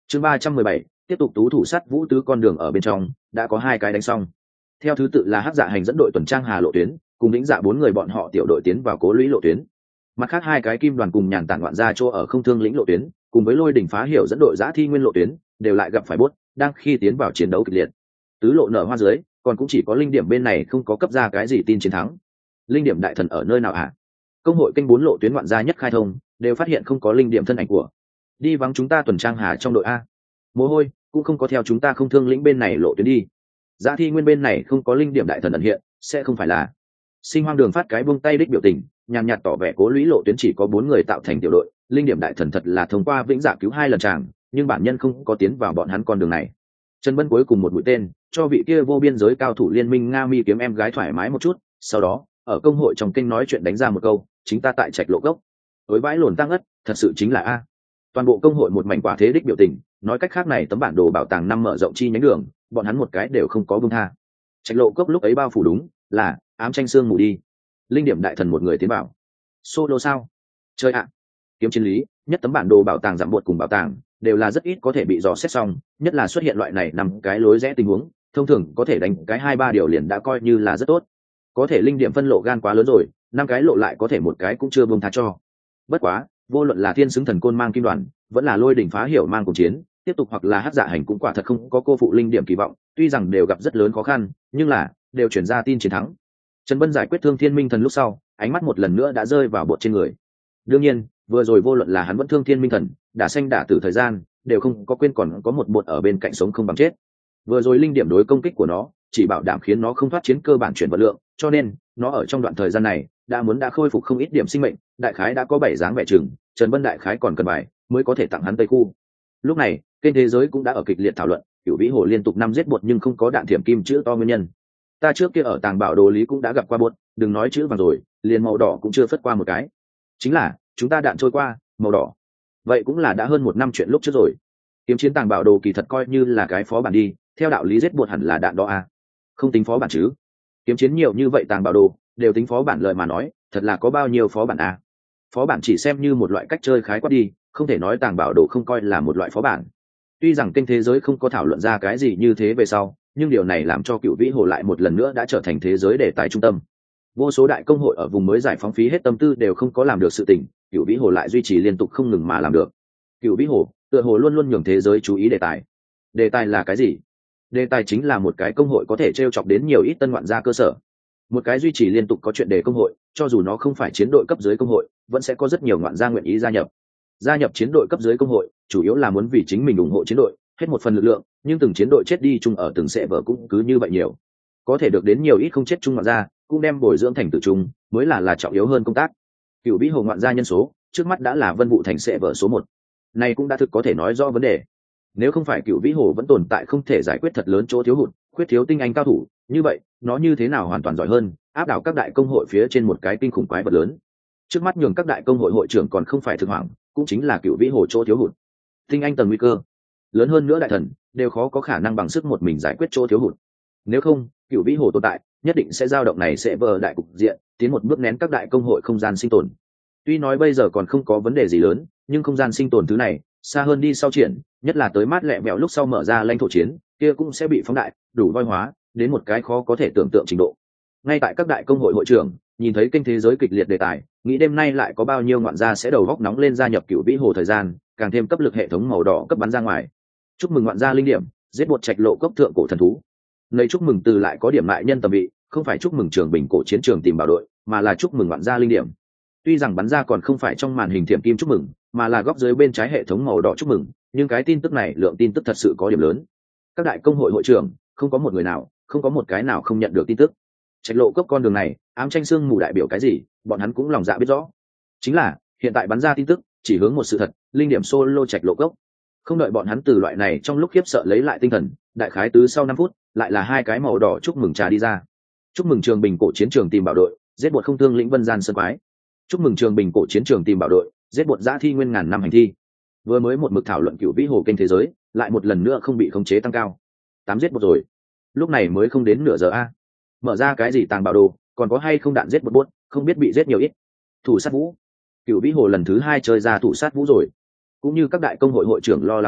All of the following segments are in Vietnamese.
Chương 317, tiếp tục tú thủ sát vũ tứ con đường ở bên trong đã có 2 cái đánh xong. Theo thứ tự là Hắc Dạ Hành dẫn đội tuần trang hà lộ tuyến, cùng Lĩnh Dạ 4 người bọn họ tiểu đội tiến vào Cố Lũy lộ tuyến. Mặt khác 2 cái kim đoàn cùng Nhàn Tản Ngoạn gia chỗ ở Không Thương lĩnh lộ tuyến, cùng với Lôi Đỉnh Phá Hiểu dẫn đội Dã Thi Nguyên lộ tuyến, đều lại gặp phải bốt, đang khi tiến vào chiến đấu kịch liệt. Tứ lộ nở hoa dưới, còn cũng chỉ có linh điểm bên này không có cấp ra cái gì tin chiến thắng. Linh điểm đại thần ở nơi nào hả? Công hội kênh 4 lộ tuyến ngoạn gia nhất khai thông, đều phát hiện không có linh điểm thân ảnh của. Đi vắng chúng ta tuần trang hà trong đội a. Mồ hôi cũng không có theo chúng ta Không Thương lĩnh bên này lộ tuyến đi. Dã Thi Nguyên bên này không có linh điểm đại thần ẩn hiện, sẽ không phải là. Sinh Hoang Đường phát cái buông tay đích biểu tình, nhàn nhạt tỏ vẻ Cố Lũy lộ tuyến chỉ có 4 người tạo thành tiểu đội, linh điểm đại thần thật là thông qua Vĩnh Dạ cứu 2 lần chàng, nhưng bản nhân không có tiến vào bọn hắn con đường này. Trần Bân cuối cùng một mũi tên cho vị kia vô biên giới cao thủ liên minh Nga Mi kiếm em gái thoải mái một chút, sau đó ở công hội trong kênh nói chuyện đánh ra một câu, chính ta tại Trạch Lộ Gốc. Đối vãi lồn tăng ất, thật sự chính là a. Toàn bộ công hội một mảnh quả thế đích biểu tình, nói cách khác này tấm bản đồ bảo tàng 5 mở rộng chi nhánh đường, bọn hắn một cái đều không có buông tha. Trạch Lộ Cốc lúc ấy bao phủ đúng là ám tranh xương mù đi. Linh điểm đại thần một người tiến vào. Solo sao? Chơi ạ. Kiếm chiến lý, nhất tấm bản đồ bảo tàng giảm bột cùng bảo tàng đều là rất ít có thể bị dò xét xong, nhất là xuất hiện loại này nằm cái lối rẽ tình huống, thông thường có thể đánh cái 2-3 điều liền đã coi như là rất tốt. Có thể linh điểm phân lộ gan quá lớn rồi, 5 cái lộ lại có thể một cái cũng chưa buông tha cho. Bất quá, vô luận là Thiên Xứng Thần Côn mang kim đoàn, vẫn là Lôi Đỉnh Phá Hiểu mang cùng chiến, tiếp tục hoặc là Hắc Dạ Hành cũng quả thật không có cô phụ linh điểm kỳ vọng, tuy rằng đều gặp rất lớn khó khăn, nhưng là đều chuyển ra tin chiến thắng. Trần Bân giải quyết thương Thiên Minh Thần lúc sau, ánh mắt một lần nữa đã rơi vào bột trên người. Đương nhiên, vừa rồi vô luận là hắn vẫn thương Thiên Minh Thần, đã xanh đả tử thời gian, đều không có quên còn có một bột ở bên cạnh sống không bằng chết. Vừa rồi linh điểm đối công kích của nó, chỉ bảo đảm khiến nó không thoát chiến cơ bản chuyển vật lượng, cho nên nó ở trong đoạn thời gian này đã khôi phục không ít điểm sinh mệnh, đại khái đã có 7 dáng vẻ chừng, Trần Bân đại khái còn cần bài mới có thể tặng hắn Tây khu. Lúc này, kênh thế giới cũng đã ở kịch liệt thảo luận, Cửu Vĩ Hồ liên tục 5 giết bột nhưng không có đạn thiểm kim chữ to nguyên nhân. Ta trước kia ở tàng bảo đồ lý cũng đã gặp qua bột, đừng nói chữ vàng rồi, liền màu đỏ cũng chưa phất qua một cái. Chính là, chúng ta đạn trôi qua, màu đỏ. Vậy cũng là đã hơn 1 năm chuyện lúc trước rồi. Kiếm chiến tàng bảo đồ kỳ thật coi như là cái phó bản đi, theo đạo lý giết bột hẳn là đạn đó à. Không tính phó bản chứ. Kiếm chiến nhiều như vậy tàng bảo đồ, đều tính phó bản lời mà nói, thật là có bao nhiêu phó bản à. Phó bản chỉ xem như một loại cách chơi khái quát đi, không thể nói tàng bảo đồ không coi là một loại phó bản. Tuy rằng kênh thế giới không có thảo luận ra cái gì như thế về sau, nhưng điều này làm cho Cửu Vĩ Hồ lại một lần nữa đã trở thành thế giới đề tài trung tâm. Vô số đại công hội ở vùng mới giải phóng phí hết tâm tư đều không có làm được sự tình, Cửu Vĩ Hồ lại duy trì liên tục không ngừng mà làm được. Cửu Vĩ Hồ tựa hồ luôn luôn nhường thế giới chú ý đề tài. Đề tài là cái gì? Đề tài chính là một cái công hội có thể trêu chọc đến nhiều ít tân ngoạn gia cơ sở. Một cái duy trì liên tục có chuyện đề công hội, cho dù nó không phải chiến đội cấp dưới công hội, vẫn sẽ có rất nhiều ngoạn gia nguyện ý gia nhập. Gia nhập chiến đội cấp dưới công hội, chủ yếu là muốn vì chính mình ủng hộ chiến đội, hết một phần lực lượng, nhưng từng chiến đội chết đi chung ở từng sẽ vở cũng cứ như vậy nhiều. Có thể được đến nhiều ít không chết chung ngoạn gia, cũng đem bồi dưỡng thành tự chung, mới là trọng yếu hơn công tác. Cửu Vĩ Hồ ngoạn gia nhân số, trước mắt đã là Vân Vũ thành sẽ vở số 1. Này cũng đã thực có thể nói rõ vấn đề. Nếu không phải Cửu Vĩ Hồ vẫn tồn tại không thể giải quyết thật lớn chỗ thiếu hụt, khuyết thiếu tinh anh cao thủ, như vậy, nó như thế nào hoàn toàn giỏi hơn, áp đảo các đại công hội phía trên một cái kinh khủng quái vật lớn. Trước mắt nhường các đại công hội hội trưởng còn không phải thực hoảng, cũng chính là Cửu Vĩ Hồ chỗ thiếu hụt. Tinh anh tầng nguy cơ lớn hơn nữa đại thần đều khó có khả năng bằng sức một mình giải quyết chỗ thiếu hụt. Nếu không, Cửu Vĩ Hồ tồn tại nhất định sẽ dao động này sẽ vờ đại cục diện, tiến một bước nén các đại công hội không gian sinh tồn. Tuy nói bây giờ còn không có vấn đề gì lớn, nhưng không gian sinh tồn thứ này xa hơn đi sau triển, nhất là tới mát lẹ mẹo lúc sau mở ra lãnh thổ chiến, kia cũng sẽ bị phóng đại, đủ voi hóa đến một cái khó có thể tưởng tượng trình độ. Ngay tại các đại công hội hội trưởng nhìn thấy kênh thế giới kịch liệt đề tài, nghĩ đêm nay lại có bao nhiêu ngoạn gia sẽ đầu góc nóng lên gia nhập Cửu Vĩ Hồ thời gian, càng thêm cấp lực hệ thống màu đỏ cấp bắn ra ngoài. Chúc mừng ngoạn gia linh điểm, giết bột Trạch Lộ Cốc thượng cổ thần thú. Nơi chúc mừng từ lại có điểm lại nhân tầm vị, không phải chúc mừng trường bình cổ chiến trường tìm bảo đội, mà là chúc mừng ngoạn gia linh điểm. Tuy rằng bắn ra còn không phải trong màn hình thiểm kim chúc mừng, mà là góc dưới bên trái hệ thống màu đỏ chúc mừng, nhưng cái tin tức này lượng tin tức thật sự có điểm lớn. Các đại công hội hội trưởng không có một người nào, không có một cái nào không nhận được tin tức. Trạch Lộ Cốc con đường này, ám tranh xương mù đại biểu cái gì, bọn hắn cũng lòng dạ biết rõ. Chính là hiện tại bắn ra tin tức chỉ hướng một sự thật, linh điểm solo Trạch Lộ Cốc. Không đợi bọn hắn từ loại này trong lúc khiếp sợ lấy lại tinh thần, đại khái tứ sau 5 phút lại là 2 cái màu đỏ chúc mừng trà đi ra. Chúc mừng trường bình cổ chiến trường tìm bảo đội, giết bột không thương lĩnh vân gian sơn quái. Chúc mừng trường bình cổ chiến trường tìm bảo đội, giết bột Dã Thi Nguyên ngàn năm hành thi. Vừa mới một mực thảo luận Cửu Vĩ Hồ kênh thế giới, lại một lần nữa không bị khống chế tăng cao. 8 giết bột rồi. Lúc này mới không đến nửa giờ a. Mở ra cái gì tàng bảo đồ, còn có hay không đạn giết bột, không biết bị giết nhiều ít. Thủ sát vũ. Cửu Vĩ Hồ lần thứ 2 chơi ra thủ sát vũ rồi. Cũng như các đại công hội hội trưởng lo lắng như vậy,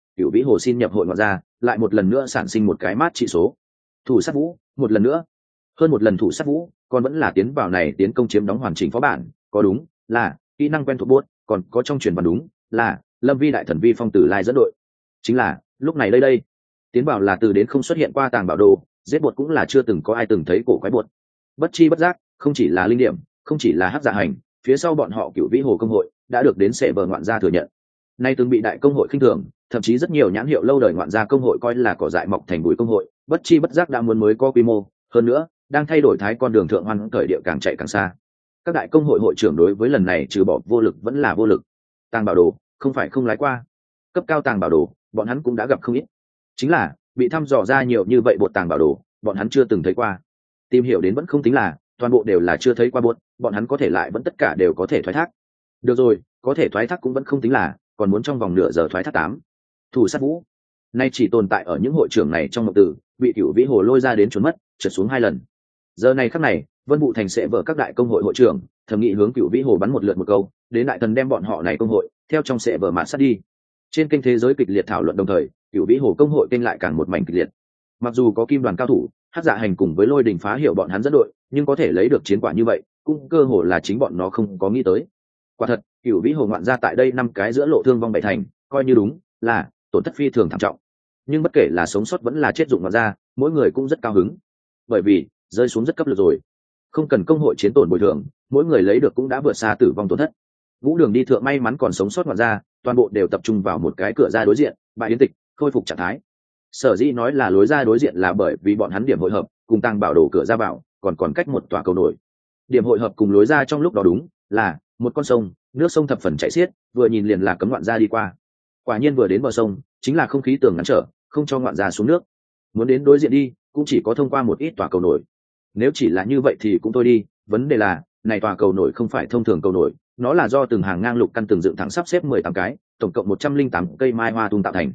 cửu vĩ hồ xin nhập hội ngoại gia lại một lần nữa sản sinh một cái mát trị số. Thủ sát vũ một lần nữa, hơn một lần thủ sát vũ, còn vẫn là tiến vào này tiến công chiếm đóng hoàn chỉnh phó bản, có đúng là kỹ năng quen thuộc buốt, còn có trong truyền bản đúng là Lâm Vi đại thần vi phong tử lai dẫn đội. Chính là lúc này đây tiến vào là từ đến không xuất hiện qua tàng bảo đồ, giết bột cũng là chưa từng có ai từng thấy cổ quái bột. Bất chi bất giác, không chỉ là linh điểm, không chỉ là hắc dạ hành, phía sau bọn họ cửu vĩ hồ công hội đã được đến sẽ bờ ngoạn gia thừa nhận. Nay từng bị đại công hội khinh thường, thậm chí rất nhiều nhãn hiệu lâu đời ngoạn gia công hội coi là cỏ dại mọc thành bụi công hội, bất chi bất giác đã muốn mới có quy mô, hơn nữa đang thay đổi thái con đường thượng hoan cởi địa càng chạy càng xa. Các đại công hội hội trưởng đối với lần này trừ bỏ vô lực vẫn là vô lực. Tàng bảo đồ không phải không lái qua, cấp cao tàng bảo đồ bọn hắn cũng đã gặp không ít, chính là bị thăm dò ra nhiều như vậy bột tàng bảo đồ bọn hắn chưa từng thấy qua, tìm hiểu đến vẫn không tính là toàn bộ đều là chưa thấy qua bột, bọn hắn có thể lại vẫn tất cả đều có thể thoái thác. Được rồi, có thể thoái thác cũng vẫn không tính là, còn muốn trong vòng nửa giờ thoái thác 8. Thủ sát vũ nay chỉ tồn tại ở những hội trưởng này trong mộng tử, bị cửu vĩ hồ lôi ra đến trốn mất, trượt xuống 2 lần. Giờ này khắc này, Vân Vũ Thành sẽ vợ các đại công hội hội trưởng thầm nghị hướng cửu vĩ hồ bắn một lượt một câu, đến đại thần đem bọn họ này công hội theo trong sẽ vợ mạt sát đi. Trên kênh thế giới kịch liệt thảo luận đồng thời, cửu vĩ hồ công hội kênh lại càng một mảnh kịch liệt. Mặc dù có kim đoàn cao thủ hắc dạ hành cùng với lôi đình phá hiểu bọn hắn dẫn đội, nhưng có thể lấy được chiến quả như vậy cũng cơ hồ là chính bọn nó không có nghĩ tới. Quả thật, cửu vĩ hồ ngoạn ra tại đây 5 cái giữa lộ thương vong 7 thành, coi như đúng là tổn thất phi thường thảm trọng, nhưng bất kể là sống sót vẫn là chết dụng ngoạn ra, mỗi người cũng rất cao hứng, bởi vì rơi xuống rất cấp lực rồi, không cần công hội chiến tổn bồi thường, mỗi người lấy được cũng đã vượt xa tử vong tổn thất. Vũ đường đi thượng may mắn còn sống sót ngoạn ra, toàn bộ đều tập trung vào một cái cửa ra đối diện, bại yến tịch, khôi phục trạng thái. Sở dĩ nói là lối ra đối diện là bởi vì bọn hắn điểm hội hợp cùng tăng bảo đồ cửa ra vào còn cách một tòa cầu nổi. Điểm hội hợp cùng lối ra trong lúc đó đúng là một con sông, nước sông thập phần chảy xiết, vừa nhìn liền là cấm ngoạn gia đi qua. Quả nhiên vừa đến bờ sông, chính là không khí tường ngăn trở, không cho ngoạn gia xuống nước. Muốn đến đối diện đi, cũng chỉ có thông qua một ít tòa cầu nổi. Nếu chỉ là như vậy thì cũng thôi đi, vấn đề là này tòa cầu nổi không phải thông thường cầu nổi, nó là do từng hàng ngang lục căn từng dựng thẳng sắp xếp 18 cái, tổng cộng 108 cây mai hoa thung tạo thành.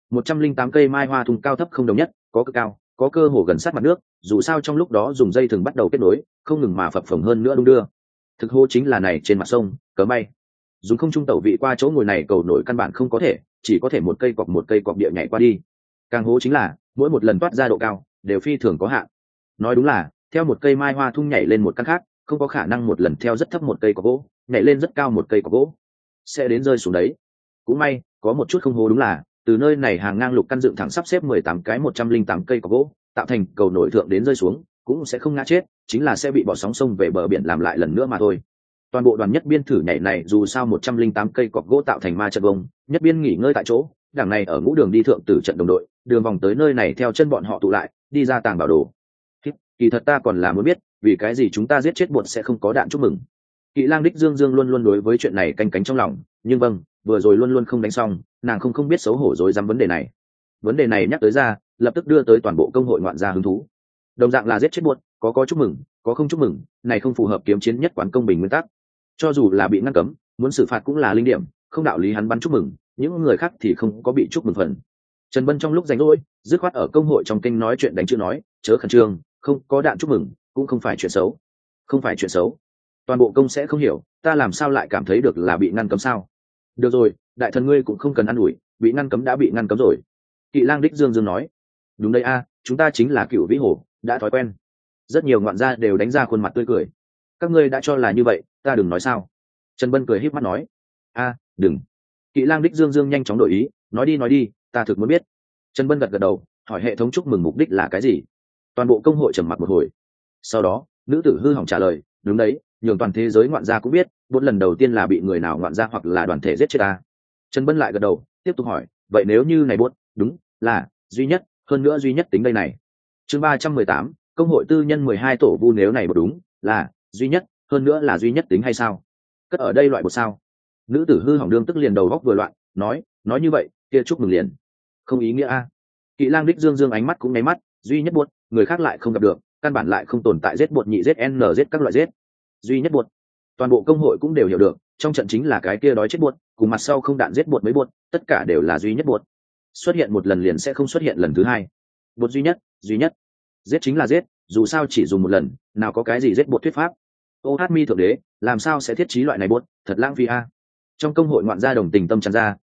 108 cây mai hoa thung cao thấp không đồng nhất, có cực cao, có cơ hồ gần sát mặt nước, dù sao trong lúc đó dùng dây thừng bắt đầu kết nối, không ngừng mà phập phồng hơn nữa đung đưa. Thực hô chính là này trên mặt sông, cớ bay. Dùng không trung tẩu vị qua chỗ ngồi này cầu nổi căn bản không có thể, chỉ có thể một cây cọc địa nhảy qua đi. Càng hố chính là, mỗi một lần toát ra độ cao, đều phi thường có hạn. Nói đúng là, theo một cây mai hoa thung nhảy lên một căn khác, không có khả năng một lần theo rất thấp một cây cọc gỗ, nhảy lên rất cao một cây cọc gỗ, sẽ đến rơi xuống đấy. Cũng may, có một chút không hố đúng là, từ nơi này hàng ngang lục căn dựng thẳng sắp xếp 18 cái 108 cây cọc gỗ, tạo thành cầu nổi thượng đến rơi xuống, cũng sẽ không ngã chết, chính là sẽ bị bỏ sóng sông về bờ biển làm lại lần nữa mà thôi. Toàn bộ đoàn nhất biên thử nhảy này dù sao 108 cây cọc gỗ tạo thành ma trận vông, nhất biên nghỉ ngơi tại chỗ, đảng này ở ngũ đường đi thượng tử trận đồng đội, đường vòng tới nơi này theo chân bọn họ tụ lại, đi ra tàng bảo đồ. Kỳ thật ta còn là muốn biết, vì cái gì chúng ta giết chết buột sẽ không có đạn chúc mừng. Kỵ lang đích Dương Dương luôn luôn đối với chuyện này canh cánh trong lòng, nhưng vâng, vừa rồi luôn luôn không đánh xong, nàng không biết xấu hổ rối rắm vấn đề này nhắc tới ra, lập tức đưa tới toàn bộ công hội ngoạn gia hứng thú. Đồng dạng là giết chết buột, có chúc mừng, có không chúc mừng, này không phù hợp kiếm chiến nhất quán công bình nguyên tắc. Cho dù là bị ngăn cấm, muốn xử phạt cũng là linh điểm, không đạo lý hắn bắn chúc mừng, những người khác thì không có bị chúc mừng phần. Trần Bân trong lúc rảnh rỗi, dứt khoát ở công hội trong kênh nói chuyện đánh chữ nói, chớ khẩn trương, không có đạn chúc mừng, cũng không phải chuyện xấu. Không phải chuyện xấu. Toàn bộ công sẽ không hiểu, ta làm sao lại cảm thấy được là bị ngăn cấm sao? Được rồi, đại thần ngươi cũng không cần ăn ủi, bị ngăn cấm đã bị ngăn cấm rồi. Kỵ lang đích Dương Dương nói, đúng đây a, chúng ta chính là cựu vĩ hồ, đã thói quen. Rất nhiều ngoạn gia đều đánh ra khuôn mặt tươi cười. Các ngươi đã cho là như vậy, ta đừng nói sao? Trần Bân cười híp mắt nói, a, đừng. Kỵ lang đích Dương Dương nhanh chóng đổi ý, nói đi, ta thực muốn biết. Trần Bân gật đầu, hỏi hệ thống chúc mừng mục đích là cái gì? Toàn bộ công hội trầm mặc một hồi. Sau đó, nữ tử hư hỏng trả lời, đúng đấy, nhường toàn thế giới ngoạn gia cũng biết, bốn lần đầu tiên là bị người nào ngoạn gia hoặc là đoàn thể giết chết ta. Trần Bân lại gật đầu, tiếp tục hỏi, vậy nếu như này bốn, đúng là duy nhất, hơn nữa duy nhất tính đây này. Chương 318, công hội tư nhân 12 tổ vu, nếu này một đúng là duy nhất, hơn nữa là duy nhất tính hay sao? Cất ở đây loại một sao? Nữ tử hư hỏng đương tức liền đầu góc vừa loạn, nói như vậy, kia chúc mừng liền. Không ý nghĩa a. Kỵ lang đích Dương Dương ánh mắt cũng nháy mắt, duy nhất buốt, người khác lại không gặp được, căn bản lại không tồn tại giết buột nhị giết n giết các loại giết. Duy nhất buột. Toàn bộ công hội cũng đều hiểu được, trong trận chính là cái kia đói chết buột, cùng mặt sau không đạn giết buột mấy buột, tất cả đều là duy nhất buột. Xuất hiện một lần liền sẽ không xuất hiện lần thứ hai. Buột duy nhất. Giết chính là giết, dù sao chỉ dùng một lần, nào có cái gì giết buột thuyết pháp. Ô hát mi thượng đế, làm sao sẽ thiết trí loại này buột, thật lãng phí a. Trong công hội ngoạn gia đồng tình tâm tràn ra,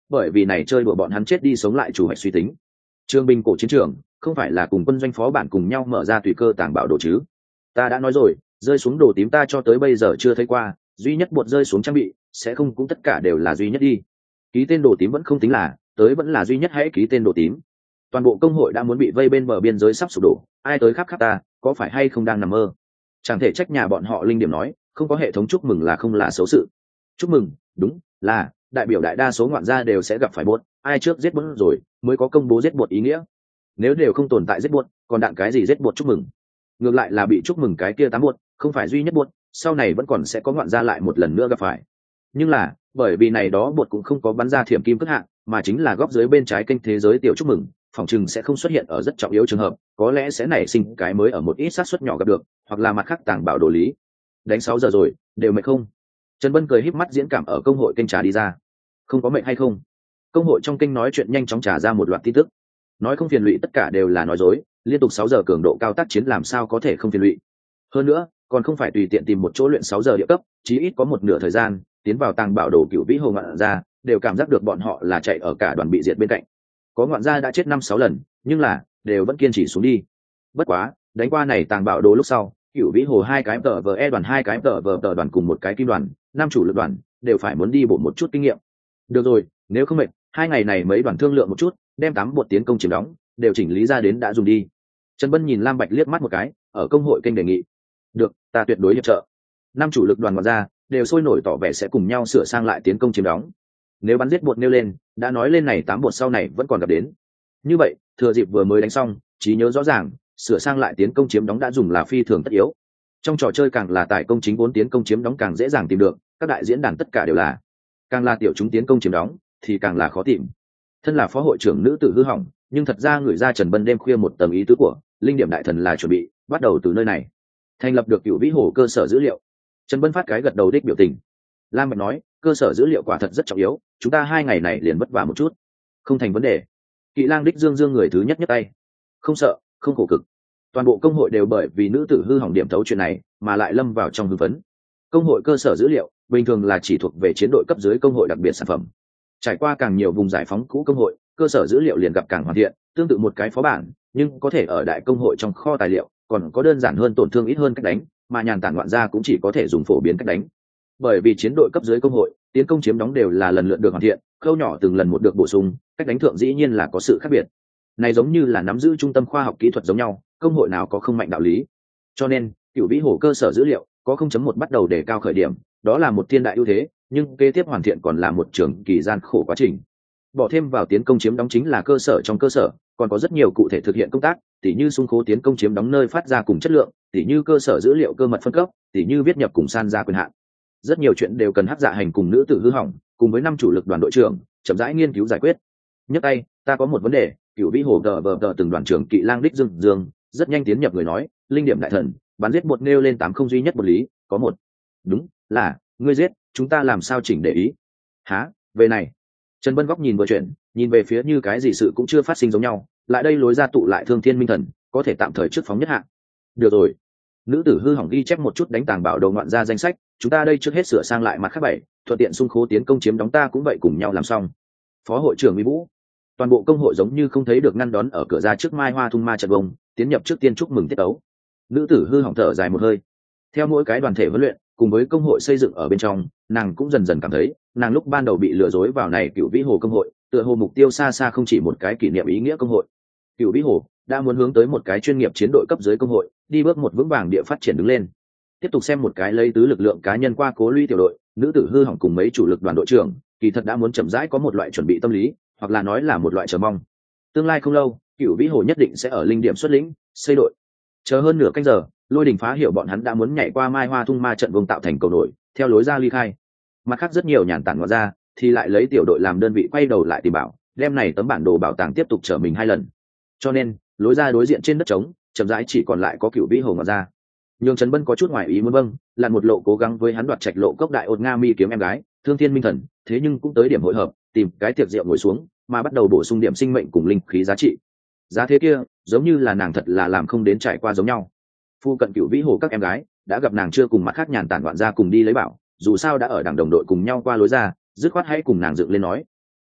bởi vì này chơi đùa bọn hắn chết đi sống lại chủ hoạch suy tính. Trương binh cổ chiến trường không phải là cùng quân doanh phó bản cùng nhau mở ra tùy cơ tàng bảo đồ chứ? Ta đã nói rồi, rơi xuống đồ tím ta cho tới bây giờ chưa thấy qua, duy nhất bột rơi xuống trang bị sẽ không cũng tất cả đều là duy nhất đi. Ký tên đồ tím vẫn không tính là, tới vẫn là duy nhất, hãy ký tên đồ tím. Toàn bộ công hội đã muốn bị vây bên bờ biên giới sắp sụp đổ, ai tới khắp ta, có phải hay không đang nằm mơ? Chẳng thể trách nhà bọn họ linh điểm nói, không có hệ thống chúc mừng là không là xấu sự. Chúc mừng, đúng là đại biểu đại đa số ngoạn gia đều sẽ gặp phải bột, ai trước giết bột rồi mới có công bố giết bột ý nghĩa. Nếu đều không tồn tại giết bột, còn đạn cái gì giết bột chúc mừng? Ngược lại là bị chúc mừng cái kia 8 bột, không phải duy nhất bột, sau này vẫn còn sẽ có ngoạn gia lại một lần nữa gặp phải. Nhưng là bởi vì này đó bột cũng không có bắn ra thiểm kim cất hạng, mà chính là góc dưới bên trái kênh thế giới tiểu chúc mừng, phòng chừng sẽ không xuất hiện ở rất trọng yếu trường hợp, có lẽ sẽ nảy sinh cái mới ở một ít xác suất nhỏ gặp được, hoặc là mặt khác tàng bảo đồ lý. Đánh 6 giờ rồi, đều mệt không? Trần Bân cười híp mắt diễn cảm ở công hội kênh trà đi ra. Không có mệt hay không? Công hội trong kênh nói chuyện nhanh chóng trả ra một loạt tin tức. Nói không phiền lụy tất cả đều là nói dối, liên tục 6 giờ cường độ cao tác chiến làm sao có thể không phiền lụy. Hơn nữa, còn không phải tùy tiện tìm một chỗ luyện 6 giờ địa cấp, chí ít có một nửa thời gian, tiến vào tàng bảo đồ cựu vĩ hồ ngoạn ra, đều cảm giác được bọn họ là chạy ở cả đoàn bị diệt bên cạnh. Có ngoạn gia đã chết 5-6 lần, nhưng là đều vẫn kiên trì xuống đi. Bất quá, đánh qua này tàng bảo đồ lúc sau, cựu vĩ hồ 2 cái tờ vờ e đoàn, 2 cái tờ vờ đoàn cùng một cái kim đoàn, 5 chủ lực đoàn, đều phải muốn đi bộ một chút kinh nghiệm. Được rồi, nếu không mệt, 2 ngày này mấy đoàn thương lượng một chút, đem 8 bột tiến công chiếm đóng, đều chỉnh lý ra đến đã dùng đi. Trần Bân nhìn Lam Bạch liếc mắt một cái, ở công hội kênh đề nghị. Được, ta tuyệt đối hiệp trợ. 5 chủ lực đoàn ngoạn gia đều sôi nổi tỏ vẻ sẽ cùng nhau sửa sang lại tiến công chiếm đóng. Nếu bắn giết bột nêu lên, đã nói lên này 8 bột sau này vẫn còn gặp đến. Như vậy, thừa dịp vừa mới đánh xong, trí nhớ rõ ràng, sửa sang lại tiến công chiếm đóng đã dùng là phi thường tất yếu. Trong trò chơi càng là tài công chính vốn tiến công chiếm đóng càng dễ dàng tìm được, các đại diễn đàn tất cả đều là. Càng là tiểu chúng tiến công chiếm đóng thì càng là khó tìm. Thân là phó hội trưởng nữ tử hư hỏng, nhưng thật ra người ra Trần Bân đêm khuya một tầng ý tứ của linh điểm đại thần là chuẩn bị bắt đầu từ nơi này, thành lập được cựu vĩ hồ cơ sở dữ liệu. Trần Bân phát cái gật đầu đích biểu tình. Lam Bạch nói, cơ sở dữ liệu quả thật rất trọng yếu, chúng ta 2 ngày này liền vất vả một chút, không thành vấn đề. Kỵ lang đích dương người thứ nhất nhấc tay. Không sợ, không khổ cực. Toàn bộ công hội đều bởi vì nữ tử hư hỏng điểm thấu chuyện này mà lại lâm vào trong hưng phấn. Công hội cơ sở dữ liệu bình thường là chỉ thuộc về chiến đội cấp dưới công hội đặc biệt sản phẩm. Trải qua càng nhiều vùng giải phóng cũ công hội, cơ sở dữ liệu liền gặp càng hoàn thiện, tương tự một cái phó bản, nhưng có thể ở đại công hội trong kho tài liệu, còn có đơn giản hơn, tổn thương ít hơn cách đánh, mà nhàn tản ngoạn gia cũng chỉ có thể dùng phổ biến cách đánh. Bởi vì chiến đội cấp dưới công hội, tiến công chiếm đóng đều là lần lượt được hoàn thiện, khâu nhỏ từng lần một được bổ sung, cách đánh thượng dĩ nhiên là có sự khác biệt. Này giống như là nắm giữ trung tâm khoa học kỹ thuật giống nhau, công hội nào có không mạnh đạo lý. Cho nên, cựu vĩ hồ cơ sở dữ liệu có 0.1 bắt đầu đề cao khởi điểm, đó là một thiên đại ưu thế, nhưng kế tiếp hoàn thiện còn là một trường kỳ gian khổ quá trình. Bỏ thêm vào tiến công chiếm đóng chính là cơ sở trong cơ sở, còn có rất nhiều cụ thể thực hiện công tác, tỉ như xung khố tiến công chiếm đóng nơi phát ra cùng chất lượng, tỉ như cơ sở dữ liệu cơ mật phân cấp, tỉ như viết nhập cùng san ra quyền hạn. Rất nhiều chuyện đều cần Hắc Dạ Hành cùng nữ tử hư hỏng, cùng với 5 chủ lực đoàn đội trưởng, chậm rãi nghiên cứu giải quyết. Nhấc tay, ta có một vấn đề, cựu vĩ hồ tờ từng đoàn trưởng Kỵ Lang đích Dương, rất nhanh tiến nhập người nói, linh điểm đại thần, bắn giết bột nêu lên 8 không duy nhất một lý, có một. Đúng, là, ngươi giết, chúng ta làm sao chỉnh để ý. Hả, về này. Trần Bân góc nhìn vừa chuyển, nhìn về phía như cái gì sự cũng chưa phát sinh giống nhau, lại đây lối ra tụ lại Thương Thiên Minh Thần, có thể tạm thời trước phóng nhất hạng. Được rồi. Nữ tử hư hỏng ghi chép một chút đánh tàng bảo đầu ngoạn ra danh sách, chúng ta đây trước hết sửa sang lại mặt khác 7, thuận tiện xung khố tiến công chiếm đóng ta cũng vậy cùng nhau làm xong. Phó hội trưởng Mỹ Vũ, toàn bộ công hội giống như không thấy được ngăn đón ở cửa ra trước Mai Hoa Thung Ma trận vông, tiến nhập trước tiên chúc mừng tiết ấu. Nữ tử hư hỏng thở dài một hơi. Theo mỗi cái đoàn thể huấn luyện, cùng với công hội xây dựng ở bên trong, nàng cũng dần dần cảm thấy, nàng lúc ban đầu bị lừa dối vào này cựu vĩ hồ công hội, tựa hồ mục tiêu xa xa không chỉ một cái kỷ niệm ý nghĩa công hội. Cựu vĩ hồ đã muốn hướng tới một cái chuyên nghiệp chiến đội cấp dưới công hội, đi bước một vững vàng địa phát triển đứng lên. Tiếp tục xem một cái lấy tứ lực lượng cá nhân qua cố lũy tiểu đội, nữ tử hư hỏng cùng mấy chủ lực đoàn đội trưởng, kỳ thật đã muốn chậm rãi có một loại chuẩn bị tâm lý, hoặc là nói là một loại chờ mong. Tương lai không lâu, cựu vĩ hồ nhất định sẽ ở linh điểm xuất lĩnh, xây đội. Chờ hơn nửa canh giờ, Lôi Đình phá hiểu bọn hắn đã muốn nhảy qua Mai Hoa Thung Ma trận vùng tạo thành cầu nổi, theo lối ra ly khai. Mặt khác rất nhiều nhàn tản ngoại ra, thì lại lấy tiểu đội làm đơn vị quay đầu lại tìm bảo, đem này tấm bản đồ bảo tàng tiếp tục trở mình 2 lần. Cho nên, lối ra đối diện trên đất trống, chậm rãi chỉ còn lại có cựu vĩ hồ ngoại ra. Nhưng Trần Bân có chút ngoài ý muốn vâng, là một lộ cố gắng với hắn đoạt trạch lộ cốc đại ôn nga mi kiếm em gái, Thương Thiên Minh Thần, thế nhưng cũng tới điểm hội hợp, tìm cái tiệc rượu ngồi xuống, mà bắt đầu bổ sung điểm sinh mệnh cùng linh khí giá trị. Giá thế kia, giống như là nàng thật là làm không đến trải qua giống nhau. Phu cận cựu vĩ hồ các em gái đã gặp nàng chưa cùng mặt khác nhàn tản đoạn ra cùng đi lấy bảo, dù sao đã ở đảng đồng đội cùng nhau qua lối ra, dứt khoát hãy cùng nàng dựng lên nói.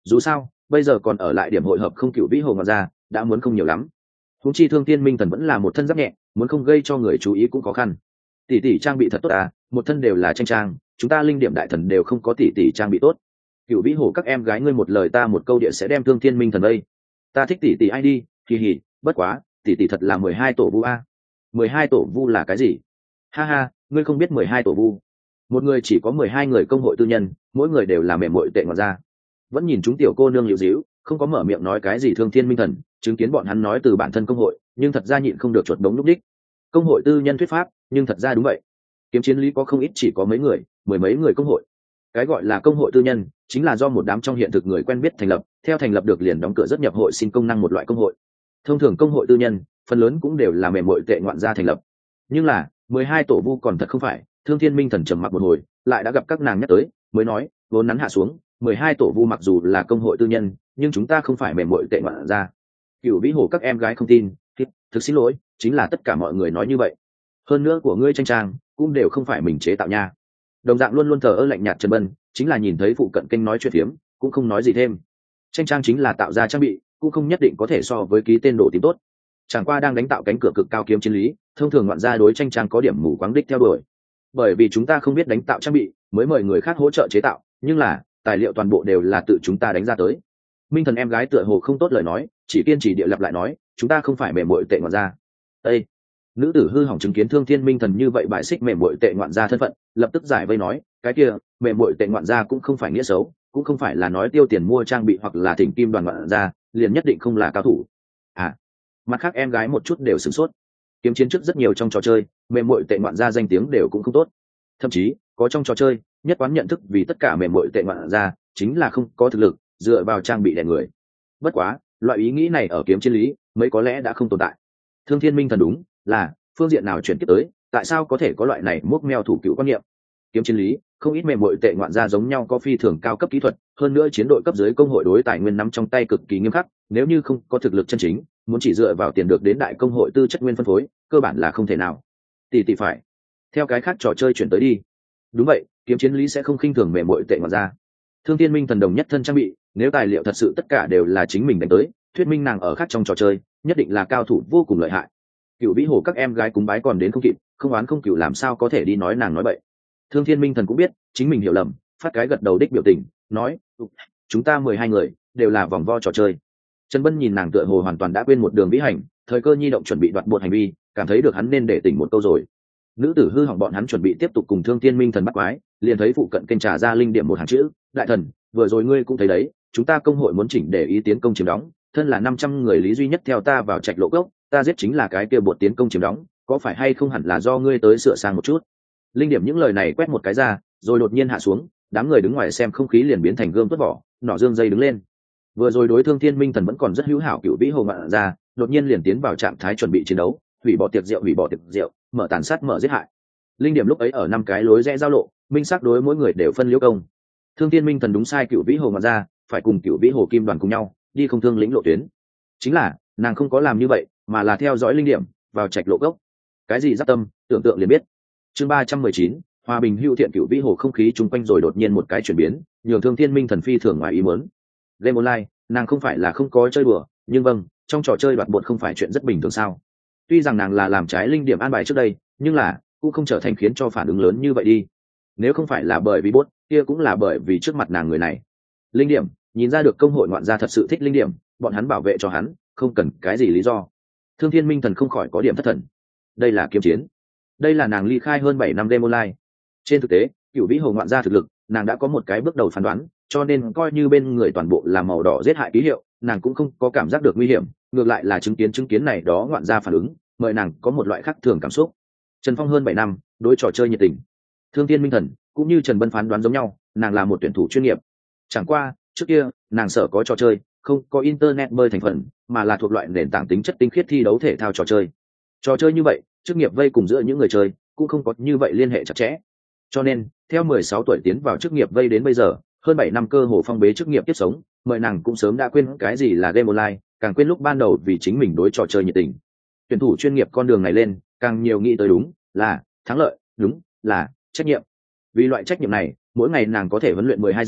Dù sao bây giờ còn ở lại điểm hội hợp không cựu vĩ hồ ngoạn gia đã muốn không nhiều lắm. Huống chi Thương Thiên Minh Thần vẫn là một thân giáp nhẹ, muốn không gây cho người chú ý cũng khó khăn. Tỷ tỷ trang bị thật tốt à, một thân đều là tranh trang, chúng ta linh điểm đại thần đều không có tỷ tỷ trang bị tốt. Cựu vĩ hồ các em gái ngươi một lời ta một câu địa sẽ đem Thương Thiên Minh Thần đây. Ta thích tỷ tỷ ai đi, kỳ hỉ, bất quá, tỷ tỷ thật là 12 tổ vu a. 12 tổ vu là cái gì? Ha ha, ngươi không biết 12 tổ vu. Một người chỉ có 12 người công hội tư nhân, mỗi người đều là mềm muội tệ ngoạn ra. Vẫn nhìn chúng tiểu cô nương liễu díu, không có mở miệng nói cái gì Thương Thiên Minh Thần, chứng kiến bọn hắn nói từ bản thân công hội, nhưng thật ra nhịn không được chuột đống lúc đích. Công hội tư nhân thuyết pháp, nhưng thật ra đúng vậy. Kiếm chiến lý có không ít chỉ có mấy người, mười mấy người công hội. Cái gọi là công hội tư nhân, chính là do một đám trong hiện thực người quen biết thành lập, theo thành lập được liền đóng cửa rất nhập hội xin công năng một loại công hội. Thông thường công hội tư nhân, phần lớn cũng đều là mềm muội tệ ngoạn gia thành lập. Nhưng là 12 tổ vu còn thật không phải. Thương Thiên Minh Thần trầm mặc một hồi, lại đã gặp các nàng nhắc tới, mới nói, vốn nắn hạ xuống, 12 tổ vu mặc dù là công hội tư nhân, nhưng chúng ta không phải mềm muội tệ ngoạn gia. Cửu vĩ hồ các em gái không tin, thực xin lỗi, chính là tất cả mọi người nói như vậy. Hơn nữa của ngươi tranh trang cũng đều không phải mình chế tạo nha. Đồng dạng luôn luôn thờ ơ lạnh nhạt Trần Bân, chính là nhìn thấy phụ cận kênh nói chuyện phiếm, cũng không nói gì thêm. Tranh trang chính là tạo ra trang bị, cũng không nhất định có thể so với ký tên độ tìm tốt. Chẳng qua đang đánh tạo cánh cửa cực cao kiếm chiến lý, thông thường ngoạn gia đối tranh trang có điểm mù quáng đích theo đuổi. Bởi vì chúng ta không biết đánh tạo trang bị, mới mời người khác hỗ trợ chế tạo, nhưng là tài liệu toàn bộ đều là tự chúng ta đánh ra tới. Minh Thần em gái tựa hồ không tốt lời nói, chỉ kiên trì địa lập lại nói, chúng ta không phải mềm muội tệ ngoạn gia. Ê! Nữ tử hư hỏng chứng kiến Thương Thiên Minh Thần như vậy bại xích mềm muội tệ ngoạn gia thân phận, lập tức giải vây nói, cái kia mềm muội tệ ngoạn gia cũng không phải nghĩa xấu, cũng không phải là nói tiêu tiền mua trang bị hoặc là thỉnh kim đoàn ngoạn gia liền nhất định không là cao thủ. À, mặt khác em gái một chút đều sửng sốt. Kiếm chiến trước rất nhiều trong trò chơi, mềm muội tệ ngoạn gia danh tiếng đều cũng không tốt, thậm chí có trong trò chơi nhất quán nhận thức vì tất cả mềm muội tệ ngoạn gia chính là không có thực lực, dựa vào trang bị đè người. Bất quá loại ý nghĩ này ở kiếm chiến lý mấy có lẽ đã không tồn tại. Thương Thiên Minh Thần đúng là phương diện nào chuyển tiếp tới, tại sao có thể có loại này múc meo thủ cựu quan niệm. Kiếm chiến lý không ít mềm muội tệ ngoạn gia giống nhau có phi thường cao cấp kỹ thuật, hơn nữa chiến đội cấp dưới công hội đối tài nguyên nắm trong tay cực kỳ nghiêm khắc, nếu như không có thực lực chân chính, muốn chỉ dựa vào tiền được đến đại công hội tư chất nguyên phân phối, cơ bản là không thể nào. Tỷ phải theo cái khác trò chơi chuyển tới đi. Đúng vậy, kiếm chiến lý sẽ không khinh thường mềm muội tệ ngoạn gia. Thương Thiên Minh Thần đồng nhất thân trang bị, nếu tài liệu thật sự tất cả đều là chính mình đánh tới, thuyết minh nàng ở khác trong trò chơi nhất định là cao thủ vô cùng lợi hại. Cửu vĩ hồ các em gái cúng bái còn đến không kịp, không oán không cửu làm sao có thể đi nói nàng nói bậy. Thương Thiên Minh Thần cũng biết chính mình hiểu lầm, phát cái gật đầu đích biểu tình, nói, chúng ta 12 người đều là vòng vo trò chơi. Trần Bân nhìn nàng tựa hồ hoàn toàn đã quên một đường vĩ hành, thời cơ nhi động chuẩn bị đoạt bột hành vi, cảm thấy được hắn nên để tỉnh một câu rồi. Nữ tử hư hỏng bọn hắn chuẩn bị tiếp tục cùng Thương Thiên Minh Thần bắt quái, liền thấy phụ cận kênh trà ra linh điểm một hàng chữ, đại thần, vừa rồi ngươi cũng thấy đấy, chúng ta công hội muốn chỉnh để ý tiến công chiếm đóng, thân là 500 người lý duy nhất theo ta vào trạch lộ gốc, ta giết chính là cái kia bột tiến công chiếm đóng, có phải hay không hẳn là do ngươi tới sửa sang một chút. Linh điểm những lời này quét một cái ra, rồi đột nhiên hạ xuống, đám người đứng ngoài xem không khí liền biến thành gươm tuốt vỏ, nỏ dương dây đứng lên. Vừa rồi đối Thương Thiên Minh Thần vẫn còn rất hữu hảo cựu vĩ hồ ngoạn ra, đột nhiên liền tiến vào trạng thái chuẩn bị chiến đấu, hủy bỏ tiệc rượu, mở tàn sát mở giết hại. Linh điểm lúc ấy ở 5 cái lối rẽ giao lộ, minh xác đối mỗi người đều phân liễu công. Thương Thiên Minh Thần đúng sai cựu vĩ hồ ngoạn ra, phải cùng cựu vĩ hồ kim đoàn cùng nhau đi không thương lĩnh lộ tuyến. Chính là nàng không có làm như vậy, mà là theo dõi linh điểm vào trạch lộ gốc. Cái gì giáp tâm, tưởng tượng liền biết. Chương 319, hòa bình hữu thiện cựu vĩ hồ không khí chung quanh rồi đột nhiên một cái chuyển biến, nhường Thương Thiên Minh Thần phi thường ngoài ý muốn. Game online, nàng không phải là không có chơi đùa, nhưng vâng, trong trò chơi đoạt bột không phải chuyện rất bình thường sao? Tuy rằng nàng là làm trái linh điểm an bài trước đây, nhưng là cũng không trở thành khiến cho phản ứng lớn như vậy đi. Nếu không phải là bởi vì bot, kia cũng là bởi vì trước mặt nàng người này. Linh điểm nhìn ra được công hội ngoạn gia thật sự thích linh điểm, bọn hắn bảo vệ cho hắn, không cần cái gì lý do. Thương Thiên Minh Thần không khỏi có điểm thất thần. Đây là kiếm chiến, đây là nàng ly khai hơn 7 năm game online. Trên thực tế, cửu vĩ hồ ngoạn gia thực lực, nàng đã có một cái bước đầu phán đoán, cho nên coi như bên người toàn bộ là màu đỏ giết hại ký hiệu, nàng cũng không có cảm giác được nguy hiểm, ngược lại là chứng kiến này đó ngoạn gia phản ứng, mời nàng có một loại khác thường cảm xúc. Trần Phong hơn 7 năm, đối trò chơi nhiệt tình. Thương Thiên Minh Thần cũng như Trần Bân phán đoán giống nhau, nàng là một tuyển thủ chuyên nghiệp. Chẳng qua, trước kia, nàng sợ có trò chơi, không có internet bơi thành phần, mà là thuộc loại nền tảng tính chất tinh khiết thi đấu thể thao trò chơi. Trò chơi như vậy, chức nghiệp vây cùng giữa những người chơi, cũng không có như vậy liên hệ chặt chẽ. Cho nên, theo 16 tuổi tiến vào chức nghiệp vây đến bây giờ, hơn 7 năm cơ hồ phong bế chức nghiệp tiếp sống, mời nàng cũng sớm đã quên cái gì là game online, càng quên lúc ban đầu vì chính mình đối trò chơi nhiệt tình. Tuyển thủ chuyên nghiệp con đường này lên, càng nhiều nghĩ tới đúng là thắng lợi, đúng là trách nhiệm. Vì loại trách nhiệm này, mỗi ngày nàng có thể huấn luyện 12 giờ,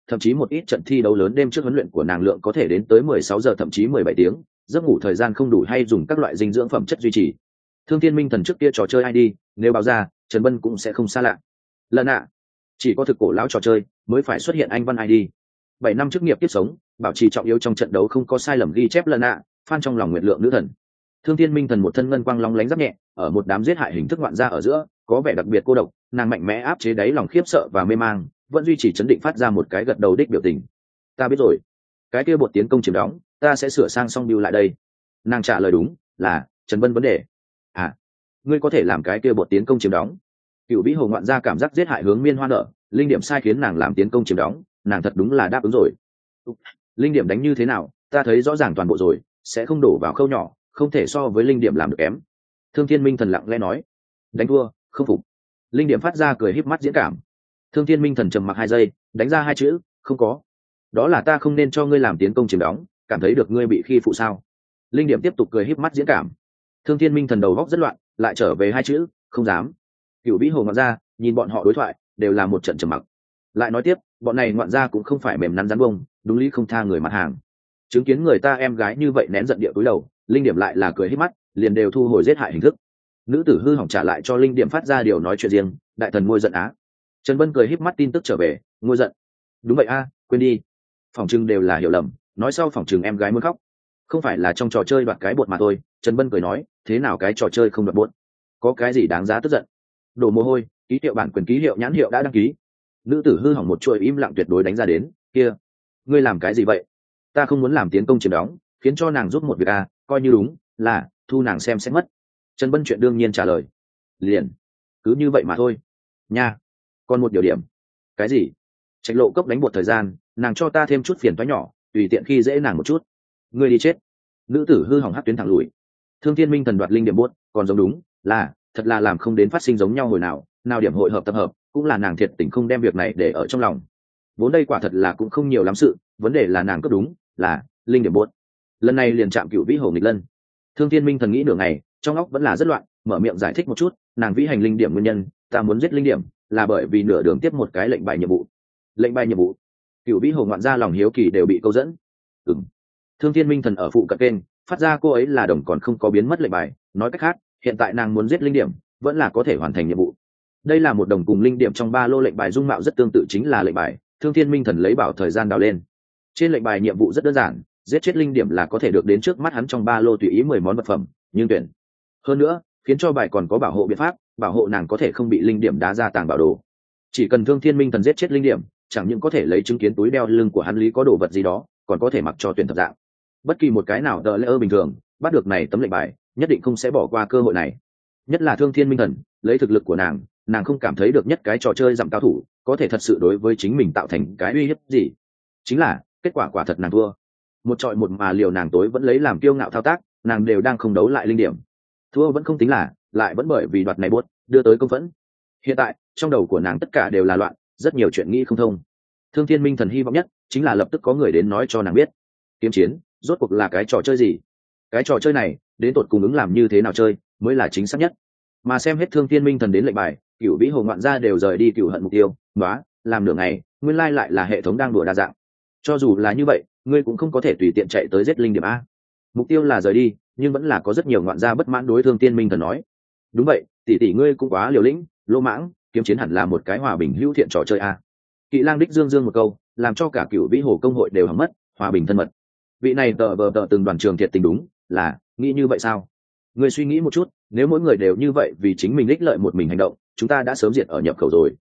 thậm chí một ít trận thi đấu lớn đêm trước huấn luyện của nàng lượng có thể đến tới 16 giờ thậm chí 17 tiếng, giấc ngủ thời gian không đủ hay dùng các loại dinh dưỡng phẩm chất duy trì. Thương Thiên Minh Thần trước kia trò chơi ai đi, nếu báo ra, Trần Bân cũng sẽ không xa lạ. Lần ạ, chỉ có thực cổ lão trò chơi mới phải xuất hiện anh văn ID. 7 năm chức nghiệp tiếp sống, bảo trì trọng yếu trong trận đấu không có sai lầm ghi chép lần ạ, phan trong lòng nguyện lượng nữ thần. Thương Thiên Minh Thần một thân ngân quang long lánh giáp nhẹ, ở một đám giết hại hình thức ngoạn gia ở giữa, có vẻ đặc biệt cô độc, nàng mạnh mẽ áp chế đáy lòng khiếp sợ và mê mang, vẫn duy trì chấn định phát ra một cái gật đầu đích biểu tình. Ta biết rồi, cái kia bột tiến công chiếm đóng, ta sẽ sửa sang xong build lại đây. Nàng trả lời đúng, là Trần Bân vấn đề. À, ngươi có thể làm cái kia bột tiến công chiếm đóng. Cựu Vĩ Hồ ngoạn gia cảm giác giết hại hướng miên hoa nở, linh điểm sai khiến nàng làm tiến công chiếm đóng, nàng thật đúng là đáp ứng rồi. Linh điểm đánh như thế nào, ta thấy rõ ràng toàn bộ rồi, sẽ không đổ vào khâu nhỏ, không thể so với linh điểm làm được kém. Thương Thiên Minh Thần lặng lẽ nói. Đánh thua, không phục. Linh điểm phát ra cười híp mắt diễn cảm. Thương Thiên Minh Thần trầm mặc 2 giây, đánh ra 2 chữ, không có. Đó là ta không nên cho ngươi làm tiến công chiếm đóng, cảm thấy được ngươi bị khi phụ sao? Linh điểm tiếp tục cười híp mắt diễn cảm. Thương Thiên Minh Thần đầu góc rất loạn, lại trở về 2 chữ, không dám. Cửu Vĩ Hồ ngoạn gia nhìn bọn họ đối thoại, đều là một trận trầm mặc. Lại nói tiếp, bọn này ngoạn gia cũng không phải mềm nắn rắn bông, đúng lý không tha người mặt hàng. Chứng kiến người ta em gái như vậy nén giận địa cúi đầu, Linh điểm lại là cười híp mắt, liền đều thu hồi giết hại hình thức. Nữ tử hư hỏng trả lại cho Linh điểm phát ra điều nói chuyện riêng, đại thần ngôi giận á. Trần Bân cười híp mắt tin tức trở về, ngôi giận. Đúng vậy a, quên đi. Phỏng chừng đều là hiểu lầm, nói sau phỏng chừng em gái muốn khóc. Không phải là trong trò chơi đoạt cái bột mà thôi. Trần Bân cười nói, thế nào cái trò chơi không đoạt bột? Có cái gì đáng giá tức giận? Đổ mồ hôi, ký hiệu bản quyền ký hiệu nhãn hiệu đã đăng ký. Nữ tử hư hỏng một chuỗi im lặng tuyệt đối đánh ra đến, kia, ngươi làm cái gì vậy? Ta không muốn làm tiến công chiếm đóng, khiến cho nàng giúp một việc a, coi như đúng, là thu nàng xem xét mất. Trần Bân chuyện đương nhiên trả lời. Liền, cứ như vậy mà thôi. Nha, còn một điều điểm. Cái gì? Trạch Lộ Cốc đánh bột thời gian, nàng cho ta thêm chút phiền toái nhỏ, tùy tiện khi dễ nàng một chút. Ngươi đi chết. Nữ tử hư hỏng hất tuyến thẳng lùi. Thương Thiên Minh Thần đoạt linh điểm bốt, còn giống đúng, là, thật là làm không đến phát sinh giống nhau hồi nào, nào điểm hội hợp tập hợp, cũng là nàng thiệt tình không đem việc này để ở trong lòng. Vốn đây quả thật là cũng không nhiều lắm sự, vấn đề là nàng cấp đúng, là linh điểm bốt. Lần này liền chạm Cửu Vĩ Hồ nghịch lân. Thương Thiên Minh Thần nghĩ nửa ngày, trong óc vẫn là rất loạn, mở miệng giải thích một chút, nàng vĩ hành linh điểm nguyên nhân, ta muốn giết linh điểm, là bởi vì nửa đường tiếp một cái lệnh bài nhiệm vụ. Lệnh bài nhiệm vụ? Cửu Vĩ Hồ ngoạn ra lòng hiếu kỳ đều bị câu dẫn. Ừm. Thương Thiên Minh Thần ở phụ cận kênh phát ra cô ấy là đồng còn không có biến mất lệnh bài, nói cách khác, hiện tại nàng muốn giết linh điểm, vẫn là có thể hoàn thành nhiệm vụ. Đây là một đồng cùng linh điểm trong ba lô lệnh bài dung mạo rất tương tự chính là lệnh bài, Thương Thiên Minh Thần lấy bảo thời gian đào lên. Trên lệnh bài nhiệm vụ rất đơn giản, giết chết linh điểm là có thể được đến trước mắt hắn trong ba lô tùy ý 10 món vật phẩm, nhưng tuyển. Hơn nữa, khiến cho bài còn có bảo hộ biện pháp, bảo hộ nàng có thể không bị linh điểm đá ra tàng bảo đồ. Chỉ cần Thương Thiên Minh Thần giết chết linh điểm, chẳng những có thể lấy chứng kiến túi đeo lưng của hắn lý có đồ vật gì đó, còn có thể mặc cho tuyển thật dạng. Bất kỳ một cái nào đỡ lỡ bình thường, bắt được này tấm lệnh bài, nhất định không sẽ bỏ qua cơ hội này. Nhất là Thương Thiên Minh Thần, lấy thực lực của nàng không cảm thấy được nhất cái trò chơi dặm cao thủ có thể thật sự đối với chính mình tạo thành cái uy hiếp gì. Chính là kết quả quả thật nàng thua. Một trọi một mà liều nàng tối vẫn lấy làm kiêu ngạo thao tác, nàng đều đang không đấu lại linh điểm. Thua vẫn không tính là, lại vẫn bởi vì đoạt này buốt, đưa tới công phẫn. Hiện tại, trong đầu của nàng tất cả đều là loạn, rất nhiều chuyện nghĩ không thông. Thương Thiên Minh Thần hy vọng nhất chính là lập tức có người đến nói cho nàng biết, kiếm chiến rốt cuộc là cái trò chơi gì, cái trò chơi này đến tột cùng ứng làm như thế nào chơi mới là chính xác nhất. Mà xem hết Thương Thiên Minh Thần đến lệnh bài, Cửu Vĩ Hồ ngoạn gia đều rời đi cửu hận mục tiêu, nói làm nửa ngày, nguyên lai lại là hệ thống đang đùa đa dạng. Cho dù là như vậy, ngươi cũng không có thể tùy tiện chạy tới giết linh điểm a. Mục tiêu là rời đi, nhưng vẫn là có rất nhiều ngoạn gia bất mãn đối Thương Thiên Minh Thần nói. Đúng vậy, tỷ ngươi cũng quá liều lĩnh, lô mãng, kiếm chiến hẳn là một cái hòa bình hữu thiện trò chơi a. Kỵ Lang đích dương một câu, làm cho cả Cửu Vĩ Hồ công hội đều hỏng mất, hòa bình thân mật. Vị này tờ từng đoàn trường thiệt tình đúng, là nghĩ như vậy sao? Ngươi suy nghĩ một chút, nếu mỗi người đều như vậy vì chính mình ích lợi một mình hành động, chúng ta đã sớm diệt ở nhập khẩu rồi.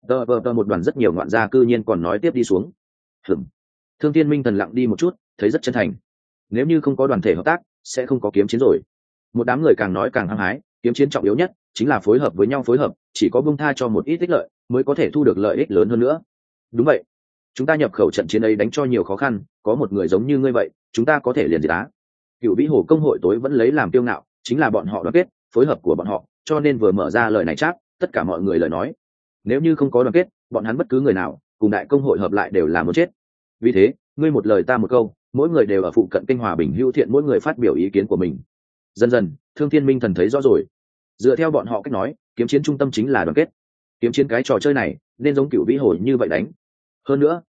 Một đoàn rất nhiều ngoạn gia cư nhiên còn nói tiếp đi xuống. Thương Thiên Minh Thần lặng đi một chút, thấy rất chân thành. Nếu như không có đoàn thể hợp tác, sẽ không có kiếm chiến rồi. Một đám người càng nói càng hăng hái, kiếm chiến trọng yếu nhất chính là phối hợp với nhau phối hợp, chỉ có buông tha cho một ít ích lợi, mới có thể thu được lợi ích lớn hơn nữa. Đúng vậy, chúng ta nhập khẩu trận chiến ấy đánh cho nhiều khó khăn, có một người giống như ngươi vậy, chúng ta có thể liền diệt á. Cửu Vĩ Hồ công hội tối vẫn lấy làm kiêu ngạo, chính là bọn họ đoàn kết, phối hợp của bọn họ, cho nên vừa mở ra lời này chắc, tất cả mọi người lời nói. Nếu như không có đoàn kết, bọn hắn bất cứ người nào cùng đại công hội hợp lại đều là muốn chết. Vì thế, ngươi một lời ta một câu, mỗi người đều ở phụ cận kênh hòa bình hữu thiện, mỗi người phát biểu ý kiến của mình. Dần dần, Thương Thiên Minh Thần thấy rõ rồi. Dựa theo bọn họ cách nói, kiếm chiến trung tâm chính là đoàn kết. Kiếm chiến cái trò chơi này nên giống Cửu Vĩ Hồ như vậy đánh. Hơn nữa,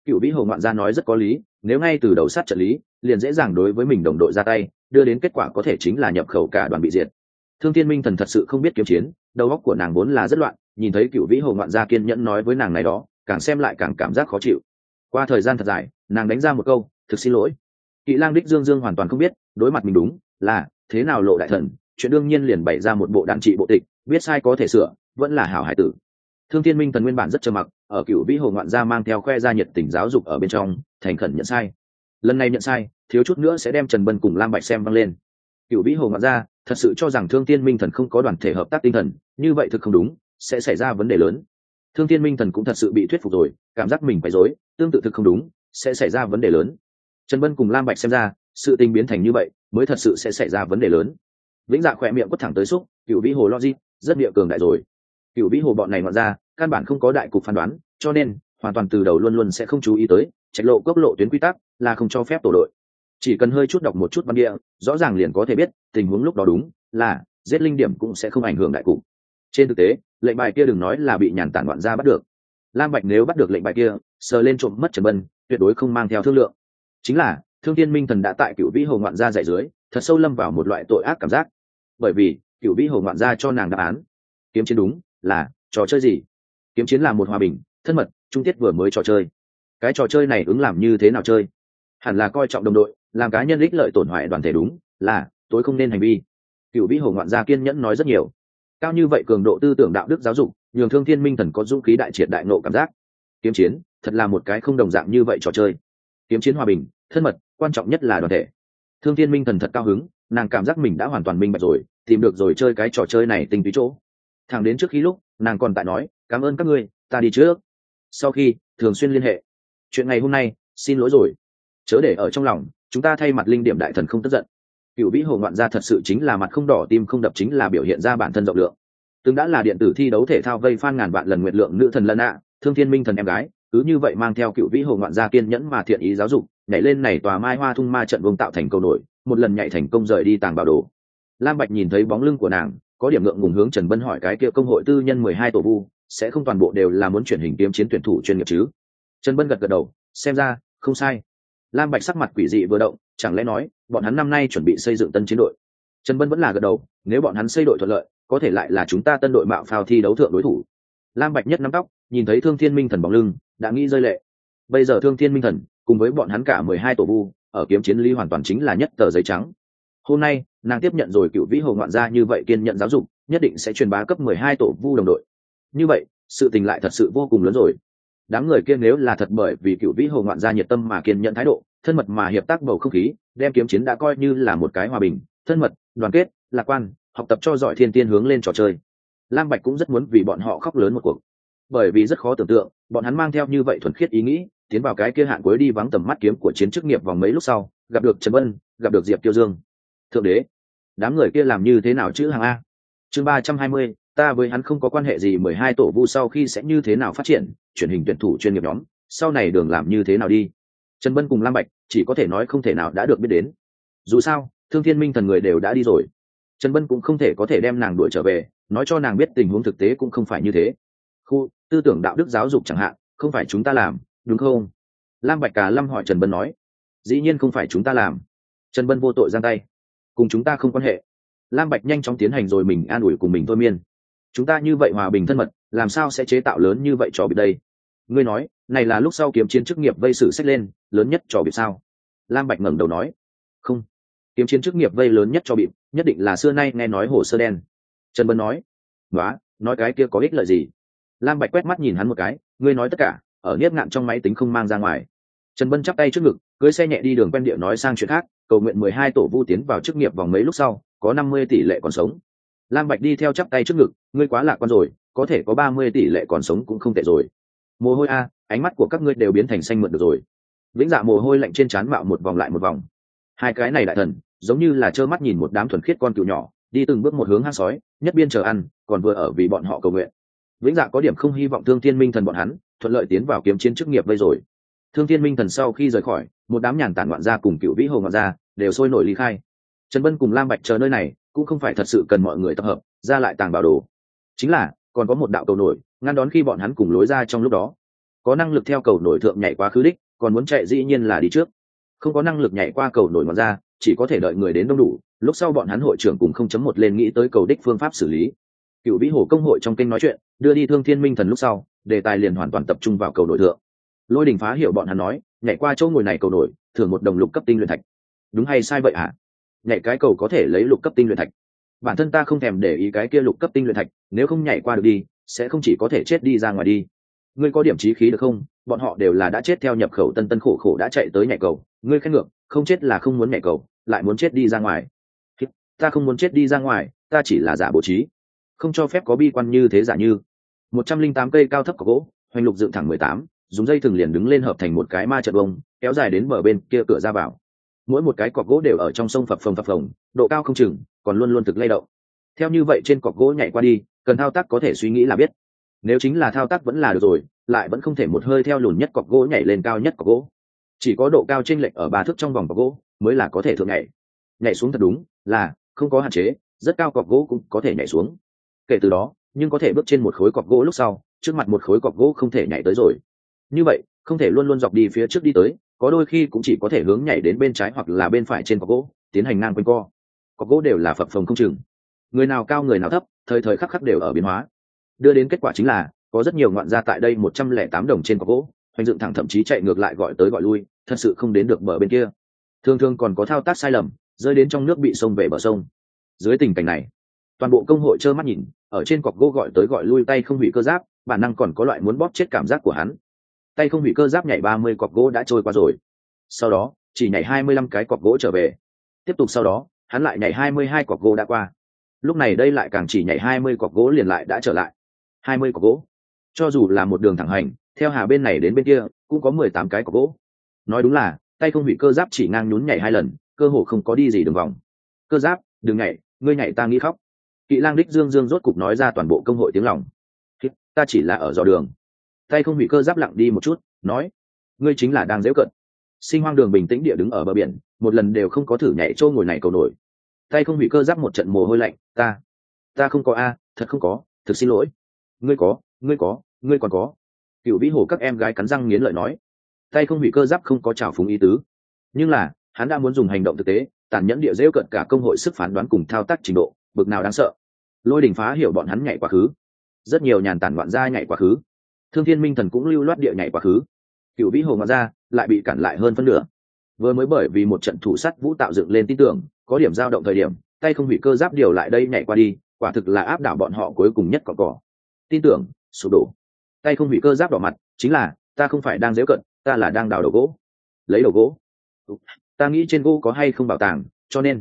Cựu vĩ hồ ngoạn gia nói rất có lý, nếu ngay từ đầu sát trận lý liền dễ dàng đối với mình đồng đội ra tay, đưa đến kết quả có thể chính là nhập khẩu cả đoàn bị diệt. Thương Thiên Minh Thần thật sự không biết kiếm chiến, đầu óc của nàng vốn là rất loạn, nhìn thấy Cựu vĩ hồ ngoạn gia kiên nhẫn nói với nàng này đó, càng xem lại càng cảm giác khó chịu. Qua thời gian thật dài, nàng đánh ra một câu, thực xin lỗi. Kỵ Lang đích Dương Dương hoàn toàn không biết, đối mặt mình đúng là thế nào lộ đại thần, chuyện đương nhiên liền bày ra một bộ đàn trị bộ tịch, biết sai có thể sửa, vẫn là hảo hải tử. Thương Thiên Minh Thần nguyên bản rất trầm mặc, ở Cựu vĩ hồ ngoạn gia mang theo khoe ra nhiệt tình giáo dục ở bên trong, thành khẩn nhận sai. Lần này nhận sai, thiếu chút nữa sẽ đem Trần Bân cùng Lam Bạch xem văng lên. Cựu vĩ hồ ngoạn gia thật sự cho rằng Thương Thiên Minh Thần không có đoàn thể hợp tác tinh thần, như vậy thực không đúng, sẽ xảy ra vấn đề lớn. Thương Thiên Minh Thần cũng thật sự bị thuyết phục rồi, cảm giác mình phải dối, tương tự thực không đúng, sẽ xảy ra vấn đề lớn. Trần Bân cùng Lam Bạch xem ra, sự tình biến thành như vậy, mới thật sự sẽ xảy ra vấn đề lớn. Vĩnh Dạ khỏe miệng quất thẳng tới xúc, Cựu vĩ hồ logic, rất địa cường đại rồi. Cựu vĩ hồ bọn này ngoạn ra, căn bản không có đại cục phán đoán, cho nên hoàn toàn từ đầu luôn luôn sẽ không chú ý tới trạch lộ cốc lộ tuyến quy tắc là không cho phép tổ đội. Chỉ cần hơi chút đọc một chút văn địa, rõ ràng liền có thể biết tình huống lúc đó đúng là giết linh điểm cũng sẽ không ảnh hưởng đại cục. Trên thực tế, lệnh bài kia đừng nói là bị nhàn tản ngoạn ra bắt được, Lam Bạch nếu bắt được lệnh bài kia, sờ lên trộm mất Trần Bân, tuyệt đối không mang theo thương lượng. Chính là Thương Thiên Minh Thần đã tại Cựu vĩ hồ ngoạn gia dạy dưới, thật sâu lâm vào một loại tội ác cảm giác, bởi vì Cựu vĩ hồ ngoạn gia cho nàng đáp án. Kiếm chiến đúng là trò chơi gì? Kiếm chiến là một hòa bình thân mật trung tiết vừa mới trò chơi. Cái trò chơi này ứng làm như thế nào chơi? Hẳn là coi trọng đồng đội, làm cá nhân ích lợi tổn hại đoàn thể đúng là tối không nên hành vi. Cựu vĩ hồ ngoạn gia kiên nhẫn nói rất nhiều. Cao như vậy cường độ tư tưởng đạo đức giáo dục, nhường Thương Thiên Minh Thần có dũng khí đại triệt đại nộ cảm giác. Kiếm chiến thật là một cái không đồng dạng như vậy trò chơi. Kiếm chiến hòa bình thân mật, quan trọng nhất là đoàn thể. Thương Thiên Minh Thần thật cao hứng, nàng cảm giác mình đã hoàn toàn minh bạch rồi, tìm được rồi chơi cái trò chơi này tinh túy chỗ. Thẳng đến trước khi lúc nàng còn tại nói cảm ơn các ngươi, ta đi trước. Sau khi thường xuyên liên hệ, chuyện ngày hôm nay xin lỗi rồi, chớ để ở trong lòng, chúng ta thay mặt linh điểm đại thần không tức giận. Cựu vĩ hồ ngoạn gia thật sự chính là mặt không đỏ tim không đập, chính là biểu hiện ra bản thân rộng lượng. Từng đã là điện tử thi đấu thể thao vây fan ngàn vạn lần nguyệt lượng nữ thần Lân ạ, Thương Thiên Minh Thần em gái, cứ như vậy mang theo Cựu vĩ hồ ngoạn gia kiên nhẫn mà thiện ý giáo dục, nhảy lên này tòa mai hoa thung ma trận vương tạo thành cầu nổi, một lần nhảy thành công rời đi tàng bảo đồ. Lam Bạch nhìn thấy bóng lưng của nàng, có điểm ngượng ngùng hướng Trần Bân hỏi cái kia công hội tư nhân 12 tổ vu, sẽ không toàn bộ đều là muốn chuyển hình kiếm chiến tuyển thủ chuyên nghiệp chứ? Trần Bân gật gật đầu, xem ra không sai. Lam Bạch sắc mặt quỷ dị vừa động, chẳng lẽ nói bọn hắn năm nay chuẩn bị xây dựng tân chiến đội? Trần Bân vẫn là gật đầu, nếu bọn hắn xây đội thuận lợi, có thể lại là chúng ta tân đội mạo phao thi đấu thượng đối thủ. Lam Bạch nhất nắm tóc, nhìn thấy Thương Thiên Minh Thần bóng lưng, đã nghĩ rơi lệ. Bây giờ Thương Thiên Minh Thần cùng với bọn hắn cả 12 tổ vu, ở kiếm chiến lý hoàn toàn chính là nhất tờ giấy trắng. Hôm nay, nàng tiếp nhận rồi Cựu vĩ hồ ngoạn gia như vậy kiên nhận giáo dục, nhất định sẽ truyền bá cấp 12 tổ vu đồng đội. Như vậy, sự tình lại thật sự vô cùng lớn rồi. Đám người kia nếu là thật bởi vì Cựu vĩ hồ ngoạn gia nhiệt tâm mà kiên nhận thái độ, thân mật mà hiệp tác bầu không khí, đem kiếm chiến đã coi như là một cái hòa bình, thân mật, đoàn kết, lạc quan, học tập cho giỏi thiên tiên hướng lên trò chơi. Lam Bạch cũng rất muốn vì bọn họ khóc lớn một cuộc, bởi vì rất khó tưởng tượng, bọn hắn mang theo như vậy thuần khiết ý nghĩ, tiến vào cái kia hạn cuối đi vắng tầm mắt kiếm của chiến chức nghiệp vòng mấy lúc sau, gặp được Trần Bân, gặp được Diệp Tiêu Dương. Thượng đế, đám người kia làm như thế nào chứ hàng a? Chương 320, ta với hắn không có quan hệ gì, 12 tổ vu sau khi sẽ như thế nào phát triển, truyền hình tuyển thủ chuyên nghiệp nhóm, sau này đường làm như thế nào đi? Trần Bân cùng Lam Bạch chỉ có thể nói không thể nào đã được biết đến. Dù sao, Thương Thiên Minh Thần người đều đã đi rồi. Trần Bân cũng không thể có thể đem nàng đuổi trở về, nói cho nàng biết tình huống thực tế cũng không phải như thế. Khu tư tưởng đạo đức giáo dục chẳng hạn, không phải chúng ta làm, đúng không? Lam Bạch cả lâm hỏi Trần Bân nói. Dĩ nhiên không phải chúng ta làm. Trần Bân vô tội giang tay. Cùng chúng ta không quan hệ. Lam Bạch nhanh chóng tiến hành rồi mình an ủi cùng mình thôi miên. Chúng ta như vậy hòa bình thân mật, làm sao sẽ chế tạo lớn như vậy trò bịp đây? Ngươi nói, này là lúc sau kiếm chiến chức nghiệp vây sử sách lên, lớn nhất trò bịp sao? Lam Bạch ngẩng đầu nói. Không, kiếm chiến chức nghiệp vây lớn nhất trò bịp, nhất định là xưa nay nghe nói hồ sơ đen. Trần Bân nói. Nói cái kia có ích lợi gì? Lam Bạch quét mắt nhìn hắn một cái, ngươi nói tất cả, ở Niếp Ngạn trong máy tính không mang ra ngoài. Trần Bân chắp tay trước ngực, cưỡi xe nhẹ đi đường quen địa nói sang chuyện khác, cầu nguyện 12 tổ vu tiến vào chức nghiệp vòng mấy lúc sau, có 50 tỷ lệ còn sống. Lam Bạch đi theo chắp tay trước ngực, ngươi quá lạc quan rồi, có thể có 30 tỷ lệ còn sống cũng không tệ rồi. Mồ hôi a, ánh mắt của các ngươi đều biến thành xanh mượt được rồi. Vĩnh Dạ mồ hôi lạnh trên trán mạo một vòng lại một vòng. Hai cái này đại thần, giống như là trơ mắt nhìn một đám thuần khiết con cừu nhỏ, đi từng bước một hướng hang sói, nhất biên chờ ăn, còn vừa ở vì bọn họ cầu nguyện. Vĩnh Dạ có điểm không hy vọng Thương Thiên Minh Thần bọn hắn thuận lợi tiến vào kiếm chiến chức nghiệp vây rồi. Thương Thiên Minh Thần sau khi rời khỏi, một đám nhàn tản ngoạn gia cùng Cựu vĩ hồ ngoạn gia đều sôi nổi ly khai. Trần Bân cùng Lam Bạch chờ nơi này cũng không phải thật sự cần mọi người tập hợp ra lại tàng bảo đồ, chính là còn có một đạo cầu nổi ngăn đón khi bọn hắn cùng lối ra trong lúc đó. có năng lực theo cầu nổi thượng nhảy qua khứ đích, còn muốn chạy dĩ nhiên là đi trước. Không có năng lực nhảy qua cầu nổi ngoạn ra, chỉ có thể đợi người đến đông đủ, lúc sau bọn hắn hội trưởng cùng 0.1 lên nghĩ tới cầu đích phương pháp xử lý. Cựu Vĩ Hồ công hội trong kênh nói chuyện, đưa đi Thương Thiên Minh Thần lúc sau, đề tài liền hoàn toàn tập trung vào cầu nổi thượng. Lôi Đình phá hiểu bọn hắn nói, nhảy qua chỗ ngồi này cầu nổi, thưởng 1 đồng lục cấp tinh luyện thạch. Đúng hay sai vậy hả? Nhảy cái cầu có thể lấy lục cấp tinh luyện thạch. Bản thân ta không thèm để ý cái kia lục cấp tinh luyện thạch, nếu không nhảy qua được đi, sẽ không chỉ có thể chết đi ra ngoài đi. Ngươi có điểm chí khí được không? Bọn họ đều là đã chết theo nhập khẩu tân tân khổ khổ đã chạy tới nhảy cầu, ngươi khen ngược, không chết là không muốn nhảy cầu, lại muốn chết đi ra ngoài. Ta không muốn chết đi ra ngoài, ta chỉ là giả bố trí, không cho phép có bi quan như thế giả như. 108 cây cao thấp có gỗ, hoành lục dựng thẳng 18, dùng dây thừng liền đứng lên hợp thành một cái ma trận bông, kéo dài đến bờ bên kia cửa ra vào. Mỗi một cái cọc gỗ đều ở trong sông phập phồng, độ cao không chừng, còn luôn luôn thực lay động. Theo như vậy trên cọc gỗ nhảy qua đi, cần thao tác có thể suy nghĩ là biết. Nếu chính là thao tác vẫn là được rồi, lại vẫn không thể một hơi theo lùn nhất cọc gỗ nhảy lên cao nhất cọc gỗ. Chỉ có độ cao chênh lệch ở 3 thước trong vòng cọc gỗ mới là có thể thượng nhảy. Nhảy xuống thật đúng là không có hạn chế, rất cao cọc gỗ cũng có thể nhảy xuống. Kể từ đó, nhưng có thể bước trên một khối cọc gỗ lúc sau, trước mặt một khối cọc gỗ không thể nhảy tới rồi. Như vậy, không thể luôn luôn dọc đi phía trước đi tới, có đôi khi cũng chỉ có thể hướng nhảy đến bên trái hoặc là bên phải trên cọc gỗ, tiến hành ngang quanh co. Cọc gỗ đều là phập phồng không chừng, người nào cao người nào thấp, thời thời khắc khắc đều ở biến hóa. Đưa đến kết quả chính là, có rất nhiều ngoạn gia tại đây 108 đồng trên cọc gỗ, hoành dựng thẳng thậm chí chạy ngược lại gọi tới gọi lui, thật sự không đến được bờ bên kia. Thường thường còn có thao tác sai lầm, rơi đến trong nước bị sông về bờ sông. Dưới tình cảnh này, toàn bộ công hội trơ mắt nhìn, ở trên cọc gỗ gọi tới gọi lui tay không hủy cơ giáp, bản năng còn có loại muốn bóp chết cảm giác của hắn. Tay không hủy cơ giáp nhảy 30 cọc gỗ đã trôi qua rồi, sau đó chỉ nhảy 25 cái cọc gỗ trở về, tiếp tục sau đó hắn lại nhảy 22 cọc gỗ đã qua, lúc này đây lại càng chỉ nhảy 20 cọc gỗ liền lại đã trở lại. 20 cọc gỗ, cho dù là một đường thẳng hành theo hà bên này đến bên kia cũng có 18 cái cọc gỗ. Nói đúng là tay không hủy cơ giáp chỉ ngang nhún nhảy 2 lần, cơ hồ không có đi gì đường vòng. Cơ giáp đừng nhảy, ngươi nhảy ta nghĩ khóc. Kỵ lang đích dương dương rốt cục nói ra toàn bộ công hội tiếng lòng. Ta chỉ là ở dò đường. Tay không hủy cơ giáp lặng đi một chút, nói, ngươi chính là đang giễu cợt. Sinh Hoang Đường bình tĩnh địa đứng ở bờ biển, một lần đều không có thử nhảy trâu ngồi này cầu nổi. Tay không hủy cơ giáp một trận mồ hôi lạnh, ta không có a, thật không có, thực xin lỗi. Ngươi còn có. Cựu Vĩ Hồ các em gái cắn răng nghiến lợi nói. Tay không hủy cơ giáp không có trào phúng ý tứ, nhưng là hắn đã muốn dùng hành động thực tế, tàn nhẫn địa giễu cợt cả công hội sức phán đoán cùng thao tác trình độ, bực nào đáng sợ. Lôi Đình phá hiểu bọn hắn nhảy quá khứ, rất nhiều nhàn tản ngoạn gia nhảy quá khứ, Thương Thiên Minh Thần cũng lưu loát địa nhảy quá khứ. Cựu Vĩ Hồ ngoạn gia lại bị cản lại hơn phân nửa. Vừa mới bởi vì một trận thủ sắt vũ tạo dựng lên tin tưởng, có điểm dao động thời điểm, tay không hủy cơ giáp điều lại đây nhảy qua đi, quả thực là áp đảo bọn họ cuối cùng nhất cỏ. Tin tưởng sụp đổ. Tay không hủy cơ giáp đỏ mặt, chính là, ta không phải đang giễu cận, ta là đang đào đầu gỗ. Lấy đầu gỗ? Ta nghĩ trên gỗ có hay không bảo tàng, cho nên.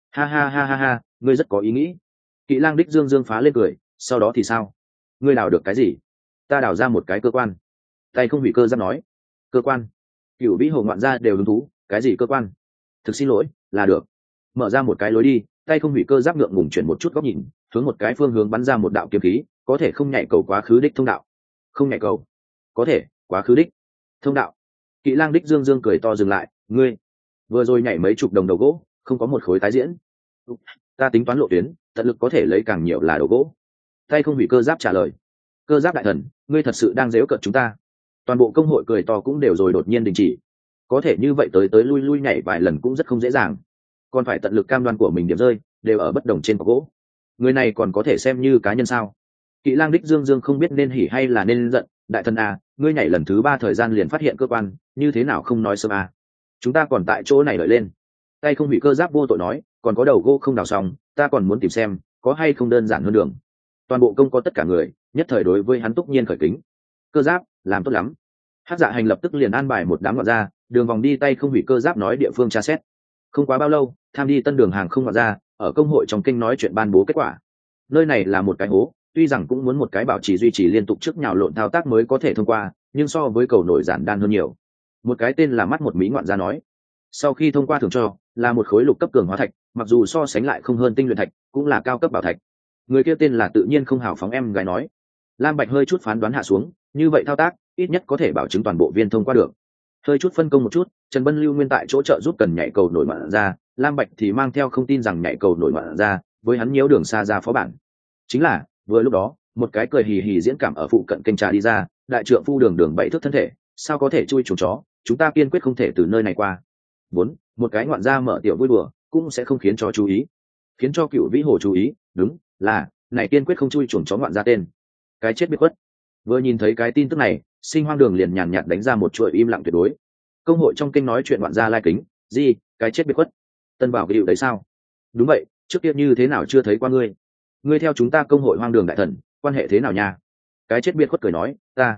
Ha, ngươi rất có ý nghĩ. Kỵ lang đích dương dương phá lên cười, sau đó thì sao? Ngươi đào được cái gì? Ta đào ra một cái cơ quan. Tay không hủy cơ giáp nói. Cơ quan? Cửu Vĩ Hồ ngoạn gia đều hứng thú, cái gì cơ quan? Thực xin lỗi, là được. Mở ra một cái lối đi, tay không hủy cơ giáp ngượng ngùng chuyển một chút góc nhìn, hướng một cái phương hướng bắn ra một đạo kiếm khí, có thể không nhảy cầu quá khứ đích thông đạo. Không nhảy cầu, có thể quá khứ đích thông đạo. Kỵ lang đích dương dương cười to dừng lại, ngươi vừa rồi nhảy mấy chục đồng đầu gỗ, không có một khối tái diễn. Ta tính toán lộ tuyến, tận lực có thể lấy càng nhiều là đầu gỗ. Tay không hủy cơ giáp trả lời. Cơ giáp đại thần, ngươi thật sự đang giễu cợt chúng ta. Toàn bộ công hội cười to cũng đều rồi đột nhiên đình chỉ. Có thể như vậy tới tới lui lui nhảy vài lần cũng rất không dễ dàng, còn phải tận lực cam đoan của mình điểm rơi đều ở bất đồng trên cọc gỗ. Người này còn có thể xem như cá nhân sao? Kỵ lang đích dương dương không biết nên hỉ hay là nên giận. Đại thần à, ngươi nhảy lần thứ 3 thời gian liền phát hiện cơ quan, như thế nào không nói sớm à? Chúng ta còn tại chỗ này đợi lên. Tay không hủy cơ giáp vô tội nói, còn có đầu gỗ không đào xong, ta còn muốn tìm xem có hay không đơn giản hơn đường. Toàn bộ công có tất cả người nhất thời đối với hắn túc nhiên khởi kính. Cơ giáp làm tốt lắm. Hắc Dạ Hành lập tức liền an bài một đám ngoạn gia đường vòng đi tay không hủy cơ giáp nói địa phương tra xét. Không quá bao lâu, tham đi tân đường hàng không ngoạn gia ở công hội trong kinh nói chuyện ban bố kết quả. Nơi này là một cái hố, tuy rằng cũng muốn một cái bảo trì duy trì liên tục trước nhào lộn thao tác mới có thể thông qua, nhưng so với cầu nổi giản đan hơn nhiều. Một cái tên là mắt một mí ngoạn gia nói, sau khi thông qua thường cho là một khối lục cấp cường hóa thạch, mặc dù so sánh lại không hơn tinh luyện thạch, cũng là cao cấp bảo thạch. Người kia tên là tự nhiên không hào phóng em gái nói. Lam Bạch hơi chút phán đoán hạ xuống, như vậy thao tác ít nhất có thể bảo chứng toàn bộ viên thông qua được. Hơi chút phân công một chút, Trần Bân Lưu nguyên tại chỗ trợ giúp cần nhảy cầu nổi mạn ra, Lam Bạch thì mang theo không tin rằng nhảy cầu nổi mạn ra, với hắn nhiễu đường xa ra phó bản. Chính là vừa lúc đó, một cái cười hì hì diễn cảm ở phụ cận kênh trà đi ra, đại trượng phu đường đường 7 thước thân thể sao có thể chui chuồng chó, chúng ta kiên quyết không thể từ nơi này qua. Bốn, một cái ngoạn gia mở tiểu vui đùa cũng sẽ không khiến cho chú ý, khiến cho Cửu Vĩ Hồ chú ý, đúng là này kiên quyết không chui chuồng chó ngoạn gia tên. Cái chết biết khuất. Vừa nhìn thấy cái tin tức này, Sinh Hoang Đường liền nhàn nhạt đánh ra một chuỗi im lặng tuyệt đối. Công hội trong kinh nói chuyện ngoạn gia lai kính, gì, cái chết biết khuất. Tân Bảo cái điều đấy sao? Đúng vậy, trước kia như thế nào chưa thấy qua ngươi. Ngươi theo chúng ta công hội Hoang Đường đại thần, quan hệ thế nào nha? Cái chết biết khuất cười nói,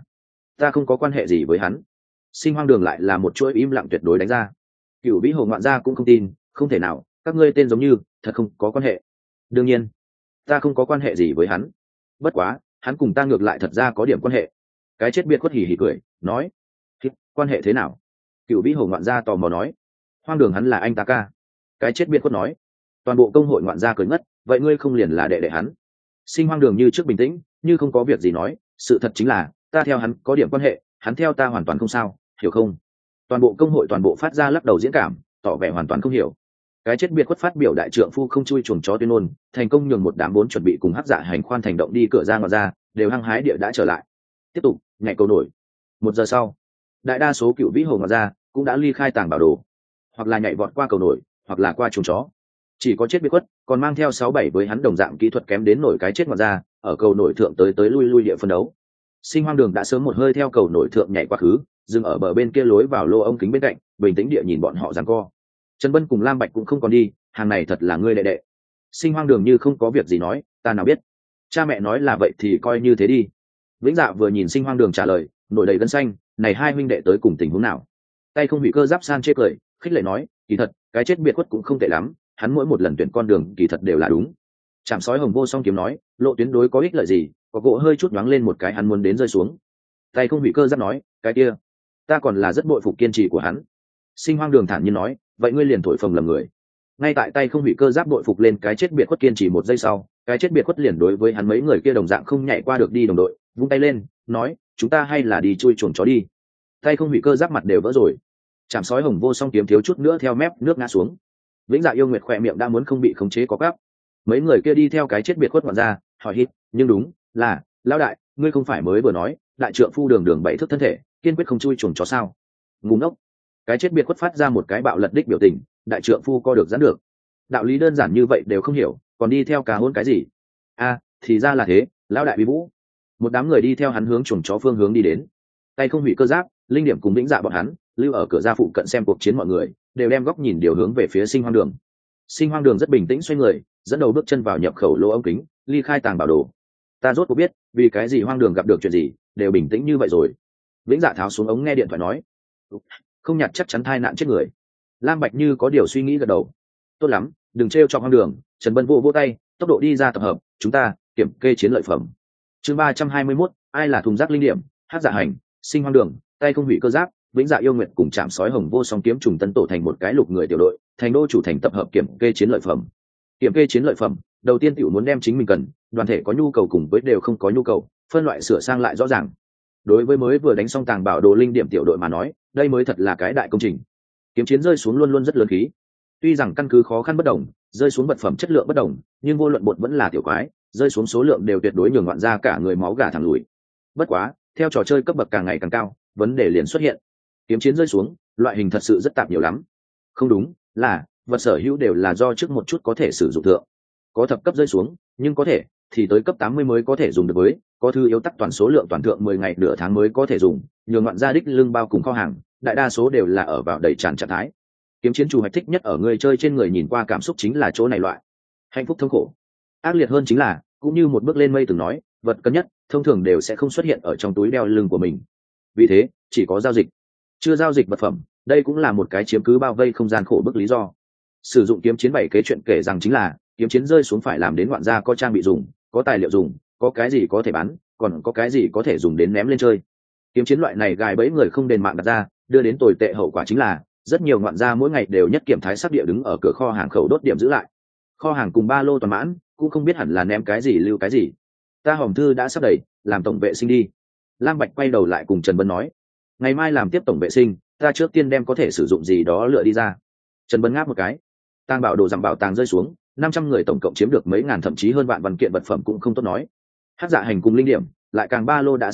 ta không có quan hệ gì với hắn. Sinh Hoang Đường lại là một chuỗi im lặng tuyệt đối đánh ra. Cửu Vĩ Hồ ngoạn gia cũng không tin, không thể nào, các ngươi tên giống như thật không có quan hệ. Đương nhiên ta không có quan hệ gì với hắn, bất quá hắn cùng ta ngược lại thật ra có điểm quan hệ. Cái chết biệt khuất hỉ hỉ cười nói, quan hệ thế nào? Cửu Vĩ Hồ ngoạn gia tò mò nói, Hoang Đường hắn là anh ta ca. Cái chết biệt khuất nói, toàn bộ công hội ngoạn gia cười ngất, vậy ngươi không liền là đệ đệ hắn? Sinh Hoang Đường như trước bình tĩnh như không có việc gì nói, sự thật chính là ta theo hắn có điểm quan hệ, hắn theo ta hoàn toàn không sao, hiểu không? Toàn bộ công hội toàn bộ phát ra lắc đầu diễn cảm, tỏ vẻ hoàn toàn không hiểu. Cái chết biệt khuất phát biểu đại trượng phu không chui chuồng chó tuyên ngôn, thành công nhường một đám bốn chuẩn bị cùng Hắc Dạ Hành khoan thành động đi cửa ra ngọ ra, đều hăng hái địa đã trở lại. Tiếp tục nhảy cầu nổi. 1 giờ sau, đại đa số Cựu Vĩ Hồ ngọ ra cũng đã ly khai tàng bảo đồ, hoặc là nhảy vọt qua cầu nổi, hoặc là qua chuồng chó. Chỉ có chết biệt khuất còn mang theo 6-7 với hắn đồng dạng kỹ thuật kém đến nổi cái chết ngọ ra, ở cầu nổi thượng tới lui địa phân đấu. Sinh Hoang Đường đã sớm một hơi theo cầu nổi thượng nhảy qua khứ, dừng ở bờ bên kia lối vào lô ống kính bên cạnh, bình tĩnh địa nhìn bọn họ giằng co. Trần Bân cùng Lam Bạch cũng không còn đi, hàng này thật là ngươi đệ đệ. Sinh Hoang Đường như không có việc gì nói, ta nào biết. Cha mẹ nói là vậy thì coi như thế đi. Vĩnh Dạ vừa nhìn Sinh Hoang Đường trả lời, nổi đầy gân xanh, này hai huynh đệ tới cùng tình huống nào? Tay không hủy cơ giáp san chê cười, khích lệ nói, kỳ thật, cái chết biệt khuất cũng không tệ lắm, hắn mỗi một lần tuyển con đường kỳ thật đều là đúng. Trảm sói hồng vô song kiếm nói, lộ tuyến đối có ích lợi gì, có gỗ hơi chút nhoáng lên một cái hắn muốn đến rơi xuống. Tay không hủy cơ giáp nói, cái kia, ta còn là rất bội phục kiên trì của hắn. Sinh Hoang Đường thản nhiên nói, vậy ngươi liền thổi phồng lầm người. Ngay tại tay không hủy cơ giáp bội phục lên cái chết biệt khuất kiên trì 1 giây sau, cái chết biệt khuất liền đối với hắn mấy người kia đồng dạng không nhảy qua được đi đồng đội, vung tay lên nói, chúng ta hay là đi chui chuồng chó đi. Tay không hủy cơ giáp mặt đều vỡ rồi. Chạm sói hồng vô song kiếm thiếu chút nữa theo mép nước ngã xuống. Vĩnh Dạ yêu nguyệt khỏe miệng đã muốn không bị khống chế có cắp. Mấy người kia đi theo cái chết biệt khuất ngoạn ra, hỏi hít, nhưng đúng là lão đại, ngươi không phải mới vừa nói đại trượng phu đường đường 7 thước thân thể kiên quyết không chui chuồng chó sao? Ngu ngốc. Cái chết biệt khuất phát ra một cái bạo lật đích biểu tình, đại trượng phu co được giãn được, đạo lý đơn giản như vậy đều không hiểu, còn đi theo cà hôn cái gì? Thì ra là thế, lão đại bí vũ. Một đám người đi theo hắn hướng chuồng chó phương hướng đi đến. Tay không hủy cơ giáp, linh điểm cùng Vĩnh Dạ bọn hắn lưu ở cửa ra phụ cận xem cuộc chiến, mọi người đều đem góc nhìn điều hướng về phía Sinh Hoang Đường. Sinh Hoang Đường rất bình tĩnh xoay người, dẫn đầu bước chân vào nhập khẩu lỗ ống kính, ly khai tàng bảo đồ. Ta rốt cuộc biết vì cái gì Hoang Đường gặp được chuyện gì đều bình tĩnh như vậy rồi. Vĩnh Dạ tháo xuống ống nghe điện thoại nói, không nhặt chắc chắn thai nạn chết người. Lam Bạch như có điều suy nghĩ gật đầu, tốt lắm, đừng trêu cho Hoang Đường. Trần Bân vô tay, tốc độ đi ra tập hợp, chúng ta kiểm kê chiến lợi phẩm. Chương 321, ai là thùng rác linh điểm? Hắc Dạ Hành, Sinh Hoang Đường, tay không hủy cơ giáp, Vĩnh Dạ yêu nguyệt cùng chạm sói hồng vô song kiếm trùng tân tổ thành một cái lục người tiểu đội, thành đô chủ thành tập hợp kiểm kê chiến lợi phẩm. Kiểm kê chiến lợi phẩm, đầu tiên tiểu muốn đem chính mình cần, đoàn thể có nhu cầu cùng với đều không có nhu cầu, phân loại sửa sang lại rõ ràng. Đối với mới vừa đánh xong tàng bảo đồ linh điểm tiểu đội mà nói, đây mới thật là cái đại công trình. Kiếm chiến rơi xuống luôn luôn rất lớn khí. Tuy rằng căn cứ khó khăn bất đồng, rơi xuống vật phẩm chất lượng bất đồng, nhưng vô luận bột vẫn là tiểu quái, rơi xuống số lượng đều tuyệt đối nhường ngoạn ra cả người máu gà thẳng lùi. Bất quá, theo trò chơi cấp bậc càng ngày càng cao, vấn đề liền xuất hiện. Kiếm chiến rơi xuống, loại hình thật sự rất tạp nhiều lắm. Không đúng, là vật sở hữu đều là do trước một chút có thể sử dụng thượng. Có thập cấp rơi xuống, nhưng có thể thì tới cấp 80 mới có thể dùng được, với có thư yếu tắc toàn số lượng toàn thượng 10 ngày nửa tháng mới có thể dùng, nhường ngoạn gia đích lưng bao cùng kho hàng, đại đa số đều là ở vào đầy tràn trạng thái. Kiếm chiến chủ hạch thích nhất ở người chơi trên người nhìn qua cảm xúc chính là chỗ này loại hạnh phúc thống khổ. Ác liệt hơn chính là, cũng như một bước lên mây từng nói, vật cân nhất thông thường đều sẽ không xuất hiện ở trong túi đeo lưng của mình. Vì thế chỉ có giao dịch, chưa giao dịch vật phẩm, đây cũng là một cái chiếm cứ bao vây không gian khổ bức lý do. Sử dụng kiếm chiến 7 kế chuyện kể rằng chính là kiếm chiến rơi xuống phải làm đến ngoạn gia có trang bị dùng, có tài liệu dùng, có cái gì có thể bán, còn có cái gì có thể dùng đến ném lên chơi. Kiếm chiến loại này gài bẫy người không đền mạng đặt ra, đưa đến tồi tệ hậu quả chính là rất nhiều ngoạn gia mỗi ngày đều nhất kiểm thái sắc địa đứng ở cửa kho hàng khẩu đốt điểm giữ lại. Kho hàng cùng ba lô toàn mãn, cũng không biết hẳn là ném cái gì lưu cái gì. Ta hòm thư đã sắp đầy, làm tổng vệ sinh đi. Lam Bạch quay đầu lại cùng Trần Bân nói, ngày mai làm tiếp tổng vệ sinh, ta trước tiên đem có thể sử dụng gì đó lựa đi ra. Trần Bân ngáp một cái, tàng bảo đồ giảm bảo tàng rơi xuống, 500 người tổng cộng chiếm được mấy ngàn thậm chí hơn vạn văn kiện vật phẩm cũng không tốt nói. Hắc Dạ Hành cùng linh điểm lại càng ba lô đã sớm đầy,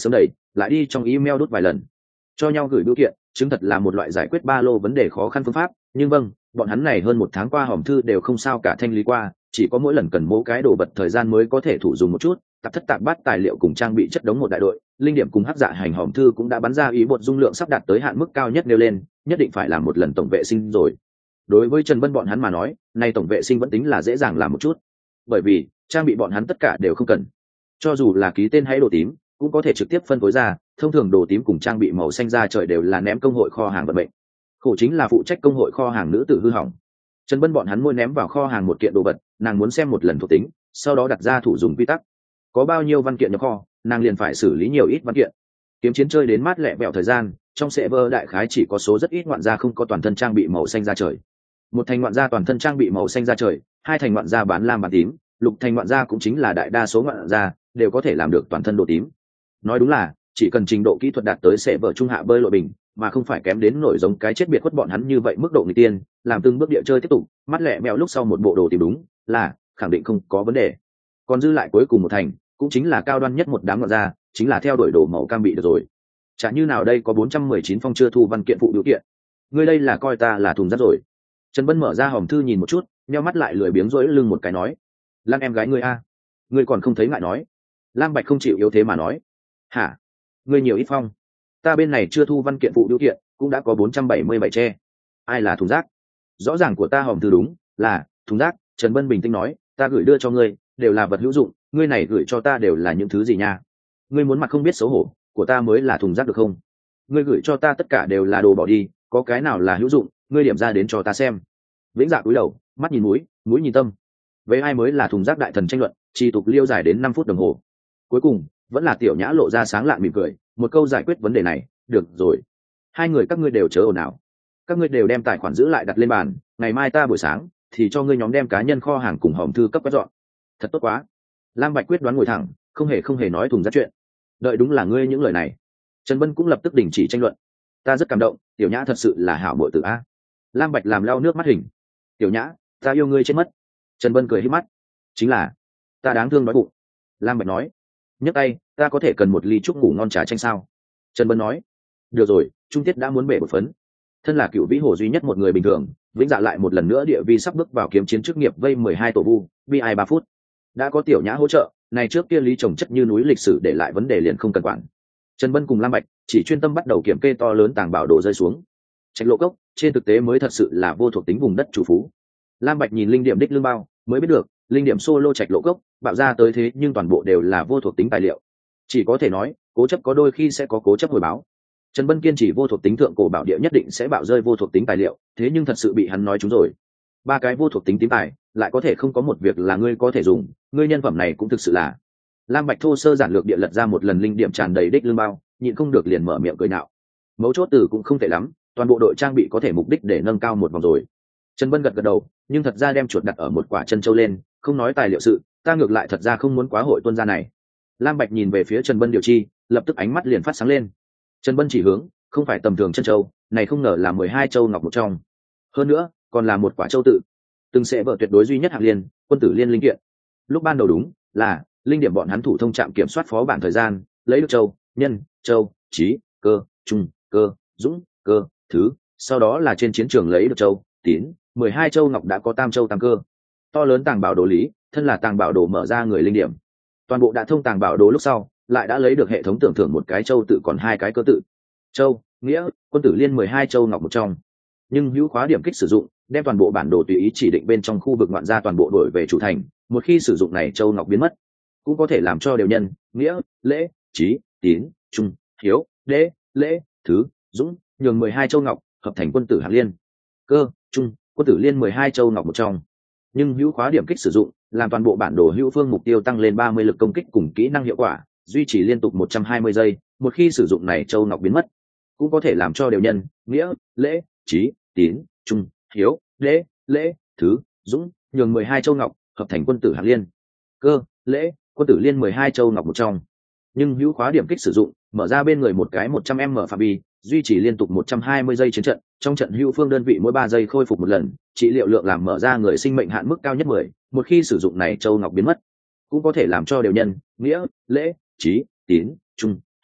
lại đi trong email đốt vài lần cho nhau gửi bưu kiện, chứng thật là một loại giải quyết ba lô vấn đề khó khăn phương pháp. Nhưng vâng, bọn hắn này hơn 1 tháng qua hòm thư đều không sao cả thanh lý qua, chỉ có mỗi lần cần mỗ cái đồ bật thời gian mới có thể thủ dùng một chút. Tạp thất tạp bát tài liệu cùng trang bị chất đống một đại đội, linh điểm cùng hắc dạ hành hòm thư cũng đã bắn ra ý bột dung lượng sắp đạt tới hạn mức cao nhất nêu lên, nhất định phải làm một lần tổng vệ sinh rồi. Đối với Trần Bân bọn hắn mà nói, nay tổng vệ sinh vẫn tính là dễ dàng làm một chút, bởi vì trang bị bọn hắn tất cả đều không cần, cho dù là ký tên hay đồ tím cũng có thể trực tiếp phân phối ra. Thông thường đồ tím cùng trang bị màu xanh ra trời đều là ném công hội kho hàng vận mệnh, khổ chính là phụ trách công hội kho hàng nữ tử hư hỏng. Trần Bân bọn hắn mua ném vào kho hàng một kiện đồ vật, nàng muốn xem một lần thuộc tính, sau đó đặt ra thủ dùng quy tắc, có bao nhiêu văn kiện nhập kho nàng liền phải xử lý nhiều ít văn kiện. Kiếm chiến chơi đến mát lẹ bẹo thời gian, trong server đại khái chỉ có số rất ít ngoạn gia không có toàn thân trang bị màu xanh ra trời. Một thành ngoạn gia toàn thân trang bị màu xanh ra trời, hai thành ngoạn gia bán lam bán tím, lục thành ngoạn gia cũng chính là đại đa số ngoạn gia đều có thể làm được toàn thân đồ tím. Nói đúng là chỉ cần trình độ kỹ thuật đạt tới server trung hạ bơi lội bình, mà không phải kém đến nổi giống cái chết biệt khuất bọn hắn như vậy mức độ người tiên, làm từng bước địa chơi tiếp tục mắt lẹ mèo lúc sau một bộ đồ tìm đúng là khẳng định không có vấn đề. Còn dư lại cuối cùng một thành cũng chính là cao đoan nhất một đám ngoạn gia, chính là theo đuổi đồ màu cam bị được rồi. Chả như nào đây có 419 phong chưa thu văn kiện phụ biểu kiện, ngươi đây là coi ta là thùng rác rồi. Trần Bân mở ra hòm thư nhìn một chút, nheo mắt lại lười biếng rỗi lưng một cái nói, Lan em gái ngươi a, ngươi còn không thấy ngại nói. Lam Bạch không chịu yếu thế mà nói, hả, ngươi nhiều ít phong, ta bên này chưa thu văn kiện phụ biểu kiện cũng đã có 477 che, ai là thùng rác? Rõ ràng của ta hòm thư đúng là thùng rác. Trần Bân bình tĩnh nói, ta gửi đưa cho ngươi đều là vật hữu dụng, ngươi này gửi cho ta đều là những thứ gì nha? Ngươi muốn mặt không biết xấu hổ, của ta mới là thùng rác được không? Ngươi gửi cho ta tất cả đều là đồ bỏ đi, có cái nào là hữu dụng, ngươi điểm ra đến cho ta xem. Vĩnh Dạ cúi đầu, mắt nhìn mũi, mũi nhìn tâm. Với ai mới là thùng rác đại thần tranh luận, chỉ tục liêu dài đến 5 phút đồng hồ. Cuối cùng, vẫn là Tiểu Nhã lộ ra sáng lạn mỉm cười, một câu giải quyết vấn đề này, được rồi. Hai người các ngươi đều chớ ồn ào. Các ngươi đều đem tài khoản giữ lại đặt lên bàn, ngày mai ta buổi sáng thì cho ngươi nhóm đem cá nhân kho hàng cùng hòm thư cấp quét dọn. Thật tốt quá. Lam Bạch quyết đoán ngồi thẳng, không hề nói thùng rác chuyện. Đợi đúng là ngươi những lời này. Trần Bân cũng lập tức đình chỉ tranh luận. Ta rất cảm động, Tiểu Nhã thật sự là hảo muội tử a. Lam Bạch làm lau nước mắt hình. Tiểu Nhã, ta yêu ngươi chết mất. Trần Bân cười híp mắt. Chính là, ta đáng thương đói bụng. Lam Bạch nói. Nhấc tay, ta có thể cần một ly chúc ngủ ngon trà chanh sao? Trần Bân nói. Được rồi, Trung Tiết đã muốn bể bột phấn. Thân là cựu vĩ hồ duy nhất một người bình thường, Vĩnh Dạ lại một lần nữa địa vi sắp bước vào kiếm chiến chức nghiệp vây 12 tổ vu, bi ai 3 phút. Đã có Tiểu Nhã hỗ trợ, này trước kia lý trồng chất như núi lịch sử để lại vấn đề liền không cần quản. Trần Bân cùng Lam Bạch chỉ chuyên tâm bắt đầu kiểm kê to lớn tàng bảo đồ rơi xuống. Trạch Lộ Cốc trên thực tế mới thật sự là vô thuộc tính vùng đất chủ phú. Lam Bạch nhìn linh điểm đích lương bao mới biết được, linh điểm solo Trạch Lộ Cốc bạo ra tới thế nhưng toàn bộ đều là vô thuộc tính tài liệu. Chỉ có thể nói, cố chấp có đôi khi sẽ có cố chấp hồi báo. Trần Bân kiên trì vô thuộc tính thượng cổ bảo địa nhất định sẽ bạo rơi vô thuộc tính tài liệu, thế nhưng thật sự bị hắn nói trúng rồi. 3 cái vô thuộc tính tím tài, lại có thể không có một việc là ngươi có thể dùng, ngươi nhân phẩm này cũng thực sự là. Lam Bạch thô sơ giản lược địa lật ra một lần linh điểm tràn đầy đích lương bao, nhịn không được liền mở miệng cười nhạo. Mấu chốt từ cũng không tệ lắm, toàn bộ đội trang bị có thể mục đích để nâng cao một vòng rồi. Trần Bân gật gật đầu, nhưng thật ra đem chuột đặt ở một quả chân châu lên, không nói tài liệu sự, ta ngược lại thật ra không muốn quá hội tuân gia này. Lam Bạch nhìn về phía Trần Bân điều chi, lập tức ánh mắt liền phát sáng lên. Trần Bân chỉ hướng, không phải tầm thường chân châu, này không ngờ là 12 châu ngọc một trong. Hơn nữa, còn là một quả châu tự. Từng sẽ vợ tuyệt đối duy nhất hạng liên, quân tử liên linh kiện. Lúc ban đầu đúng là linh điểm bọn hắn thủ thông trạm kiểm soát phó bản thời gian, lấy được châu, nhân, châu, trí, cơ, trung, cơ, dũng, cơ, thứ, sau đó là trên chiến trường lấy được châu, tín, 12 châu ngọc đã có tam châu tam cơ. To lớn tàng bảo đồ lý, thân là tàng bảo đồ mở ra người linh điểm. Toàn bộ đã thông tàng bảo đồ lúc sau, lại đã lấy được hệ thống tưởng thưởng một cái châu tự còn 2 cái cơ tự. Châu, nghĩa, quân tử liên 12 châu ngọc một trong. Nhưng hữu khóa điểm kích sử dụng, đem toàn bộ bản đồ tùy ý chỉ định bên trong khu vực ngoạn ra toàn bộ đổi về chủ thành, một khi sử dụng này châu ngọc biến mất, cũng có thể làm cho đều nhân, nghĩa, lễ, trí, tín, trung, hiếu, đế, lễ, thứ, dũng, nhường 12 châu ngọc hợp thành quân tử hạng liên. Cơ, trung, quân tử liên 12 châu ngọc một trong. Nhưng hữu khóa điểm kích sử dụng, làm toàn bộ bản đồ hữu phương mục tiêu tăng lên 30 lực công kích cùng kỹ năng hiệu quả, duy trì liên tục 120 giây, một khi sử dụng này châu ngọc biến mất, cũng có thể làm cho đều nhân, nghĩa, lễ, trí, tín, trung, hiếu, đế, lễ, thứ, dũng, nhường 12 châu ngọc hợp thành quân tử hạng liên. Cơ, lễ, quân tử liên 12 châu ngọc một trong. Nhưng hữu khóa điểm kích sử dụng, mở ra bên người một cái 100m phạm vi, duy trì liên tục 120 giây chiến trận, trong trận hữu phương đơn vị mỗi 3 giây khôi phục một lần, trị liệu lượng làm mở ra người sinh mệnh hạn mức cao nhất 10, một khi sử dụng này châu ngọc biến mất, cũng có thể làm cho đều nhân, nghĩa, lễ, trí, tín, trung, hiếu,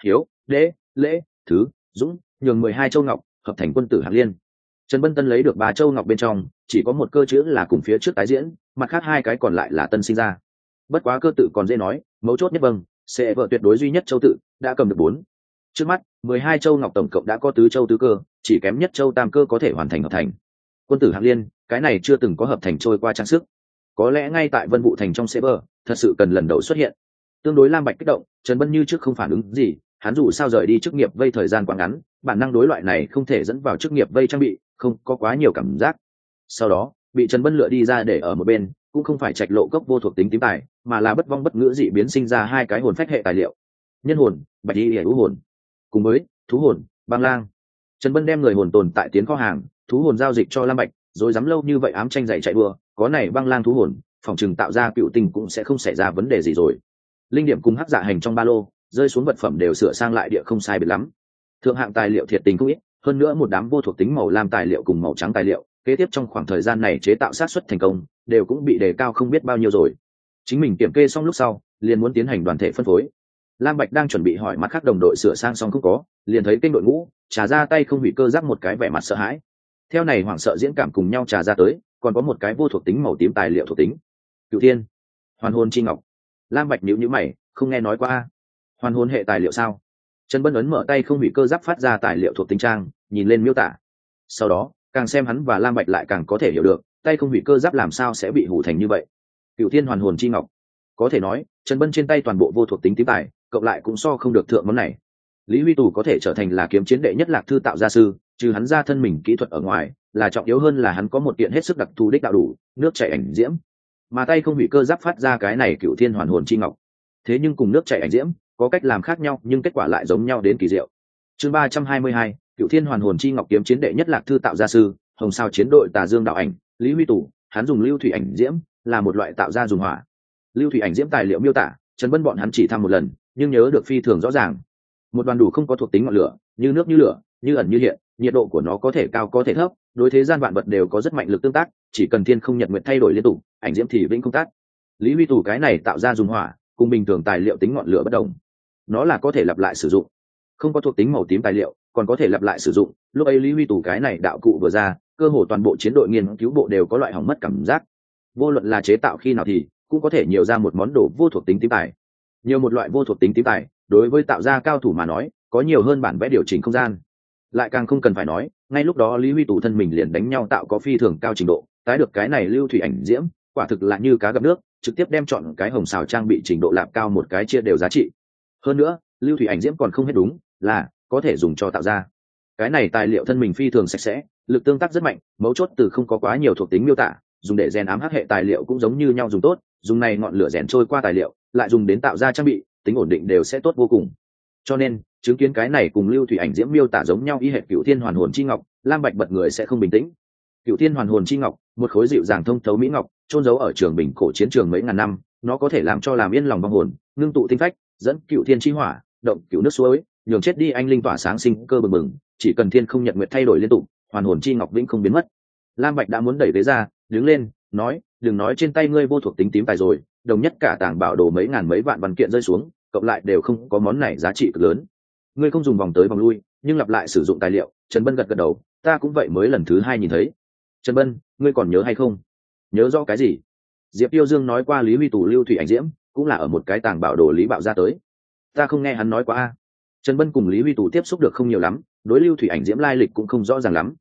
đễ, lễ, thứ, dũng, nhường 12 châu ngọc hợp thành quân tử hạng liên. Trần Bân Tân lấy được 3 châu ngọc bên trong chỉ có một cơ chữ là cùng phía trước tái diễn, mặt khác 2 cái còn lại là tân sinh ra. Bất quá cơ tự còn dễ nói, mấu chốt nhất vâng sẽ vợ tuyệt đối duy nhất châu tự đã cầm được 4. Trước mắt 12 châu ngọc tổng cộng đã có tứ châu tứ cơ, chỉ kém nhất châu tam cơ có thể hoàn thành hợp thành. Quân tử hạng liên, cái này chưa từng có hợp thành trôi qua trang sức, có lẽ ngay tại Vân Vũ thành trong server thật sự cần lần đầu xuất hiện. Tương đối Lam Bạch kích động, Trần Bân như trước không phản ứng gì, hắn dù sao rời đi chức nghiệp vây thời gian quá ngắn, bản năng đối loại này không thể dẫn vào chức nghiệp vây trang bị, không có quá nhiều cảm giác. Sau đó bị Trần Bân lựa đi ra để ở một bên, cũng không phải trạch lộ cốc vô thuộc tính tím tài, mà là bất vong bất ngữ dị biến sinh ra 2 cái hồn phách hệ tài liệu: nhân hồn, bạch y hữu hồn, cùng với thú hồn, băng lang. Trần Bân đem người hồn tồn tại tiến kho hàng, thú hồn giao dịch cho Lam Bạch, rồi dám lâu như vậy ám tranh dạy chạy đua, có này băng lang thú hồn, phòng trường tạo ra cựu tinh cũng sẽ không xảy ra vấn đề gì rồi. Linh điểm cùng hắc dạ hành trong ba lô, rơi xuống vật phẩm đều sửa sang lại địa không sai biệt lắm. Thượng hạng tài liệu thiệt tình không ít, hơn nữa một đám vô thuộc tính màu lam tài liệu cùng màu trắng tài liệu, kế tiếp trong khoảng thời gian này chế tạo sát xuất thành công, đều cũng bị đề cao không biết bao nhiêu rồi. Chính mình kiểm kê xong lúc sau, liền muốn tiến hành đoàn thể phân phối. Lam Bạch đang chuẩn bị hỏi mắt khác đồng đội sửa sang xong không có, liền thấy kênh đội ngũ trà ra tay không hủy cơ giáp một cái vẻ mặt sợ hãi. Theo này hoảng sợ diễn cảm cùng nhau trà ra tới, còn có một cái vô thuộc tính màu tím tài liệu thuộc tính. Cửu Thiên, Hoàn hồn chi ngọc. Lam Bạch nhíu nhíu mày, không nghe nói qua. Hoàn hồn hệ tài liệu sao? Trần Bân ấn mở tay không hủy cơ giáp phát ra tài liệu thuộc tính trang, nhìn lên miêu tả. Sau đó, càng xem hắn và Lam Bạch lại càng có thể hiểu được, tay không hủy cơ giáp làm sao sẽ bị hủ thành như vậy. Cửu Thiên Hoàn hồn chi ngọc. Có thể nói, Trần Bân trên tay toàn bộ vô thuộc tính tím tài, cộng lại cũng so không được thượng món này. Lý Huy Tù có thể trở thành là kiếm chiến đệ nhất lạc thư tạo gia sư, trừ hắn ra thân mình kỹ thuật ở ngoài, là trọng yếu hơn là hắn có một kiện hết sức đặc thù đích đạo đủ, nước chảy ảnh diễm. Mà tay không hủy cơ giáp phát ra cái này Cửu Thiên Hoàn hồn chi ngọc. Thế nhưng cùng nước chảy ảnh diễm có cách làm khác nhau, nhưng kết quả lại giống nhau đến kỳ diệu. Chương 322, Cửu Thiên Hoàn hồn chi ngọc kiếm chiến đệ nhất lạc thư tạo gia sư, Hồng Sao chiến đội Tà Dương đạo ảnh, Lý Huy Tù, hắn dùng lưu thủy ảnh diễm, là một loại tạo ra dùng hỏa. Lưu thủy ảnh diễm tài liệu miêu tả, Trần Bân bọn hắn chỉ thăm một lần, nhưng nhớ được phi thường rõ ràng. Một đoàn đủ không có thuộc tính ngọn lửa, như nước như lửa, như ẩn như hiện, nhiệt độ của nó có thể cao có thể thấp, đối thế gian vạn vật đều có rất mạnh lực tương tác, chỉ cần thiên không nhật nguyệt thay đổi liên tục, ảnh diễm thì vĩnh không tắt. Lý Huy Tù cái này tạo ra dùng hỏa, cùng bình thường tài liệu tính ngọn lửa bất đồng. Nó là có thể lặp lại sử dụng. Không có thuộc tính màu tím tài liệu, còn có thể lặp lại sử dụng. Lúc ấy Lý Huy Tù cái này đạo cụ vừa ra, cơ hồ toàn bộ chiến đội nghiên cứu bộ đều có loại hỏng mất cảm giác. Vô luận là chế tạo khi nào thì cũng có thể nhiều ra một món đồ vô thuộc tính tím tài. Nhiều một loại vô thuộc tính tím tài, đối với tạo ra cao thủ mà nói, có nhiều hơn bản vẽ điều chỉnh không gian. Lại càng không cần phải nói, ngay lúc đó Lý Huy Tù thân mình liền đánh nhau tạo có phi thường cao trình độ, tái được cái này lưu thủy ảnh diễm, quả thực là như cá gặp nước, trực tiếp đem chọn cái hồng xào trang bị trình độ lạp cao một cái chia đều giá trị. Hơn nữa, lưu thủy ảnh diễm còn không hết đúng, là có thể dùng cho tạo ra. Cái này tài liệu thân mình phi thường sạch sẽ, lực tương tác rất mạnh, mấu chốt từ không có quá nhiều thuộc tính miêu tả, dùng để rèn ám hắc hệ tài liệu cũng giống như nhau dùng tốt, dùng này ngọn lửa rèn trôi qua tài liệu, lại dùng đến tạo ra trang bị, tính ổn định đều sẽ tốt vô cùng. Cho nên, chứng kiến cái này cùng lưu thủy ảnh diễm miêu tả giống nhau y hệt Cửu Thiên Hoàn hồn chi ngọc, Lam Bạch bật người sẽ không bình tĩnh. Cửu Thiên Hoàn hồn chi ngọc, một khối dịu dàng thông thấu mỹ ngọc, chôn giấu ở trường bình cổ chiến trường mấy ngàn năm, nó có thể làm cho làm yên lòng vong hồn, ngưng tụ tinh phách, dẫn Cửu Thiên chi hỏa, động cửu nước suối, nhường chết đi anh linh tỏa sáng sinh cơ bừng bừng, chỉ cần thiên không nhật nguyệt thay đổi liên tục, hoàn hồn chi ngọc vĩnh không biến mất. Lam Bạch đã muốn đẩy ghế ra, đứng lên, nói, đừng nói trên tay ngươi vô thuộc tính tím tài rồi, đồng nhất cả tảng bảo đồ mấy ngàn mấy vạn văn kiện rơi xuống, cộng lại đều không có món này giá trị cực lớn. Ngươi không dùng vòng tới vòng lui, nhưng lặp lại sử dụng tài liệu. Trần Bân gật gật đầu, ta cũng vậy mới lần thứ 2 nhìn thấy. Trần Bân, ngươi còn nhớ hay không? Nhớ rõ cái gì? Diệp Tiêu Dương nói qua Lý Huy Tù lưu thủy ảnh diễm, cũng là ở một cái tàng bảo đồ Lý Bạo ra tới. Ta không nghe hắn nói qua a. Trần Bân cùng Lý Huy Tù tiếp xúc được không nhiều lắm, đối lưu thủy ảnh diễm lai lịch cũng không rõ ràng lắm.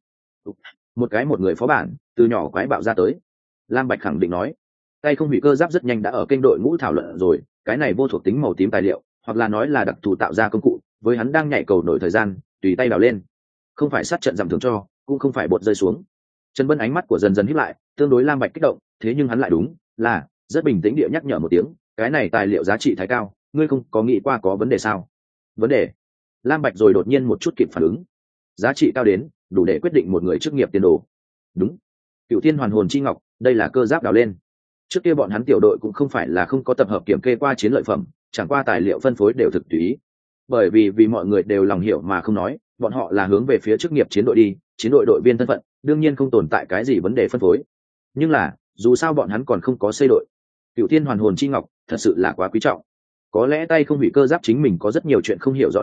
Một người phó bản, từ nhỏ quái bạo ra tới. Lam Bạch khẳng định nói, tay không hủy cơ giáp rất nhanh đã ở kênh đội ngũ thảo luận rồi, cái này vô thuộc tính màu tím tài liệu, hoặc là nói là đặc thù tạo ra công cụ, với hắn đang nhảy cầu nổi thời gian, tùy tay đào lên, không phải sát trận giảm thưởng cho, cũng không phải bột rơi xuống. Trần Bân ánh mắt của dần dần híp lại, tương đối Lam Bạch kích động, thế nhưng hắn lại đúng là rất bình tĩnh địa nhắc nhở một tiếng, cái này tài liệu giá trị thái cao, ngươi không có nghĩ qua có vấn đề sao? Vấn đề? Lam Bạch rồi đột nhiên một chút kịp phản ứng. Giá trị cao đến đủ để quyết định một người chức nghiệp tiền đồ. Đúng, Cửu Thiên Hoàn hồn chi ngọc, đây là cơ giáp đào lên. Trước kia bọn hắn tiểu đội cũng không phải là không có tập hợp kiểm kê qua chiến lợi phẩm, chẳng qua tài liệu phân phối đều thực tùy ý. Bởi vì mọi người đều lòng hiểu mà không nói, bọn họ là hướng về phía chức nghiệp chiến đội đi, chiến đội đội viên thân phận, đương nhiên không tồn tại cái gì vấn đề phân phối. Nhưng là, dù sao bọn hắn còn không có xây đội. Cửu Thiên Hoàn hồn chi ngọc, thật sự là quá quý trọng. Có lẽ tay không hủy cơ giáp chính mình có rất nhiều chuyện không hiểu rõ lắm,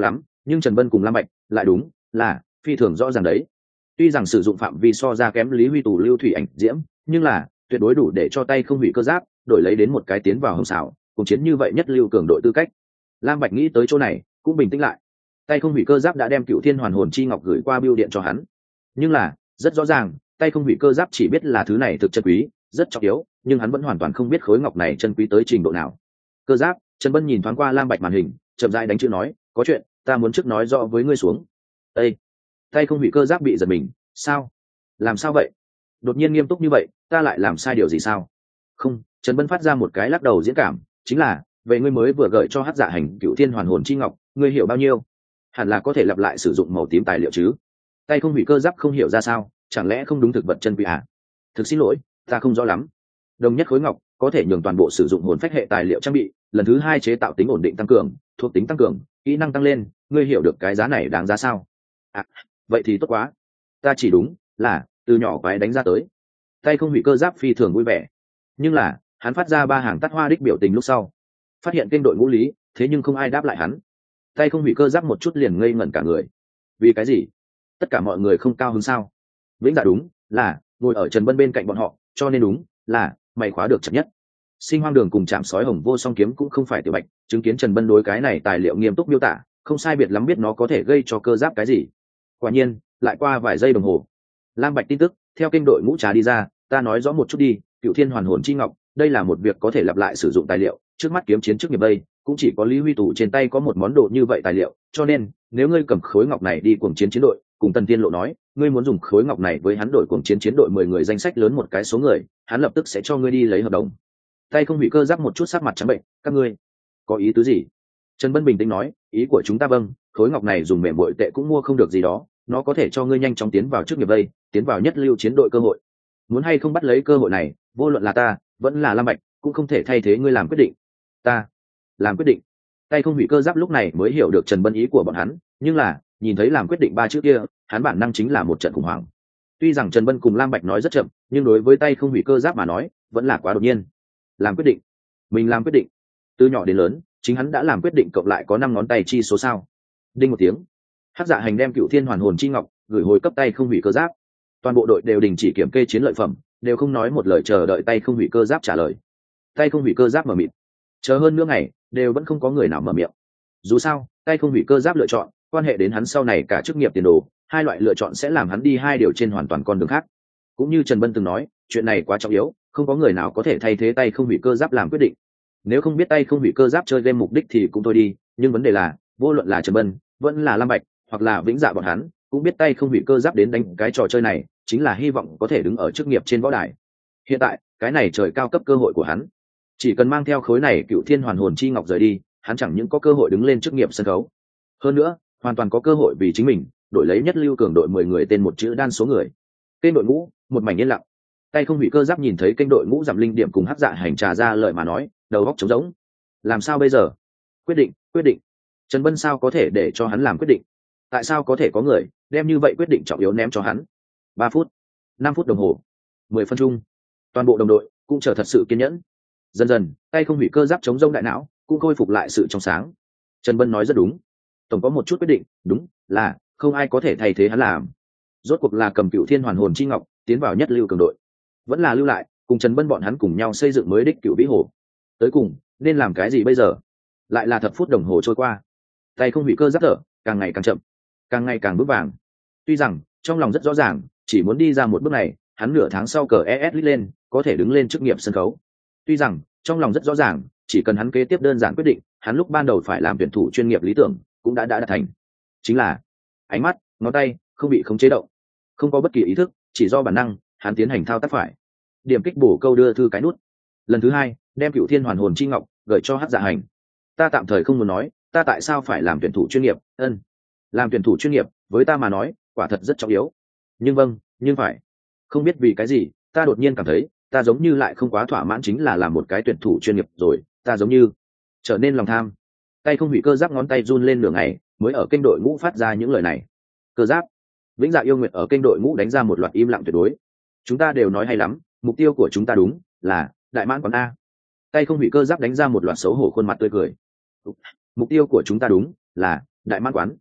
nhưng Trần Bân cùng Lam Bạch lại đúng là phi thường rõ ràng đấy. Tuy rằng sử dụng phạm vi so ra kém Lý Huy Tù lưu thủy ảnh diễm, nhưng là tuyệt đối đủ để cho tay không hủy cơ giáp đổi lấy đến một cái tiến vào hồng xảo cùng chiến như vậy nhất lưu cường đội tư cách. Lam Bạch nghĩ tới chỗ này cũng bình tĩnh lại. Tay không hủy cơ giáp đã đem Cựu Thiên Hoàn Hồn Chi Ngọc gửi qua bưu điện cho hắn, nhưng là rất rõ ràng tay không hủy cơ giáp chỉ biết là thứ này thực chân quý, rất trọng yếu, nhưng hắn vẫn hoàn toàn không biết khối ngọc này chân quý tới trình độ nào. Cơ giáp. Trần Bân nhìn thoáng qua Lam Bạch màn hình, chậm rãi đánh chữ nói, có chuyện ta muốn trước nói rõ với ngươi xuống. Ê! Tay không hủy cơ giáp bị giật mình. Sao? Làm sao vậy? Đột nhiên nghiêm túc như vậy, ta lại làm sai điều gì sao? Không. Trần Bân phát ra một cái lắc đầu diễn cảm, chính là vậy ngươi mới vừa gợi cho Hắc Dạ Hành Cựu Thiên Hoàn Hồn Chi Ngọc, ngươi hiểu bao nhiêu? Hẳn là có thể lặp lại sử dụng màu tím tài liệu chứ? Tay không hủy cơ giáp không hiểu ra sao, chẳng lẽ không đúng thực vật chân quý à? Thực xin lỗi, ta không rõ lắm. Đồng nhất khối ngọc có thể nhường toàn bộ sử dụng hồn phách hệ tài liệu trang bị, lần thứ hai chế tạo tính ổn định tăng cường, thuộc tính tăng cường, kỹ năng tăng lên, ngươi hiểu được cái giá này đáng giá sao? À, vậy thì tốt quá. Ta chỉ đúng là từ nhỏ quái đánh ra tới. Tay không hủy cơ giáp phi thường vui vẻ, nhưng là hắn phát ra 3 hàng tắt hoa đích biểu tình lúc sau, phát hiện kênh đội ngũ lý, thế nhưng không ai đáp lại hắn. Tay không hủy cơ giáp một chút liền ngây ngẩn cả người. Vì cái gì? Tất cả mọi người không cao hứng sao? Vĩnh Dạ đúng là ngồi ở Trần Bân bên cạnh bọn họ, cho nên đúng là mày khóa được chậm nhất. Sinh Hoang Đường cùng Trảm Sói Hồng Vô Song Kiếm cũng không phải tiểu bạch, chứng kiến Trần Bân đối cái này tài liệu nghiêm túc miêu tả, không sai biệt lắm biết nó có thể gây cho cơ giáp cái gì. Quả nhiên, lại qua vài giây đồng hồ, Lam Bạch tin tức theo kênh đội ngũ trà đi ra, ta nói rõ một chút đi, Cựu Thiên Hoàn Hồn Chi Ngọc, đây là một việc có thể lặp lại sử dụng tài liệu, trước mắt kiếm chiến trước nghiệp đây, cũng chỉ có Lý Huy Tù trên tay có một món đồ như vậy tài liệu, cho nên nếu ngươi cầm khối ngọc này đi cuồng chiến chiến đội, cùng Tần Tiên Lộ nói, ngươi muốn dùng khối ngọc này với hắn đổi cuồng chiến chiến đội 10 người danh sách lớn một cái số người, hắn lập tức sẽ cho ngươi đi lấy hợp đồng. Tay không hủy cơ giáp một chút sắc mặt trắng bệnh, các ngươi có ý tứ gì? Trần Bân bình tĩnh nói, ý của chúng ta vâng, khối ngọc này dùng mềm bội tệ cũng mua không được gì đó, nó có thể cho ngươi nhanh chóng tiến vào trước nghiệp đây, tiến vào nhất lưu chiến đội cơ hội. Muốn hay không bắt lấy cơ hội này, vô luận là ta vẫn là Lam Bạch cũng không thể thay thế ngươi làm quyết định. Ta làm quyết định. Tay không hủy cơ giáp lúc này mới hiểu được Trần Bân ý của bọn hắn, nhưng là nhìn thấy làm quyết định 3 chữ kia, hắn bản năng chính là một trận khủng hoảng. Tuy rằng Trần Bân cùng Lam Bạch nói rất chậm, nhưng đối với tay không hủy cơ giáp mà nói vẫn là quá đột nhiên. Làm quyết định? Mình làm quyết định? Từ nhỏ đến lớn chính hắn đã làm quyết định, cộng lại có 5 ngón tay chi số sao? Đinh một tiếng, Hắc Dạ Hành đem Cựu Thiên Hoàn Hồn Chi Ngọc gửi hồi cấp tay không hủy cơ giáp. Toàn bộ đội đều đình chỉ kiểm kê chiến lợi phẩm, đều không nói một lời chờ đợi tay không hủy cơ giáp trả lời. Tay không hủy cơ giáp mở miệng, chờ hơn nửa ngày đều vẫn không có người nào mở miệng. Dù sao tay không hủy cơ giáp lựa chọn quan hệ đến hắn sau này cả chức nghiệp tiền đồ, 2 loại lựa chọn sẽ làm hắn đi 2 điều trên hoàn toàn con đường khác. Cũng như Trần Bân từng nói, chuyện này quá trọng yếu, không có người nào có thể thay thế tay không hủy cơ giáp làm quyết định. Nếu không biết tay không hủy cơ giáp chơi game mục đích thì cũng thôi đi, nhưng vấn đề là vô luận là Trần Bân vẫn là Lam Bạch hoặc là Vĩnh Dạ bọn hắn cũng biết tay không hủy cơ giáp đến đánh cái trò chơi này chính là hy vọng có thể đứng ở chức nghiệp trên võ đài. Hiện tại cái này trời cao cấp cơ hội của hắn, chỉ cần mang theo khối này Cựu Thiên Hoàn Hồn Chi Ngọc rời đi, hắn chẳng những có cơ hội đứng lên chức nghiệp sân khấu, hơn nữa hoàn toàn có cơ hội vì chính mình đổi lấy nhất lưu cường đội 10 người tên một chữ đan số người. Kênh đội ngũ một mảnh yên lặng. Tay không hủy cơ giáp nhìn thấy kênh đội ngũ giảm linh điểm cùng Hắc Dạ Hành trà ra lời mà nói, đầu óc trống rỗng. Làm sao bây giờ? Quyết định. Trần Bân sao có thể để cho hắn làm quyết định? Tại sao có thể có người đem như vậy quyết định trọng yếu ném cho hắn? 3 phút, 5 phút đồng hồ, 10 phân chung, toàn bộ đồng đội cũng chờ thật sự kiên nhẫn. Dần dần tay không hủy cơ giáp chống rông đại não cũng khôi phục lại sự trong sáng. Trần Bân nói rất đúng, tổng có một chút quyết định đúng là không ai có thể thay thế hắn làm. Rốt cuộc là cầm Cựu Thiên Hoàn Hồn Chi Ngọc tiến vào nhất lưu cường đội, vẫn là lưu lại cùng Trần Bân bọn hắn cùng nhau xây dựng mới đích Cựu Vĩ Hồ. Tới cùng nên làm cái gì bây giờ? Lại là thập phút đồng hồ trôi qua, tay không hủy cơ giáp thở càng ngày càng chậm, càng ngày càng vững vàng. Tuy rằng trong lòng rất rõ ràng, chỉ muốn đi ra một bước này, hắn nửa tháng sau cờ ES lít lên có thể đứng lên chức nghiệp sân khấu. Tuy rằng trong lòng rất rõ ràng, chỉ cần hắn kế tiếp đơn giản quyết định, hắn lúc ban đầu phải làm tuyển thủ chuyên nghiệp lý tưởng cũng đã đạt thành. Chính là ánh mắt, ngón tay không bị khống chế động, không có bất kỳ ý thức, chỉ do bản năng, hắn tiến hành thao tác phải. Điểm kích bổ câu đưa thư cái nút. Lần thứ 2, đem Cựu Thiên Hoàn Hồn Chi Ngọc gửi cho Hắc Dạ Hành. Ta tạm thời không muốn nói, ta tại sao phải làm tuyển thủ chuyên nghiệp, làm tuyển thủ chuyên nghiệp với ta mà nói quả thật rất trọng yếu, nhưng vâng, nhưng phải. Không biết vì cái gì, ta đột nhiên cảm thấy ta giống như lại không quá thỏa mãn chính là làm một cái tuyển thủ chuyên nghiệp rồi, ta giống như trở nên lòng tham. Tay không hủy cơ giáp ngón tay run lên nửa ngày mới ở kênh đội ngũ phát ra những lời này. Cơ giáp. Vĩnh Dạ Yêu Nguyệt ở kênh đội ngũ đánh ra một loạt im lặng tuyệt đối. Chúng ta đều nói hay lắm, mục tiêu của chúng ta đúng là đại mãn quán A. Tay không hủy cơ giáp đánh ra một loạt xấu hổ khuôn mặt tươi cười. Mục tiêu của chúng ta đúng là đại mãn quán.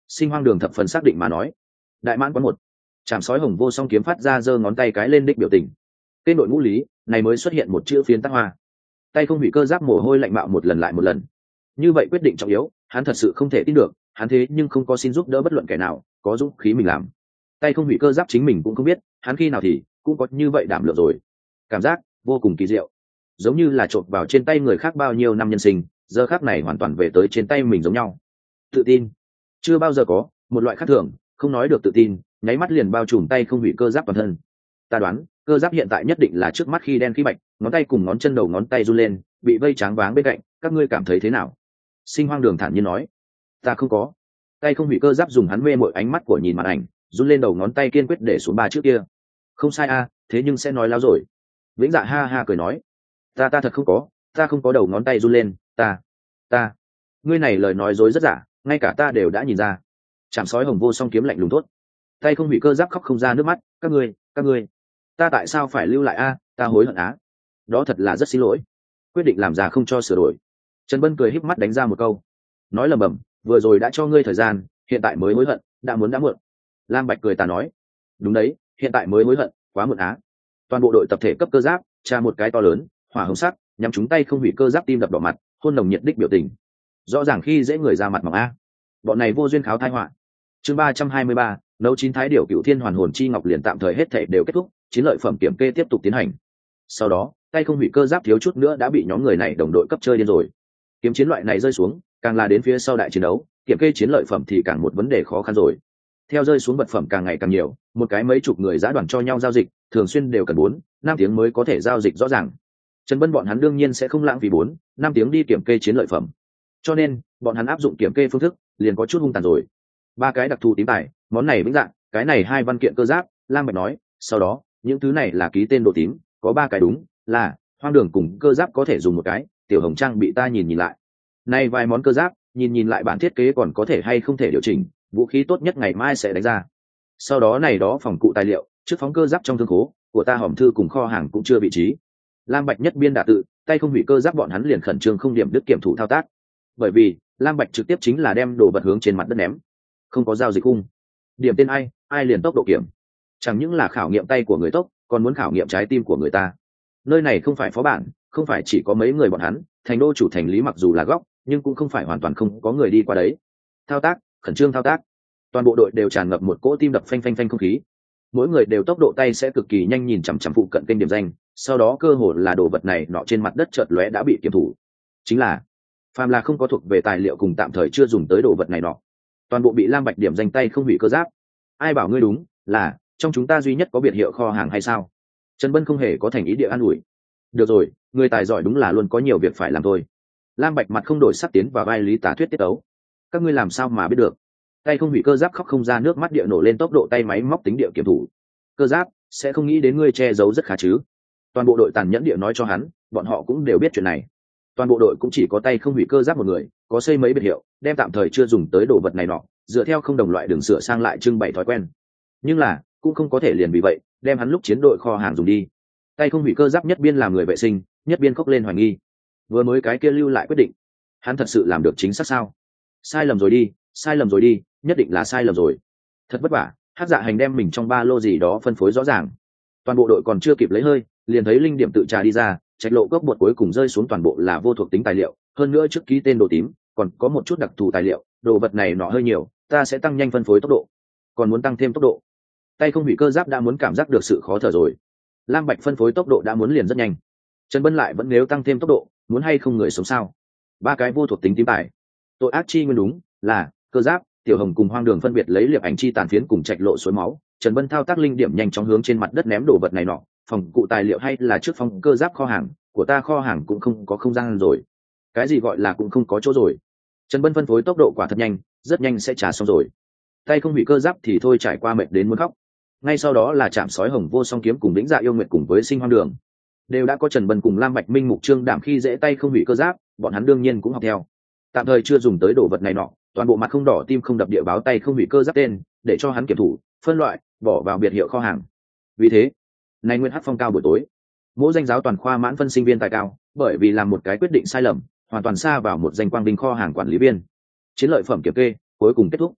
Sinh Hoang Đường thập phần xác định mà nói. Đại mãn quán một. Trảm sói hồng vô song kiếm phát ra giơ ngón tay cái lên đích biểu tình. Tên đội ngũ lý này mới xuất hiện một chữ phiến tác hoa. Tay không hủy cơ giáp mồ hôi lạnh mạo một lần lại một lần. Như vậy quyết định trọng yếu, hắn thật sự không thể tin được, hắn thế nhưng không có xin giúp đỡ bất luận kẻ nào, có dũng khí mình làm. Tay không hủy cơ giáp chính mình cũng không biết, hắn khi nào thì cũng có như vậy đảm lượng rồi. Cảm giác vô cùng kỳ diệu, giống như là trộn vào trên tay người khác bao nhiêu năm nhân sinh, giờ khắc này hoàn toàn về tới trên tay mình giống nhau. Tự tin, chưa bao giờ có, một loại khác thường, không nói được tự tin, nháy mắt liền bao trùm tay không hủy cơ giáp toàn thân. Ta đoán, cơ giáp hiện tại nhất định là trước mắt khi đen khi bạch, ngón tay cùng ngón chân đầu ngón tay run lên, bị vây tráng váng bên cạnh, các ngươi cảm thấy thế nào? Sinh Hoang Đường thản nhiên nói. Ta không có. Tay không hủy cơ giáp dùng hắn mê mội ánh mắt của nhìn màn ảnh, run lên đầu ngón tay kiên quyết để xuống ba trước kia. Không sai a, thế nhưng sẽ nói láo rồi. Vĩnh Dạ ha ha cười nói. Ta thật không có, ta không có đầu ngón tay run lên, ta. Ngươi này lời nói dối rất giả, ngay cả ta đều đã nhìn ra. Trảm sói hồng vô song kiếm lạnh lùng tốt. Tay không hủy cơ giáp khóc không ra nước mắt, các ngươi. Ta tại sao phải lưu lại a? Ta hối hận á. Đó thật là rất xin lỗi. Quyết định làm già không cho sửa đổi. Trần Bân cười híp mắt đánh ra một câu. Nói lầm bầm, vừa rồi đã cho ngươi thời gian, hiện tại mới hối hận, đã muộn. Lam Bạch cười tà nói. Đúng đấy, hiện tại mới hối hận, quá muộn á. Toàn bộ đội tập thể cấp cơ giáp, tra một cái to lớn, hỏa hồng sắc, nhắm chúng tay không hủy cơ giáp tim đập đỏ mặt, hôn nồng nhiệt đích biểu tình. Rõ ràng khi dễ người ra mặt mỏng a. Bọn này vô duyên kháo thai họa. Chương 323, nấu chín thái điểu cựu thiên hoàn hồn chi ngọc liền tạm thời hết thể đều kết thúc, chiến lợi phẩm kiểm kê tiếp tục tiến hành. Sau đó, tay không hủy cơ giáp thiếu chút nữa đã bị nhóm người này đồng đội cấp chơi điên rồi. Kiếm chiến loại này rơi xuống, càng là đến phía sau đại chiến đấu, kiểm kê chiến lợi phẩm thì càng một vấn đề khó khăn rồi. Theo rơi xuống vật phẩm càng ngày càng nhiều, một cái mấy chục người giã đoàn cho nhau giao dịch, thường xuyên đều cần 4-5 tiếng mới có thể giao dịch rõ ràng. Trần Bân bọn hắn đương nhiên sẽ không lãng phí 4-5 tiếng đi kiểm kê chiến lợi phẩm. Cho nên, bọn hắn áp dụng kiểm kê phương thức, liền có chút hung tàn rồi. 3 cái đặc thù tím tài, món này vĩnh dạng, cái này 2 văn kiện cơ giáp, Lam Bạch nói, sau đó, những thứ này là ký tên đồ tím, có 3 cái đúng, là Hoang Đường cùng cơ giáp có thể dùng một cái, Tiểu Hồng Trang bị ta nhìn lại. Này vài món cơ giáp, nhìn lại bản thiết kế còn có thể hay không thể điều chỉnh, vũ khí tốt nhất ngày mai sẽ đánh ra. Sau đó này đó phòng cụ tài liệu, trước phóng cơ giáp trong thương khố của ta hòm thư cùng kho hàng cũng chưa vị trí. Lam Bạch nhất biên đả tự, tay không hủy cơ giáp bọn hắn liền khẩn trương không điểm đứt kiểm thủ thao tác. Bởi vì, Lam Bạch trực tiếp chính là đem đồ vật hướng trên mặt đất ném. Không có giao dịch khung. Điểm tên ai liền tốc độ kiểm. Chẳng những là khảo nghiệm tay của người tốc, còn muốn khảo nghiệm trái tim của người ta. Nơi này không phải phó bản, không phải chỉ có mấy người bọn hắn, thành đô chủ thành lý mặc dù là góc, nhưng cũng không phải hoàn toàn không có người đi qua đấy. Thao tác, khẩn trương thao tác. Toàn bộ đội đều tràn ngập một cỗ tim đập phanh phanh phanh không khí. Mỗi người đều tốc độ tay sẽ cực kỳ nhanh nhìn chằm chằm phụ cận kênh điểm danh, sau đó cơ hồ là đồ vật này nọ trên mặt đất chợt lóe đã bị kiểm thủ. Chính là phàm là không có thuộc về tài liệu cùng tạm thời chưa dùng tới đồ vật này nọ, toàn bộ bị Lam Bạch điểm danh tay không hủy cơ giáp. Ai bảo ngươi đúng, là trong chúng ta duy nhất có biệt hiệu kho hàng hay sao? Trần Bân không hề có thành ý địa an ủi. Được rồi, người tài giỏi đúng là luôn có nhiều việc phải làm thôi. Lam Bạch mặt không đổi sắc tiến vào vai Lý Tá Thuyết tiết tấu. Các ngươi làm sao mà biết được? Tay không hủy cơ giáp khóc không ra nước mắt địa nổ lên tốc độ tay máy móc tính địa kiểm thủ. Cơ giáp sẽ không nghĩ đến ngươi che giấu rất khá chứ? Toàn bộ đội tàn nhẫn địa nói cho hắn, bọn họ cũng đều biết chuyện này. Toàn bộ đội cũng chỉ có tay không hủy cơ giáp một người, có xây mấy biệt hiệu, đem tạm thời chưa dùng tới đồ vật này nọ, dựa theo không đồng loại đường sửa sang lại trưng bày thói quen. Nhưng là, cũng không có thể liền vì vậy, đem hắn lúc chiến đội kho hàng dùng đi. Tay không hủy cơ giáp nhất biên làm người vệ sinh, nhất biên khóc lên hoài nghi. Vừa mới cái kia lưu lại quyết định, hắn thật sự làm được chính xác sao? Sai lầm rồi đi, nhất định là sai lầm rồi. Thật vất vả, Hắc Dạ Hành đem mình trong ba lô gì đó phân phối rõ ràng. Toàn bộ đội còn chưa kịp lấy hơi, liền thấy linh điểm tự trà đi ra, trạch lộ cốc bột cuối cùng rơi xuống toàn bộ là vô thuộc tính tài liệu, hơn nữa trước ký tên đồ tím, còn có một chút đặc thù tài liệu, đồ vật này nọ hơi nhiều, ta sẽ tăng nhanh phân phối tốc độ. Còn muốn tăng thêm tốc độ. Tay không hủy cơ giáp đã muốn cảm giác được sự khó thở rồi. Lam Bạch phân phối tốc độ đã muốn liền rất nhanh. Trần Bân lại vẫn nếu tăng thêm tốc độ, muốn hay không người sống sao? 3 cái vô thuộc tính tím tài. Tội ác chi nguyên đúng là cơ giáp, Tiểu Hồng cùng Hoang Đường phân biệt lấy liệp ảnh chi tàn phiến cùng trạch lộ suối máu. Trần Bân thao tác linh điểm nhanh chóng hướng trên mặt đất ném đồ vật này nọ, phòng cụ tài liệu hay là trước phòng cơ giáp kho hàng của ta kho hàng cũng không có không gian rồi. Cái gì gọi là cũng không có chỗ rồi? Trần Bân phân phối tốc độ quả thật nhanh, rất nhanh sẽ trả xong rồi. Tay không hủy cơ giáp thì thôi trải qua mệt đến muốn khóc. Ngay sau đó là chạm sói hồng vô song kiếm cùng Vĩnh Dạ yêu nguyệt cùng với Sinh Hoang Đường, đều đã có Trần Bân cùng Lam Bạch Minh mục trương đảm khi dễ tay không hủy cơ giáp, bọn hắn đương nhiên cũng học theo. Tạm thời chưa dùng tới đồ vật này nọ, toàn bộ mặt không đỏ tim không đập địa báo tay không hủy cơ giáp tên, để cho hắn kiểm thủ, phân loại, bỏ vào biệt hiệu kho hàng. Vì thế, nay nguyên hắc phong cao buổi tối, mỗi danh giáo toàn khoa mãn phân sinh viên tài cao, bởi vì làm một cái quyết định sai lầm, hoàn toàn xa vào một danh quang binh kho hàng quản lý viên. Chiến lợi phẩm kiểm kê cuối cùng kết thúc.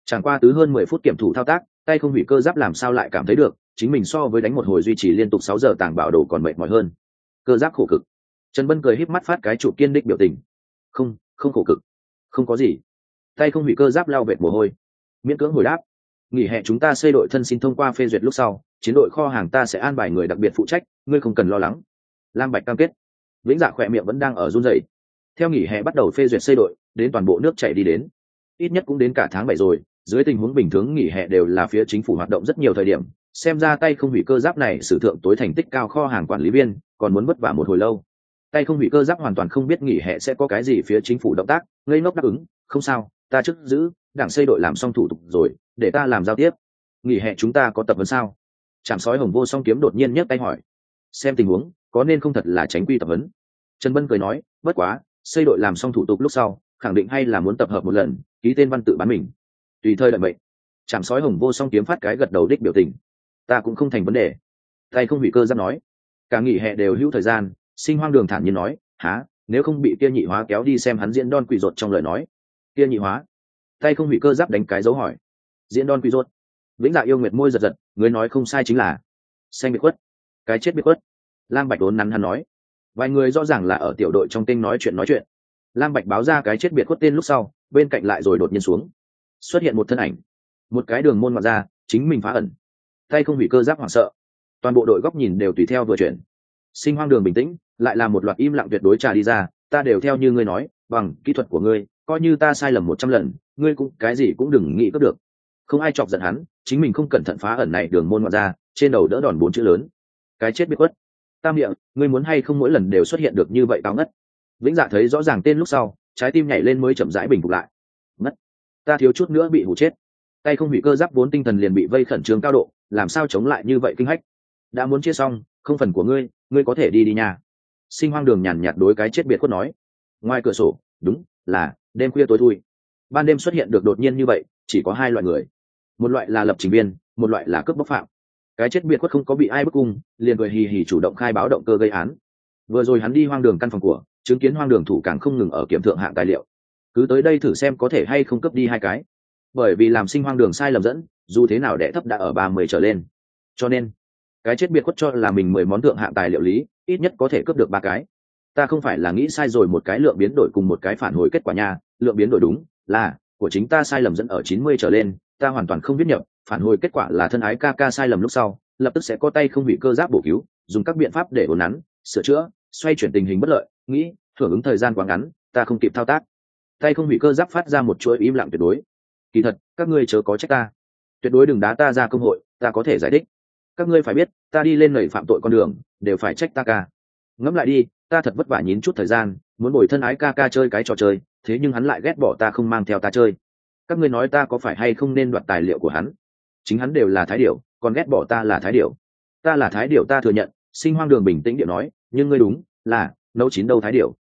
Chẳng qua tứ hơn 10 phút kiểm thủ thao tác, tay không hủy cơ giáp làm sao lại cảm thấy được chính mình so với đánh một hồi duy trì liên tục 6 giờ tàng bảo đồ còn mệt mỏi hơn. Cơ giáp khổ cực. Trần Bân cười híp mắt phát cái chụp kiên đích biểu tình. Không khổ cực, không có gì. Tay không hủy cơ giáp lau vệt mồ hôi, miễn cưỡng hồi đáp. Nghỉ hè chúng ta xây đội thân xin thông qua phê duyệt lúc sau, chiến đội kho hàng ta sẽ an bài người đặc biệt phụ trách, ngươi không cần lo lắng. Lam Bạch cam kết. Vĩnh Dạ khỏe miệng vẫn đang ở run rẩy. Theo nghỉ hè bắt đầu phê duyệt xây đội, đến toàn bộ nước chảy đi đến. Ít nhất cũng đến cả tháng 7 rồi, dưới tình huống bình thường nghỉ hè đều là phía chính phủ hoạt động rất nhiều thời điểm, xem ra tay không hủy cơ giáp này sử thượng tối thành tích cao kho hàng quản lý viên, còn muốn vất vả một hồi lâu. Tay không hủy cơ giáp hoàn toàn không biết nghỉ hè sẽ có cái gì phía chính phủ động tác, ngây ngốc đáp ứng, không sao, ta trước giữ, đảng xây đội làm xong thủ tục rồi, để ta làm giao tiếp. Nghỉ hè chúng ta có tập huấn sao? Trạm sói Hồng Vô Song Kiếm đột nhiên nhấc tay hỏi. Xem tình huống, có nên không thật là tránh quy tập huấn. Trần Bân cười nói, bất quá, xây đội làm xong thủ tục lúc sau, khẳng định hay là muốn tập hợp một lần, ký tên văn tự bán mình. Tùy thời đợi mệnh. Trạm sói Hồng Vô Song Kiếm phát cái gật đầu đích biểu tình. Ta cũng không thành vấn đề. Tay không hủy cơ giáp nói. Cả nghỉ hè đều hữu thời gian, Sinh Hoang Đường thản nhiên nói, há, nếu không bị kia nhị hóa kéo đi xem hắn diễn Don Quỷ Rột trong lời nói. Kia nhị hóa? Tay không hủy cơ giáp đánh cái dấu hỏi. Diễn Don Quỷ Rột? Vĩnh Dạ yêu nguyệt môi giật giật, người nói không sai chính là xanh biệt khuất, cái chết biệt khuất. Lam Bạch đốn nắn hắn nói. Vài người rõ ràng là ở tiểu đội trong kênh nói chuyện. Lam Bạch báo ra cái chết biệt khuất tên lúc sau, bên cạnh lại rồi đột nhiên xuống, xuất hiện một thân ảnh, một cái đường môn ngoặt ra, chính mình phá ẩn. Tay không hủy cơ giáp hoảng sợ, toàn bộ đội góc nhìn đều tùy theo vừa chuyển. Sinh Hoang Đường bình tĩnh, lại là một loạt im lặng tuyệt đối trà đi ra, ta đều theo như ngươi nói, bằng kỹ thuật của ngươi, coi như ta sai lầm 100 lần, ngươi cũng cái gì cũng đừng nghĩ có được. Không ai chọc giận hắn, chính mình không cẩn thận phá ẩn này đường môn ngoặt ra, trên đầu đỡ đòn 4 chữ lớn, cái chết biết khuất. Ta miệng, ngươi muốn hay không mỗi lần đều xuất hiện được như vậy cao ngất. Vĩnh Dạ thấy rõ ràng tên lúc sau, trái tim nhảy lên mới chậm rãi bình phục lại. Ngất, ta thiếu chút nữa bị hù chết. Tay không hủy cơ giáp vốn tinh thần liền bị vây khẩn trương cao độ, làm sao chống lại như vậy kinh hách. Đã muốn chia xong, không phần của ngươi, ngươi có thể đi nhà. Sinh Hoang Đường nhàn nhạt đối cái chết biệt khuất nói. Ngoài cửa sổ, đúng là đêm khuya tối thui. Ban đêm xuất hiện được đột nhiên như vậy, chỉ có hai loại người. Một loại là lập trình viên, một loại là cướp bóc phạm. Cái chết biệt khuất không có bị ai bức cung, liền cười hì hì chủ động khai báo động cơ gây án. Vừa rồi hắn đi Hoang Đường căn phòng của, chứng kiến Hoang Đường thủ càng không ngừng ở kiểm thượng hạng tài liệu. Cứ tới đây thử xem có thể hay không cấp đi hai cái. Bởi vì làm Sinh Hoang Đường sai lầm dẫn, dù thế nào đẻ thấp đã ở 30 trở lên. Cho nên, cái chết biệt khuất cho là mình 10 món thượng hạng tài liệu lý, ít nhất có thể cướp được 3 cái. Ta không phải là nghĩ sai rồi một cái lượng biến đổi cùng một cái phản hồi kết quả nha, lượng biến đổi đúng là của chính ta sai lầm dẫn ở 90 trở lên, ta hoàn toàn không viết nhập, phản hồi kết quả là thân ái ca ca sai lầm lúc sau, lập tức sẽ có tay không bị cơ giáp bổ cứu, dùng các biện pháp để ổn nắn, sửa chữa, xoay chuyển tình hình bất lợi, nghĩ, hưởng ứng thời gian quá ngắn, ta không kịp thao tác. Tay không bị cơ giáp phát ra một chuỗi im lặng tuyệt đối. Kỳ thật, các ngươi chớ có trách ta. Tuyệt đối đừng đá ta ra công hội, ta có thể giải thích. Các ngươi phải biết, ta đi lên nảy phạm tội con đường, đều phải trách ta ca. Ngẫm lại đi, ta thật vất vả nhín chút thời gian, muốn bồi thân ái ca ca chơi cái trò chơi, thế nhưng hắn lại ghét bỏ ta không mang theo ta chơi. Các ngươi nói ta có phải hay không nên đoạt tài liệu của hắn? Chính hắn đều là thái điểu, còn ghét bỏ ta là thái điểu. Ta là thái điểu ta thừa nhận. Sinh Hoang Đường bình tĩnh điệu nói, nhưng ngươi đúng là nấu chín đâu thái điểu.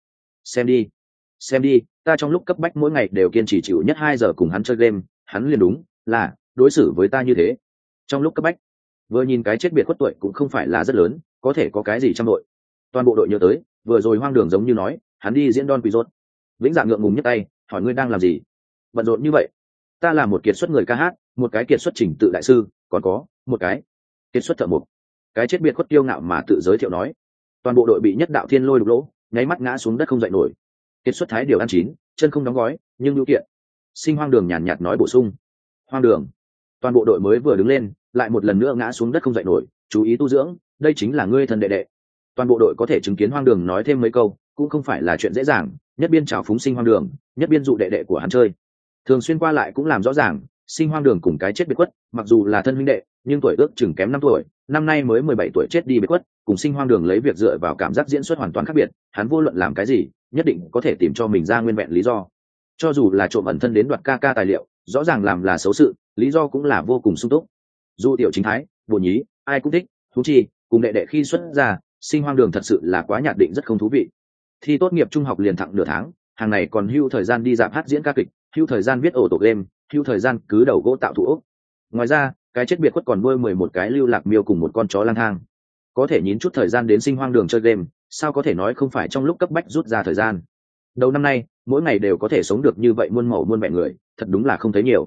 Xem đi, ta trong lúc cấp bách mỗi ngày đều kiên trì chịu nhất 2 giờ cùng hắn chơi game, hắn liền đúng là đối xử với ta như thế. Trong lúc cấp bách, vừa nhìn cái chết biệt khuất tuổi cũng không phải là rất lớn, có thể có cái gì trong đội. Toàn bộ đội nhớ tới, vừa rồi Hoang Đường giống như nói, hắn đi diễn Don Quỷ Rốt. Vĩnh Dạ ngượng ngùng nhấc tay, hỏi ngươi đang làm gì? Bận rộn như vậy? Ta là một kiệt xuất người ca hát, một cái kiệt xuất trình tự đại sư, còn có một cái kiệt xuất thợ mộc. Cái chết biệt khuất tiêu ngạo mà tự giới thiệu nói. Toàn bộ đội bị nhất đạo thiên lôi đục lỗ, nháy mắt ngã xuống đất không dậy nổi. Kiệt xuất thái điều ăn chín, chân không đóng gói, nhưng lưu kiện. Sinh Hoang Đường nhàn nhạt nói bổ sung. Hoang Đường. Toàn bộ đội mới vừa đứng lên, lại một lần nữa ngã xuống đất không dậy nổi, chú ý tu dưỡng, đây chính là ngươi thân đệ đệ. Toàn bộ đội có thể chứng kiến Hoang Đường nói thêm mấy câu, cũng không phải là chuyện dễ dàng, nhất biên chào phúng Sinh Hoang Đường, nhất biên dụ đệ đệ của hắn chơi. Thường xuyên qua lại cũng làm rõ ràng, Sinh Hoang Đường cùng cái chết biệt khuất, mặc dù là thân huynh đệ, nhưng tuổi ước chừng kém 5 tuổi, năm nay mới 17 tuổi chết đi biệt khuất, cùng Sinh Hoang Đường lấy việc dựa vào cảm giác diễn xuất hoàn toàn khác biệt, hắn vô luận làm cái gì, nhất định có thể tìm cho mình ra nguyên vẹn lý do. Cho dù là trộm ẩn thân đến đoạt ca ca tài liệu, rõ ràng làm là xấu sự, lý do cũng là vô cùng sung túc. Dù tiểu chính thái, bổ nhí, ai cũng thích, thú chi, cùng đệ đệ khi xuất ra, Sinh Hoang Đường thật sự là quá nhạt định rất không thú vị. Thi tốt nghiệp trung học liền thẳng nửa tháng, hàng này còn hưu thời gian đi dạp hát diễn ca kịch, hưu thời gian viết ổ tổ game, hưu thời gian cứ đầu gỗ tạo thủ ốc. Ngoài ra, cái chết biệt khuất còn nuôi 11 cái lưu lạc miêu cùng một con chó lang thang. Có thể nhín chút thời gian đến Sinh Hoang Đường chơi game, sao có thể nói không phải trong lúc cấp bách rút ra thời gian. Đầu năm nay, mỗi ngày đều có thể sống được như vậy muôn màu muôn vẻ người, thật đúng là không thấy nhiều.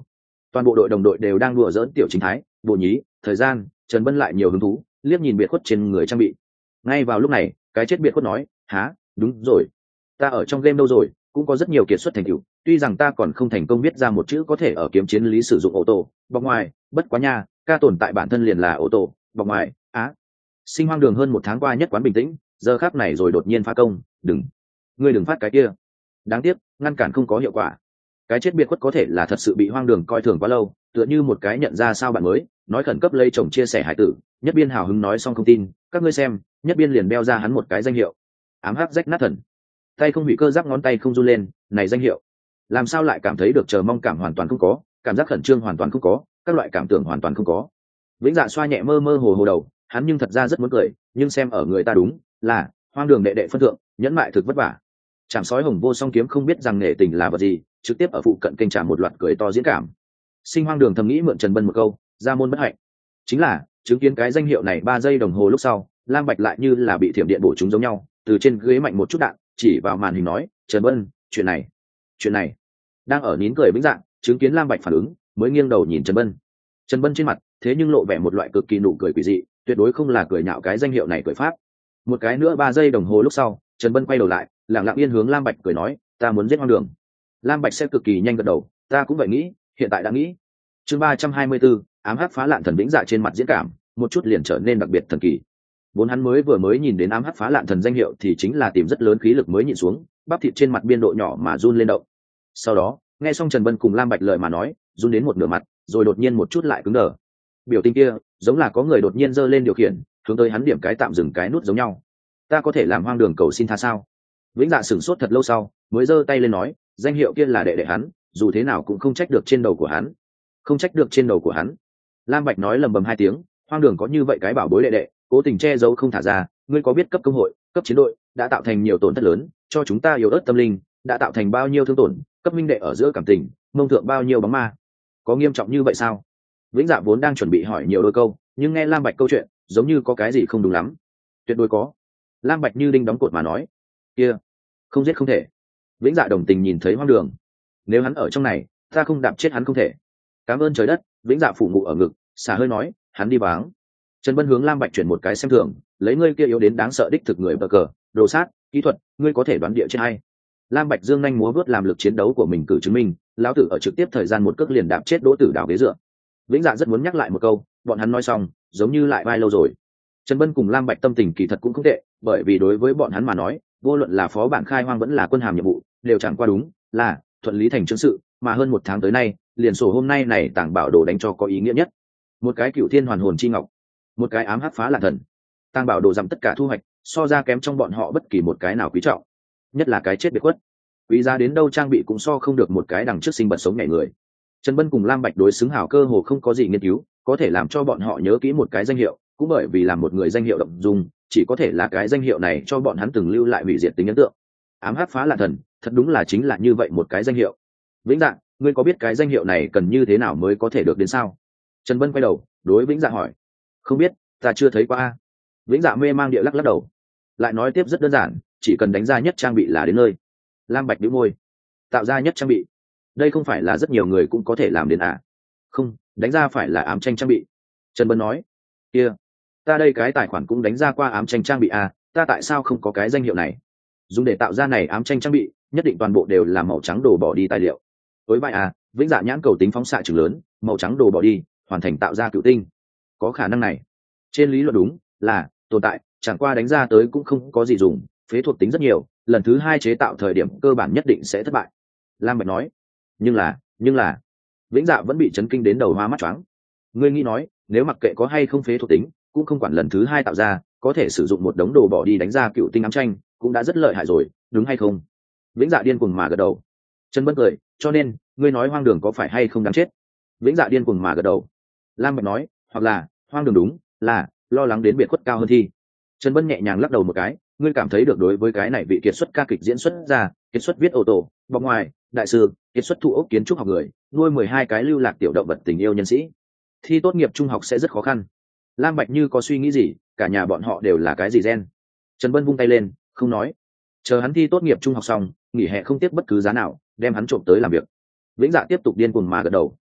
Toàn bộ đội đồng đội đều đang đùa dỡn tiểu chính thái, bộ nhí, thời gian, Trần Bân lại nhiều hứng thú, liếc nhìn biệt khuất trên người trang bị. Ngay vào lúc này, cái chết biệt khuất nói, há, đúng rồi, ta ở trong game đâu rồi, cũng có rất nhiều kiệt xuất thành tựu, tuy rằng ta còn không thành công viết ra một chữ có thể ở kiếm chiến lý sử dụng ô tô bọc ngoài, bất quá nha, ca tồn tại bản thân liền là ô tô bọc ngoài. Sinh hoang đường hơn một tháng qua nhất quán bình tĩnh, giờ khác này rồi đột nhiên phá công, ngươi đừng phát cái kia, đáng tiếc ngăn cản không có hiệu quả. Cái chết biệt khuất có thể là thật sự bị hoang đường coi thường quá lâu, tựa như một cái nhận ra sao bạn mới nói khẩn cấp lây chồng chia sẻ hải tử. Nhất Biên hào hứng nói xong không tin, các ngươi xem, Nhất Biên liền đeo ra hắn một cái danh hiệu, ám hắc rách nát thần, tay không hủy cơ giáp, ngón tay không run lên, này danh hiệu làm sao lại cảm thấy được chờ mong cảm hoàn toàn không có, cảm giác khẩn trương hoàn toàn không có, các loại cảm tưởng hoàn toàn không có. Vĩnh Dạ xoa nhẹ mơ mơ hồ hồ đầu, hắn nhưng thật ra rất muốn cười, nhưng xem ở người ta đúng là hoang đường đệ đệ phân thượng, nhẫn mại thực vất vả. Chạm sói hồng vô song kiếm không biết rằng nghệ tình là vật gì, trực tiếp ở phụ cận kênh trả một loạt cười to diễn cảm. Sinh hoang đường thầm nghĩ mượn Trần Bân một câu, ra môn bất hạnh. Chính là chứng kiến cái danh hiệu này 3 giây đồng hồ lúc sau, Lam Bạch lại như là bị thiểm điện bổ trúng giống nhau, từ trên ghế mạnh một chút đạn, chỉ vào màn hình nói, Trần Bân, chuyện này. Đang ở nín cười Vĩnh Dạ chứng kiến Lam Bạch phản ứng, mới nghiêng đầu nhìn Trần Bân. Trần Bân trên mặt thế nhưng lộ vẻ một loại cực kỳ nụ cười quỷ dị, tuyệt đối không là cười nhạo cái danh hiệu này cười pháp. Một cái nữa 3 giây đồng hồ lúc sau, Trần Bân quay đầu lại, lặng lặng yên hướng Lam Bạch cười nói, ta muốn giết hoang đường. Lam Bạch sẽ cực kỳ nhanh gật đầu, ta cũng vậy nghĩ, hiện tại đã nghĩ. Chương 324, ám hắc phá lạn thần. Vĩnh Dạ trên mặt diễn cảm một chút liền trở nên đặc biệt thần kỳ. Vốn hắn mới nhìn đến ám hắc phá lạn thần danh hiệu thì chính là tìm rất lớn khí lực mới nhịn xuống, bắp thịt trên mặt biên độ nhỏ mà run lên động. Sau đó nghe xong Trần Bân cùng Lam Bạch lời mà nói, run đến một nửa mặt, rồi đột nhiên một chút lại cứng đờ. Biểu tình kia giống là có người đột nhiên giơ lên điều khiển, hướng tới hắn điểm cái tạm dừng cái nút giống nhau. Ta có thể làm hoang đường cầu xin tha sao? Vĩnh Dạ sửng sốt thật lâu sau mới giơ tay lên nói, danh hiệu kia là đệ đệ hắn, dù thế nào cũng không trách được trên đầu của hắn. Không trách được trên đầu của hắn. Lam Bạch nói lầm bầm 2 tiếng, hoang đường có như vậy cái bảo bối đệ đệ, cố tình che giấu không thả ra, ngươi có biết cấp công hội, cấp chiến đội đã tạo thành nhiều tổn thất lớn, cho chúng ta yếu ớt tâm linh, đã tạo thành bao nhiêu thương tổn, cấp minh đệ ở giữa cảm tình, mông thượng bao nhiêu bóng ma. Có nghiêm trọng như vậy sao? Vĩnh Dạ vốn đang chuẩn bị hỏi nhiều đôi câu, nhưng nghe Lam Bạch câu chuyện, giống như có cái gì không đúng lắm. Tuyệt đối có. Lam Bạch như đinh đóng cột mà nói, kia, không giết không thể. Vĩnh Dạ đồng tình nhìn thấy hoang đường, nếu hắn ở trong này, ta không đạp chết hắn không thể. Cảm ơn trời đất. Vĩnh Dạ phủ ngụ ở ngực, xả hơi nói, hắn đi váng. Trần Bân hướng Lam Bạch chuyển một cái xem thường, lấy ngươi kia yếu đến đáng sợ đích thực người bờ cờ, đồ sát, kỹ thuật, ngươi có thể đoán địa trên hay? Lam Bạch dương nhanh múa vớt làm lực chiến đấu của mình cử chứng minh, lão tử ở trực tiếp thời gian một cước liền đạp chết Đỗ Tử đảo ghế dựa. Vĩnh Dạ rất muốn nhắc lại một câu, bọn hắn nói xong, giống như lại vai lâu rồi. Trần Bân cùng Lam Bạch tâm tình kỳ thật cũng không tệ, bởi vì đối với bọn hắn mà nói, vô luận là phó bản khai hoang vẫn là quân hàm nhiệm vụ, đều chẳng qua đúng là thuận lý thành chương sự, mà hơn 1 tháng tới nay, liền sổ hôm nay này tàng bảo đồ đánh cho có ý nghĩa nhất. Một cái cựu thiên hoàn hồn chi ngọc, một cái ám hắc phá lạn thần, tàng bảo đồ giảm tất cả thu hoạch, so ra kém trong bọn họ bất kỳ một cái nào quý trọng, nhất là cái chết biệt khuất, quý giá đến đâu trang bị cũng so không được một cái đằng trước sinh bật sống nhảy người. Trần Bân cùng Lam Bạch đối xứng hảo cơ hồ không có gì nghiên cứu, có thể làm cho bọn họ nhớ kỹ một cái danh hiệu, cũng bởi vì làm một người danh hiệu động dung, chỉ có thể là cái danh hiệu này cho bọn hắn từng lưu lại hủy diệt tính ấn tượng. Ám hắc phá lạn thần, thật đúng là chính là như vậy một cái danh hiệu. Vĩnh Dạ, ngươi có biết cái danh hiệu này cần như thế nào mới có thể được đến sao? Trần Bân quay đầu đối Vĩnh Dạ hỏi. Không biết, ta chưa thấy qua. Vĩnh Dạ mê mang địa lắc đầu, lại nói tiếp rất đơn giản, chỉ cần đánh ra nhất trang bị là đến nơi. Lam Bạch nhíu môi, tạo ra nhất trang bị, đây không phải là rất nhiều người cũng có thể làm đến à? Không, đánh ra phải là ám tranh trang bị. Trần Bân nói, kia, ta đây cái tài khoản cũng đánh ra qua ám tranh trang bị à, ta tại sao không có cái danh hiệu này? Dùng để tạo ra này ám tranh trang bị, nhất định toàn bộ đều là màu trắng đồ bỏ đi tài liệu. Với vậy à, Vĩnh Dạ nhãn cầu tính phóng xạ trừng lớn, màu trắng đồ bỏ đi, hoàn thành tạo ra cựu tinh. Có khả năng này. Trên lý luận đúng là tồn tại, chẳng qua đánh ra tới cũng không có gì dùng, phế thuộc tính rất nhiều, lần thứ 2 chế tạo thời điểm cơ bản nhất định sẽ thất bại. Lam Bạch nói, nhưng là Vĩnh Dạ vẫn bị chấn kinh đến đầu hoa mắt choáng. Ngươi nghĩ nói, nếu mặc kệ có hay không phế thuộc tính, cũng không quản lần thứ 2 tạo ra, có thể sử dụng một đống đồ bỏ đi đánh ra cựu tinh ám tranh, cũng đã rất lợi hại rồi, đúng hay không? Vĩnh Dạ điên cuồng mà gật đầu. Trần Bân cười, cho nên ngươi nói hoang đường có phải hay không đáng chết? Vĩnh Dạ điên cuồng mà gật đầu. Lam Bạch nói, hoặc là hoang đường đúng là lo lắng đến biệt khuất cao hơn thi. Trần Bân nhẹ nhàng lắc đầu một cái, ngươi cảm thấy được đối với cái này vị kiệt xuất ca kịch diễn xuất ra, kiệt xuất viết ô tô bọc ngoài, đại sư, kiệt xuất thụ ốc kiến trúc học người, nuôi 12 cái lưu lạc tiểu động vật tình yêu nhân sĩ, thi tốt nghiệp trung học sẽ rất khó khăn. Lam Bạch như có suy nghĩ gì, cả nhà bọn họ đều là cái gì gen? Trần Bân vung tay lên, không nói, chờ hắn thi tốt nghiệp trung học xong, nghỉ hè không tiếc bất cứ giá nào đem hắn trộm tới làm việc. Vĩnh Dạ tiếp tục điên cuồng mà gật đầu.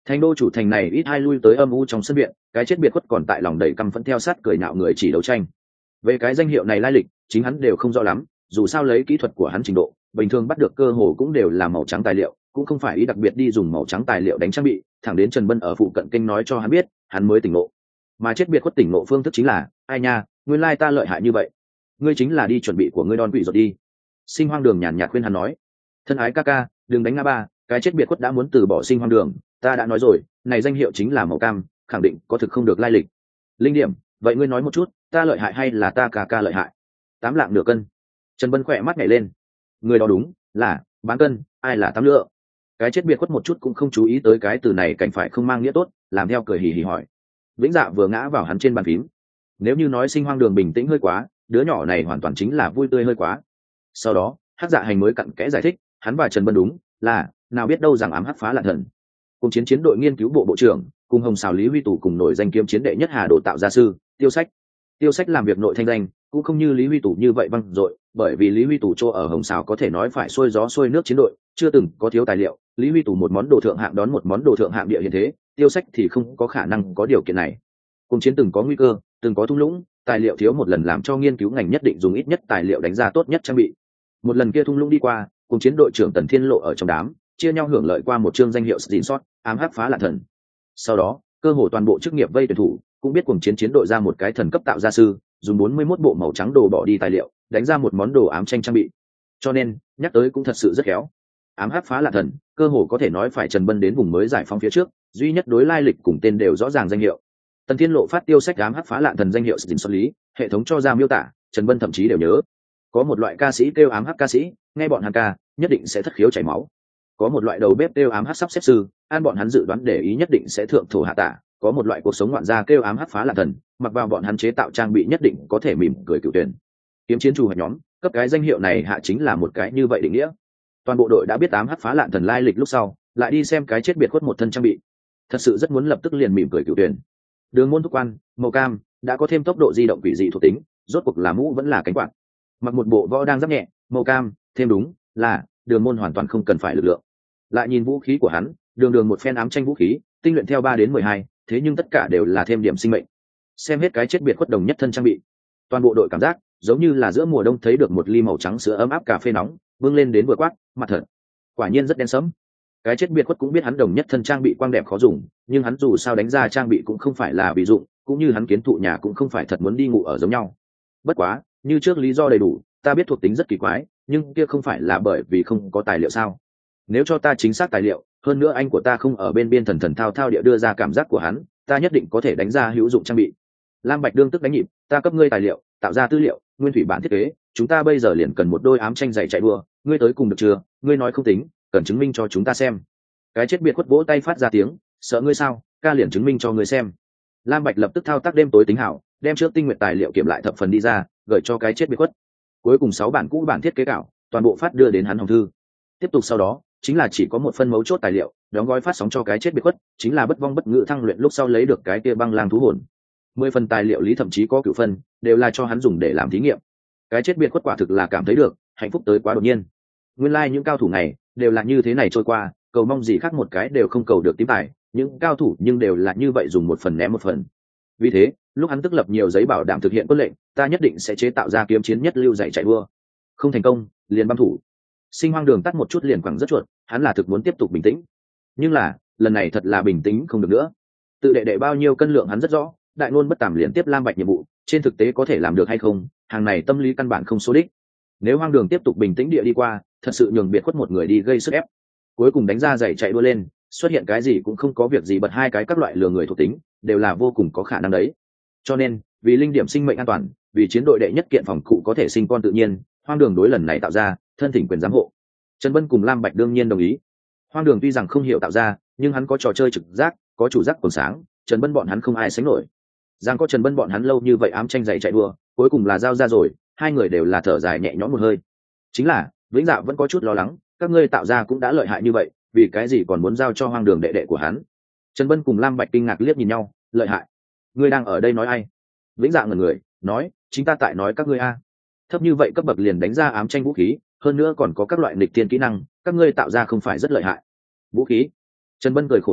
Thành đô chủ thành này ít ai lui tới âm u trong sân viện, cái chết biệt khuất còn tại lòng đầy căm phẫn theo sát cười nhạo người chỉ đấu tranh. Về cái danh hiệu này lai lịch, chính hắn đều không rõ lắm, dù sao lấy kỹ thuật của hắn trình độ, bình thường bắt được cơ hồ cũng đều là màu trắng tài liệu, cũng không phải ý đặc biệt đi dùng màu trắng tài liệu đánh trang bị, thẳng đến Trần Bân ở phụ cận kênh nói cho hắn biết, hắn mới tỉnh ngộ. Mà chết biệt khuất tỉnh ngộ phương thức chính là, ai nha, nguyên lai ta lợi hại như vậy. Ngươi chính là đi chuẩn bị của ngươi đòn quỷ rồi đi. Sinh Hoang Đường nhàn nhạt khuyên hắn nói, thân ái ca ca, đừng đánh ngã ba, cái chết biệt khuất đã muốn từ bỏ Sinh Hoang Đường, ta đã nói rồi, này danh hiệu chính là màu cam, khẳng định có thực không được lai lịch. Linh điểm, vậy ngươi nói một chút, ta lợi hại hay là ta ca ca lợi hại? 8 lạng nửa cân. Trần Bân khỏe mắt nhảy lên. Người đó đúng là bán cân, ai là 8 lượng? Cái chết biệt khuất một chút cũng không chú ý tới cái từ này cảnh phải không mang nghĩa tốt, làm theo cười hì hì hỏi. Vĩnh Dạ vừa ngã vào hắn trên bàn phím. Nếu như nói Sinh Hoang Đường bình tĩnh hơi quá, đứa nhỏ này hoàn toàn chính là vui tươi hơi quá. Sau đó, Hắc Dạ Hành mới cặn kẽ giải thích, hắn và Trần Bân đúng là, nào biết đâu rằng ám hắc phá lạn thần. Cùng chiến đội nghiên cứu bộ bộ trưởng, cùng Hồng Sào Lý Huy Tủ cùng nổi danh kiếm chiến đệ nhất Hà Đồ tạo gia sư, Tiêu Sách. Tiêu Sách làm việc nội thanh danh, cũng không như Lý Huy Tủ như vậy văng dội, bởi vì Lý Huy Tủ chỗ ở Hồng Sào có thể nói phải xuôi gió xuôi nước chiến đội, chưa từng có thiếu tài liệu, Lý Huy Tủ một món đồ thượng hạng đón một món đồ thượng hạng địa hiện thế, Tiêu Sách thì không có khả năng có điều kiện này. Cùng chiến từng có nguy cơ, từng có thung lũng, tài liệu thiếu một lần làm cho nghiên cứu ngành nhất định dùng ít nhất tài liệu đánh ra tốt nhất trang bị. Một lần kia thung lũng đi qua, cùng chiến đội trưởng Tần Thiên Lộ ở trong đám, chia nhau hưởng lợi qua một chương danh hiệu Stin Shot, ám hắc phá lạn thần. Sau đó, cơ hồ toàn bộ chức nghiệp vây tuyển thủ cũng biết cùng chiến đội ra một cái thần cấp tạo gia sư, dùng 41 bộ màu trắng đồ bỏ đi tài liệu, đánh ra một món đồ ám tranh trang bị. Cho nên, nhắc tới cũng thật sự rất khéo. Ám hắc phá lạn thần, cơ hồ có thể nói phải Trần Bân đến vùng mới giải phóng phía trước, duy nhất đối lai lịch cùng tên đều rõ ràng danh hiệu. Tần Thiên Lộ phát Tiêu Sách ám hắc phá lạn thần danh hiệu Stin Shot lý, hệ thống cho ra miêu tả, Trần Bân thậm chí đều nhớ. Có một loại ca sĩ kêu ám hắc ca sĩ, nghe bọn hắn ca, nhất định sẽ thất khiếu chảy máu. Có một loại đầu bếp kêu ám hắc sắp xếp sư, ăn bọn hắn dự đoán để ý nhất định sẽ thượng thổ hạ tả. Có một loại cuộc sống ngoạn gia kêu ám hắc phá lạn thần, mặc vào bọn hắn chế tạo trang bị nhất định có thể mỉm cười cựu tuyển. Kiếm chiến chủ hoạt nhóm, cấp cái danh hiệu này hạ chính là một cái như vậy định nghĩa. Toàn bộ đội đã biết ám hắc phá lạn thần lai lịch lúc sau, lại đi xem cái chết biệt khuất một thân trang bị. Thật sự rất muốn lập tức liền mỉm cười cựu tuyển. Đường môn thúc quan, màu cam, đã có thêm tốc độ di động quỷ dị thuộc tính, rốt cuộc là mũ vẫn là cánh quạt. Mặc một bộ võ đang giáp nhẹ, màu cam, thêm đúng là đường môn hoàn toàn không cần phải lực lượng. Lại nhìn vũ khí của hắn, đường một phen ám tranh vũ khí, tinh luyện theo 3 đến 12, thế nhưng tất cả đều là thêm điểm sinh mệnh. Xem hết cái chết biệt khuất đồng nhất thân trang bị, toàn bộ đội cảm giác giống như là giữa mùa đông thấy được một ly màu trắng sữa ấm áp cà phê nóng, bưng lên đến vừa quát, mặt thật, quả nhiên rất đen sẫm. Cái chết biệt khuất cũng biết hắn đồng nhất thân trang bị quang đẹp khó dùng, nhưng hắn dù sao đánh ra trang bị cũng không phải là bị dụng, cũng như hắn kiến thụ nhà cũng không phải thật muốn đi ngủ ở giống nhau. Bất quá, như trước lý do đầy đủ, ta biết thuộc tính rất kỳ quái, nhưng kia không phải là bởi vì không có tài liệu sao? Nếu cho ta chính xác tài liệu, hơn nữa anh của ta không ở bên biên thần thần thao thao địa đưa ra cảm giác của hắn, ta nhất định có thể đánh ra hữu dụng trang bị. Lam Bạch đương tức đánh nhịp, ta cấp ngươi tài liệu, tạo ra tư liệu, nguyên thủy bản thiết kế, chúng ta bây giờ liền cần một đôi ám tranh giày chạy đua, ngươi tới cùng được chưa? Ngươi nói không tính, cần chứng minh cho chúng ta xem. Cái chết biệt khuất vỗ tay phát ra tiếng, sợ ngươi sao? Ca liền chứng minh cho ngươi xem. Lam Bạch lập tức thao tác đêm tối tính hảo, đem trước tinh nguyện tài liệu kiểm lại thập phần đi ra, gửi cho cái chết biệt khuất. Cuối cùng 6 bản cũ bản thiết kế cảo, toàn bộ phát đưa đến hắn hồng thư. Tiếp tục sau đó, chính là chỉ có một phân mấu chốt tài liệu, đóng gói phát sóng cho cái chết biệt khuất, chính là bất vong bất ngữ thăng luyện lúc sau lấy được cái kia băng lang thú hồn. 10 phần tài liệu lý thậm chí có cửu phân, đều là cho hắn dùng để làm thí nghiệm. Cái chết biệt khuất quả thực là cảm thấy được, hạnh phúc tới quá đột nhiên. Nguyên lai những cao thủ này đều là như thế này trôi qua, cầu mong gì khác một cái đều không cầu được tím tài, những cao thủ nhưng đều là như vậy dùng một phần ném một phần. Vì thế, lúc hắn tức lập nhiều giấy bảo đảm thực hiện quân lệnh, ta nhất định sẽ chế tạo ra kiếm chiến nhất lưu dạy chạy đua. Không thành công, liền băm thủ. Sinh Hoang Đường tắt một chút liền quẳng rất chuột, hắn là thực muốn tiếp tục bình tĩnh. Nhưng là, lần này thật là bình tĩnh không được nữa. Tự đệ bao nhiêu cân lượng hắn rất rõ, đại ngôn bất tàm liền tiếp Lam Bạch nhiệm vụ, trên thực tế có thể làm được hay không, hàng này tâm lý căn bản không số đích. Nếu Hoang Đường tiếp tục bình tĩnh địa đi qua, thật sự nhường biệt khuất một người đi gây sức ép. Cuối cùng đánh ra giày chạy đua lên, xuất hiện cái gì cũng không có việc gì bật hai cái các loại lừa người thuộc tính, đều là vô cùng có khả năng đấy. Cho nên, vì linh điểm sinh mệnh an toàn, vì chiến đội đệ nhất kiện phòng cụ có thể sinh con tự nhiên, Hoang Đường đối lần này tạo ra, thân thỉnh quyền giám hộ. Trần Bân cùng Lam Bạch đương nhiên đồng ý. Hoang Đường tuy rằng không hiểu tạo ra, nhưng hắn có trò chơi trực giác, có chủ giác còn sáng, Trần Bân bọn hắn không ai sánh nổi. Giang có Trần Bân bọn hắn lâu như vậy ám tranh giày chạy đua, cuối cùng là giao ra rồi, hai người đều là thở dài nhẹ nhõm một hơi. Chính là, Vĩnh Dạ vẫn có chút lo lắng, các ngươi tạo ra cũng đã lợi hại như vậy, vì cái gì còn muốn giao cho Hoang Đường đệ đệ của hắn? Trần Bân cùng Lam Bạch kinh ngạc liếc nhìn nhau, lợi hại. Ngươi đang ở đây nói ai? Vĩnh Dạ ngẩn người, nói, chính ta tại nói các ngươi a. Thấp như vậy cấp bậc liền đánh ra ám tranh vũ khí, hơn nữa còn có các loại nghịch thiên kỹ năng, các ngươi tạo ra không phải rất lợi hại. Vũ khí? Trần Bân cười khổ nói,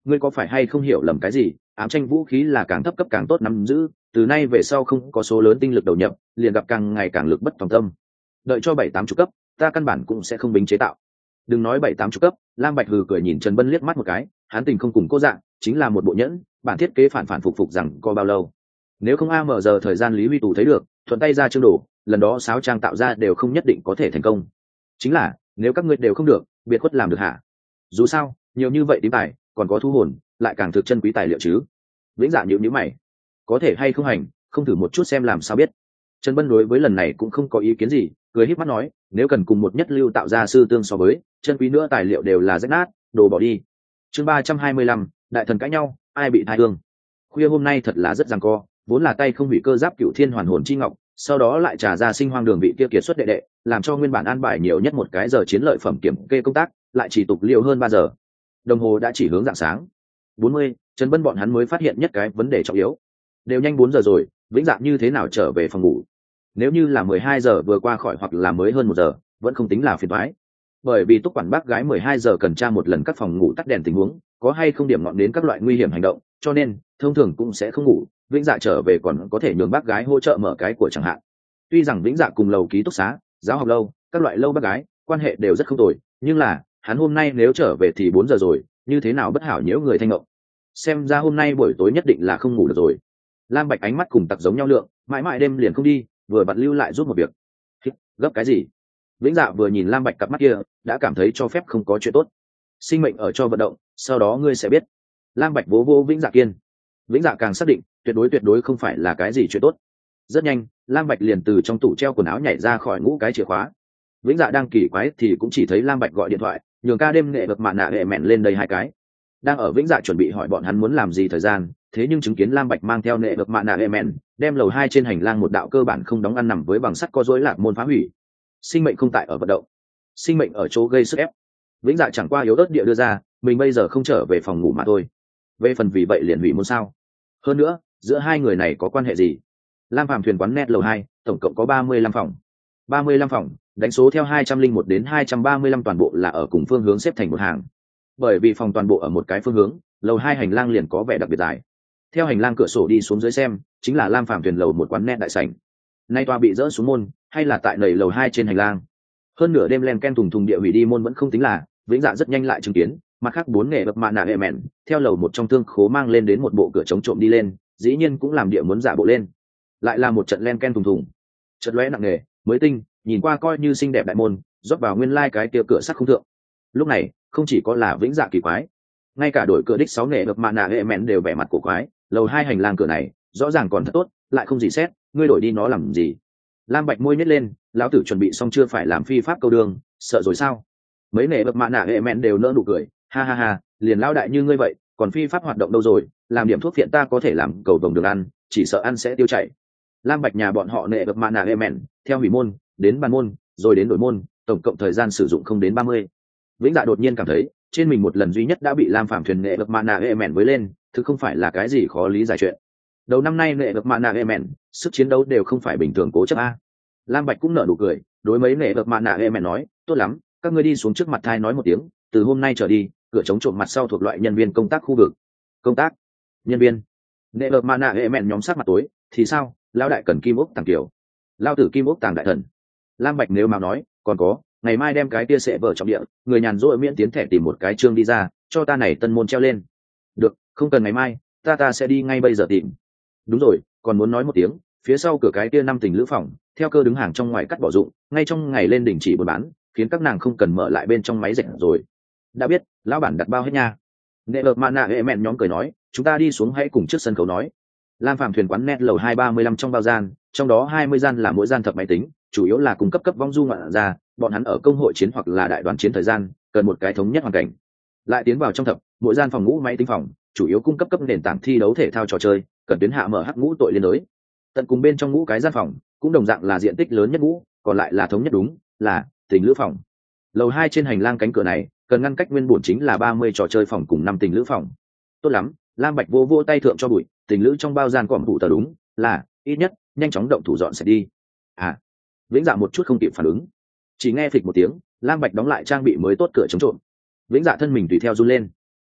ngươi có phải hay không hiểu lầm cái gì? Ám tranh vũ khí là càng thấp cấp càng tốt nắm giữ, từ nay về sau không có số lớn tinh lực đầu nhập, liền gặp càng ngày càng lực bất tòng tâm. Đợi cho 7-8 cấp, ta căn bản cũng sẽ không bính chế tạo. Đừng nói 7-8 cấp, Lam Bạch hừ cười nhìn Trần Bân liếc mắt một cái, hắn tình không cùng cô dạng, chính là một bộ nhẫn, bản thiết kế phản phản phục phục rằng có bao lâu. Nếu không AMR giờ thời gian Lý Huy Tù thấy được, thuận tay ra chương đổ, lần đó sáo trang tạo ra đều không nhất định có thể thành công. Chính là, nếu các ngươi đều không được, biệt khuất làm được hả? Dù sao, nhiều như vậy tím tài, còn có thu hồn, lại càng thực chân quý tài liệu chứ. Vĩnh Dạ nhíu mày, có thể hay không hành, không thử một chút xem làm sao biết. Trần Bân đối với lần này cũng không có ý kiến gì, cười híp mắt nói, nếu cần cùng một nhất lưu tạo ra sư tương so với, chân quý nữa tài liệu đều là rách nát, đồ bỏ đi. Chương 325, đại thần cãi nhau, ai bị thai thương. Khuya hôm nay thật là rất giằng co, vốn là tay không hủy cơ giáp Cựu Thiên Hoàn Hồn chi ngọc, sau đó lại trả ra sinh hoang đường vị kia kiệt xuất đệ đệ, làm cho nguyên bản an bài nhiều nhất một cái giờ chiến lợi phẩm kiểm kê công tác, lại chỉ tục liệu hơn 3 giờ. Đồng hồ đã chỉ hướng rạng sáng 40, Trần Bân bọn hắn mới phát hiện nhất cái vấn đề trọng yếu. Đều nhanh 4 giờ rồi, Vĩnh Dạng như thế nào trở về phòng ngủ? Nếu như là 12 giờ vừa qua khỏi hoặc là mới hơn 1 giờ, vẫn không tính là phiền toái. Bởi vì túc quản bác gái 12 giờ cần tra một lần các phòng ngủ tắt đèn tình huống, có hay không điểm ngọn đến các loại nguy hiểm hành động, cho nên thông thường cũng sẽ không ngủ. Vĩnh Dạ trở về còn có thể nhường bác gái hỗ trợ mở cái của chẳng hạn. Tuy rằng Vĩnh Dạ cùng lầu ký túc xá, giáo học lâu, các loại lâu bác gái quan hệ đều rất không tồi, nhưng là hắn hôm nay nếu trở về thì 4 giờ rồi, như thế nào bất hảo nhiễu người thanh ngộng. Xem ra hôm nay buổi tối nhất định là không ngủ được rồi. Lam Bạch ánh mắt cùng tặc giống nhau lượng, mãi mãi đêm liền không đi, vừa vặn lưu lại giúp một việc. Gấp cái gì? Vĩnh Dạ vừa nhìn Lam Bạch cặp mắt kia, đã cảm thấy cho phép không có chuyện tốt. Sinh mệnh ở cho vận động, sau đó ngươi sẽ biết. Lam Bạch vỗ vỗ Vĩnh Dạ kiên. Vĩnh Dạ càng xác định, tuyệt đối không phải là cái gì chuyện tốt. Rất nhanh, Lam Bạch liền từ trong tủ treo quần áo nhảy ra khỏi ngũ cái chìa khóa. Vĩnh Dạ đang kỳ quái thì cũng chỉ thấy Lam Bạch gọi điện thoại, nhường ca đêm nghệ bậc mạn nạ hệ mẹn lên đây 2 cái. Đang ở Vĩnh Dạ chuẩn bị hỏi bọn hắn muốn làm gì thời gian, thế nhưng chứng kiến Lam Bạch mang theo nệ bậc mạn nạ hệ mẹn, đem lầu 2 trên hành lang một đạo cơ bản không đóng ăn nằm với bằng sắt có rối lạc môn phá hủy. Sinh mệnh không tại ở vận động, sinh mệnh ở chỗ gây sức ép. Vĩnh Dạ chẳng qua yếu ớt địa đưa ra, mình bây giờ không trở về phòng ngủ mà thôi. Về phần vì vậy liền hủy môn sao? Hơn nữa, giữa hai người này có quan hệ gì? Lam Phàm thuyền quán net lầu 2, tổng cộng có 35 phòng. 35 phòng, đánh số theo 201 đến 235 toàn bộ là ở cùng phương hướng xếp thành một hàng. Bởi vì phòng toàn bộ ở một cái phương hướng, lầu 2 hành lang liền có vẻ đặc biệt dài. Theo hành lang cửa sổ đi xuống dưới xem, chính là Lam Phàm thuyền lầu một quán net đại sảnh. Nay tòa bị dỡ xuống môn, hay là tại nầy lầu 2 trên hành lang. Hơn nửa đêm len ken thùng thùng địa hủy đi môn vẫn không tính là, Vĩnh Dạ rất nhanh lại chứng kiến, mặt khác 4 nghề bậc mạn nạ hệ mẹn, theo lầu một trong thương khố mang lên đến một bộ cửa chống trộm đi lên, dĩ nhiên cũng làm địa muốn giả bộ lên. Lại là một trận len ken thùng thùng. Chợt lóe nặng nề, mới tinh, nhìn qua coi như xinh đẹp đại môn, rót vào nguyên lai cái kia cửa sắt không thượng. Lúc này, không chỉ có là Vĩnh Dạ kỳ quái, ngay cả đổi cửa đích 6 nghề bậc mạn nạ hệ mẹn đều vẻ mặt cổ quái, lầu 2 hành lang cửa này, rõ ràng còn thật tốt, lại không gì xét, ngươi đổi đi nó làm gì? Lam Bạch môi nhếch lên, lão tử chuẩn bị xong chưa phải làm phi pháp câu đường, sợ rồi sao? Mấy nghề bậc mạn nạ hệ mẹn đều nỡ nụ cười, ha ha ha, liền lão đại như ngươi vậy, còn phi pháp hoạt động đâu rồi, làm điểm thuốc phiện ta có thể làm cầu vồng đường ăn, chỉ sợ ăn sẽ tiêu chảy. Lam Bạch nhà bọn họ nệ bậc mạn nạ hệ mẹn, theo hủy môn, đến bàn môn, rồi đến đổi môn, tổng cộng thời gian sử dụng không đến 30. Vĩnh Dạ đột nhiên cảm thấy, trên mình một lần duy nhất đã bị Lam Phàm thuyền nệ bậc mạn nạ hệ mẹn với lên, thực không phải là cái gì khó lý giải chuyện. Đầu năm nay nệ bậc mạn nạ hệ mẹn, sức chiến đấu đều không phải bình thường cố chấp a. Lam Bạch cũng nở nụ cười, đối mấy nệ bậc mạn nạ hệ mẹn nói, tốt lắm, các ngươi đi xuống trước mặt thai nói một tiếng, từ hôm nay trở đi, cửa chống trộm mặt sau thuộc loại nhân viên công tác khu vực. Công tác? Nhân viên? Nệ bậc mạn nạ hệ mẹn nhóm sát mặt tối, thì sao? Lão đại cần kim ốc tàng kiểu, lao tử kim ốc tàng đại thần. Lam Bạch nếu mà nói, còn có, ngày mai đem cái tia sẽ vở trọng địa, người nhàn rỗi miễn tiến thẻ tìm một cái chương đi ra, cho ta này tân môn treo lên. Được, không cần ngày mai, ta sẽ đi ngay bây giờ tìm. Đúng rồi, còn muốn nói một tiếng, phía sau cửa cái tia 5 tình lữ phòng, theo cơ đứng hàng trong ngoài cắt bỏ dụng, ngay trong ngày lên đình chỉ buôn bán, khiến các nàng không cần mở lại bên trong máy dệt rồi. Đã biết, lão bản đặt bao hết nha. Nệ bậc mạn nạ hệ mẹn nhóm cười nói, chúng ta đi xuống hãy cùng trước sân khấu nói. Lam Phàm thuyền quán net lầu 235 trong bao gian, trong đó 20 gian là mỗi gian thập máy tính, chủ yếu là cung cấp vong du ngoạn ra, bọn hắn ở công hội chiến hoặc là đại đoàn chiến thời gian, cần một cái thống nhất hoàn cảnh. Lại tiến vào trong thập, mỗi gian phòng ngũ máy tính phòng, chủ yếu cung cấp nền tảng thi đấu thể thao trò chơi, cần tuyến hạ mở hắc ngũ tội liên đối. Tận cùng bên trong ngũ cái gian phòng, cũng đồng dạng là diện tích lớn nhất ngũ, còn lại là thống nhất đúng, là tình lữ phòng. Lầu 2 trên hành lang cánh cửa này, cần ngăn cách nguyên bổn chính là 30 trò chơi phòng cùng 5 tình lữ phòng. Tốt lắm, Lam Bạch vô tay thượng cho bụi, tình lữ trong bao gian cọm thủ tờ đúng, là ít nhất nhanh chóng động thủ dọn sạch đi. À, Vĩnh Dạ một chút không kịp phản ứng, chỉ nghe phịch một tiếng, Lam Bạch đóng lại trang bị mới tốt cửa chống trộm. Vĩnh Dạ thân mình tùy theo run lên.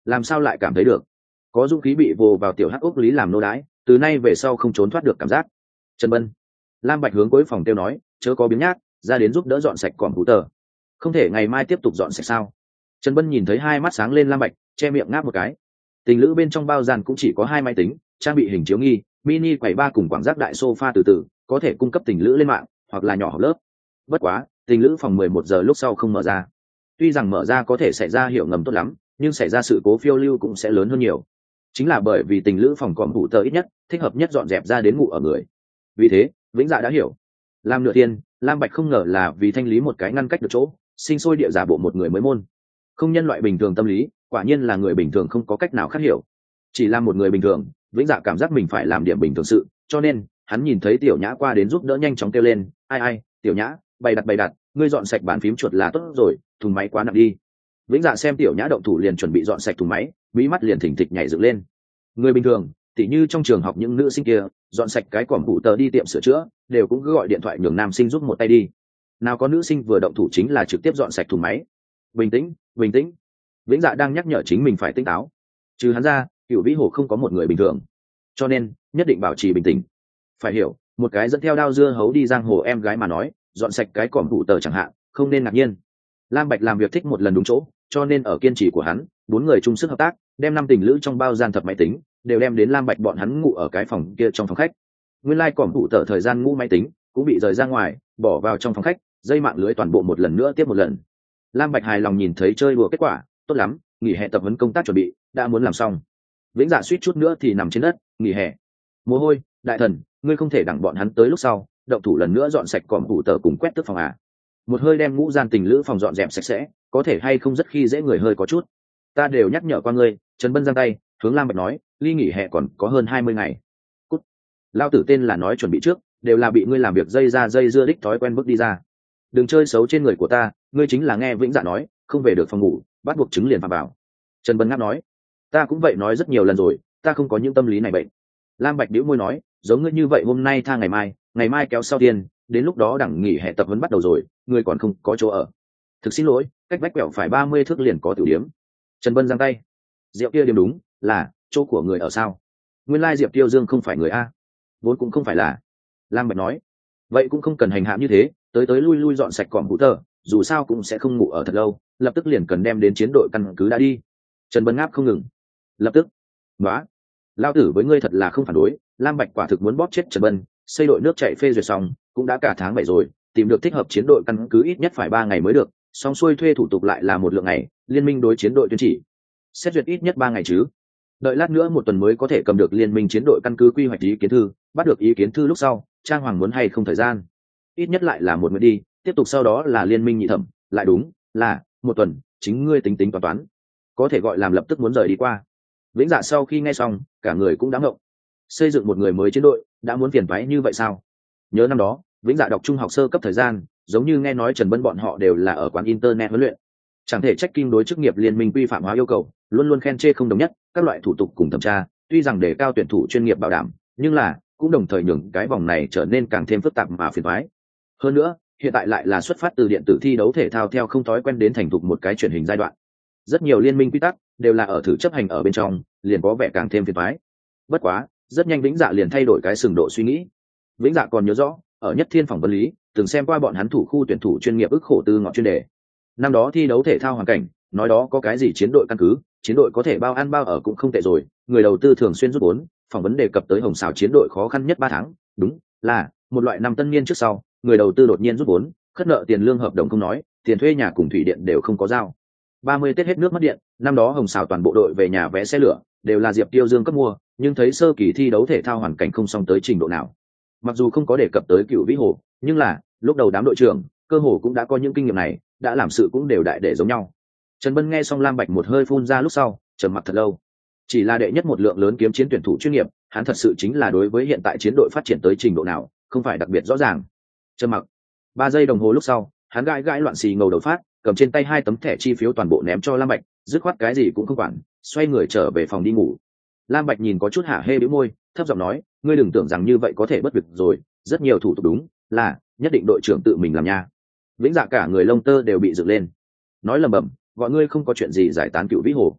làm sao lại cảm thấy được có dũng khí bị vồ vào tiểu hắc ốc lý làm nô đái, từ nay về sau không trốn thoát được cảm giác. Trần Bân, Lam Bạch hướng cuối phòng tiêu nói, chớ có biếng nhác, ra đến giúp đỡ dọn sạch cỏm hú tờ. Không thể ngày mai tiếp tục dọn sạch sao? Trần Bân nhìn thấy hai mắt sáng lên Lam Bạch, che miệng ngáp một cái. Tình lữ bên trong bao gian cũng chỉ có 2 máy tính, trang bị hình chiếu nghi, mini quầy ba cùng quảng giác đại sofa từ từ, có thể cung cấp tình lữ lên mạng hoặc là nhỏ học lớp. Bất quá, tình lữ phòng 11 giờ lúc sau không mở ra. Tuy rằng mở ra có thể xảy ra hiểu ngầm tốt lắm, nhưng xảy ra sự cố phiêu lưu cũng sẽ lớn hơn nhiều. Chính là bởi vì tình lữ phòng cọm hủ tờ ít nhất thích hợp nhất dọn dẹp ra đến ngủ ở người. Vì thế Vĩnh Dạ đã hiểu. Làm nửa tiên, Lam Bạch không ngờ là vì thanh lý một cái ngăn cách được chỗ, sinh sôi địa giả bộ một người mới môn. Không nhân loại bình thường tâm lý, quả nhiên là người bình thường không có cách nào khác hiểu. Chỉ là một người bình thường, Vĩnh Dạ cảm giác mình phải làm điểm bình thường sự, cho nên hắn nhìn thấy Tiểu Nhã qua đến giúp đỡ nhanh chóng kêu lên, ai Tiểu Nhã, bày đặt, ngươi dọn sạch bàn phím chuột là tốt rồi, thùng máy quá nặng đi. Vĩnh Dạ xem Tiểu Nhã động thủ liền chuẩn bị dọn sạch thùng máy, mí mắt liền thỉnh thịch nhảy dựng lên. Người bình thường, tỉ như trong trường học những nữ sinh kia, dọn sạch cái cỏm hủ tờ đi tiệm sửa chữa, đều cũng cứ gọi điện thoại nhường nam sinh giúp một tay đi. Nào có nữ sinh vừa động thủ chính là trực tiếp dọn sạch thùng máy. Bình tĩnh. Vĩnh Dạ đang nhắc nhở chính mình phải tỉnh táo. Trừ hắn ra, Cửu Vĩ Hồ không có một người bình thường, cho nên nhất định bảo trì bình tĩnh. Phải hiểu, một cái dẫn theo đao dưa hấu đi giang hồ em gái mà nói, dọn sạch cái cỏm hủ tờ chẳng hạn, không nên ngạc nhiên. Lam Bạch làm việc thích một lần đúng chỗ, cho nên ở kiên trì của hắn, 4 người chung sức hợp tác, đem 5 tình lữ trong bao gian thập máy tính đều đem đến Lam Bạch bọn hắn ngủ ở cái phòng kia trong phòng khách. Nguyên lai cỏm hủ tờ thời gian ngủ máy tính cũng bị rời ra ngoài, bỏ vào trong phòng khách, dây mạng lưới toàn bộ một lần nữa tiếp một lần. Lam Bạch hài lòng nhìn thấy chơi đùa kết quả, tốt lắm, nghỉ hè tập huấn công tác chuẩn bị đã muốn làm xong. Vĩnh Dạ suýt chút nữa thì nằm trên đất, nghỉ hè. Mồ hôi, đại thần, ngươi không thể đặng bọn hắn tới lúc sau, động thủ lần nữa dọn sạch cỏm hủ tờ cùng quét tước phòng à? Một hơi đem ngũ gian tình lữ phòng dọn dẹp sạch sẽ, có thể hay không rất khi dễ người hơi có chút. Ta đều nhắc nhở qua ngươi. Trần Bân giang tay hướng Lam Bạch nói, ly nghỉ hè còn có hơn 20 ngày. Cút. Lao tử tên là nói chuẩn bị trước, đều là bị ngươi làm việc dây ra dây dưa đích thói quen bước đi ra. Đừng chơi xấu trên người của ta, ngươi chính là nghe Vĩnh Dạ nói, không về được phòng ngủ, bắt buộc chứng liền phạm vào. Trần Bân ngáp nói, ta cũng vậy nói rất nhiều lần rồi, ta không có những tâm lý này bệnh. Lam Bạch bĩu môi nói, giống ngươi như vậy hôm nay tha ngày mai kéo sau tiên, đến lúc đó đẳng nghỉ hè tập huấn bắt đầu rồi, ngươi còn không có chỗ ở. Thực xin lỗi, cách vách quẹo phải 30 thước liền có tiểu điếm. Trần Bân giang tay, Diệu kia điểm đúng là chỗ của người ở sao? Nguyên lai Diệp Tiêu Dương không phải người a, vốn cũng không phải là. Lam Bạch nói, vậy cũng không cần hành hạ như thế, tới lui dọn sạch cọm hủ tờ, dù sao cũng sẽ không ngủ ở thật lâu, lập tức liền cần đem đến chiến đội căn cứ đã đi. Trần Bân ngáp không ngừng, lập tức nói, lao tử với ngươi thật là không phản đối. Lam Bạch quả thực muốn bóp chết Trần Bân, xây đội nước chạy phê duyệt xong cũng đã cả tháng 7 rồi, tìm được thích hợp chiến đội căn cứ ít nhất phải 3 ngày mới được, xong xuôi thuê thủ tục lại là một lượng ngày, liên minh đối chiến đội tuyên chỉ xét duyệt ít nhất 3 ngày chứ. Đợi lát nữa 1 tuần mới có thể cầm được liên minh chiến đội căn cứ quy hoạch ý kiến thư, bắt được ý kiến thư lúc sau trang hoàng muốn hay không thời gian ít nhất lại là 1 ngày đi, tiếp tục sau đó là liên minh nhị thẩm, lại đúng là 1 tuần, chính ngươi tính toán có thể gọi làm lập tức muốn rời đi qua. Vĩnh Dạ sau khi nghe xong cả người cũng đã ngộng, xây dựng một người mới chiến đội đã muốn phiền toái như vậy sao? Nhớ năm đó Vĩnh Dạ đọc trung học sơ cấp thời gian, giống như nghe nói Trần Bân bọn họ đều là ở quán internet huấn luyện, chẳng thể trách kinh đối chức nghiệp liên minh quy phạm hóa yêu cầu, luôn luôn khen chê không đồng nhất các loại thủ tục cùng thẩm tra, tuy rằng đề cao tuyển thủ chuyên nghiệp bảo đảm, nhưng là cũng đồng thời nhường cái vòng này trở nên càng thêm phức tạp mà phiền toái. Hơn nữa hiện tại lại là xuất phát từ điện tử thi đấu thể thao theo không thói quen đến thành thục một cái truyền hình giai đoạn, rất nhiều liên minh quy tắc đều là ở thử chấp hành ở bên trong, liền có vẻ càng thêm phiền toái. Bất quá rất nhanh Vĩnh Dạ liền thay đổi cái sừng độ suy nghĩ. Vĩnh Dạ còn nhớ rõ ở Nhất Thiên phòng vật lý từng xem qua bọn hắn thủ khu tuyển thủ chuyên nghiệp ức khổ tư ngọn chuyên đề. Năm đó thi đấu thể thao hoàn cảnh, nói đó có cái gì chiến đội căn cứ, chiến đội có thể bao ăn bao ở cũng không tệ rồi, người đầu tư thường xuyên rút vốn, phỏng vấn đề cập tới Hồng Sào chiến đội khó khăn nhất 3 tháng, đúng là một loại năm tân niên trước sau, người đầu tư đột nhiên rút vốn, khất nợ tiền lương hợp đồng không nói, tiền thuê nhà cùng thủy điện đều không có giao. 30 Tết hết nước mất điện, năm đó Hồng Sào toàn bộ đội về nhà vé xe lửa đều là Diệp Tiêu Dương cấp mua, nhưng thấy sơ kỳ thi đấu thể thao hoàn cảnh không xong tới trình độ nào. Mặc dù không có đề cập tới Cửu Vĩ Hồ, nhưng là lúc đầu đám đội trưởng cơ hồ cũng đã có những kinh nghiệm này, đã làm sự cũng đều đại để giống nhau. Trần Bân nghe xong Lam Bạch một hơi phun ra lúc sau trầm mặc thật lâu. Chỉ là đệ nhất một lượng lớn kiếm chiến tuyển thủ chuyên nghiệp, hắn thật sự chính là đối với hiện tại chiến đội phát triển tới trình độ nào không phải đặc biệt rõ ràng. Trầm mặc 3 giây đồng hồ lúc sau, hắn gãi loạn xì ngầu đầu phát, cầm trên tay 2 tấm thẻ chi phiếu toàn bộ ném cho Lam Bạch, dứt khoát cái gì cũng không quản, xoay người trở về phòng đi ngủ. Lam Bạch nhìn có chút hả hê bĩu môi, thấp giọng nói, ngươi đừng tưởng rằng như vậy có thể bất việc rồi, rất nhiều thủ tục đúng là nhất định đội trưởng tự mình làm nha. Vĩnh Dạ cả người lông tơ đều bị dựng lên, nói lầm bầm, gọi ngươi không có chuyện gì giải tán Cửu Vĩ Hồ.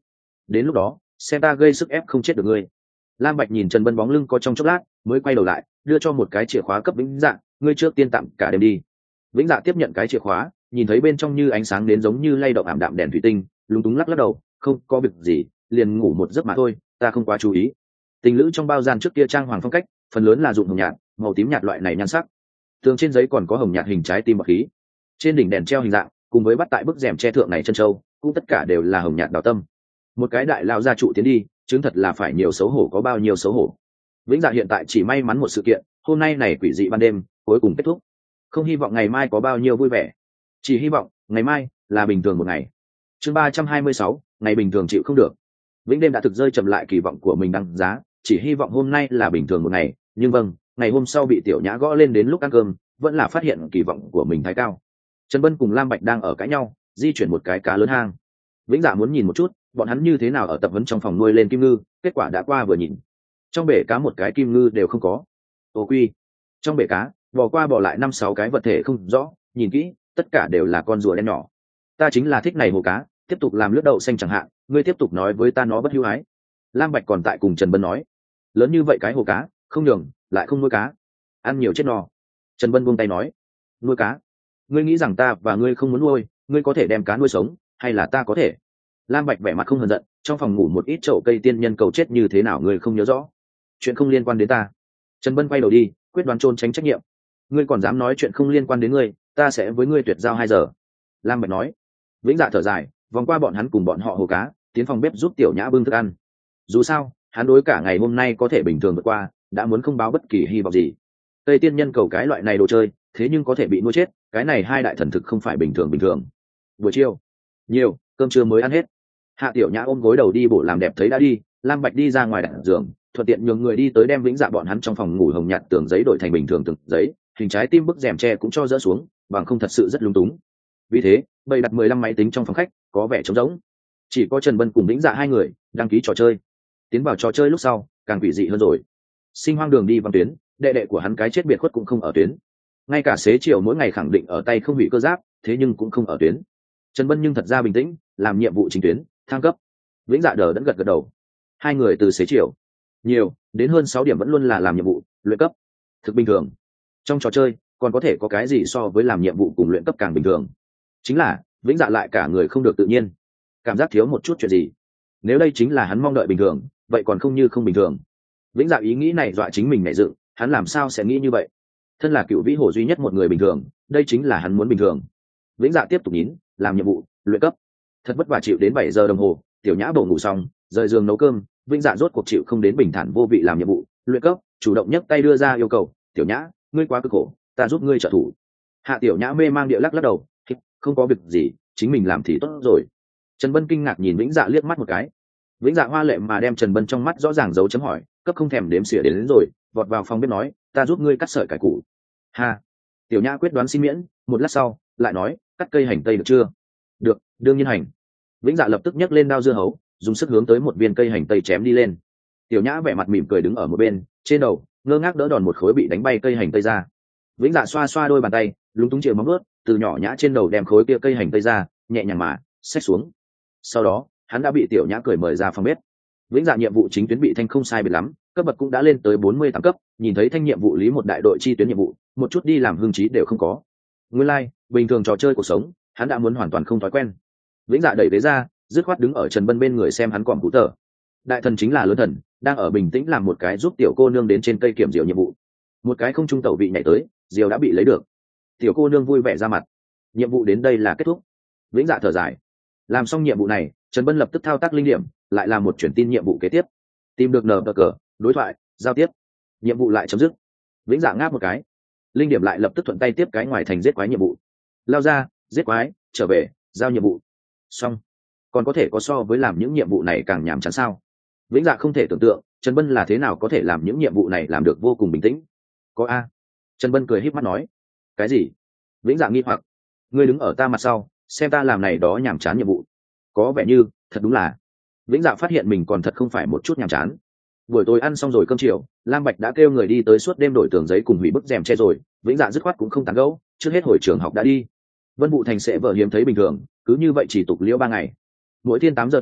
đến lúc đó xem ta gây sức ép không chết được ngươi. Lam Bạch nhìn Trần Bân bóng lưng có trong chốc lát mới quay đầu lại đưa cho một cái chìa khóa cấp Vĩnh Dạ, ngươi trước tiên tạm cả đêm đi. Vĩnh Dạ tiếp nhận cái chìa khóa, nhìn thấy bên trong như ánh sáng đến giống như lay động ảm đạm đèn thủy tinh, lúng túng lắc lắc đầu, không có việc gì, liền ngủ một giấc mà thôi, ta không quá chú ý. Tình lữ trong bao gian trước kia trang hoàng phong cách, phần lớn là dụng hồng nhạt, màu tím nhạt loại này nhan sắc. Tường trên giấy còn có hồng nhạt hình trái tim bạc khí. Trên đỉnh đèn treo hình dạng, cùng với bắt tại bức rèm che thượng này chân châu, cũng tất cả đều là hồng nhạt đào tâm. Một cái đại lao gia trụ tiến đi, chứng thật là phải nhiều xấu hổ có bao nhiêu xấu hổ. Vĩnh Dạ hiện tại chỉ may mắn một sự kiện, hôm nay này quỷ dị ban đêm cuối cùng kết thúc. Không hy vọng ngày mai có bao nhiêu vui vẻ, chỉ hy vọng ngày mai là bình thường một ngày. Chương 326, ngày bình thường chịu không được. Vĩnh đêm đã thực rơi chậm lại kỳ vọng của mình đăng giá, chỉ hy vọng hôm nay là bình thường một ngày, nhưng vâng, ngày hôm sau bị Tiểu Nhã gõ lên đến lúc ăn cơm, vẫn là phát hiện kỳ vọng của mình thái cao. Trần Bân cùng Lam Bạch đang ở cãi nhau, di chuyển một cái cá lớn hang. Vĩnh Dạ muốn nhìn một chút bọn hắn như thế nào ở tập huấn trong phòng nuôi lên kim ngư, kết quả đã qua vừa nhìn, trong bể cá một cái kim ngư đều không có. Ô quy, trong bể cá bò qua bò lại 5-6 cái vật thể không rõ, nhìn kỹ tất cả đều là con rùa đen nhỏ. Ta chính là thích này hồ cá, tiếp tục làm lướt đậu xanh chẳng hạn, ngươi tiếp tục nói với ta nó bất hữu ái. Lam Bạch còn tại cùng Trần Bân nói, lớn như vậy cái hồ cá không nhường lại không nuôi cá, ăn nhiều chết no. Trần Bân buông tay nói, nuôi cá, ngươi nghĩ rằng ta và ngươi không muốn nuôi, ngươi có thể đem cá nuôi sống hay là ta có thể? Lam Bạch vẻ mặt không hờn giận, trong phòng ngủ một ít chậu cây tiên nhân cầu chết như thế nào ngươi không nhớ rõ, chuyện không liên quan đến ta. Trần Bân quay đầu đi, quyết đoán trốn tránh trách nhiệm. Ngươi còn dám nói chuyện không liên quan đến ngươi, ta sẽ với ngươi tuyệt giao 2 giờ. Lam Bạch nói. Vĩnh Dạ thở dài, vòng qua bọn hắn cùng bọn họ hồ cá, tiến phòng bếp giúp Tiểu Nhã bưng thức ăn. Dù sao hắn đối cả ngày hôm nay có thể bình thường vượt qua, đã muốn không báo bất kỳ hy vọng gì. Tây tiên nhân cầu cái loại này đồ chơi, thế nhưng có thể bị nuôi chết, cái này hai đại thần thực không phải bình thường. Buổi chiều nhiều cơm trưa mới ăn hết, Hạ Tiểu Nhã ôm gối đầu đi bổ làm đẹp thấy đã đi, Lam Bạch đi ra ngoài đặt giường, thuận tiện nhường người đi tới đem Vĩnh Dạ bọn hắn trong phòng ngủ hồng nhạt tường giấy đổi thành bình thường từng giấy, hình trái tim bức rèm tre cũng cho dỡ xuống, bằng không thật sự rất lung túng. Vì thế bày đặt 15 máy tính trong phòng khách, có vẻ trống rỗng, chỉ có Trần Bân cùng Vĩnh Dạ 2 người đăng ký trò chơi. Tiến vào trò chơi lúc sau càng quỷ dị hơn rồi. Sinh Hoang Đường đi vòng tuyến, đệ đệ của hắn cái chết biệt khuất cũng không ở tuyến, ngay cả xế chiều mỗi ngày khẳng định ở tay không hủy cơ giáp, thế nhưng cũng không ở tuyến. Trần Bân nhưng thật ra bình tĩnh, làm nhiệm vụ chính tuyến, thăng cấp. Vĩnh Dạ đờ đẫn gật gật đầu. 2 người từ xế chiều nhiều đến hơn 6 điểm vẫn luôn là làm nhiệm vụ luyện cấp, thực bình thường. Trong trò chơi còn có thể có cái gì so với làm nhiệm vụ cùng luyện cấp càng bình thường? Chính là Vĩnh Dạ lại cả người không được tự nhiên, cảm giác thiếu một chút chuyện gì. Nếu đây chính là hắn mong đợi bình thường, vậy còn không như không bình thường. Vĩnh Dạ ý nghĩ này dọa chính mình nảy dựng, hắn làm sao sẽ nghĩ như vậy? Thân là Cựu Vĩ Hồ duy nhất một người bình thường, đây chính là hắn muốn bình thường. Vĩnh Dạ tiếp tục nhín, làm nhiệm vụ luyện cấp, thật vất vả chịu đến 7 giờ đồng hồ. Tiểu Nhã bổ ngủ xong, rời giường nấu cơm, Vĩnh Dạ rốt cuộc chịu không đến bình thản vô vị làm nhiệm vụ luyện cấp, chủ động nhấc tay đưa ra yêu cầu, Tiểu Nhã, ngươi quá cực khổ, ta giúp ngươi trợ thủ. Hạ Tiểu Nhã mê mang địa lắc đầu, không có việc gì, chính mình làm thì tốt rồi. Trần Bân kinh ngạc nhìn Vĩnh Dạ liếc mắt một cái. Vĩnh Dạ hoa lệ mà đem Trần Bân trong mắt rõ ràng dấu chấm hỏi, cấp không thèm đếm xỉa đến rồi, vọt vào phòng bếp nói, ta giúp ngươi cắt sợi cải củ. Ha. Tiểu Nhã quyết đoán xin miễn, một lát sau lại nói, cắt cây hành tây được chưa? Được, đương nhiên hành. Vĩnh Dạ lập tức nhấc lên đao dưa hấu, dùng sức hướng tới một viên cây hành tây chém đi lên. Tiểu Nhã vẻ mặt mỉm cười đứng ở một bên, trên đầu ngơ ngác đỡ đòn một khối bị đánh bay cây hành tây ra. Vĩnh Dạ xoa xoa đôi bàn tay, lúng túng chìa móng ướt từ nhỏ Nhã trên đầu đem khối kia cây hành tây ra, nhẹ nhàng mà xách xuống. Sau đó hắn đã bị Tiểu Nhã cười mời ra phòng bếp. Vĩnh Dạ nhiệm vụ chính tuyến bị thanh không sai biệt lắm, cấp bậc cũng đã lên tới 48 cấp, nhìn thấy thanh nhiệm vụ lý một đại đội chi tuyến nhiệm vụ, một chút đi làm hương trí đều không có. Nguyên lai, bình thường trò chơi cuộc sống, hắn đã muốn hoàn toàn không thói quen. Vĩnh Dạ đẩy ghế ra, dứt khoát đứng ở Trần Bân bên người xem hắn còm cú tờ. Đại thần chính là lớn thần, đang ở bình tĩnh làm một cái giúp tiểu cô nương đến trên cây kiểm diều nhiệm vụ. Một cái không trung tẩu vị nhảy tới, diều đã bị lấy được. Tiểu cô nương vui vẻ ra mặt. Nhiệm vụ đến đây là kết thúc. Vĩnh Dạ thở dài. Làm xong nhiệm vụ này, Trần Bân lập tức thao tác linh điểm, lại làm một chuyển tin nhiệm vụ kế tiếp. Tìm được nở cờ, đối thoại, giao tiếp. Nhiệm vụ lại chấm dứt. Vĩnh Dạ ngáp một cái. Linh điểm lại lập tức thuận tay tiếp cái ngoài thành giết quái nhiệm vụ. Lao ra, giết quái, trở về, giao nhiệm vụ. Xong. Còn có thể có so với làm những nhiệm vụ này càng nhàm chán sao? Vĩnh Dạ không thể tưởng tượng Trần Bân là thế nào có thể làm những nhiệm vụ này làm được vô cùng bình tĩnh. Có a. Trần Bân cười híp mắt nói. Cái gì? Vĩnh Dạ nghi hoặc. Ngươi đứng ở ta mặt sau, xem ta làm này đó nhàm chán nhiệm vụ. Có vẻ như thật đúng là. Vĩnh Dạ phát hiện mình còn thật không phải một chút nhàm chán. Buổi tối ăn xong rồi cơm chiều, Lam Bạch đã kêu người đi tới suốt đêm đổi tường giấy cùng hủy bức rèm che rồi. Vĩnh Dạ dứt khoát cũng không tán gẫu, trước hết hồi trường học đã đi. Vân Vũ Thành sẽ vợ hiếm thấy bình thường, cứ như vậy chỉ tục liễu 3 ngày. Mỗi thiên 8 giờ tối,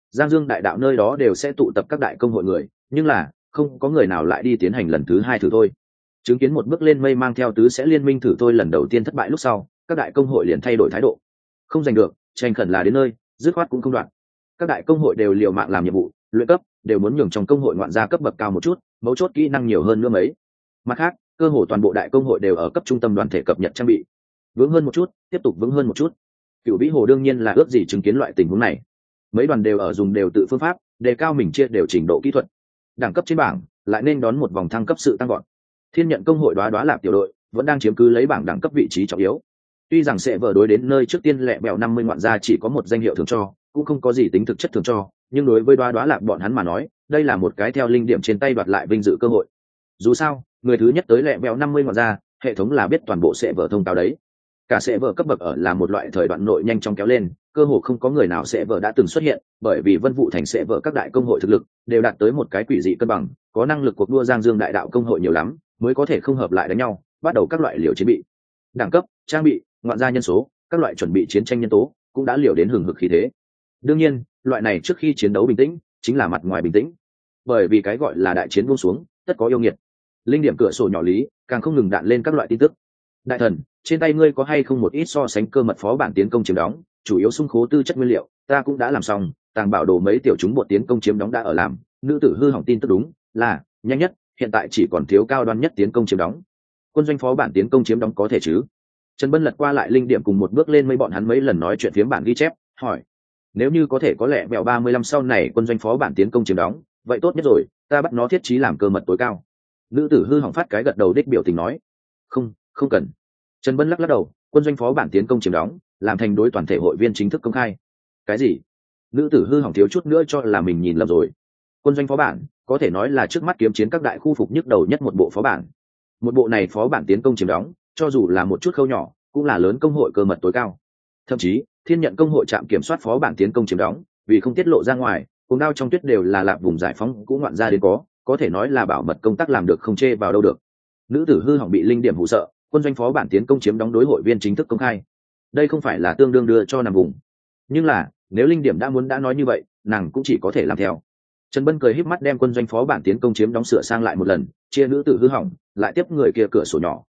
Giang Dương đại đạo nơi đó đều sẽ tụ tập các đại công hội người, nhưng là không có người nào lại đi tiến hành lần thứ hai thử thôi. Chứng kiến một bước lên mây mang theo tứ sẽ liên minh thử thôi lần đầu tiên thất bại lúc sau, các đại công hội liền thay đổi thái độ. Không giành được, tranh khẩn là đến nơi, dứt khoát cũng không đoạn. Các đại công hội đều liều mạng làm nhiệm vụ, luyện cấp, đều muốn nhường trong công hội ngoạn gia cấp bậc cao một chút, mấu chốt kỹ năng nhiều hơn nữa mấy. Mặt khác, cơ hội toàn bộ đại công hội đều ở cấp trung tâm đoàn thể cập nhật trang bị. Vững hơn một chút, tiếp tục vững hơn một chút. Cửu Vĩ Hồ đương nhiên là ước gì chứng kiến loại tình huống này. Mấy đoàn đều ở dùng đều tự phương pháp, đề cao mình chia đều trình độ kỹ thuật. Đẳng cấp trên bảng lại nên đón một vòng thăng cấp sự tăng vọt. Thiên nhận công hội Đóa Đóa Lạp tiểu đội vẫn đang chiếm cứ lấy bảng đẳng cấp vị trí trọng yếu. Tuy rằng sẽ vở đối đến nơi trước tiên lẹ bèo 50 ngoạn gia chỉ có một danh hiệu thường cho, cũng không có gì tính thực chất thường cho, nhưng đối với Đóa Đóa Lạp bọn hắn mà nói, đây là một cái theo linh điểm trên tay đoạt lại vinh dự cơ hội. Dù sao, người thứ nhất tới lẹ bèo 50 ngoạn gia, hệ thống là biết toàn bộ sẽ vở thông cáo đấy. Cả sẽ vở cấp bậc ở là một loại thời đoạn nội nhanh chóng kéo lên, cơ hồ không có người nào sẽ vở đã từng xuất hiện, bởi vì Vân Vũ thành sẽ vở các đại công hội thực lực đều đạt tới một cái quỷ dị cân bằng, có năng lực cuộc đua Giang Dương đại đạo công hội nhiều lắm, mới có thể không hợp lại đánh nhau, bắt đầu các loại liều chiến bị. Đẳng cấp, trang bị, ngoạn gia nhân số, các loại chuẩn bị chiến tranh nhân tố cũng đã liều đến hừng hực khí thế. Đương nhiên, loại này trước khi chiến đấu bình tĩnh, chính là mặt ngoài bình tĩnh. Bởi vì cái gọi là đại chiến buông xuống, tất có yêu nghiệt. Linh điểm cửa sổ nhỏ lý, càng không ngừng đạn lên các loại tin tức. Đại thần, trên tay ngươi có hay không một ít so sánh cơ mật phó bản tiến công chiếm đóng, chủ yếu xung khố tư chất nguyên liệu, ta cũng đã làm xong, tàng bảo đồ mấy tiểu chúng bộ tiến công chiếm đóng đã ở làm, nữ tử hư hỏng tin tức đúng, là nhanh nhất, hiện tại chỉ còn thiếu cao đoan nhất tiến công chiếm đóng. Quân doanh phó bản tiến công chiếm đóng có thể chứ? Trần Bân lật qua lại linh điểm cùng một bước lên mấy bọn hắn mấy lần nói chuyện phiếm bản ghi chép, hỏi: nếu như có thể có lẽ mẹo 35 sau này quân doanh phó bản tiến công chiếm đóng, vậy tốt nhất rồi, ta bắt nó thiết trí làm cơ mật tối cao. Nữ tử hư hỏng phát cái gật đầu đích biểu tình nói: không cần. Trần Bân lắc đầu, quân doanh phó bản tiến công chiếm đóng, làm thành đối toàn thể hội viên chính thức công khai. Cái gì? Nữ tử hư hỏng thiếu chút nữa cho là mình nhìn lầm rồi. Quân doanh phó bản có thể nói là trước mắt kiếm chiến các đại khu phục nhức đầu nhất một bộ phó bản. Một bộ này phó bản tiến công chiếm đóng, cho dù là một chút khâu nhỏ, cũng là lớn công hội cơ mật tối cao. Thậm chí, Thiên nhận công hội trạm kiểm soát phó bản tiến công chiếm đóng, vì không tiết lộ ra ngoài, cùng đao trong tuyết đều là lạp vùng giải phóng cũng ngoạn ra đến có thể nói là bảo mật công tác làm được không chê vào đâu được. Nữ tử hư hỏng bị linh điểm hụ sợ, quân doanh phó bản tiến công chiếm đóng đối hội viên chính thức công khai, đây không phải là tương đương đưa cho nằm vùng. Nhưng là nếu linh điểm đã nói như vậy, nàng cũng chỉ có thể làm theo. Trần Bân cười híp mắt đem quân doanh phó bản tiến công chiếm đóng sửa sang lại một lần, chia nữ tử hư hỏng lại tiếp người kia cửa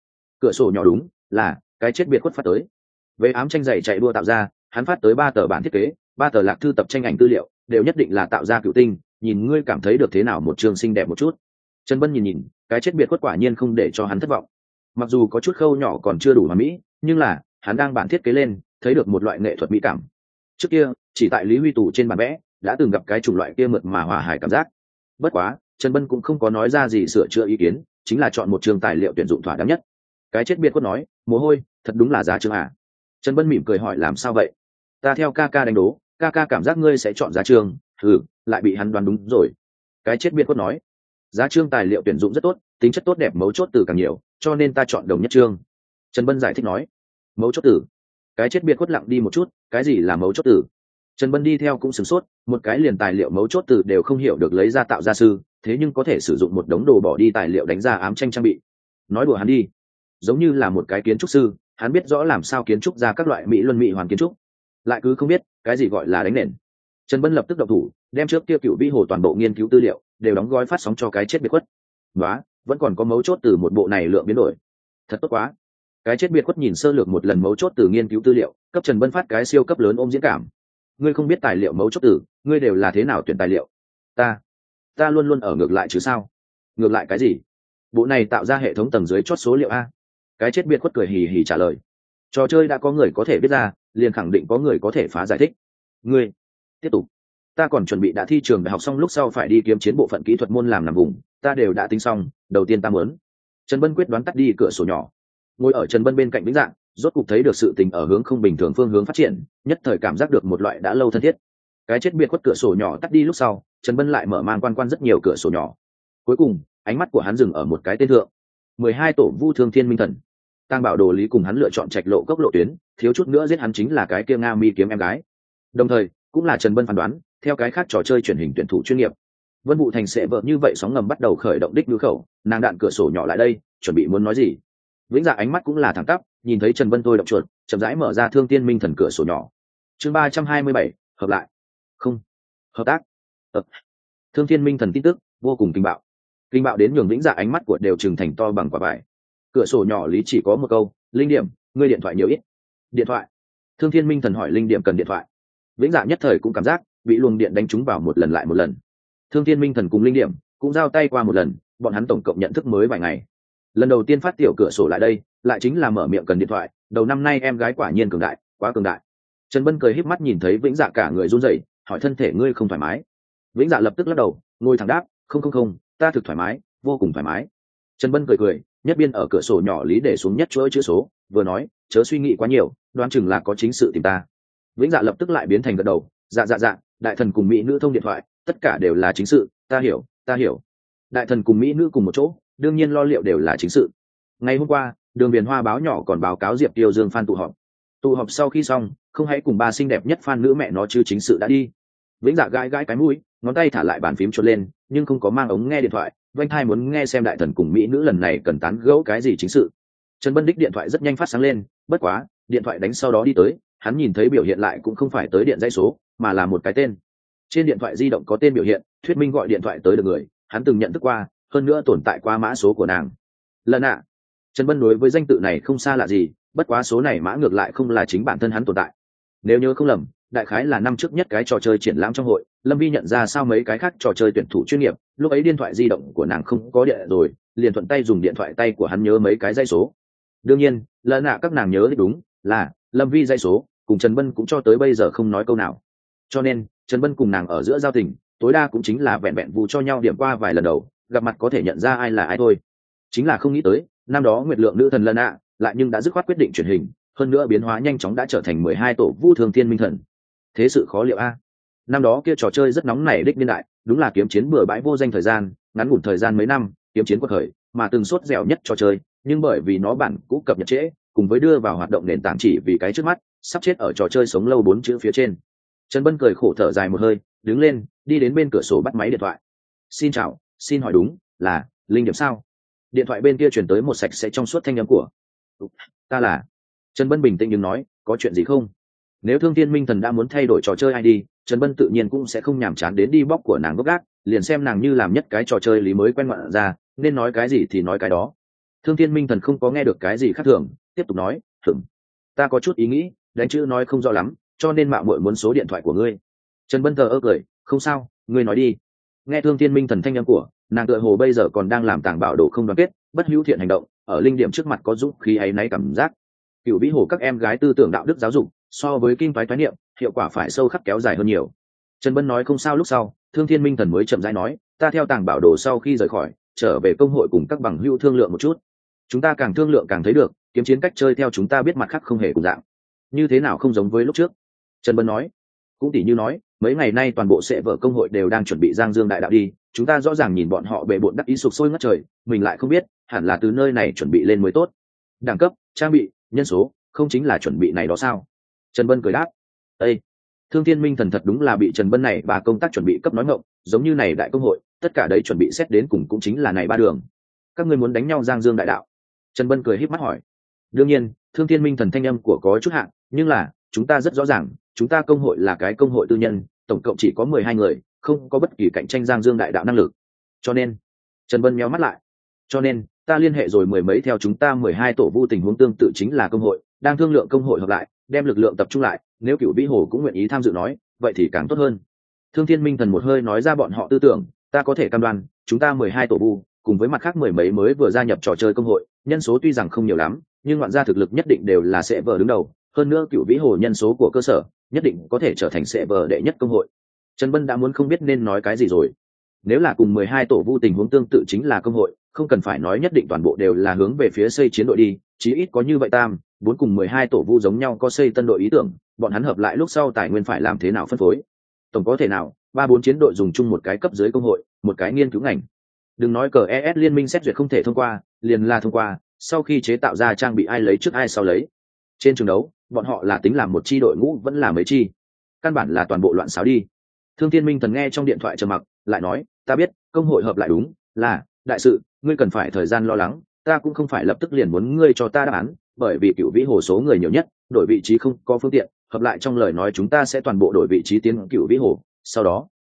sổ nhỏ đúng là cái chết biệt khuất phát tới. Về ám tranh dày chạy đua tạo ra, hắn phát tới 3 tờ bản thiết kế, 3 tờ lạc thư tập tranh ảnh tư liệu, đều nhất định là tạo ra cựu tinh, nhìn ngươi cảm thấy được thế nào một chương xinh đẹp một chút. Trần Bân nhìn, cái chết biệt khuất quả nhiên không để cho hắn thất vọng. Mặc dù có chút khâu nhỏ còn chưa đủ hoàn mỹ, nhưng là hắn đang bản thiết kế lên, thấy được một loại nghệ thuật mỹ cảm. Trước kia, chỉ tại Lý Huy Tù trên bản vẽ, đã từng gặp cái chủng loại kia mượt mà hòa hài cảm giác. Bất quá, Trần Bân cũng không có nói ra gì sửa chữa ý kiến, chính là chọn một chương tài liệu tuyển dụng thỏa đáng nhất. Cái chết biệt khuất nói, mồ hôi, thật đúng là giá chương à. Trần Bân mỉm cười hỏi làm sao vậy? Ta theo ca ca đánh đố, ca ca cảm giác ngươi sẽ chọn giá chương, lại bị hắn đoán đúng rồi. Cái chết biệt khuất nói, giá chương tài liệu tuyển dụng rất tốt, tính chất tốt đẹp mấu chốt từ càng nhiều, cho nên ta chọn đồng nhất chương. Trần Bân giải thích nói, mấu chốt từ. Cái chết biệt khuất lặng đi một chút, cái gì là mấu chốt từ? Trần Bân đi theo cũng sửng sốt, một cái liền tài liệu mấu chốt từ đều không hiểu được lấy ra tạo ra sư, thế nhưng có thể sử dụng một đống đồ bỏ đi tài liệu đánh ra ám tranh trang bị. Nói đùa hắn đi, giống như là một cái kiến trúc sư, hắn biết rõ làm sao kiến trúc ra các loại mỹ luân mỹ hoàn kiến trúc, lại cứ không biết cái gì gọi là đánh nền. Trần Bân lập tức động thủ, đem trước kia Cựu Vĩ Hồ toàn bộ nghiên cứu tư liệu đều đóng gói phát sóng cho cái chết biệt khuất. Đó, vẫn còn có mấu chốt từ một bộ này lượng biến đổi, thật tốt quá. Cái chết biệt khuất nhìn sơ lược một lần mấu chốt từ nghiên cứu tư liệu, cấp Trần Bân phát cái siêu cấp lớn ôm diễn cảm. Ngươi không biết tài liệu mấu chốt từ, ngươi đều là thế nào tuyển tài liệu? Ta luôn luôn ở ngược lại chứ sao? Ngược lại cái gì? Bộ này tạo ra hệ thống tầng dưới chốt số liệu a. Cái chết biệt khuất cười hì hì trả lời. Trò chơi đã có người có thể biết ra, liền khẳng định có người có thể phá giải thích. Ngươi tiếp tục. Ta còn chuẩn bị đã thi trường đại học xong lúc sau phải đi kiếm chiến bộ phận kỹ thuật môn làm nằm vùng, ta đều đã tính xong, đầu tiên ta muốn. Trần Bân quyết đoán tắt đi cửa sổ nhỏ. Ngồi ở Trần Bân bên cạnh Vĩnh Dạng, rốt cục thấy được sự tình ở hướng không bình thường phương hướng phát triển, nhất thời cảm giác được một loại đã lâu thân thiết. Cái chết biệt khuất cửa sổ nhỏ tắt đi lúc sau, Trần Bân lại mở mang quan rất nhiều cửa sổ nhỏ. Cuối cùng, ánh mắt của hắn dừng ở một cái tên thượng. 12 tổ Vu Thương Thiên Minh Thần. Tang Bảo Đồ Lý cùng hắn lựa chọn trạch lộ cốc lộ tuyến, thiếu chút nữa giết hắn chính là cái kia Nga Mi kiếm em gái. Đồng thời, cũng là Trần Bân phán đoán, theo cái khác trò chơi truyền hình tuyển thủ chuyên nghiệp. Vân Vũ Thành sẽ vợ như vậy sóng ngầm bắt đầu khởi động đích nhu khẩu, nàng đạn cửa sổ nhỏ lại đây, chuẩn bị muốn nói gì. Vĩnh Dạ ánh mắt cũng là thẳng tắp, nhìn thấy Trần Bân thôi động chuột, chậm rãi mở ra Thương Tiên Minh Thần cửa sổ nhỏ. Chương 327, hợp lại. Không, hợp tác. Thương Thiên Minh Thần tin tức vô cùng kinh bạo đến nhường Vĩnh Dạ ánh mắt của đều trừng thành to bằng quả vải. Cửa sổ nhỏ lý chỉ có một câu: Linh Điểm, ngươi điện thoại nhiều ít? Điện thoại? Thương Thiên Minh Thần hỏi Linh Điểm cần điện thoại. Vĩnh Dạ nhất thời cũng cảm giác bị luồng điện đánh trúng vào một lần lại một lần. Thương Thiên Minh Thần cùng Linh Điểm cũng giao tay qua một lần, bọn hắn tổng cộng nhận thức mới vài ngày. Lần đầu tiên phát tiểu cửa sổ lại đây, lại chính là mở miệng cần điện thoại. Đầu năm nay em gái quả nhiên cường đại, quá cường đại. Trần Bân cười híp mắt nhìn thấy Vĩnh Dạ cả người run rẩy, hỏi thân thể ngươi không thoải mái? Vĩnh Dạ lập tức lắc đầu, ngồi thẳng đáp, không, ta thực thoải mái, vô cùng thoải mái. Trần Bân cười, nhất biên ở cửa sổ nhỏ lý để xuống nhất chuỗi chữ số, vừa nói, chớ suy nghĩ quá nhiều, đoán chừng là có chính sự tìm ta. Vĩnh Dạ lập tức lại biến thành gật đầu, dạ, đại thần cùng mỹ nữ thông điện thoại, tất cả đều là chính sự, ta hiểu. Đại thần cùng mỹ nữ cùng một chỗ, đương nhiên lo liệu đều là chính sự. Ngày hôm qua, Đường Viền Hoa báo nhỏ còn báo cáo Diệp Tiêu Dương fan tụ họp sau khi xong, không hãy cùng ba xinh đẹp nhất fan nữ mẹ nó chứ chính sự đã đi. Vĩnh Dạ gãi cái mũi, ngón tay thả lại bàn phím chuột lên, nhưng không có mang ống nghe điện thoại, vênh thai muốn nghe xem đại thần cùng mỹ nữ lần này cần tán gẫu cái gì chính sự. Trần Bân đích điện thoại rất nhanh phát sáng lên, bất quá điện thoại đánh sau đó đi tới, hắn nhìn thấy biểu hiện lại cũng không phải tới điện dãy số, mà là một cái tên. Trên điện thoại di động có tên biểu hiện, thuyết minh gọi điện thoại tới được người, hắn từng nhận thức qua, hơn nữa tồn tại qua mã số của nàng. Lần ạ. Trần Bân đối với danh tự này không xa lạ gì, bất quá số này mã ngược lại không là chính bản thân hắn tồn tại. Nếu nhớ không lầm, đại khái là năm trước nhất cái trò chơi triển lãm trong hội, Lâm Vi nhận ra sao mấy cái khác trò chơi tuyển thủ chuyên nghiệp, lúc ấy điện thoại di động của nàng không có điện rồi, liền thuận tay dùng điện thoại tay của hắn nhớ mấy cái dãy số. Đương nhiên, lần nạ các nàng nhớ thì đúng là Lâm Vi dãy số, cùng Trần Bân cũng cho tới bây giờ không nói câu nào. Cho nên, Trần Bân cùng nàng ở giữa giao tình, tối đa cũng chính là vẹn vẹn vụ cho nhau điểm qua vài lần đầu, gặp mặt có thể nhận ra ai là ai thôi. Chính là không nghĩ tới, năm đó Nguyệt Lượng nữ thần lần nạ, lại nhưng đã dứt khoát quyết định truyền hình, hơn nữa biến hóa nhanh chóng đã trở thành 12 tổ Vu Thương Thiên Minh Thần. Thế sự khó liệu a. Năm đó kia trò chơi rất nóng nảy đích niên đại, đúng là kiếm chiến bừa bãi vô danh thời gian, ngắn ngủn thời gian mấy năm, kiếm chiến quật khởi, mà từng sốt dẻo nhất trò chơi, nhưng bởi vì nó bản cũ cập nhật trễ, cùng với đưa vào hoạt động nền tảng chỉ vì cái trước mắt, sắp chết ở trò chơi sống lâu 4 chữ phía trên. Trần Bân cười khổ thở dài một hơi, đứng lên, đi đến bên cửa sổ bắt máy điện thoại. Xin chào, xin hỏi đúng là Linh Điểm sao? Điện thoại bên kia truyền tới một sạch sẽ trong suốt thanh âm của. Ta là. Trần Bân bình tĩnh nhưng nói, có chuyện gì không? Nếu Thương Thiên Minh Thần đã muốn thay đổi trò chơi ID, Trần Bân tự nhiên cũng sẽ không nhàm chán đến đi bóc của nàng gốc gác, liền xem nàng như làm nhất cái trò chơi lý mới quen ngoạn ra, nên nói cái gì thì nói cái đó. Thương Thiên Minh Thần không có nghe được cái gì khác thường, tiếp tục nói, ta có chút ý nghĩ, đánh chữ nói không rõ lắm, cho nên mạo muội muốn số điện thoại của ngươi. Trần Bân thờ ơ cười, không sao, ngươi nói đi. Nghe Thương Thiên Minh Thần thanh âm của, nàng tựa hồ bây giờ còn đang làm tàng bảo đồ không đoàn kết, bất hữu thiện hành động, ở Linh Điểm trước mặt có dũng khí ấy náy cảm giác. Cửu Vĩ Hồ các em gái tư tưởng đạo đức giáo dục, so với kinh toái niệm, hiệu quả phải sâu khắc kéo dài hơn nhiều. Trần Bân nói không sao lúc sau, Thương Thiên Minh Thần mới chậm rãi nói, ta theo tàng bảo đồ sau khi rời khỏi, trở về công hội cùng các bằng hữu thương lượng một chút. Chúng ta càng thương lượng càng thấy được, kiếm chiến cách chơi theo chúng ta biết mặt khác không hề cùng dạng. Như thế nào không giống với lúc trước? Trần Bân nói, cũng tỉ như nói, mấy ngày nay toàn bộ sẽ vở công hội đều đang chuẩn bị Giang Dương đại đạo đi, chúng ta rõ ràng nhìn bọn họ bề bộn đắc ý sục sôi ngất trời, mình lại không biết, hẳn là từ nơi này chuẩn bị lên mới tốt. Đẳng cấp, trang bị, nhân số, không chính là chuẩn bị này đó sao? Trần Bân cười đáp, ê, Thương Thiên Minh Thần thật đúng là bị Trần Bân này bà công tác chuẩn bị cấp nói ngộng, giống như này đại công hội, tất cả đấy chuẩn bị xét đến cùng cũng chính là này ba đường. Các ngươi muốn đánh nhau Giang Dương đại đạo? Trần Bân cười híp mắt hỏi. Đương nhiên, Thương Thiên Minh Thần thanh âm của có chút hạn, nhưng là, chúng ta rất rõ ràng, chúng ta công hội là cái công hội tư nhân, tổng cộng chỉ có 12 người, không có bất kỳ cạnh tranh Giang Dương đại đạo năng lực. Cho nên, Trần Bân méo mắt lại. Cho nên, ta liên hệ rồi mười mấy theo chúng ta 12 tổ Vu tình huống tương tự chính là công hội, đang thương lượng công hội hợp lại, đem lực lượng tập trung lại, nếu Cửu Vĩ Hồ cũng nguyện ý tham dự nói, vậy thì càng tốt hơn. Thương Thiên Minh Thần một hơi nói ra bọn họ tư tưởng, ta có thể cam đoan, chúng ta 12 tổ Vu, cùng với mặt khác mười mấy mới vừa gia nhập trò chơi công hội, nhân số tuy rằng không nhiều lắm, nhưng ngoạn gia thực lực nhất định đều là sẽ vờ đứng đầu, hơn nữa Cửu Vĩ Hồ nhân số của cơ sở, nhất định có thể trở thành sẽ vờ đệ nhất công hội. Trần Bân đã muốn không biết nên nói cái gì rồi. Nếu là cùng 12 tổ Vu tình huống tương tự chính là công hội, không cần phải nói nhất định toàn bộ đều là hướng về phía xây chiến đội đi, chí ít có như vậy tam, 4 cùng 12 tổ Vu giống nhau có xây tân đội ý tưởng, bọn hắn hợp lại lúc sau tài nguyên phải làm thế nào phân phối. Tổng có thể nào, 3-4 chiến đội dùng chung một cái cấp dưới công hội, một cái nghiên cứu ngành. Đừng nói cờ ES liên minh xét duyệt không thể thông qua, liền là thông qua, sau khi chế tạo ra trang bị ai lấy trước ai sau lấy. Trên trường đấu, bọn họ là tính làm một chi đội ngũ vẫn là mấy chi. Căn bản là toàn bộ loạn xáo đi. Thương Thiên Minh Thần nghe trong điện thoại trầm mặc, lại nói, ta biết, công hội hợp lại đúng, là, đại sự, ngươi cần phải thời gian lo lắng, ta cũng không phải lập tức liền muốn ngươi cho ta đáp án, bởi vì Cửu Vĩ Hồ số người nhiều nhất, đổi vị trí không có phương tiện, hợp lại trong lời nói chúng ta sẽ toàn bộ đổi vị trí tiến Cửu Vĩ Hồ, sau đó,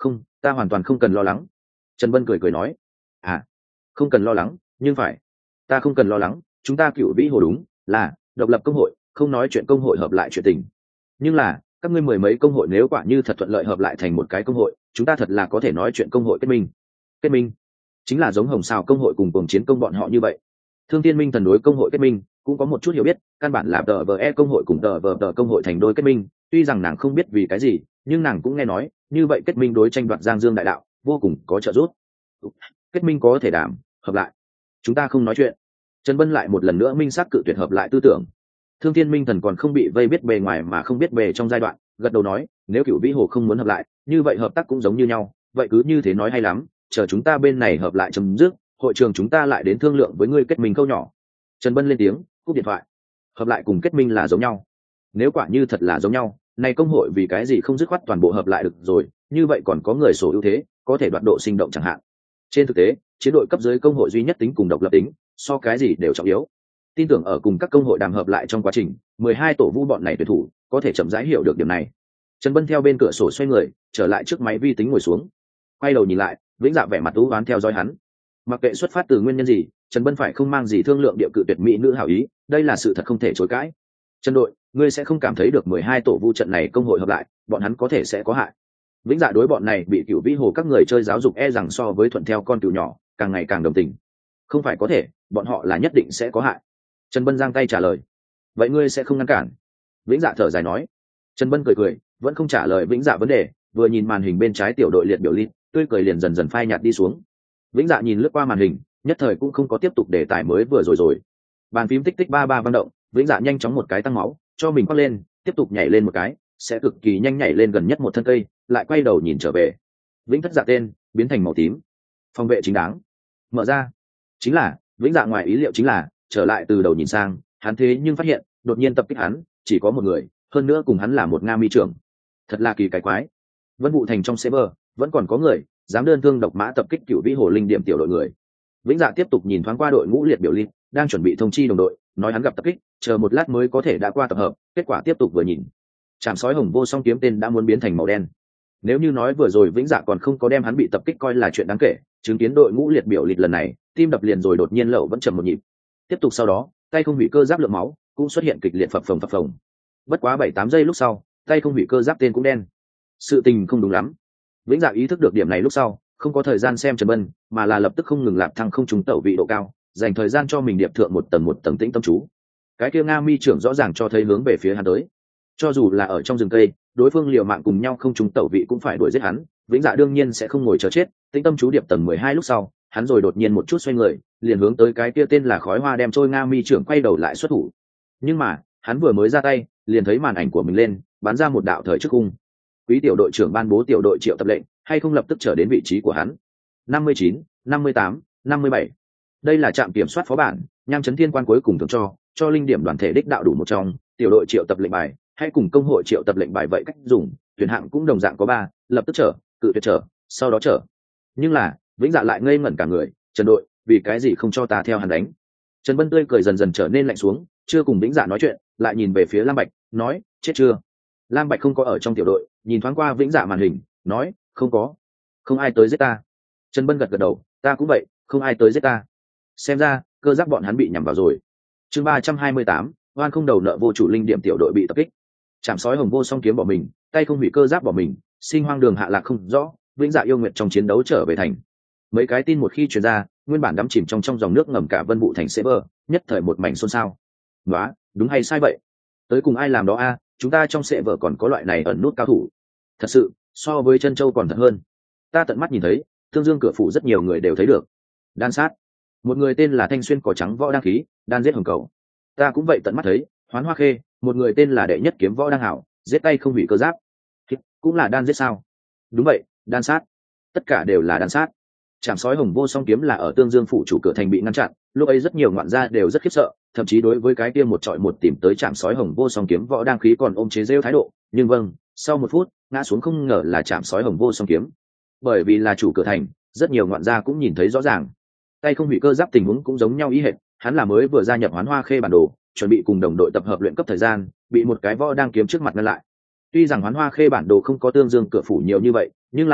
Không, ta hoàn toàn không cần lo lắng. Trần Bân cười cười nói. À, không cần lo lắng, nhưng phải. Ta không cần lo lắng, chúng ta Cửu Vĩ Hồ đúng là độc lập công hội, không nói chuyện công hội hợp lại chuyện tình. Nhưng là các ngươi mười mấy công hội nếu quả như thật thuận lợi hợp lại thành một cái công hội, chúng ta thật là có thể nói chuyện công hội kết minh. Kết minh chính là giống Hồng Sào công hội cùng Cuồng Chiến công bọn họ như vậy. Thương Thiên Minh Thần đối công hội kết minh cũng có một chút hiểu biết, căn bản là TVE công hội cùng TVT công hội thành đôi kết minh, tuy rằng nàng không biết vì cái gì, nhưng nàng cũng nghe nói, như vậy kết minh đối tranh đoạt Giang Dương đại đạo, vô cùng có trợ giúp. Kết minh có thể đảm, hợp lại. Chúng ta không nói chuyện. Trần Bân lại một lần nữa minh xác cự tuyệt hợp lại tư tưởng. Thương Thiên Minh Thần còn không bị vây biết bề ngoài mà không biết bề trong giai đoạn, gật đầu nói, nếu Cửu Vĩ Hồ không muốn hợp lại, như vậy hợp tác cũng giống như nhau, vậy cứ như thế nói hay lắm, chờ chúng ta bên này hợp lại chấm dứt, hội trường chúng ta lại đến thương lượng với ngươi kết minh câu nhỏ. Trần Bân lên tiếng, cúp điện thoại. Hợp lại cùng kết minh là giống nhau. Nếu quả như thật là giống nhau, này công hội vì cái gì không dứt khoát toàn bộ hợp lại được rồi, như vậy còn có người sổ ưu thế, có thể đoạt độ sinh động chẳng hạn. Trên thực tế, chiến đội cấp dưới công hội duy nhất tính cùng độc lập tính, so cái gì đều trọng yếu. Tin tưởng ở cùng các công hội đàm hợp lại trong quá trình, 12 tổ vu bọn này tuyển thủ có thể chậm rãi hiểu được điểm này. Trần Bân theo bên cửa sổ xoay người, trở lại trước máy vi tính ngồi xuống, quay đầu nhìn lại, Vĩnh Dạ vẻ mặt u uất theo dõi hắn. Mặc kệ xuất phát từ nguyên nhân gì, Trần Bân phải không mang gì thương lượng địa cự tuyệt mỹ nữ hảo ý, đây là sự thật không thể chối cãi. Trần đội, ngươi sẽ không cảm thấy được 12 tổ vu trận này công hội hợp lại, bọn hắn có thể sẽ có hại. Vĩnh Dạ đối bọn này bị Cửu Vĩ Hồ các người chơi giáo dục e rằng so với thuận theo con cừu nhỏ, càng ngày càng đồng tình. Không phải có thể, bọn họ là nhất định sẽ có hại. Trần Bân giang tay trả lời. Vậy ngươi sẽ không ngăn cản? Vĩnh Dạ thở dài nói. Trần Bân cười cười, vẫn không trả lời Vĩnh Dạ vấn đề, vừa nhìn màn hình bên trái tiểu đội liệt biểu lít, tươi cười liền dần dần phai nhạt đi xuống. Vĩnh Dạ nhìn lướt qua màn hình, nhất thời cũng không có tiếp tục đề tài mới vừa rồi. Bàn phím tích tích ba ba vang động, Vĩnh Dạ nhanh chóng một cái tăng máu, cho mình quát lên, tiếp tục nhảy lên một cái, sẽ cực kỳ nhanh nhảy lên gần nhất một thân cây, lại quay đầu nhìn trở về. Vĩnh Thất Dạ tên biến thành màu tím. Phòng vệ chính đáng. Mở ra. Chính là, Vĩnh Dạ ngoài ý liệu chính là, trở lại từ đầu nhìn sang, hắn thế nhưng phát hiện, đột nhiên tập kích hắn, chỉ có một người, hơn nữa cùng hắn là một Nga mi trưởng. Thật là kỳ cái quái. Vân Vũ Thành trong server, vẫn còn có người dám đơn thương độc mã tập kích Cửu Vĩ Hồ linh điểm tiểu đội người. Vĩnh Dạ tiếp tục nhìn thoáng qua đội ngũ liệt biểu lít, đang chuẩn bị thông chi đồng đội, nói hắn gặp tập kích, chờ một lát mới có thể đã qua tập hợp. Kết quả tiếp tục vừa nhìn, Trảm Sói Hồng Vô Song kiếm tên đã muốn biến thành màu đen. Nếu như nói vừa rồi Vĩnh Dạ còn không có đem hắn bị tập kích coi là chuyện đáng kể, chứng kiến đội ngũ liệt biểu lít lần này, tim đập liền rồi đột nhiên lậu vẫn chậm một nhịp. Tiếp tục sau đó, tay không hủy cơ giáp lượng máu cũng xuất hiện kịch liệt phập phồng. Bất quá 7-8 giây lúc sau, tay không hủy cơ giáp tên cũng đen. Sự tình không đúng lắm. Vĩnh Dạ ý thức được điểm này lúc sau, không có thời gian xem Trần Bân, mà là lập tức không ngừng lạp thăng không trúng tẩu vị độ cao, dành thời gian cho mình điệp thượng một tầng tĩnh tâm chú. Cái kia Nga mi trưởng rõ ràng cho thấy hướng về phía hắn tới. Cho dù là ở trong rừng cây, đối phương liều mạng cùng nhau không trúng tẩu vị cũng phải đuổi giết hắn, Vĩnh Dạ đương nhiên sẽ không ngồi chờ chết, tĩnh tâm chú điệp tầng 12 lúc sau, hắn rồi đột nhiên một chút xoay người, liền hướng tới cái kia tên là khói hoa đem trôi Nga mi trưởng quay đầu lại xuất thủ. Nhưng mà, hắn vừa mới ra tay, liền thấy màn ảnh của mình lên, bắn ra một đạo thời trước cung. Quý tiểu đội trưởng ban bố tiểu đội triệu tập lệnh, hay không lập tức trở đến vị trí của hắn. 59, 58, 57. Đây là trạm kiểm soát phó bản, Nham Chấn Thiên Quan cuối cùng thường cho linh điểm đoàn thể đích đạo đủ một trong, tiểu đội triệu tập lệnh bài, hay cùng công hội triệu tập lệnh bài vậy cách dùng, tuyển hạng cũng đồng dạng có 3, lập tức trở, cự tuyệt trở, sau đó trở. Nhưng là, Vĩnh Dạ lại ngây ngẩn cả người, Trần đội, vì cái gì không cho ta theo hắn đánh? Trần Bân tươi cười dần dần trở nên lạnh xuống, chưa cùng Vĩnh Dạ nói chuyện, lại nhìn về phía Lam Bạch, nói, chết chưa? Lam Bạch không có ở trong tiểu đội, nhìn thoáng qua Vĩnh Dạ màn hình, nói, không có, không ai tới giết ta. Trần Bân gật gật đầu, ta cũng vậy, không ai tới giết ta. Xem ra, cơ giác bọn hắn bị nhắm vào rồi. Chương 328, oan không đầu nợ vô chủ linh điểm tiểu đội bị tập kích. Trảm Sói Hồng Vô Song kiếm bỏ mình, tay không hủy cơ giáp bỏ mình, sinh hoang đường hạ lạc không rõ, Vĩnh Dạ yêu nguyện trong chiến đấu trở về thành. Mấy cái tin một khi truyền ra, nguyên bản đắm chìm trong dòng nước ngầm cả Vân Vũ Thành server, nhất thời một mảnh xôn xao. Nóa, đúng hay sai vậy? Tới cùng ai làm đó a? Chúng ta trong server còn có loại này ẩn nút cao thủ. Thật sự, so với chân châu còn thật hơn. Ta tận mắt nhìn thấy, Thương Dương cửa phủ rất nhiều người đều thấy được. Đan sát. Một người tên là Thanh Xuyên cỏ trắng võ đăng khí, đan giết hồng cầu. Ta cũng vậy tận mắt thấy, Hoán Hoa Khê, một người tên là đệ nhất kiếm võ đăng hảo, giết tay không hủy cơ giáp. Cũng là đan giết sao? Đúng vậy, đan sát. Tất cả đều là đan sát. Trảm Sói Hồng Vô Song kiếm là ở Tương Dương phủ chủ cửa thành bị ngăn chặn, lúc ấy rất nhiều ngoạn gia đều rất khiếp sợ, thậm chí đối với cái kia một trọi một tìm tới Trảm Sói Hồng Vô Song kiếm võ đăng khí còn ôm chế rêu thái độ, nhưng vâng, sau một phút, ngã xuống không ngờ là Trảm Sói Hồng Vô Song kiếm. Bởi vì là chủ cửa thành, rất nhiều ngoạn gia cũng nhìn thấy rõ ràng. Tay không hủy cơ giáp tình huống cũng giống nhau ý hệt, hắn là mới vừa gia nhập Hoán Hoa Khê bản đồ, chuẩn bị cùng đồng đội tập hợp luyện cấp thời gian, bị một cái võ đang kiếm trước mặt ngăn lại. Tuy rằng Hoán Hoa Khê bản đồ không có Tương Dương cửa phủ nhiều như vậy, nhưng là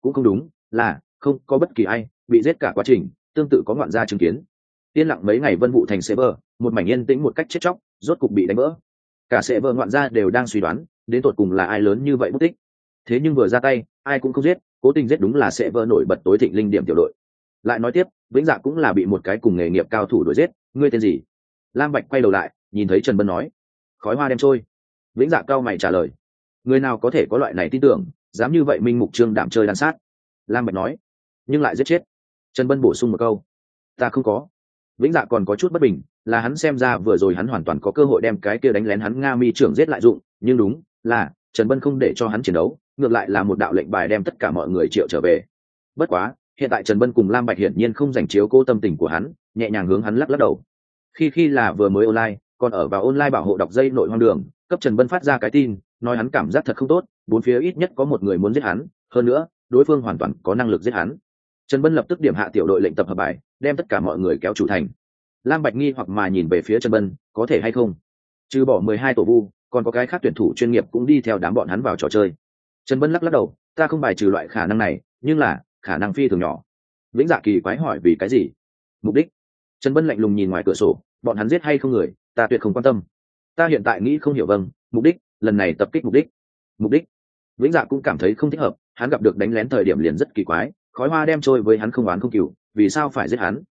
cũng không đúng, là không có bất kỳ ai bị giết cả quá trình, tương tự có ngoạn gia chứng kiến. Yên lặng mấy ngày Vân Vũ thành Sever, một mảnh yên tĩnh một cách chết chóc, rốt cục bị đánh vỡ. Cả Sever ngoạn gia đều đang suy đoán, đến tột cùng là ai lớn như vậy mất tích. Thế nhưng vừa ra tay, ai cũng không giết, cố tình giết đúng là Sever nổi bật tối thịnh linh điểm tiểu đội. Lại nói tiếp, Vĩnh Dạ cũng là bị một cái cùng nghề nghiệp cao thủ đuổi giết, ngươi tên gì? Lam Bạch quay đầu lại, nhìn thấy Trần Bân nói, khói hoa đem trôi. Vĩnh Dạ cao mày trả lời, người nào có thể có loại này tin tưởng, dám như vậy minh mục trương đảm chơi đàn sát. Lam Bạch nói, nhưng lại giết chết. Trần Bân bổ sung một câu, ta không có. Vĩnh Dạ còn có chút bất bình, là hắn xem ra vừa rồi hắn hoàn toàn có cơ hội đem cái kia đánh lén hắn Nga Mi trưởng giết lại dụng, nhưng đúng là Trần Bân không để cho hắn chiến đấu, ngược lại là một đạo lệnh bài đem tất cả mọi người triệu trở về. Bất quá, hiện tại Trần Bân cùng Lam Bạch hiển nhiên không dành chiếu cố tâm tình của hắn, nhẹ nhàng hướng hắn lắc lắc đầu. Khi là vừa mới online, còn ở vào online bảo hộ đọc dây nội hoang đường, cấp Trần Bân phát ra cái tin, nói hắn cảm giác thật không tốt, bốn phía ít nhất có một người muốn giết hắn, hơn nữa, đối phương hoàn toàn có năng lực giết hắn. Trần Bân lập tức điểm hạ tiểu đội lệnh tập hợp bài, đem tất cả mọi người kéo chủ thành. Lam Bạch nghi hoặc mà nhìn về phía Trần Bân, có thể hay không? Trừ bỏ 12 tổ vu, còn có cái khác tuyển thủ chuyên nghiệp cũng đi theo đám bọn hắn vào trò chơi. Trần Bân lắc lắc đầu, ta không bài trừ loại khả năng này, nhưng là khả năng phi thường nhỏ. Vĩnh Dạ kỳ quái hỏi vì cái gì? Mục đích? Trần Bân lạnh lùng nhìn ngoài cửa sổ, bọn hắn giết hay không người, ta tuyệt không quan tâm. Ta hiện tại nghĩ không hiểu vâng, mục đích, lần này tập kích mục đích. Vĩnh Dạ cũng cảm thấy không thích hợp, hắn gặp được đánh lén thời điểm liền rất kỳ quái, khói hoa đem trôi với hắn không oán không cừu, vì sao phải giết hắn?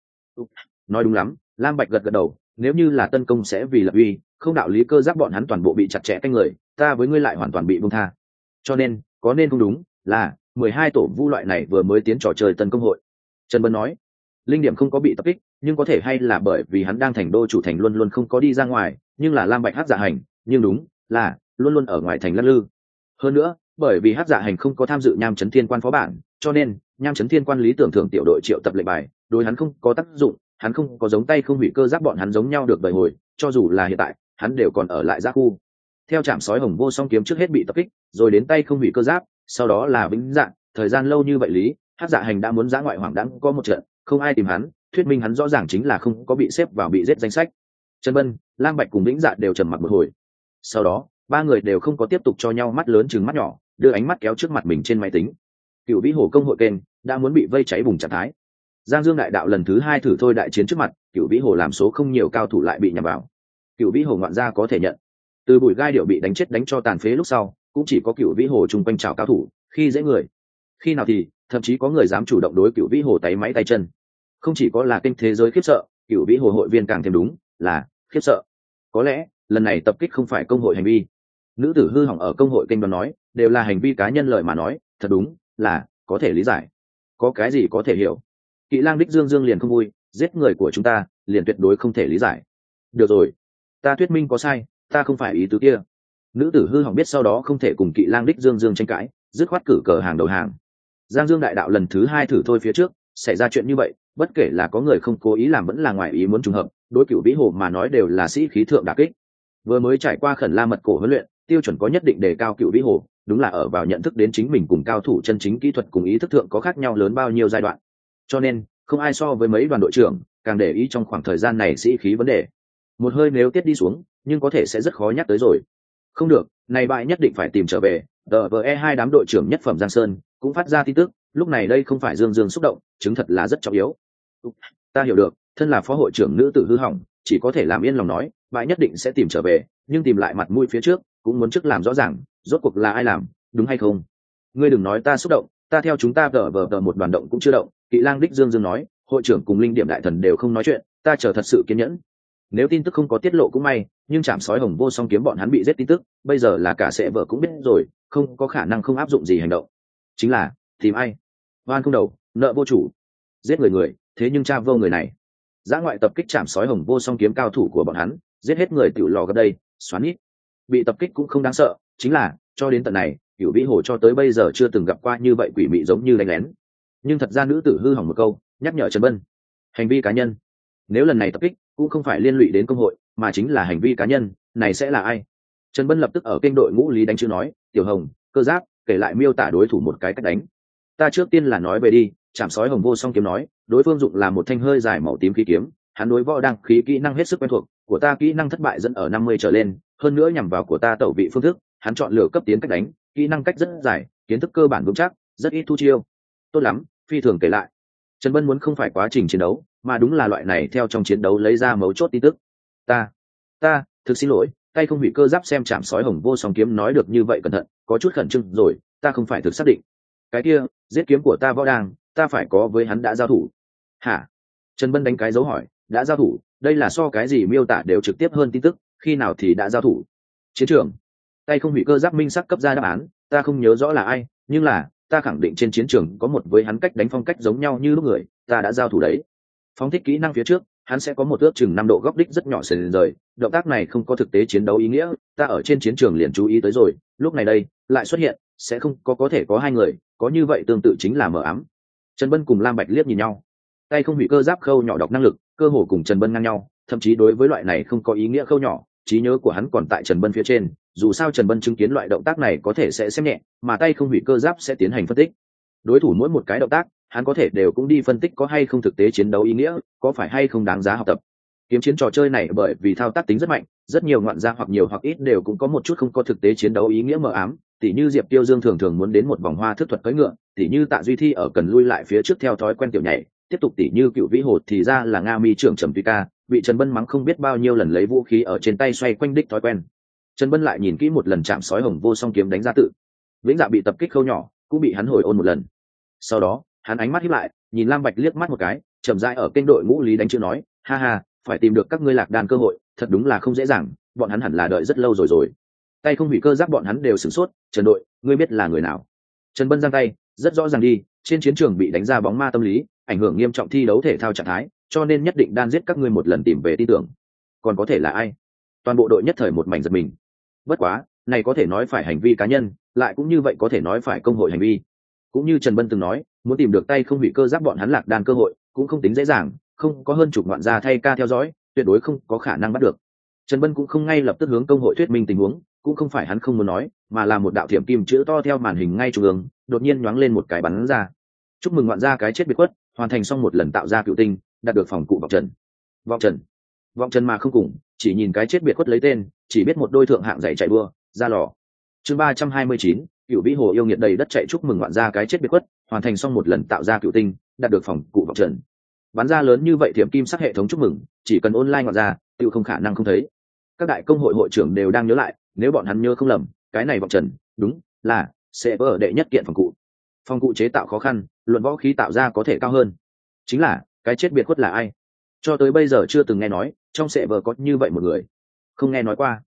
Nói đúng lắm, Lam Bạch gật gật đầu, nếu như là tấn công sẽ vì lập uy, không đạo lý cơ giác bọn hắn toàn bộ bị chặt chẽ canh người, ta với ngươi lại hoàn toàn bị buông tha. Cho nên, có nên không đúng, là 12 tổ vu loại này vừa mới tiến trò chơi tấn công hội. Trần Bân nói, linh điểm không có bị tập kích, nhưng có thể hay là bởi vì hắn đang thành đô chủ thành luôn luôn không có đi ra ngoài, nhưng là Lam Bạch hắc dạ hành, nhưng đúng là luôn luôn ở ngoài thành lăn lư. Hơn nữa, bởi vì hắc dạ hành không có tham dự nham chấn thiên quan phó bản, cho nên nham chấn thiên quan lý tưởng thưởng tiểu đội triệu tập lệnh bài, đối hắn không có tác dụng, hắn không có giống tay không hủy cơ giáp bọn hắn giống nhau được đợi hồi, cho dù là hiện tại hắn đều còn ở lại giáp khu. Theo trạm sói hồng vô song kiếm trước hết bị tập kích, rồi đến tay không hủy cơ giáp, sau đó là Vĩnh Dạ, thời gian lâu như vậy lý hắc dạ hành đã muốn giã ngoại hoảng đãng có một trận, không ai tìm hắn, thuyết minh hắn rõ ràng chính là không có bị xếp vào bị giết danh sách. Trần Bân, Lam Bạch cùng Vĩnh Dạ đều trầm mặc một hồi, sau đó ba người đều không có tiếp tục cho nhau mắt lớn chừng mắt nhỏ, đưa ánh mắt kéo trước mặt mình trên máy tính. Cựu Vĩ Hồ công hội kênh đã muốn bị vây cháy bùng trạng thái. Giang Dương đại đạo lần thứ 2 thử thôi đại chiến trước mặt, Cựu Vĩ Hồ làm số không nhiều cao thủ lại bị nhằm vào. Cựu Vĩ Hồ ngoạn gia có thể nhận, từ bụi gai điệu bị đánh chết đánh cho tàn phế lúc sau, cũng chỉ có Cựu Vĩ Hồ chung quanh chào cao thủ, khi dễ người. Khi nào thì thậm chí có người dám chủ động đối Cựu Vĩ Hồ tay máy tay chân. Không chỉ có là kênh thế giới khiếp sợ, Cựu Vĩ Hồ hội viên càng thêm đúng là khiếp sợ. Có lẽ lần này tập kích không phải công hội hành vi. Nữ tử hư hỏng ở công hội kênh đoán nói, đều là hành vi cá nhân lời mà nói, thật đúng là có thể lý giải. Có cái gì có thể hiểu? Kỵ lang đích Dương Dương liền không vui, giết người của chúng ta liền tuyệt đối không thể lý giải. Được rồi, ta thuyết minh có sai, ta không phải ý tứ kia. Nữ tử hư hỏng biết sau đó không thể cùng Kỵ lang đích Dương Dương tranh cãi, dứt khoát cử cờ hàng đầu hàng. Giang Dương đại đạo lần thứ 2 thử thôi phía trước xảy ra chuyện như vậy, bất kể là có người không cố ý làm vẫn là ngoài ý muốn trùng hợp, đối Cựu Vĩ Hồ mà nói đều là sĩ khí thượng đả kích. Vừa mới trải qua khẩn la mật cổ huấn luyện, tiêu chuẩn có nhất định đề cao Cựu Vĩ Hồ, đúng là ở vào nhận thức đến chính mình cùng cao thủ chân chính kỹ thuật cùng ý thức thượng có khác nhau lớn bao nhiêu giai đoạn. Cho nên không ai so với mấy đoàn đội trưởng càng để ý trong khoảng thời gian này sĩ khí vấn đề. Một hơi nếu tiết đi xuống, nhưng có thể sẽ rất khó nhắc tới rồi. Không được, này bại nhất định phải tìm trở về. DVE2 đám đội trưởng nhất phẩm Giang Sơn cũng phát ra tin tức, lúc này đây không phải Dương Dương xúc động, chứng thật là rất trọng yếu. Ta hiểu được, thân là phó hội trưởng nữ tử hư hỏng, chỉ có thể làm yên lòng nói, bại nhất định sẽ tìm trở về, nhưng tìm lại mặt mũi phía trước, cũng muốn trước làm rõ ràng, rốt cuộc là ai làm, đúng hay không? Ngươi đừng nói ta xúc động, ta theo chúng ta vờ một đoàn động cũng chưa động. Kỵ lang đích Dương Dương nói, hội trưởng cùng linh điểm đại thần đều không nói chuyện, ta chờ thật sự kiên nhẫn. Nếu tin tức không có tiết lộ cũng may, nhưng chạm sói hồng vô song kiếm bọn hắn bị giết tin tức, bây giờ là cả sẽ vợ cũng biết rồi, không có khả năng không áp dụng gì hành động. Chính là tìm ai? Oan không đầu, nợ vô chủ, giết người, thế nhưng cha vô người này. Dã ngoại tập kích chạm sói hồng vô song kiếm cao thủ của bọn hắn, giết hết người tiểu lò gần đây, xoắn ít. Bị tập kích cũng không đáng sợ, chính là cho đến tận này, Cựu Vĩ Hồ cho tới bây giờ chưa từng gặp qua như vậy quỷ mị giống như đánh lén. Nhưng thật ra nữ tử hư hỏng một câu, nhắc nhở Trần Bân, hành vi cá nhân. Nếu lần này tập kích cũng không phải liên lụy đến công hội, mà chính là hành vi cá nhân, này sẽ là ai? Trần Bân lập tức ở kênh đội ngũ lý đánh chữ nói, Tiểu Hồng, Cơ Giáp, kể lại miêu tả đối thủ một cái cách đánh. Ta trước tiên là nói về đi. Chạm sói hồng vô song kiếm nói, đối phương dụng là một thanh hơi dài màu tím khí kiếm, hắn đối võ đang khí kỹ năng hết sức quen thuộc, của ta kỹ năng thất bại dẫn ở 50 trở lên, hơn nữa nhằm vào của ta tẩu vị phương thức, hắn chọn lựa cấp tiến cách đánh, kỹ năng cách rất dài, kiến thức cơ bản vững chắc, rất ít thu chiêu, tốt lắm, phi thường kể lại. Trần Bân muốn không phải quá trình chiến đấu mà đúng là loại này theo trong chiến đấu lấy ra mấu chốt tin tức. Ta thực xin lỗi, tay không hủy cơ giáp xem chạm sói hồng vô song kiếm nói được như vậy cẩn thận, có chút khẩn trương rồi, ta không phải thực xác định. Cái kia giết kiếm của ta võ đang, ta phải có với hắn đã giao thủ. Hả? Trần Bân đánh cái dấu hỏi, đã giao thủ, đây là so cái gì miêu tả đều trực tiếp hơn tin tức, khi nào thì đã giao thủ? Chiến trường. Tay không hủy cơ giáp minh sắc cấp ra đáp án, ta không nhớ rõ là ai, nhưng là ta khẳng định trên chiến trường có một với hắn cách đánh phong cách giống nhau như lúc người, ta đã giao thủ đấy. Phóng thích kỹ năng phía trước, hắn sẽ có một ước chừng 5 độ góc đích rất nhỏ sền rời, động tác này không có thực tế chiến đấu ý nghĩa, ta ở trên chiến trường liền chú ý tới rồi, lúc này đây lại xuất hiện, sẽ không có thể có hai người, có như vậy tương tự chính là mờ ám. Trần Bân cùng Lam Bạch liếc nhìn nhau. Tay không hủy cơ giáp khâu nhỏ đọc năng lực, cơ hồ cùng Trần Bân ngang nhau, thậm chí đối với loại này không có ý nghĩa khâu nhỏ, trí nhớ của hắn còn tại Trần Bân phía trên, dù sao Trần Bân chứng kiến loại động tác này có thể sẽ xem nhẹ, mà tay không hủy cơ giáp sẽ tiến hành phân tích. Đối thủ mỗi một cái động tác, hắn có thể đều cũng đi phân tích có hay không thực tế chiến đấu ý nghĩa, có phải hay không đáng giá học tập. Kiếm chiến trò chơi này bởi vì thao tác tính rất mạnh, rất nhiều ngoạn gia hoặc nhiều hoặc ít đều cũng có một chút không có thực tế chiến đấu ý nghĩa mờ ám, tỉ như Diệp Tiêu Dương thường thường muốn đến một vòng hoa thức thuật cưỡi ngựa, tỉ như Tạ Duy Thi ở cần lui lại phía trước theo thói quen tiểu nhảy, tiếp tục tỉ như Cựu Vĩ Hồ thì ra là Nga Mi trưởng Trầm Tuy Ca, bị Trần Bân mắng không biết bao nhiêu lần lấy vũ khí ở trên tay xoay quanh đích thói quen. Trần Bân lại nhìn kỹ một lần chạm sói hồng vô song kiếm đánh ra tự vĩnh dạ bị tập kích khâu nhỏ, cũng bị hắn hồi ôn một lần. Sau đó hắn ánh mắt híp lại, nhìn Lam Bạch liếc mắt một cái, chậm rãi ở kênh đội ngũ lý đánh chữ nói, ha ha, phải tìm được các ngươi lạc đàn cơ hội, thật đúng là không dễ dàng, bọn hắn hẳn là đợi rất lâu rồi. Tay không hủy cơ giáp bọn hắn đều sửng sốt, Trần đội, ngươi biết là người nào? Trần Bân giang tay, rất rõ ràng đi, trên chiến trường bị đánh ra bóng ma tâm lý, ảnh hưởng nghiêm trọng thi đấu thể thao trạng thái, cho nên nhất định đan giết các ngươi một lần tìm về tin tưởng. Còn có thể là ai? Toàn bộ đội nhất thời một mảnh giật mình. Bất quá, này có thể nói phải hành vi cá nhân, lại cũng như vậy có thể nói phải công hội hành vi. Cũng như Trần Bân từng nói, muốn tìm được tay không hủy cơ giáp bọn hắn lạc đan cơ hội, cũng không tính dễ dàng, không có hơn chục ngoạn gia thay ca theo dõi, tuyệt đối không có khả năng bắt được. Trần Bân cũng không ngay lập tức hướng công hội thuyết minh tình huống, cũng không phải hắn không muốn nói, mà là một đạo thiểm kim chữ to theo màn hình ngay trung ương, đột nhiên nhoáng lên một cái bắn ra. Chúc mừng ngoạn gia cái chết biệt khuất, hoàn thành xong một lần tạo ra cựu tinh, đạt được phòng cụ vọng trần mà không cùng, chỉ nhìn cái chết biệt khuất lấy tên, chỉ biết một đôi thượng hạng giày chạy đua ra lò. Chương 329, Cựu Vĩ Hồ yêu nghiệt đầy đất chạy chúc mừng ngoạn gia cái chết biệt khuất, hoàn thành xong một lần tạo ra cựu tinh, đạt được phòng cụ vọng trần. Bắn ra lớn như vậy thiểm kim sắc hệ thống chúc mừng, chỉ cần online ngoạn gia, tự không khả năng không thấy. Các đại công hội hội trưởng đều đang nhớ lại, nếu bọn hắn nhớ không lầm, cái này vọng trần, đúng là sẽ ở đệ nhất kiện phòng cụ. Phòng cụ chế tạo khó khăn, luận võ khí tạo ra có thể cao hơn. Chính là cái chết biệt khuất là ai? Cho tới bây giờ chưa từng nghe nói, trong sẽ vờ có như vậy một người. Không nghe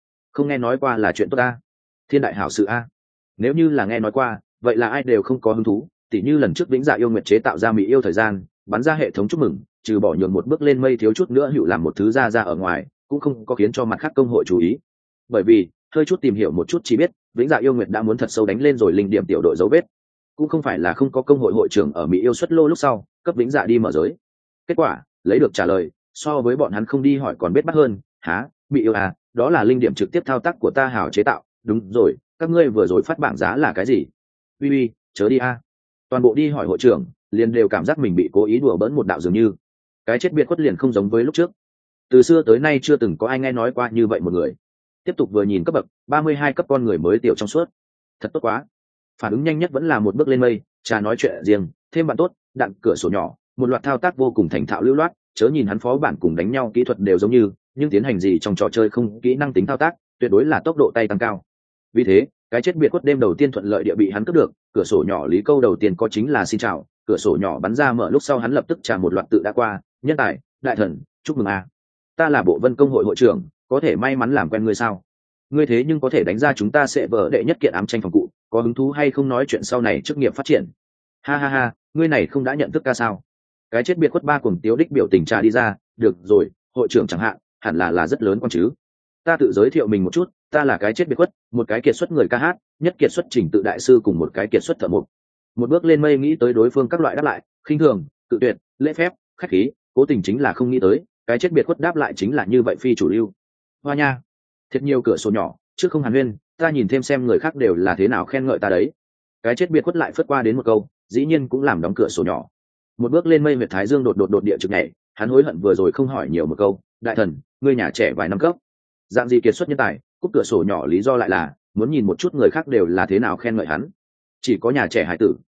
nói qua là chuyện tốt a. Thiên đại hảo sự a. Nếu như là nghe nói qua, vậy là ai đều không có hứng thú, tỉ như lần trước Vĩnh Dạ yêu nguyệt chế tạo ra mỹ yêu thời gian, bắn ra hệ thống chúc mừng, trừ bỏ nhường một bước lên mây thiếu chút nữa hữu làm một thứ ra ở ngoài, cũng không có khiến cho mặt khác công hội chú ý. Bởi vì hơi chút tìm hiểu một chút chỉ biết, Vĩnh Dạ yêu nguyệt đã muốn thật sâu đánh lên rồi linh điểm tiểu đội dấu vết. Cũng không phải là không có công hội hội trưởng ở mỹ yêu xuất lô lúc sau cấp Vĩnh Dạ đi mở giới. Kết quả lấy được trả lời so với bọn hắn không đi hỏi còn biết bắt hơn. Há, mỹ yêu à, đó là linh điểm trực tiếp thao tác của ta hảo chế tạo. Đúng rồi, các ngươi vừa rồi phát bảng giá là cái gì? Uy, chớ đi a. Toàn bộ đi hỏi hội trưởng, liền đều cảm giác mình bị cố ý đùa bỡn một đạo dường như. Cái chết biệt khuất liền không giống với lúc trước. Từ xưa tới nay chưa từng có ai nghe nói qua như vậy một người. Tiếp tục vừa nhìn cấp bậc 32 cấp con người mới tiểu trong suốt. Thật tốt quá. Phản ứng nhanh nhất vẫn là một bước lên mây, trà nói chuyện riêng, thêm bạn tốt, đặng cửa sổ nhỏ, một loạt thao tác vô cùng thành thạo lưu loát, chớ nhìn hắn phó bản cùng đánh nhau kỹ thuật đều giống như, nhưng tiến hành gì trong trò chơi không kỹ năng tính thao tác, tuyệt đối là tốc độ tay tăng cao. Vì thế, cái chết biệt khuất đêm đầu tiên thuận lợi địa bị hắn cướp được, cửa sổ nhỏ lý câu đầu tiên có chính là xin chào, cửa sổ nhỏ bắn ra mở lúc sau hắn lập tức trả một loạt tự đã qua, nhân tài, đại thần, chúc mừng a. Ta là Bộ Vân công hội hội trưởng, có thể may mắn làm quen ngươi sao? Ngươi thế nhưng có thể đánh ra chúng ta sẽ vỡ đệ nhất kiện ám tranh phòng cụ, có hứng thú hay không nói chuyện sau này chức nghiệp phát triển? Ha ha ha, ngươi này không đã nhận thức ca sao? Cái chết biệt khuất ba cuồng tiếu đích biểu tình trà đi ra, được rồi, hội trưởng chẳng hạn, hẳn là rất lớn con chứ. Ta tự giới thiệu mình một chút, ta là cái chết biệt khuất, một cái kiệt xuất người ca hát, nhất kiệt xuất trình tự đại sư cùng một cái kiệt xuất thợ mộc. Một bước lên mây nghĩ tới đối phương các loại đáp lại, khinh thường, tự tuyệt, lễ phép, khách khí, cố tình chính là không nghĩ tới, cái chết biệt khuất đáp lại chính là như vậy phi chủ lưu. Hoa nha, thiệt nhiều cửa sổ nhỏ, trước không hàn huyên, ta nhìn thêm xem người khác đều là thế nào khen ngợi ta đấy. Cái chết biệt khuất lại phất qua đến một câu, dĩ nhiên cũng làm đóng cửa sổ nhỏ. Một bước lên mây huyệt thái dương đột địa trực nhảy, hắn hối hận vừa rồi không hỏi nhiều một câu, đại thần, ngươi nhà trẻ vài năm cấp, dạng gì kiệt xuất nhân tài, cúp cửa sổ nhỏ lý do lại là muốn nhìn một chút người khác đều là thế nào khen ngợi hắn. Chỉ có nhà trẻ hải tử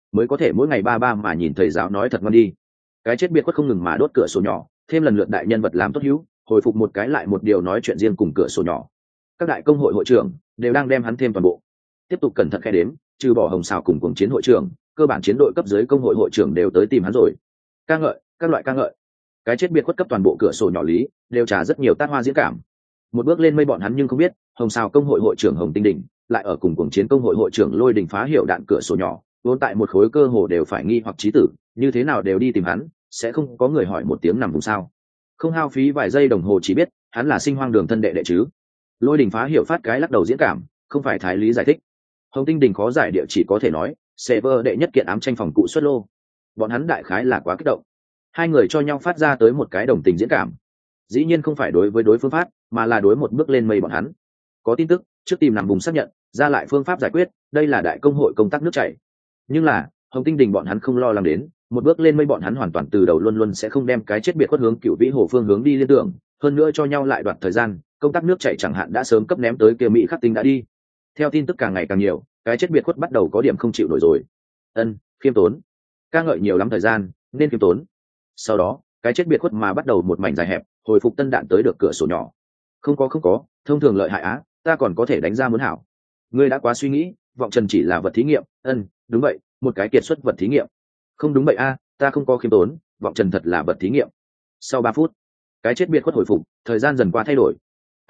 mới có thể mỗi ngày ba ba mà nhìn thầy giáo nói thật ngon đi. Cái chết biệt khuất không ngừng mà đốt cửa sổ nhỏ, thêm lần lượt đại nhân vật làm tốt hữu, hồi phục một cái lại một điều nói chuyện riêng cùng cửa sổ nhỏ. Các đại công hội hội trưởng đều đang đem hắn thêm toàn bộ. Tiếp tục cẩn thận khe đếm, trừ bỏ Hồng Sào cùng cuồng chiến hội trưởng, cơ bản chiến đội cấp dưới công hội hội trưởng đều tới tìm hắn rồi. Ca ngợi, các loại ca ngợi. Cái chết biệt khuất cấp toàn bộ cửa sổ nhỏ lý, đều trả rất nhiều tát hoa diễn cảm. Một bước lên mây bọn hắn nhưng không biết, Hồng Sào công hội hội trưởng Hồng Tinh Đỉnh lại ở cùng cuồng chiến công hội hội trưởng Lôi Đình phá hiệu đạn cửa sổ nhỏ, vốn tại một khối cơ hồ đều phải nghi hoặc chí tử, như thế nào đều đi tìm hắn, sẽ không có người hỏi một tiếng nằm vùng sao? Không hao phí vài giây đồng hồ chỉ biết, hắn là Sinh Hoang Đường thân đệ đệ chứ. Lôi Đình phá hiệu phát cái lắc đầu diễn cảm, không phải thái lý giải thích. Hồng Tinh Đình khó giải địa chỉ có thể nói, server đệ nhất kiện ám tranh phòng cụ xuất lô. Bọn hắn đại khái là quá kích động. Hai người cho nhau phát ra tới một cái đồng tình diễn cảm. Dĩ nhiên không phải đối với đối phương phát, mà là đối một bước lên mây bọn hắn. Có tin tức, trước tìm nằm vùng xác nhận, ra lại phương pháp giải quyết, đây là đại công hội công tác nước chảy. Nhưng là, Hồng Tinh Đình bọn hắn không lo lắng đến, một bước lên mây bọn hắn hoàn toàn từ đầu luôn luôn sẽ không đem cái chết biệt khuất hướng Cửu Vĩ Hồ phương hướng đi liên tưởng, hơn nữa cho nhau lại đoạt thời gian, công tác nước chảy chẳng hạn đã sớm cấp ném tới kia Mỹ Khắc Tinh đã đi. Theo tin tức càng ngày càng nhiều, cái chết biệt khuất bắt đầu có điểm không chịu nổi rồi. Khiêm tốn. Ca ngợi nhiều lắm thời gian, nên khiêm tốn. Sau đó, cái chết biệt khuất mà bắt đầu một mảnh dài hẹp, hồi phục tân đạn tới được cửa sổ nhỏ. Không có, thông thường lợi hại á, ta còn có thể đánh ra muốn hảo. Ngươi đã quá suy nghĩ, vọng trần chỉ là vật thí nghiệm. Đúng vậy, một cái kiệt xuất vật thí nghiệm. Không đúng vậy a, ta không có khiêm tốn, vọng trần thật là vật thí nghiệm. Sau 3 phút, cái chết biệt khuất hồi phục, thời gian dần qua thay đổi.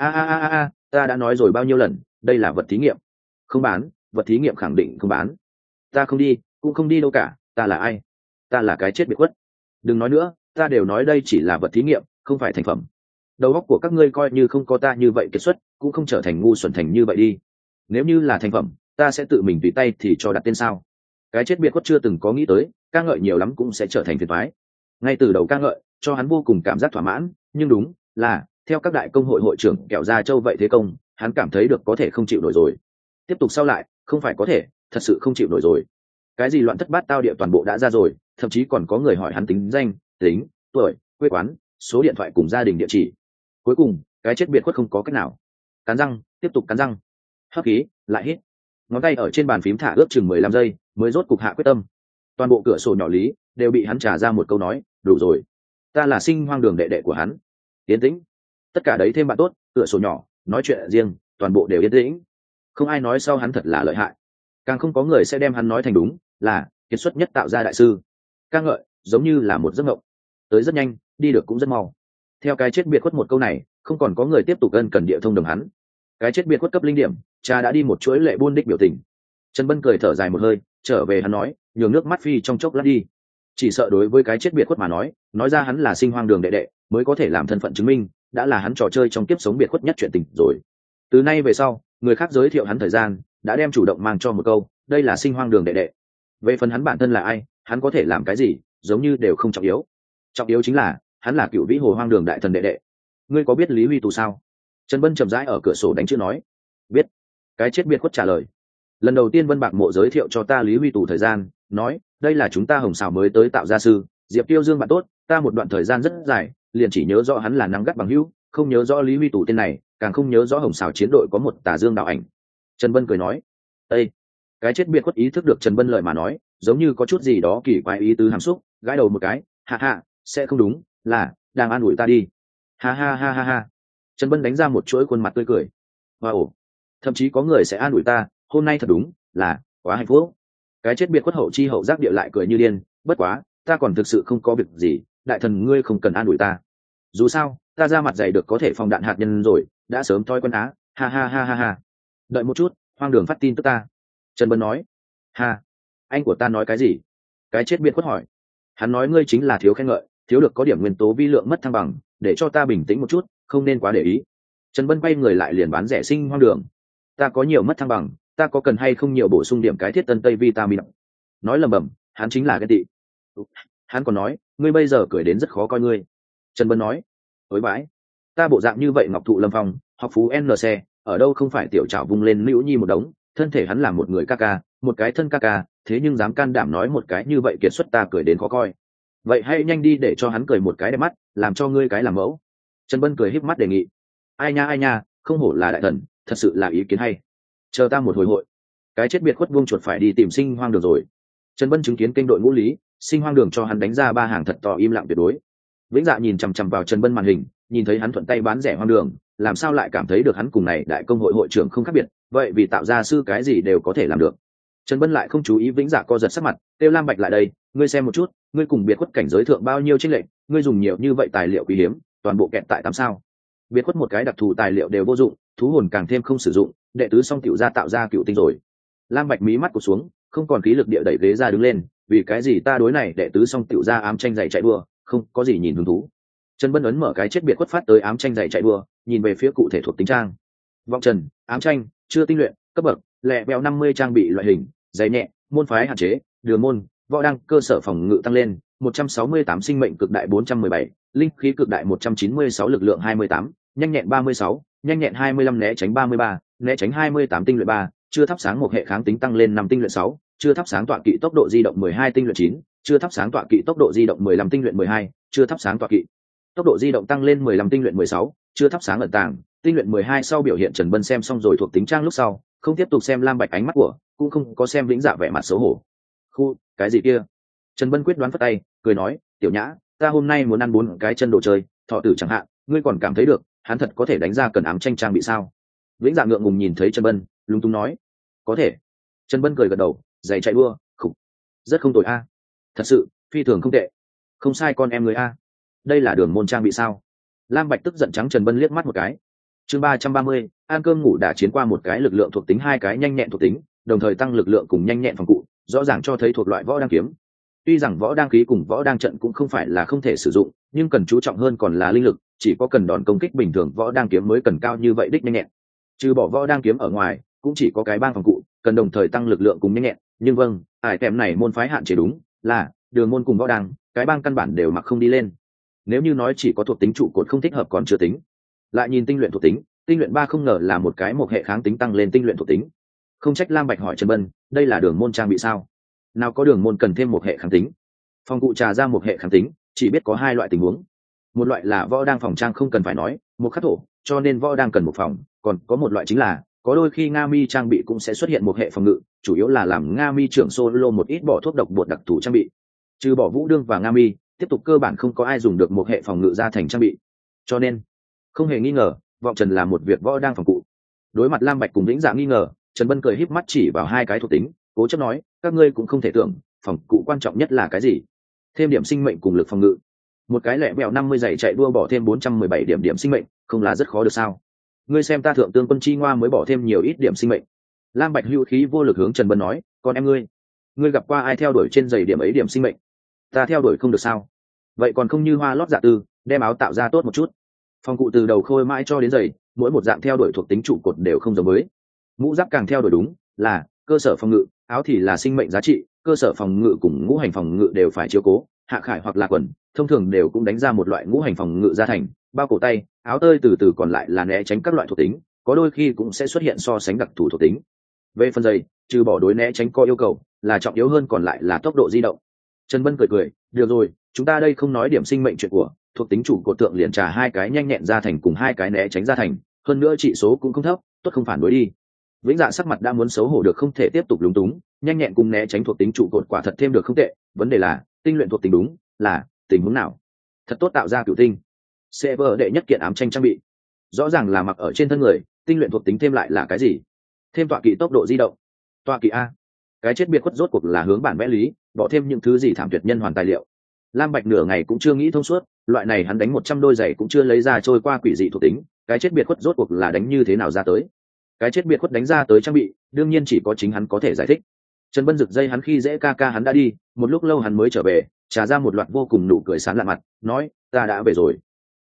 Ta đã nói rồi bao nhiêu lần, đây là vật thí nghiệm. Không bán, vật thí nghiệm khẳng định không bán. Ta không đi, cũng không đi đâu cả, ta là ai? Ta là cái chết biệt khuất. Đừng nói nữa, ta đều nói đây chỉ là vật thí nghiệm, không phải thành phẩm. Đầu óc của các ngươi coi như không có ta như vậy kiệt xuất, cũng không trở thành ngu xuẩn thành như vậy đi. Nếu như là thành phẩm, ta sẽ tự mình tùy tay thì cho đặt tên sao? Cái chết biệt khuất chưa từng có nghĩ tới, ca ngợi nhiều lắm cũng sẽ trở thành phiền toái. Ngay từ đầu ca ngợi, cho hắn vô cùng cảm giác thỏa mãn, nhưng đúng là theo các đại công hội hội trưởng kẹo ra châu vậy thế công, hắn cảm thấy được có thể không chịu nổi rồi. Tiếp tục sau lại, không phải có thể, thật sự không chịu nổi rồi. Cái gì loạn thất bát tao địa toàn bộ đã ra rồi, thậm chí còn có người hỏi hắn tính danh, tính, tuổi, quê quán, số điện thoại cùng gia đình địa chỉ. Cuối cùng, cái chết biệt khuất không có cách nào. Cắn răng, tiếp tục cắn răng. Hấp khí, lại hít. Ngón tay ở trên bàn phím thả ước chừng 15 giây, mới rốt cục hạ quyết tâm. Toàn bộ cửa sổ nhỏ lý đều bị hắn trả ra một câu nói, đủ rồi. Ta là Sinh Hoang Đường đệ đệ của hắn. Yên tĩnh. Tất cả đấy thêm bạn tốt, cửa sổ nhỏ, nói chuyện riêng, toàn bộ đều yên tĩnh. Không ai nói sau hắn thật là lợi hại. Càng không có người sẽ đem hắn nói thành đúng, là kiệt xuất nhất tạo ra đại sư. Ca ngợi, giống như là một giấc mộng. Tới rất nhanh, đi được cũng rất mau. Theo cái chết biệt khuất một câu này, không còn có người tiếp tục ân cần địa thông đồng hắn. Cái chết biệt khuất cấp linh điểm, cha đã đi một chuỗi lệ buôn đích biểu tình. Trần Bân cười thở dài một hơi, trở về hắn nói, nhường nước mắt phi trong chốc lát đi. Chỉ sợ đối với cái chết biệt khuất mà nói ra hắn là Sinh Hoang Đường đệ đệ, mới có thể làm thân phận chứng minh, đã là hắn trò chơi trong kiếp sống biệt khuất nhất chuyện tình rồi. Từ nay về sau, người khác giới thiệu hắn thời gian, đã đem chủ động mang cho một câu, đây là Sinh Hoang Đường đệ đệ. Về phần hắn bản thân là ai, hắn có thể làm cái gì, giống như đều không trọng yếu. Trọng yếu chính là, hắn là Cửu Vĩ Hồ Hoang Đường đại thần đệ đệ. Ngươi có biết Lý Huy Tù sao? Trần Bân chậm rãi ở cửa sổ đánh chữ nói. Biết. Cái chết biệt khuất trả lời. Lần đầu tiên Vân Bạc Mộ giới thiệu cho ta Lý Huy Tù thời gian, nói, đây là chúng ta Hồng Sào mới tới tạo gia sư, Diệp Tiêu Dương bạn tốt, ta một đoạn thời gian rất dài, liền chỉ nhớ rõ hắn là nắng gắt bằng hữu, không nhớ rõ Lý Huy Tù tên này, càng không nhớ rõ Hồng Sào chiến đội có một Tà Dương đạo ảnh. Trần Bân cười nói. Ê! Cái chết biệt khuất ý thức được Trần Bân lời mà nói, giống như có chút gì đó kỳ quái ý tứ hàm xúc, gãi đầu một cái, hạ, sẽ không đúng, là đang an ủi ta đi. Ha. Trần Bân đánh ra một chuỗi khuôn mặt tươi cười. Wow, thậm chí có người sẽ an ủi ta, hôm nay thật đúng là quá hạnh phúc. Cái chết biệt khuất hậu chi hậu giác địa lại cười như điên, bất quá, ta còn thực sự không có việc gì, đại thần ngươi không cần an ủi ta. Dù sao, ta ra mặt dày được có thể phòng đạn hạt nhân rồi, đã sớm thói quen á. Ha. Đợi một chút, Hoang Đường phát tin tức ta. Trần Bân nói. Ha, anh của ta nói cái gì? Cái chết biệt khuất hỏi. Hắn nói ngươi chính là thiếu khen ngợi, thiếu được có điểm nguyên tố vi lượng mất thăng bằng, để cho ta bình tĩnh một chút, không nên quá để ý. Trần Bân quay người lại liền bán rẻ Sinh Hoang Đường. Ta có nhiều mất thăng bằng, ta có cần hay không nhiều bổ sung điểm cái thiết tân tây vitamin. Nói lầm bầm, hắn chính là ghen tị. Hắn còn nói, ngươi bây giờ cười đến rất khó coi ngươi. Trần Bân nói, ối bãi, ta bộ dạng như vậy ngọc thụ lâm phong, học phú nc, ở đâu không phải tiểu trảo vung lên Nữu Nhi một đống, thân thể hắn là một người ca ca, một cái thân ca ca, thế nhưng dám can đảm nói một cái như vậy kiệt xuất ta cười đến khó coi. Vậy hãy nhanh đi để cho hắn cười một cái đẹp mắt, làm cho ngươi cái làm mẫu. Trần Bân cười híp mắt đề nghị. Ai nha, không hổ là đại thần, thật sự là ý kiến hay. Chờ ta một hồi hội. Cái chết biệt khuất buông chuột phải đi tìm Sinh Hoang Đường rồi. Trần Bân chứng kiến kênh đội ngũ lý sinh hoang đường cho hắn đánh ra 3 hàng thật to im lặng tuyệt đối. Vĩnh Dạ nhìn chằm chằm vào Trần Bân màn hình, nhìn thấy hắn thuận tay bán rẻ hoang đường, làm sao lại cảm thấy được hắn cùng này đại công hội hội trưởng không khác biệt, vậy vì tạo ra sư cái gì đều có thể làm được. Trần Bân lại không chú ý Vĩnh Dạ co giật sắc mặt, kêu Lam Bạch lại đây, ngươi xem một chút, ngươi cùng biệt khuất cảnh giới thượng bao nhiêu chênh lệch, ngươi dùng nhiều như vậy tài liệu quý hiếm, toàn bộ kẹt tại 8 sao. Biệt khuất một cái đặc thù tài liệu đều vô dụng, thú hồn càng thêm không sử dụng, đệ tứ song tiểu gia tạo ra cựu tinh rồi. Lam Bạch mí mắt cụp xuống, không còn khí lực địa đẩy ghế ra đứng lên, vì cái gì ta đối này đệ tứ song tiểu gia ám tranh giày chạy đua, không có gì nhìn hứng thú. Trần Bân ấn mở cái chết biệt khuất phát tới ám tranh giày chạy đua, nhìn về phía cụ thể thuộc tính trang. Vọng Trần, ám tranh, chưa tinh luyện, cấp bậc, lẹ bèo 50 trang bị loại hình, giày nhẹ, môn phái hạn chế, đường môn, võ đăng, cơ sở phòng ngự tăng lên, 168 sinh mệnh cực đại 417, linh khí cực đại 196 lực lượng 28, nhanh nhẹn 36, nhanh nhẹn 25 né tránh 33, né tránh 28 tinh luyện 3, chưa thắp sáng một hệ kháng tính tăng lên 5 tinh luyện 6, chưa thắp sáng tọa kỵ tốc độ di động 12 tinh luyện 9, chưa thắp sáng tọa kỵ tốc độ di động 15 tinh luyện 12, chưa thắp sáng tọa kỵ tốc độ di động tăng lên 15 tinh luyện 16, chưa thắp sáng ẩn tàng, tinh luyện 12 sau biểu hiện. Trần Bân xem xong rồi thuộc tính trang lúc sau, không tiếp tục xem Lam Bạch ánh mắt của, cũng không có xem Vĩnh Dạ vẻ mặt xấu hổ. Khu, cái gì kia? Trần Bân quyết đoán phất tay, cười nói, tiểu nhã, ta hôm nay muốn ăn 4 cái chân đồ chơi, thọ tử chẳng hạn, ngươi còn cảm thấy được, hắn thật có thể đánh ra cần ám tranh trang bị sao? Vĩnh Dạ ngượng ngùng nhìn thấy Trần Bân, lúng túng nói, có thể. Trần Bân cười gật đầu, giày chạy đua, khục, rất không tồi a, thật sự, phi thường không tệ, không sai con em người a. Đây là đường môn trang bị sao? Lam Bạch tức giận trắng Trần Bân liếc mắt một cái. Chương 330, ăn cơm ngủ đã chiến qua một cái lực lượng thuộc tính, 2 cái nhanh nhẹn thuộc tính, đồng thời tăng lực lượng cùng nhanh nhẹn phòng cụ, rõ ràng cho thấy thuộc loại võ đăng kiếm. Tuy rằng võ đăng khí cùng võ đăng trận cũng không phải là không thể sử dụng, nhưng cần chú trọng hơn còn là linh lực, chỉ có cần đòn công kích bình thường võ đăng kiếm mới cần cao như vậy đích nhanh nhẹn. Trừ bỏ võ đăng kiếm ở ngoài, cũng chỉ có cái bang phòng cụ, cần đồng thời tăng lực lượng cùng nhanh nhẹn, nhưng vâng, ải tèm này môn phái hạn chế đúng là đường môn cùng võ đăng, cái bang căn bản đều mặc không đi lên. Nếu như nói chỉ có thuộc tính trụ cột không thích hợp còn chưa tính, lại nhìn tinh luyện thuộc tính, tinh luyện 3 không ngờ là một cái một hệ kháng tính tăng lên tinh luyện thuộc tính. Không trách Lam Bạch hỏi Trần Bân, đây là đường môn trang bị sao? Nào có đường môn cần thêm một hệ kháng tính. Phòng cụ trà ra một hệ kháng tính, chỉ biết có 2 loại tình huống. Một loại là võ đang phòng trang không cần phải nói, một khắc thổ, cho nên võ đang cần một phòng, còn có một loại chính là có đôi khi Nga Mi trang bị cũng sẽ xuất hiện một hệ phòng ngự, chủ yếu là làm Nga Mi trưởng solo một ít bỏ thuốc độc bột đặc thù trang bị. Trừ bỏ Vũ Đương và Nga Mi, tiếp tục cơ bản không có ai dùng được một hệ phòng ngự ra thành trang bị. Cho nên, không hề nghi ngờ, Vọng Trần là một việc võ đang phòng cụ. Đối mặt Lam Bạch cùng Vĩnh Dạ nghi ngờ, Trần Bân cười híp mắt chỉ vào 2 cái thuộc tính, cố chấp nói, các ngươi cũng không thể tưởng, phòng cụ quan trọng nhất là cái gì? Thêm điểm sinh mệnh cùng lực phòng ngự. Một cái lẹ bẹo 50 giày chạy đua bỏ thêm 417 điểm sinh mệnh, không là rất khó được sao? Ngươi xem ta thượng tương quân chi ngoa mới bỏ thêm nhiều ít điểm sinh mệnh. Lam Bạch hữu khí vô lực hướng Trần Bân nói, còn em ngươi gặp qua ai theo đuổi trên giày điểm ấy điểm sinh mệnh? Ta theo đuổi không được sao? Vậy còn không như hoa lót dạ tư, đem áo tạo ra tốt một chút. Phòng cụ từ đầu khôi mãi cho đến giày, mỗi một dạng theo đuổi thuộc tính trụ cột đều không giống với. Mũ giáp càng theo đuổi đúng là cơ sở phòng ngự, áo thì là sinh mệnh giá trị, cơ sở phòng ngự cùng ngũ hành phòng ngự đều phải chiếu cố, hạ khải hoặc là quần, thông thường đều cũng đánh ra một loại ngũ hành phòng ngự ra thành, bao cổ tay, áo tơi từ từ còn lại là né tránh các loại thuộc tính, có đôi khi cũng sẽ xuất hiện so sánh đặc thù thuộc tính. Về phần giày, trừ bỏ đối né tránh có yêu cầu, là trọng yếu hơn còn lại là tốc độ di động. Trần Bân cười, được rồi, chúng ta đây không nói điểm sinh mệnh chuyện của, thuộc tính chủ cột tượng liền trả 2 cái nhanh nhẹn ra thành cùng 2 cái né tránh ra thành, hơn nữa trị số cũng không thấp, tốt không phản đối đi. Vĩnh Dạ sắc mặt đã muốn xấu hổ được không thể tiếp tục lúng túng, nhanh nhẹn cùng né tránh thuộc tính trụ cột quả thật thêm được không tệ, vấn đề là tinh luyện thuộc tính đúng là tình huống nào? Thật tốt tạo ra cửu tinh. Server đệ nhất kiện ám tranh trang bị, rõ ràng là mặc ở trên thân người, tinh luyện thuộc tính thêm lại là cái gì? Thêm tọa kỵ tốc độ di động. Tọa kỵ a? Cái chết biệt khuất rốt cuộc là hướng bản vẽ lý, bỏ thêm những thứ gì thảm tuyệt nhân hoàn tài liệu. Lam Bạch nửa ngày cũng chưa nghĩ thông suốt, loại này hắn đánh 100 đôi giày cũng chưa lấy ra trôi qua quỷ dị thuộc tính, cái chết biệt khuất rốt cuộc là đánh như thế nào ra tới? Cái chết biệt khuất đánh ra tới trang bị, đương nhiên chỉ có chính hắn có thể giải thích. Trần Bân giật dây hắn khi dễ ca hắn đã đi, một lúc lâu hắn mới trở về, trả ra một loạt vô cùng nụ cười sán lạ mặt, nói, ta đã về rồi.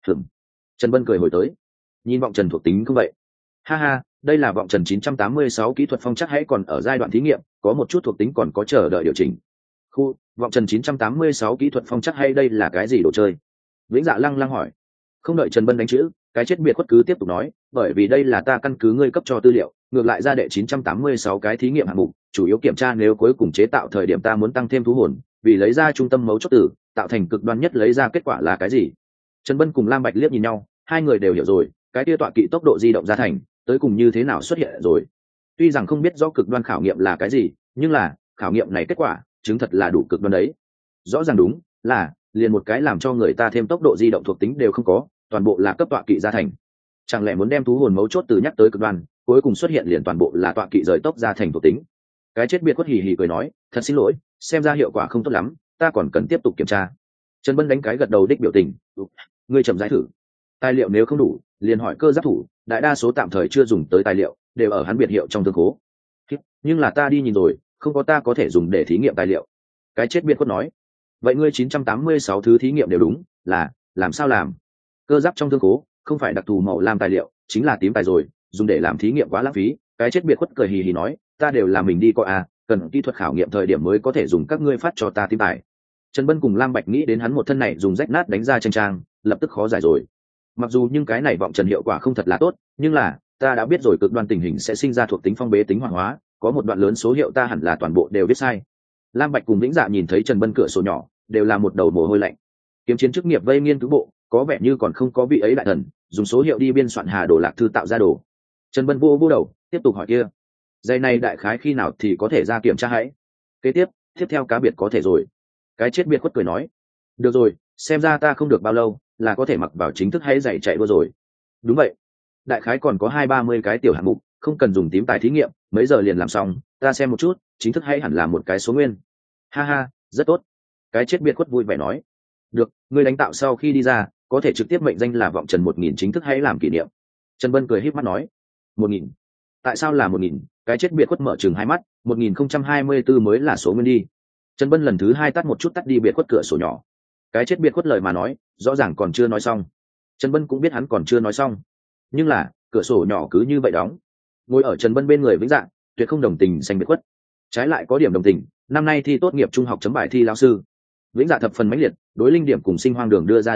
Trần Bân cười hồi tới, nhìn Vọng Trần thuộc tính không vậy? Ha ha, đây là Vọng Trần 986 kỹ thuật phong chắc hãy còn ở giai đoạn thí nghiệm, có một chút thuộc tính còn có chờ đợi điều chỉnh. Vọng Trần 986 kỹ thuật phong chắc hay đây là cái gì đồ chơi? Vĩnh Dạ lăng hỏi. Không đợi Trần Bân đánh chữ, cái chết biệt khuất cứ tiếp tục nói, bởi vì đây là ta căn cứ ngươi cấp cho tư liệu, ngược lại ra đệ 986 cái thí nghiệm hạng mục, chủ yếu kiểm tra nếu cuối cùng chế tạo thời điểm ta muốn tăng thêm thú hồn, vì lấy ra trung tâm mấu chốt tử, tạo thành cực đoan nhất lấy ra kết quả là cái gì? Trần Bân cùng Lam Bạch liếc nhìn nhau, hai người đều hiểu rồi, cái kia tọa kỵ tốc độ di động ra thành, tới cùng như thế nào xuất hiện rồi. Tuy rằng không biết rõ cực đoan khảo nghiệm là cái gì, nhưng là khảo nghiệm này kết quả chứng thật là đủ cực đoan đấy. Rõ ràng đúng là liền một cái làm cho người ta thêm tốc độ di động thuộc tính đều không có, toàn bộ là cấp tọa kỵ gia thành. Chẳng lẽ muốn đem thú hồn mấu chốt từ nhắc tới cực đoan, cuối cùng xuất hiện liền toàn bộ là tọa kỵ rời tốc gia thành thuộc tính. Cái chết biệt khuất hì hì cười nói, thật xin lỗi, xem ra hiệu quả không tốt lắm, ta còn cần tiếp tục kiểm tra. Trần Bân đánh cái gật đầu đích biểu tình, ngươi chậm rãi thử, tài liệu nếu không đủ liền hỏi cơ giáp thủ, đại đa số tạm thời chưa dùng tới tài liệu đều ở hắn biệt hiệu trong thương khố. Nhưng là ta đi nhìn rồi, không có ta có thể dùng để thí nghiệm tài liệu. Cái chết biệt khuất nói, vậy ngươi 986 thứ thí nghiệm đều đúng, là làm sao làm? Cơ giáp trong thương khố không phải đặc thù màu lam tài liệu, chính là tím tài rồi, dùng để làm thí nghiệm quá lãng phí. Cái chết biệt khuất cười hì hì nói, ta đều là mình đi coi à, cần kỹ thuật khảo nghiệm thời điểm mới có thể dùng, các ngươi phát cho ta tím tài. Trần Bân cùng Lam Bạch nghĩ đến hắn một thân này dùng rách nát đánh ra tranh trang, lập tức khó giải rồi. Mặc dù nhưng cái này vọng trần hiệu quả không thật là tốt, nhưng là ta đã biết rồi cực đoan tình hình sẽ sinh ra thuộc tính phong bế tính hoạt hóa, có một đoạn lớn số hiệu ta hẳn là toàn bộ đều viết sai. Lam Bạch cùng Vĩnh Dạ nhìn thấy Trần Bân cửa sổ nhỏ, đều là một đầu mồ hôi lạnh. Kiếm chiến chức nghiệp vây nghiên cứu bộ, có vẻ như còn không có vị ấy đại thần dùng số hiệu đi biên soạn Hà Đồ Lạc thư tạo ra đồ. Trần Bân vô đầu tiếp tục hỏi kia, giày này đại khái khi nào thì có thể ra kiểm tra hãy? Kế tiếp theo cá biệt có thể rồi. Cái chết biệt khuất cười nói, được rồi, xem ra ta không được bao lâu là có thể mặc vào chính thức hãy giày chạy đua rồi. Đúng vậy, đại khái còn có 20-30 cái tiểu hạng mục, không cần dùng tím tài thí nghiệm, mấy giờ liền làm xong, ta xem một chút, chính thức hãy hẳn là một cái số nguyên. Ha ha, rất tốt. Cái chết biệt khuất vui vẻ nói, được, người đánh tạo sau khi đi ra có thể trực tiếp mệnh danh là vọng trần 1000 chính thức hãy làm kỷ niệm. Trần Bân cười híp mắt nói, 1000? Tại sao là 1000? Cái chết biệt khuất mở trừng hai mắt, 1024 mới là số nguyên đi. Trần Bân lần thứ hai tắt một chút tắt đi biệt khuất cửa sổ nhỏ. Cái chết biệt khuất lời mà nói, rõ ràng còn chưa nói xong. Trần Bân cũng biết hắn còn chưa nói xong, nhưng là cửa sổ nhỏ cứ như vậy đóng. Ngồi ở Trần Bân bên người Vĩnh Dạng tuyệt không đồng tình xanh biệt khuất, trái lại có điểm đồng tình. Năm nay thi tốt nghiệp trung học chấm bài thi lao sư. Vĩnh Dạ thập phần mãnh liệt đối Linh Điểm cùng Sinh Hoang Đường đưa ra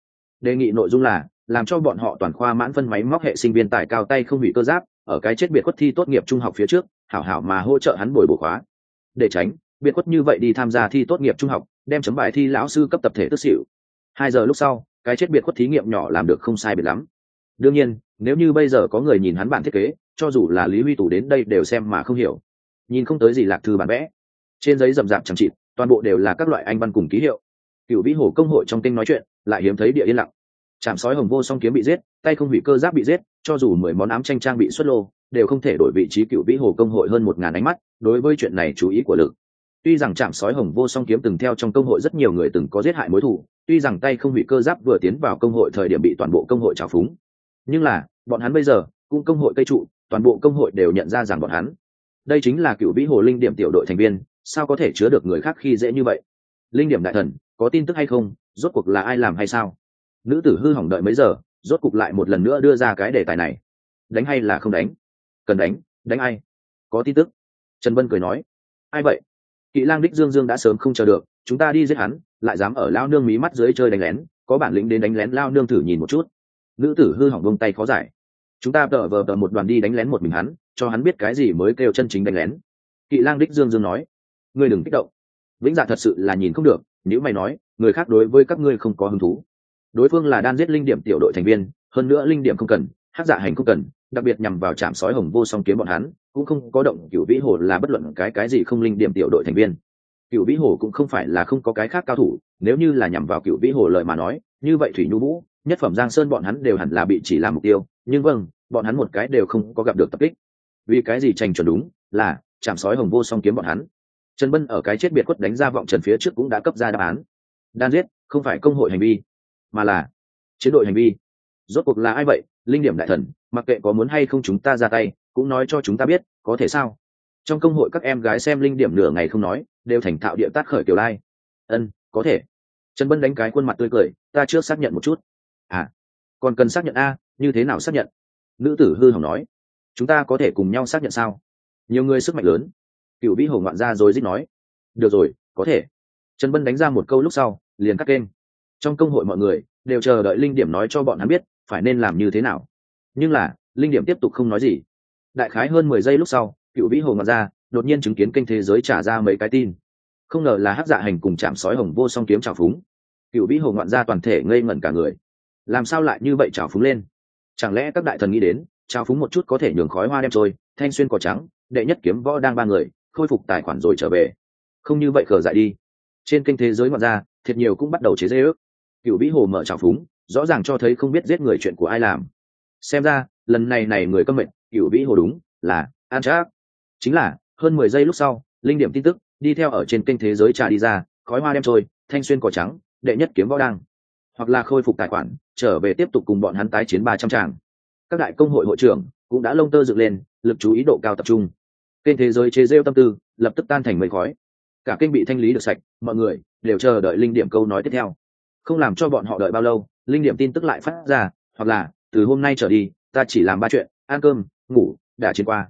đề nghị nội dung là làm cho bọn họ toàn khoa mãn phân máy móc hệ sinh viên tài cao tay không hủy cơ giáp, ở cái chết biệt khuất thi tốt nghiệp trung học phía trước hảo hảo mà hỗ trợ hắn bồi bổ khóa, để tránh biệt khuất như vậy đi tham gia thi tốt nghiệp trung học đem chấm bài thi lão sư cấp tập thể tức xỉu. 2 giờ lúc sau, cái chết biệt khuất thí nghiệm nhỏ làm được không sai biệt lắm. Đương nhiên nếu như bây giờ có người nhìn hắn bản thiết kế, cho dù là Lý Huy Tù đến đây đều xem mà không hiểu, nhìn không tới gì lạc thư bản vẽ, trên giấy rậm rạp chẳng chịt, toàn bộ đều là các loại anh văn cùng ký hiệu. Cựu Vĩ Hồ công hội trong kênh nói chuyện lại hiếm thấy địa yên lặng. Trảm sói hồng vô song kiếm bị giết, tay không hủy cơ giáp bị giết, cho dù 10 món ám tranh trang bị xuất lô đều không thể đổi vị trí Cựu Vĩ Hồ công hội hơn 1000 ánh mắt đối với chuyện này chú ý của lực. Tuy rằng Trảm sói hồng vô song kiếm từng theo trong công hội rất nhiều người từng có giết hại mối thù, tuy rằng tay không hủy cơ giáp vừa tiến vào công hội thời điểm bị toàn bộ công hội trào phúng, nhưng là bọn hắn bây giờ cũng công hội cây trụ, toàn bộ công hội đều nhận ra rằng bọn hắn đây chính là Cựu Vĩ Hồ Linh Điểm tiểu đội thành viên, sao có thể chứa được người khác khi dễ như vậy. Linh Điểm đại thần có tin tức hay không, rốt cuộc là ai làm hay sao? Nữ tử hư hỏng đợi mấy giờ, rốt cuộc lại một lần nữa đưa ra cái đề tài này. Đánh hay là không đánh? Cần đánh ai? Có tin tức. Trần Bân cười nói, ai vậy? Kỵ lang đích Dương Dương đã sớm không chờ được, chúng ta đi giết hắn, lại dám ở lao nương mí mắt dưới chơi đánh lén, có bản lĩnh đến đánh lén lao nương thử nhìn một chút. Nữ tử hư hỏng buông tay khó giải, chúng ta vờ một đoàn đi đánh lén một mình hắn, cho hắn biết cái gì mới kêu chân chính đánh lén. Kỵ lang đích Dương Dương nói, ngươi đừng kích động. Vĩnh Dạ thật sự là nhìn không được, nếu mày nói người khác đối với các ngươi không có hứng thú, đối phương là đan giết Linh Điểm tiểu đội thành viên, hơn nữa Linh Điểm không cần, Hắc Dạ hành không cần, đặc biệt nhằm vào Trảm sói hồng vô song kiếm bọn hắn cũng không có động Cửu Vĩ Hồ là bất luận cái gì không Linh Điểm tiểu đội thành viên. Cửu Vĩ Hồ cũng không phải là không có cái khác cao thủ, nếu như là nhằm vào Cửu Vĩ Hồ lời mà nói, như vậy Thủy Nhu Vũ, Nhất Phẩm Giang Sơn bọn hắn đều hẳn là bị chỉ làm mục tiêu, nhưng vâng, bọn hắn một cái đều không có gặp được tập kích. Vì cái gì tranh chuẩn đúng là Trảm sói hồng vô song kiếm bọn hắn. Trần Bân ở cái chết biệt khuất đánh ra vọng trần phía trước cũng đã cấp ra đáp án. Đan giết không phải công hội hành vi, mà là chiến đội hành vi. Rốt cuộc là ai vậy? Linh Điểm đại thần, mặc kệ có muốn hay không chúng ta ra tay, cũng nói cho chúng ta biết, có thể sao? Trong công hội các em gái xem Linh Điểm nửa ngày không nói, đều thành thạo địa tát khởi kiểu lai. Có thể. Trần Bân đánh cái khuôn mặt tươi cười, ta trước xác nhận một chút. À, còn cần xác nhận a? Như thế nào xác nhận? Nữ tử hư hỏng nói, chúng ta có thể cùng nhau xác nhận sao? Nhiều người sức mạnh lớn. Cựu Vĩ Hồ ngoạn ra rồi dích nói, được rồi, có thể. Trần Bân đánh ra một câu lúc sau liền cắt kênh. Trong công hội mọi người đều chờ đợi Linh Điểm nói cho bọn hắn biết phải nên làm như thế nào, nhưng là Linh Điểm tiếp tục không nói gì. Đại khái hơn 10 giây lúc sau, Cựu Vĩ Hồ ngoạn ra đột nhiên chứng kiến kênh thế giới trả ra mấy cái tin, không ngờ là Hắc Dạ hành cùng Trảm sói hồng vô song kiếm trào phúng. Cựu Vĩ Hồ ngoạn ra toàn thể ngây ngẩn cả người, làm sao lại như vậy trào phúng lên? Chẳng lẽ các đại thần nghĩ đến trào phúng một chút có thể nhường khói hoa đem trôi, thanh xuyên cỏ trắng, đệ nhất kiếm võ đang 3 người khôi phục tài khoản rồi trở về? không như vậy cờ dại đi. Trên kênh thế giới ngoạn ra thiệt nhiều cũng bắt đầu chế dê ước. Cựu vĩ hồ mở trào phúng, rõ ràng cho thấy không biết giết người chuyện của ai làm. Xem ra lần này người câm mệnh, cựu vĩ hồ đúng là an trác. Chính là hơn 10 giây lúc sau, linh điểm tin tức đi theo ở trên kênh thế giới trà đi ra, khói hoa đem trôi, thanh xuyên cỏ trắng, đệ nhất kiếm võ đăng, hoặc là khôi phục tài khoản trở về tiếp tục cùng bọn hắn tái chiến 300 tràng. Các đại công hội hội trưởng cũng đã lông tơ dựng lên, lực chú ý độ cao tập trung. Kênh thế giới chế rêu tâm tư lập tức tan thành mây khói, cả kênh bị thanh lý được sạch, mọi người đều chờ đợi linh điểm câu nói tiếp theo. Không làm cho bọn họ đợi bao lâu, linh điểm tin tức lại phát ra, hoặc là từ hôm nay trở đi ta chỉ làm 3 chuyện: ăn cơm, ngủ, đã chiến qua.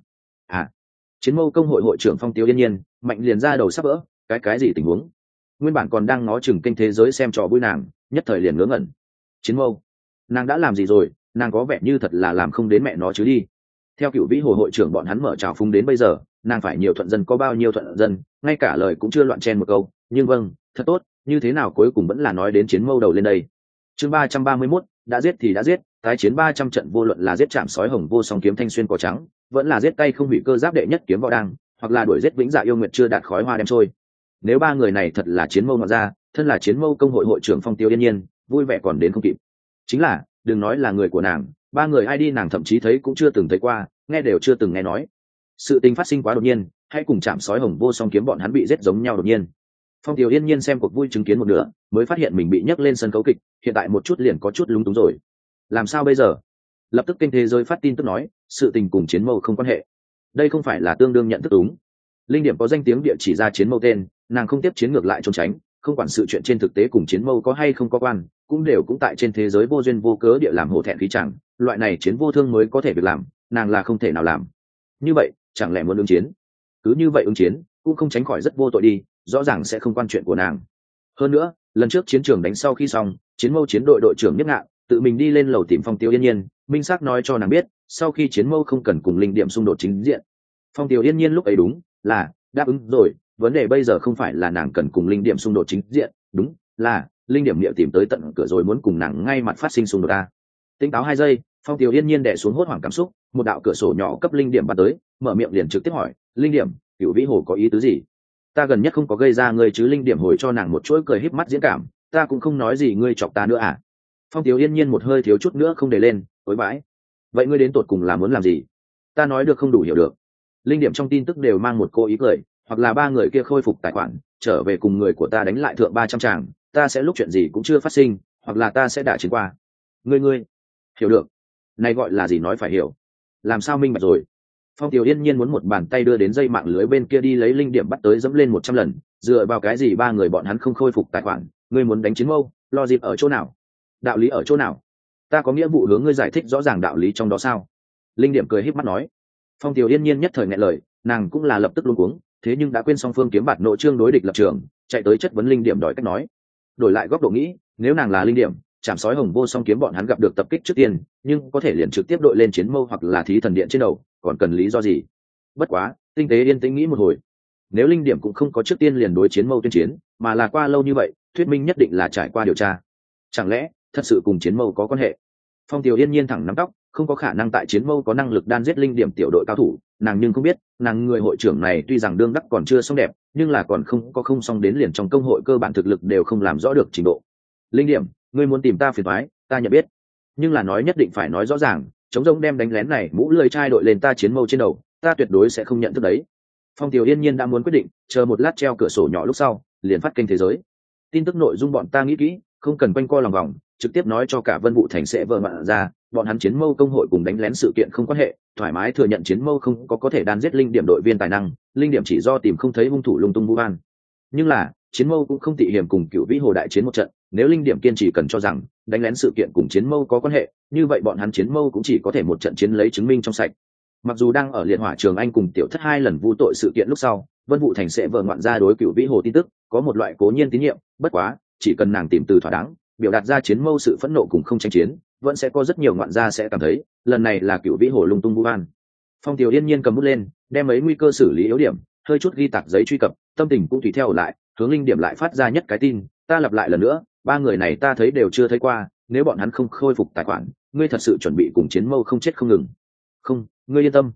Chiến mâu công hội hội trưởng Phong Tiêu Yên Nhiên mạnh liền ra đầu sắp vỡ, cái gì tình huống? Nguyên bản còn đang ngó chừng kênh thế giới xem trò vui nàng, nhất thời liền ngớ ngẩn. Chiến mâu, nàng đã làm gì rồi? Nàng có vẻ như thật là làm không đến mẹ nó chứ đi. Theo Cựu Vĩ Hồ hội trưởng bọn hắn mở trào phúng đến bây giờ, nàng phải nhiều thuận dân có bao nhiêu thuận dân, ngay cả lời cũng chưa loạn chen một câu. Nhưng vâng, thật tốt, như thế nào cuối cùng vẫn là nói đến chiến mâu đầu lên đây. Chương 331, đã giết thì đã giết, tái chiến 300 trận, vô luận là giết chạm sói hồng vô song kiếm thanh xuyên cỏ trắng, vẫn là giết tay không hủy cơ giáp đệ nhất kiếm võ đăng, hoặc là đuổi giết vĩnh dạ yêu nguyệt chưa đạt khói hoa đem trôi. Nếu 3 người này thật là chiến mâu mà ra, thân là chiến mâu công hội hội trưởng Phong Tiêu Yên Nhiên vui vẻ còn đến không kịp. Chính là đừng nói là người của nàng, 3 người ai đi nàng thậm chí thấy cũng chưa từng thấy qua, nghe đều chưa từng nghe nói. Sự tình phát sinh quá đột nhiên, hay cùng chạm sói hồng vô song kiếm bọn hắn bị giết giống nhau đột nhiên. Phong Tiêu Yên Nhiên xem cuộc vui chứng kiến một nửa, mới phát hiện mình bị nhấc lên sân khấu kịch, hiện tại một chút liền có chút lúng túng rồi. Làm sao bây giờ? Lập tức kênh thế giới phát tin tức nói, sự tình cùng chiến mâu không quan hệ. Đây không phải là tương đương nhận thức đúng. Linh điểm có danh tiếng địa chỉ ra chiến mâu tên, nàng không tiếp chiến ngược lại trốn tránh, không quản sự chuyện trên thực tế cùng chiến mâu có hay không có quan, cũng đều cũng tại trên thế giới vô duyên vô cớ địa làm hổ thẹn khí chẳng, loại này chiến vô thương mới có thể việc làm, nàng là không thể nào làm. Như vậy, chẳng lẽ muốn ứng chiến? Cứ như vậy ứng chiến, cũng không tránh khỏi rất vô tội đi, rõ ràng sẽ không quan chuyện của nàng. Hơn nữa, lần trước chiến trường đánh sau khi xong, chiến mâu chiến đội đội trưởng Nhất Ngạn tự mình đi lên lầu tìm Phong Tiêu Yên Nhiên, minh xác nói cho nàng biết, sau khi chiến mâu không cần cùng linh điểm xung đột chính diện. Phong Tiêu Yên Nhiên lúc ấy đúng là đáp ứng rồi, vấn đề bây giờ không phải là nàng cần cùng linh điểm xung đột chính diện, đúng là linh điểm địa tìm tới tận cửa rồi muốn cùng nàng ngay mặt phát sinh xung đột ta. Tỉnh táo 2 giây, Phong Tiêu Yên Nhiên đè xuống hốt hoảng cảm xúc, một đạo cửa sổ nhỏ cấp linh điểm bắt tới, mở miệng liền trực tiếp hỏi, linh điểm, Cựu Vĩ Hồ có ý tứ gì? Ta gần nhất không có gây ra ngươi chứ? Linh điểm hồi cho nàng một chuỗi cười híp mắt diễn cảm, ta cũng không nói gì ngươi chọc ta nữa à? Phong Tiêu Yên Nhiên một hơi thiếu chút nữa không để lên, tối bãi. Vậy ngươi đến tột cùng là muốn làm gì? Ta nói được không đủ hiểu được. Linh điểm trong tin tức đều mang một cô ý cười, hoặc là 3 người kia khôi phục tài khoản, trở về cùng người của ta đánh lại thượng 300 tràng, ta sẽ lúc chuyện gì cũng chưa phát sinh, hoặc là ta sẽ đả chiến qua. Ngươi hiểu được? Này gọi là gì nói phải hiểu. Làm sao minh bạch rồi? Phong Tiêu Yên Nhiên muốn một bàn tay đưa đến dây mạng lưới bên kia đi lấy linh điểm bắt tới dẫm lên 100 lần, dựa vào cái gì 3 người bọn hắn không khôi phục tài khoản? Ngươi muốn đánh chiến mâu, lo dịp ở chỗ nào? Đạo lý ở chỗ nào? Ta có nghĩa vụ hướng ngươi giải thích rõ ràng đạo lý trong đó sao? Linh điểm cười híp mắt nói. Phong Tiêu Yên Nhiên nhất thời nghẹn lời, nàng cũng là lập tức luống cuống, thế nhưng đã quên song phương kiếm bạt nội trương đối địch lập trường, chạy tới chất vấn linh điểm đòi cách nói. Đổi lại góc độ nghĩ, nếu nàng là linh điểm, chạm sói hồng vô song kiếm bọn hắn gặp được tập kích trước tiên, nhưng có thể liền trực tiếp đội lên chiến mâu hoặc là thí thần điện trên đầu, còn cần lý do gì? Bất quá, tinh tế yên tĩnh nghĩ một hồi, nếu linh điểm cũng không có trước tiên liền đối chiến mâu tuyên chiến, mà là qua lâu như vậy, thuyết minh nhất định là trải qua điều tra. Chẳng lẽ thật sự cùng chiến mâu có quan hệ? Phong Tiêu Yên Nhiên thẳng nắm tóc, không có khả năng tại chiến mâu có năng lực đan giết linh điểm tiểu đội cao thủ, nàng nhưng không biết, nàng người hội trưởng này tuy rằng đương đắc còn chưa xong đẹp, nhưng là còn không xong đến liền trong công hội cơ bản thực lực đều không làm rõ được trình độ. Linh điểm, ngươi muốn tìm ta phiền toái, ta nhận biết, nhưng là nói nhất định phải nói rõ ràng, chống rông đem đánh lén này mũ lưỡi chai đội lên ta chiến mâu trên đầu, ta tuyệt đối sẽ không nhận thức đấy. Phong Tiêu Yên Nhiên đã muốn quyết định, chờ một lát treo cửa sổ nhỏ lúc sau, liền phát kênh thế giới. Tin tức nội dung bọn ta nghĩ kỹ, không cần quanh co lòng vòng, trực tiếp nói cho cả Vân Vũ Thành sẽ vợ mạn ra, bọn hắn chiến mâu công hội cùng đánh lén sự kiện không quan hệ, thoải mái thừa nhận chiến mâu không có thể đan giết linh điểm đội viên tài năng, linh điểm chỉ do tìm không thấy hung thủ lung tung vu oan. Nhưng là chiến mâu cũng không tị hiểm cùng Cựu Vĩ Hồ đại chiến một trận, nếu linh điểm kiên trì cần cho rằng đánh lén sự kiện cùng chiến mâu có quan hệ, như vậy bọn hắn chiến mâu cũng chỉ có thể một trận chiến lấy chứng minh trong sạch. Mặc dù đang ở liệt hỏa trường anh cùng tiểu thất 2 lần vu tội sự kiện lúc sau, Vân Vũ Thành sẽ vợ ngoạn ra đối Cựu Vĩ Hồ tin tức có một loại cố nhiên tín nhiệm, bất quá chỉ cần nàng tìm từ thỏa đáng, biểu đạt ra chiến mâu sự phẫn nộ cùng không tranh chiến, vẫn sẽ có rất nhiều ngoạn gia sẽ cảm thấy lần này là Cựu Vĩ Hồ lung tung vu oan. Phong Tiêu Yên Nhiên cầm bút lên, đem mấy nguy cơ xử lý yếu điểm, hơi chút ghi tạc giấy truy cập, tâm tình cũng tùy theo lại, hướng linh điểm lại phát ra nhất cái tin, ta lặp lại lần nữa, 3 người này ta thấy đều chưa thấy qua, nếu bọn hắn không khôi phục tài khoản, ngươi thật sự chuẩn bị cùng chiến mâu không chết không ngừng? Không, ngươi yên tâm,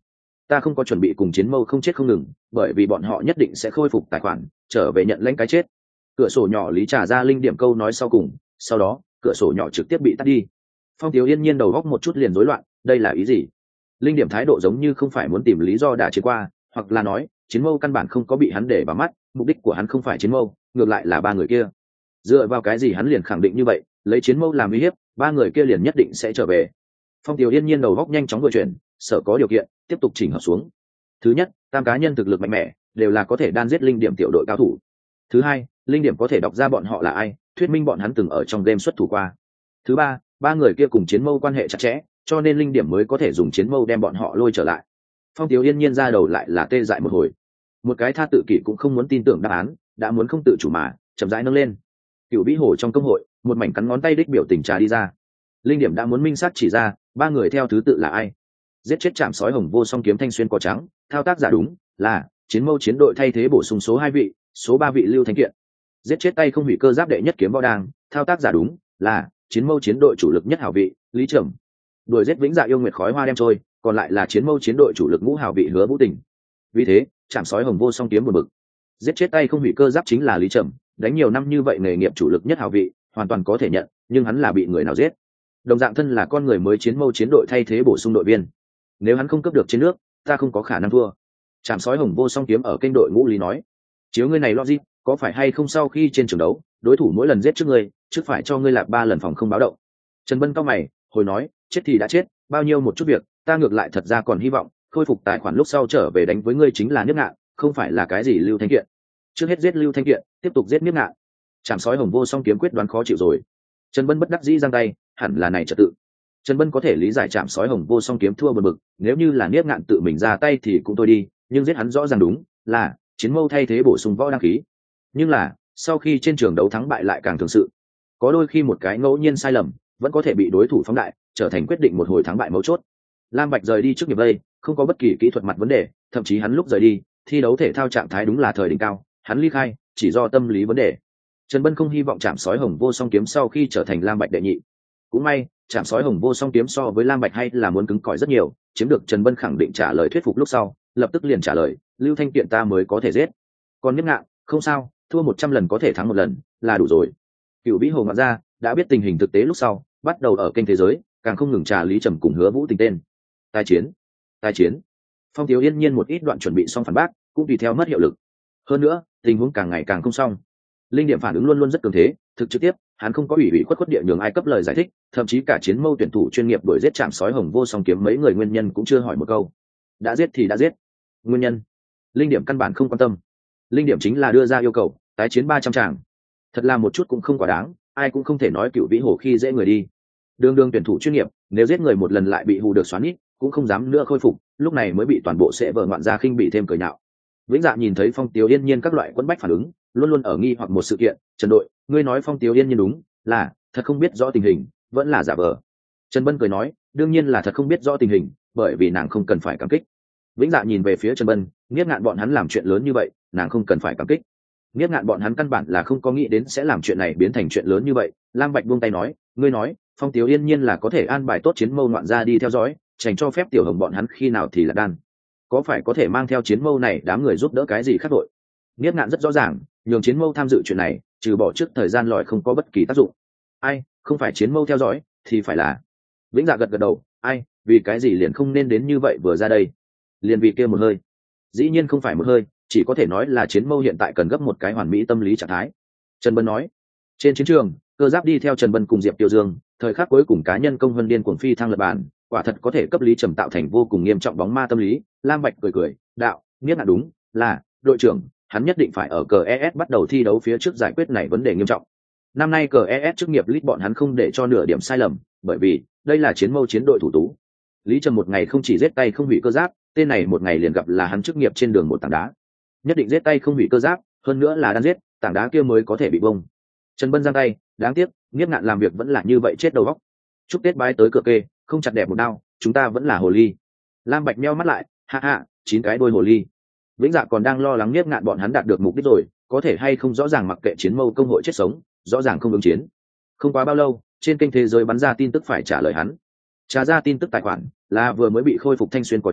ta không có chuẩn bị cùng chiến mâu không chết không ngừng, bởi vì bọn họ nhất định sẽ khôi phục tài khoản trở về nhận lãnh cái chết. Cửa sổ nhỏ lý trả ra linh điểm câu nói sau cùng, sau đó cửa sổ nhỏ trực tiếp bị tắt đi. Phong Tiếu Yên Nhiên đầu góc một chút liền rối loạn, đây là ý gì? Linh điểm thái độ giống như không phải muốn tìm lý do đã chiến qua, hoặc là nói chiến mâu căn bản không có bị hắn để vào mắt, mục đích của hắn không phải chiến mâu, ngược lại là ba người kia. Dựa vào cái gì hắn liền khẳng định như vậy, lấy chiến mâu làm uy hiếp, ba người kia liền nhất định sẽ trở về. Phong Tiếu Yên Nhiên đầu góc nhanh chóng vừa chuyển, sở có điều kiện tiếp tục chỉnh hợp xuống. Thứ nhất, tam cá nhân thực lực mạnh mẽ, đều là có thể đan giết linh điểm tiểu đội cao thủ. Thứ hai, linh điểm có thể đọc ra bọn họ là ai, thuyết minh bọn hắn từng ở trong game xuất thủ qua. Thứ ba, ba người kia cùng chiến mâu quan hệ chặt chẽ, cho nên linh điểm mới có thể dùng chiến mâu đem bọn họ lôi trở lại. Phong Tiếu Yên Nhiên ra đầu lại là tê dại một hồi. Một cái tha tự kỷ cũng không muốn tin tưởng đáp án, đã muốn không tự chủ mà chậm rãi nâng lên. Cửu Vĩ Hồ trong công hội, một mảnh cắn ngón tay đích biểu tình trà đi ra. Linh điểm đã muốn minh xác chỉ ra ba người theo thứ tự là ai. Giết chết chạm sói hồng vô song kiếm thanh xuyên có trắng, thao tác giả đúng là chiến mâu chiến đội thay thế bổ sung số 2 vị, số 3 vị Lưu Thanh Kiện. Giết chết tay không hủy cơ giáp đệ nhất kiếm võ đang, thao tác giả đúng là chiến mâu chiến đội chủ lực nhất hảo vị Lý Trầm. Đuổi giết vĩnh dạ yêu nguyệt khói hoa đem trôi, còn lại là chiến mâu chiến đội chủ lực ngũ hảo vị Hứa Vũ Tình. Vì thế chạm sói hồng vô song kiếm một bực. Giết chết tay không hủy cơ giáp chính là Lý Trầm, đánh nhiều năm như vậy nghề nghiệp chủ lực nhất hảo vị, hoàn toàn có thể nhận, nhưng hắn là bị người nào giết? Đồng dạng thân là con người mới chiến mâu chiến đội thay thế bổ sung đội viên, nếu hắn không cấp được trên nước, ta không có khả năng thua. Trảm sói hồng vô song kiếm ở kênh đội ngũ Lý nói, chiếu ngươi này logic, có phải hay không sau khi trên trường đấu, đối thủ mỗi lần giết trước ngươi, trước phải cho ngươi lạc 3 lần phòng không báo động. Trần Bân cao mày, hồi nói, chết thì đã chết, bao nhiêu một chút việc, ta ngược lại thật ra còn hy vọng khôi phục tài khoản lúc sau trở về đánh với ngươi chính là Niếp Ngạn, không phải là cái gì Lưu Thanh Kiện. Trước hết giết Lưu Thanh Kiện, tiếp tục giết Niếp Ngạn. Trảm sói hồng vô song kiếm quyết đoán khó chịu rồi. Trần Bân bất đắc dĩ giang tay, hẳn là này trật tự. Trần Bân có thể lý giải chạm sói hồng vô song kiếm thua bật bực, nếu như là Niếp Ngạn tự mình ra tay thì cũng thôi đi, nhưng giết hắn rõ ràng đúng là chiến mâu thay thế bổ sung võ đăng khí. Nhưng là sau khi trên trường đấu thắng bại lại càng thường sự, có đôi khi một cái ngẫu nhiên sai lầm vẫn có thể bị đối thủ phóng đại, trở thành quyết định một hồi thắng bại mấu chốt. Lam Bạch rời đi trước nghiệp đây, không có bất kỳ kỹ thuật mặt vấn đề, thậm chí hắn lúc rời đi, thi đấu thể thao trạng thái đúng là thời đỉnh cao, hắn ly khai chỉ do tâm lý vấn đề. Trần Bân không hy vọng chạm sói hồng vô song kiếm sau khi trở thành Lam Bạch đệ nhị. Cũng may chạm sói hồng vô song kiếm so với Lam Bạch hay là muốn cứng cỏi rất nhiều, chiếm được Trần Bân khẳng định trả lời thuyết phục lúc sau, lập tức liền trả lời, Lưu Thanh Kiện ta mới có thể giết, còn Niếp Ngạn không sao, thua 100 lần có thể thắng một lần là đủ rồi. Cửu Vĩ Hồ ngạn ra đã biết tình hình thực tế lúc sau, bắt đầu ở kênh thế giới càng không ngừng trả Lý Trầm cùng Hứa Vũ Tình tên. Tai chiến, tai chiến. Phong Tiếu Yên Nhiên một ít đoạn chuẩn bị xong phản bác, cũng tùy theo mất hiệu lực. Hơn nữa tình huống càng ngày càng không xong. Linh điểm phản ứng luôn luôn rất cường thế, thực trực tiếp, hắn không có ủy khuất địa nhường ai cấp lời giải thích, thậm chí cả chiến mâu tuyển thủ chuyên nghiệp đuổi giết chạm sói hồng vô song kiếm mấy người nguyên nhân cũng chưa hỏi một câu. Đã giết thì đã giết. Nguyên nhân, linh điểm căn bản không quan tâm. Linh điểm chính là đưa ra yêu cầu tái chiến 300 tràng. Thật là một chút cũng không quá đáng, ai cũng không thể nói Cửu Vĩ Hồ khi dễ người đi. Đường tuyển thủ chuyên nghiệp, nếu giết người một lần lại bị hù được xoắn ít, cũng không dám nữa khôi phục, lúc này mới bị toàn bộ sẽ vợ ngoạn gia khinh bị thêm cười nhạo. Vĩnh Dạ nhìn thấy Phong Tiếu Yên Nhiên các loại quẫn bách phản ứng, luôn luôn ở nghi hoặc một sự kiện, Trần đội, ngươi nói Phong Tiếu Yên Nhiên đúng là thật không biết rõ tình hình, vẫn là giả vờ. Trần Bân cười nói, đương nhiên là thật không biết rõ tình hình, bởi vì nàng không cần phải cảm kích. Vĩnh Dạ nhìn về phía Trần Bân, Niếp Ngạn bọn hắn làm chuyện lớn như vậy, nàng không cần phải cảm kích. Niếp Ngạn bọn hắn căn bản là không có nghĩ đến sẽ làm chuyện này biến thành chuyện lớn như vậy. Lam Bạch buông tay nói, ngươi nói Phong Tiếu Yên Nhiên là có thể an bài tốt chiến mâu ngoạn ra đi theo dõi, tránh cho phép tiểu hồng bọn hắn khi nào thì là đan, có phải có thể mang theo chiến mâu này đám người giúp đỡ cái gì khác đội. Niếp Ngạn rất rõ ràng, nhường chiến mâu tham dự chuyện này trừ bỏ trước thời gian lòi không có bất kỳ tác dụng. Ai không phải chiến mâu theo dõi thì phải là. Vĩnh Dạ gật gật đầu, ai vì cái gì liền không nên đến như vậy vừa ra đây, liền vì kia một hơi. Dĩ nhiên không phải một hơi, chỉ có thể nói là chiến mâu hiện tại cần gấp một cái hoàn mỹ tâm lý trạng thái. Trần Bân nói, trên chiến trường cơ giáp đi theo Trần Bân cùng Diệp Tiêu Dương, thời khắc cuối cùng cá nhân công vân điên cuồng phi thăng lập bản, quả thật có thể cấp Lý Trầm tạo thành vô cùng nghiêm trọng bóng ma tâm lý. Lam Bạch cười cười, đạo, Niếp Ngạn đúng là đội trưởng, hắn nhất định phải ở CES bắt đầu thi đấu phía trước giải quyết này vấn đề nghiêm trọng. Năm nay CES chức nghiệp lít bọn hắn không để cho nửa điểm sai lầm, bởi vì đây là chiến mâu chiến đội thủ tú. Lý Trầm một ngày không chỉ giết tay không hủy cơ giáp, tên này một ngày liền gặp là hắn chức nghiệp trên đường một tảng đá. Nhất định giết tay không hủy cơ giáp, hơn nữa là đang giết, tảng đá kia mới có thể bị bông. Trần Bân giang tay, đáng tiếc, Niếp Ngạn làm việc vẫn là như vậy chết đầu óc. Chúc Tết bái tới cửa kê, không chặt đẹp một đao, chúng ta vẫn là hồ ly. Lam Bạch meo mắt lại, ha ha, 9 cái đôi hồ ly. Vĩnh Dạ còn đang lo lắng Niếp Ngạn bọn hắn đạt được mục đích rồi, có thể hay không rõ ràng mặc kệ chiến mâu công hội chết sống, rõ ràng không ứng chiến. Không quá bao lâu, trên kênh thế giới bắn ra tin tức phải trả lời hắn. Trả ra tin tức tài khoản là vừa mới bị khôi phục thanh xuyên cỏ trắng,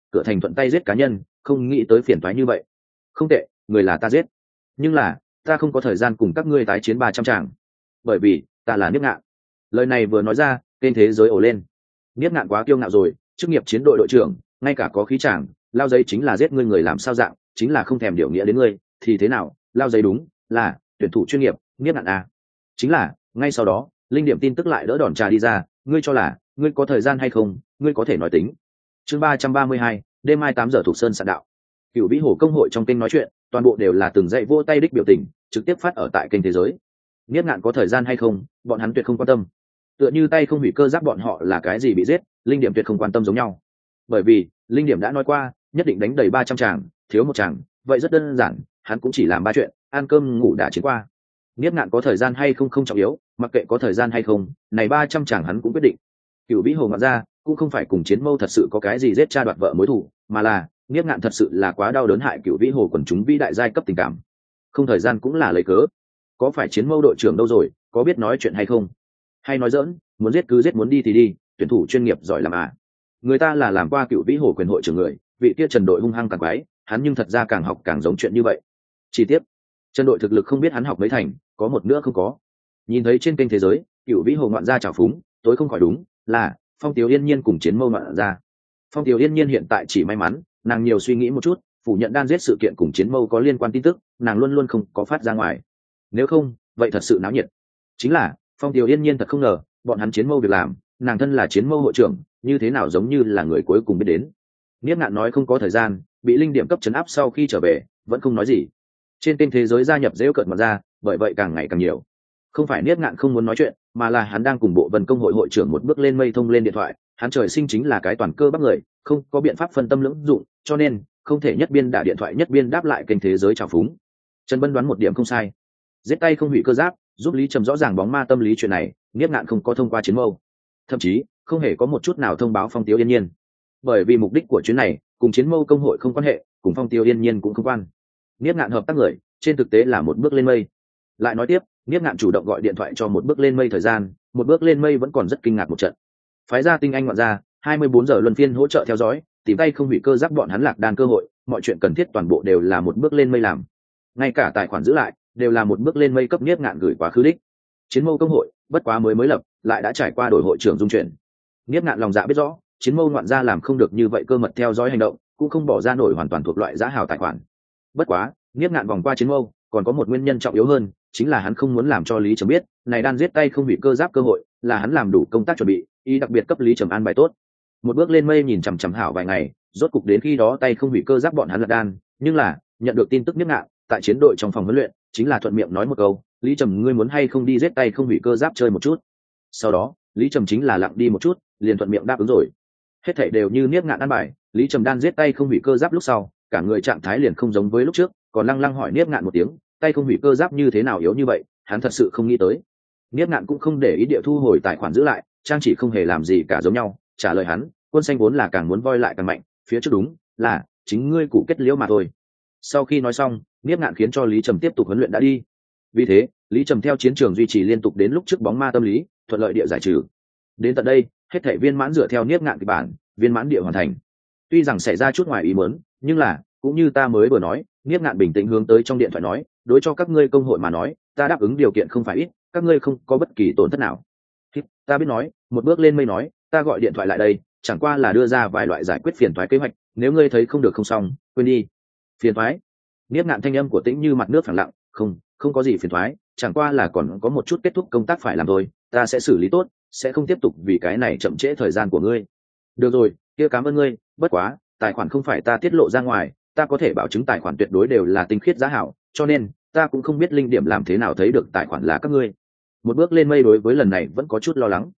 cửa thành thuận tay giết cá nhân, không nghĩ tới phiền toái như vậy. Không tệ, người là ta giết, nhưng là ta không có thời gian cùng các ngươi tái chiến 300 tràng, bởi vì ta là Niếp Ngạn. Lời này vừa nói ra, kênh thế giới ồ lên. Niếp Ngạn quá kiêu ngạo rồi, chức nghiệp chiến đội đội trưởng, ngay cả có khí chàng, lao giấy chính là giết ngươi người làm sao dạng, chính là không thèm điều nghĩa đến ngươi, thì thế nào, lao giấy đúng là tuyển thủ chuyên nghiệp, Niếp Ngạn à. Chính là, ngay sau đó, linh điểm tin tức lại đỡ đòn trà đi ra, ngươi cho là, ngươi có thời gian hay không, ngươi có thể nói tính. Chương 332, đêm mai 8 giờ thuộc sơn sạn đạo. Cửu Vĩ Hồ công hội trong kênh nói chuyện, toàn bộ đều là từng dãy vỗ tay đích biểu tình, trực tiếp phát ở tại kênh thế giới. Niếp Ngạn có thời gian hay không, bọn hắn tuyệt không quan tâm. Tựa như tay không hủy cơ giáp bọn họ là cái gì bị giết, linh điểm tuyệt không quan tâm giống nhau. Bởi vì, linh điểm đã nói qua, nhất định đánh đầy 300 tràng, thiếu một tràng, vậy rất đơn giản, hắn cũng chỉ làm 3 chuyện, ăn cơm ngủ đã chiến qua. Niếp Ngạn có thời gian hay không không trọng yếu, mặc kệ có thời gian hay không, này 300 tràng hắn cũng quyết định. Cửu Vĩ Hồ ngạn ra, cũng không phải cùng Chiến Mâu thật sự có cái gì giết cha đoạt vợ mối thù, mà là Niếp Ngạn thật sự là quá đau đớn hại Cửu Vĩ Hồ quần chúng vĩ đại giai cấp tình cảm. Không thời gian cũng là lấy cớ. Có phải Chiến Mâu đội trưởng đâu rồi, có biết nói chuyện hay không? Hay nói giỡn, muốn giết cứ giết, muốn đi thì đi, tuyển thủ chuyên nghiệp giỏi làm à? Người ta là làm qua Cửu Vĩ Hồ quyền hội trưởng người, vị kia Trần đội hung hăng càng quái, hắn nhưng thật ra càng học càng giống chuyện như vậy. Chi tiết, Trần đội thực lực không biết hắn học mấy thành, có một nữa không có. Nhìn thấy trên kênh thế giới, Cửu Vĩ Hồ ngoạn ra trào phúng, tối không khỏi đúng là Phong Tiếu Yên Nhiên cùng Chiến Mâu ngoạn ra. Phong Tiếu Yên Nhiên hiện tại chỉ may mắn, nàng nhiều suy nghĩ một chút, phủ nhận đan giết sự kiện cùng Chiến Mâu có liên quan tin tức, nàng luôn luôn không có phát ra ngoài. Nếu không, vậy thật sự náo nhiệt. Chính là, Phong Tiếu Yên Nhiên thật không ngờ, bọn hắn Chiến Mâu việc làm, nàng thân là Chiến Mâu hội trưởng, như thế nào giống như là người cuối cùng biết đến. Niếp Ngạn nói không có thời gian, bị linh điểm cấp trấn áp sau khi trở về, vẫn không nói gì. Trên kênh thế giới gia nhập dễ cợt mà ra, bởi vậy càng ngày càng nhiều. Không phải Niếp Ngạn không muốn nói chuyện, mà là hắn đang cùng bộ Vân công hội hội trưởng một bước lên mây thông lên điện thoại, hắn trời sinh chính là cái toàn cơ bắp người, không có biện pháp phân tâm lưỡng dụng, cho nên không thể nhất biên đả điện thoại nhất biên đáp lại kênh thế giới trào phúng. Trần Bân đoán một điểm không sai, giết tay không hủy cơ giáp, giúp Lý Trầm rõ ràng bóng ma tâm lý chuyện này, Niếp Ngạn không có thông qua Chiến Mâu, thậm chí không hề có một chút nào thông báo Phong Tiếu Yên Nhiên, bởi vì mục đích của chuyến này cùng Chiến Mâu công hội không quan hệ, cùng Phong Tiếu Yên Nhiên cũng không quan. Niếp Ngạn hợp tác người, trên thực tế là một bước lên mây. Lại nói tiếp, Niếp Ngạn chủ động gọi điện thoại cho một bước lên mây thời gian, một bước lên mây vẫn còn rất kinh ngạc một trận. Phái ra tinh anh ngoạn ra, 24 giờ luân phiên hỗ trợ theo dõi, tìm tay không hủy cơ giáp bọn hắn lạc đan cơ hội, mọi chuyện cần thiết toàn bộ đều là một bước lên mây làm. Ngay cả tài khoản giữ lại, đều là một bước lên mây cấp Niếp Ngạn gửi quá khứ đích. Chiến Mâu công hội, bất quá mới lập, lại đã trải qua đổi hội trưởng dung chuyển. Niếp Ngạn lòng dạ biết rõ, Chiến Mâu ngoạn ra làm không được như vậy cơ mật theo dõi hành động, cũng không bỏ ra nổi hoàn toàn thuộc loại giá hào tài khoản. Bất quá, Niếp Ngạn vòng qua Chiến Mâu, còn có một nguyên nhân trọng yếu hơn, chính là hắn không muốn làm cho Lý Trầm biết, này đan giết tay không hủy cơ giáp cơ hội, là hắn làm đủ công tác chuẩn bị, ý đặc biệt cấp Lý Trầm an bài tốt. Một bước lên mây nhìn chằm chằm hảo vài ngày, rốt cục đến khi đó tay không hủy cơ giáp bọn hắn là đan, nhưng là, nhận được tin tức Niếp Ngạn, tại chiến đội trong phòng huấn luyện, chính là thuận miệng nói một câu, Lý Trầm ngươi muốn hay không đi giết tay không hủy cơ giáp chơi một chút. Sau đó, Lý Trầm chính là lặng đi một chút, liền thuận miệng đáp ứng rồi. Hết thảy đều như Niếp Ngạn an bài, Lý Trầm đan giết tay không hủy cơ giáp lúc sau, cả người trạng thái liền không giống với lúc trước, còn lăng lăng hỏi Niếp Ngạn một tiếng, tay không hủy cơ giáp như thế nào yếu như vậy, hắn thật sự không nghĩ tới. Niếp Ngạn cũng không để ý địa thu hồi tài khoản giữ lại, trang chỉ không hề làm gì cả giống nhau, trả lời hắn, quân xanh vốn là càng muốn voi lại càng mạnh, phía trước đúng là chính ngươi cụ kết liễu mà thôi. Sau khi nói xong, Niếp Ngạn khiến cho Lý Trầm tiếp tục huấn luyện đã đi. Vì thế, Lý Trầm theo chiến trường duy trì liên tục đến lúc trước bóng ma tâm lý, thuận lợi địa giải trừ. Đến tận đây, hết thảy viên mãn dựa theo Niếp Ngạn kịch bản, viên mãn địa hoàn thành. Tuy rằng xảy ra chút ngoài ý muốn, nhưng là, cũng như ta mới vừa nói, Niếp Ngạn bình tĩnh hướng tới trong điện thoại nói, đối cho các ngươi công hội mà nói, ta đáp ứng điều kiện không phải ít, các ngươi không có bất kỳ tổn thất nào. Ta biết nói, một bước lên mây nói, ta gọi điện thoại lại đây, chẳng qua là đưa ra vài loại giải quyết phiền toái kế hoạch, nếu ngươi thấy không được không xong, quên đi. Phiền toái? Niếp Ngạn thanh âm của Tĩnh như mặt nước phẳng lặng, không có gì phiền toái, chẳng qua là còn có một chút kết thúc công tác phải làm thôi, ta sẽ xử lý tốt, sẽ không tiếp tục vì cái này chậm trễ thời gian của ngươi. Được rồi, kia cảm ơn ngươi, bất quá, tài khoản không phải ta tiết lộ ra ngoài, ta có thể bảo chứng tài khoản tuyệt đối đều là tinh khiết giá hảo, cho nên ta cũng không biết linh điểm làm thế nào thấy được tài khoản là các ngươi. Một bước lên mây đối với lần này vẫn có chút lo lắng.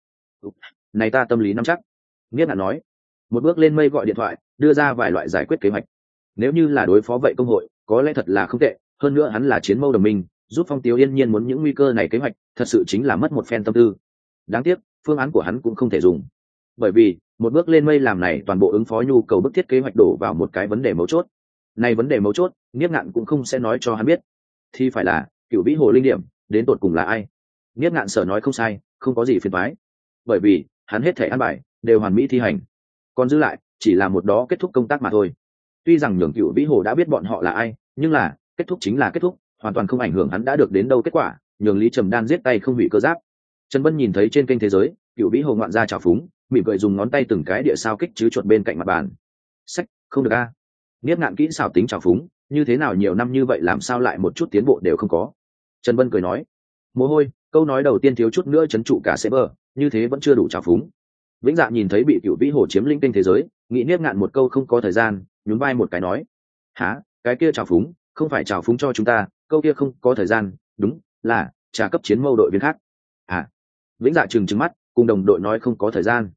Này ta tâm lý nắm chắc. Niếp Ngạn nói. Một bước lên mây gọi điện thoại, đưa ra vài loại giải quyết kế hoạch. Nếu như là đối phó vậy công hội, có lẽ thật là không tệ, hơn nữa hắn là chiến mâu đồng minh, giúp Phong Tiếu Yên Nhiên muốn những nguy cơ này kế hoạch, thật sự chính là mất một phen tâm tư. Đáng tiếc, phương án của hắn cũng không thể dùng. Bởi vì, một bước lên mây làm này toàn bộ ứng phó nhu cầu bức thiết kế hoạch đổ vào một cái vấn đề mấu chốt. Này vấn đề mấu chốt, Niếp Ngạn cũng không sẽ nói cho hắn biết. Thì phải là, Cửu Vĩ Hồ linh điểm, đến tột cùng là ai? Niếp Ngạn sở nói không sai, không có gì phiền toái. Bởi vì, hắn hết thể an bài đều hoàn mỹ thi hành. Còn giữ lại, chỉ là một đó kết thúc công tác mà thôi. Tuy rằng Nhường Cựu Vĩ Hồ đã biết bọn họ là ai, nhưng là kết thúc chính là kết thúc, hoàn toàn không ảnh hưởng hắn đã được đến đâu kết quả. Nhường Lý Trầm Đan giết tay không hủy cơ giáp. Trần Bân nhìn thấy trên kênh thế giới, Cựu Vĩ Hồ ngoạn ra trào phúng, mỉm cười dùng ngón tay từng cái địa sao kích chứ chuột bên cạnh mặt bàn. Sách, không được a. Niếp Ngạn kỹ xảo tính trào phúng, như thế nào nhiều năm như vậy làm sao lại một chút tiến bộ đều không có. Trần Bân cười nói, mồ hôi, câu nói đầu tiên thiếu chút nữa chấn trụ cả server, như thế vẫn chưa đủ trào phúng. Vĩnh Dạ nhìn thấy bị Cựu Vĩ Hồ chiếm lĩnh kênh thế giới, nghĩ Niếp Ngạn một câu không có thời gian, nhún vai một cái nói, há, cái kia trào phúng không phải trào phúng cho chúng ta, câu kia không có thời gian, đúng là trả cấp chiến mâu đội viên khác. À, Vĩnh Dạ trừng mắt, cùng đồng đội nói không có thời gian.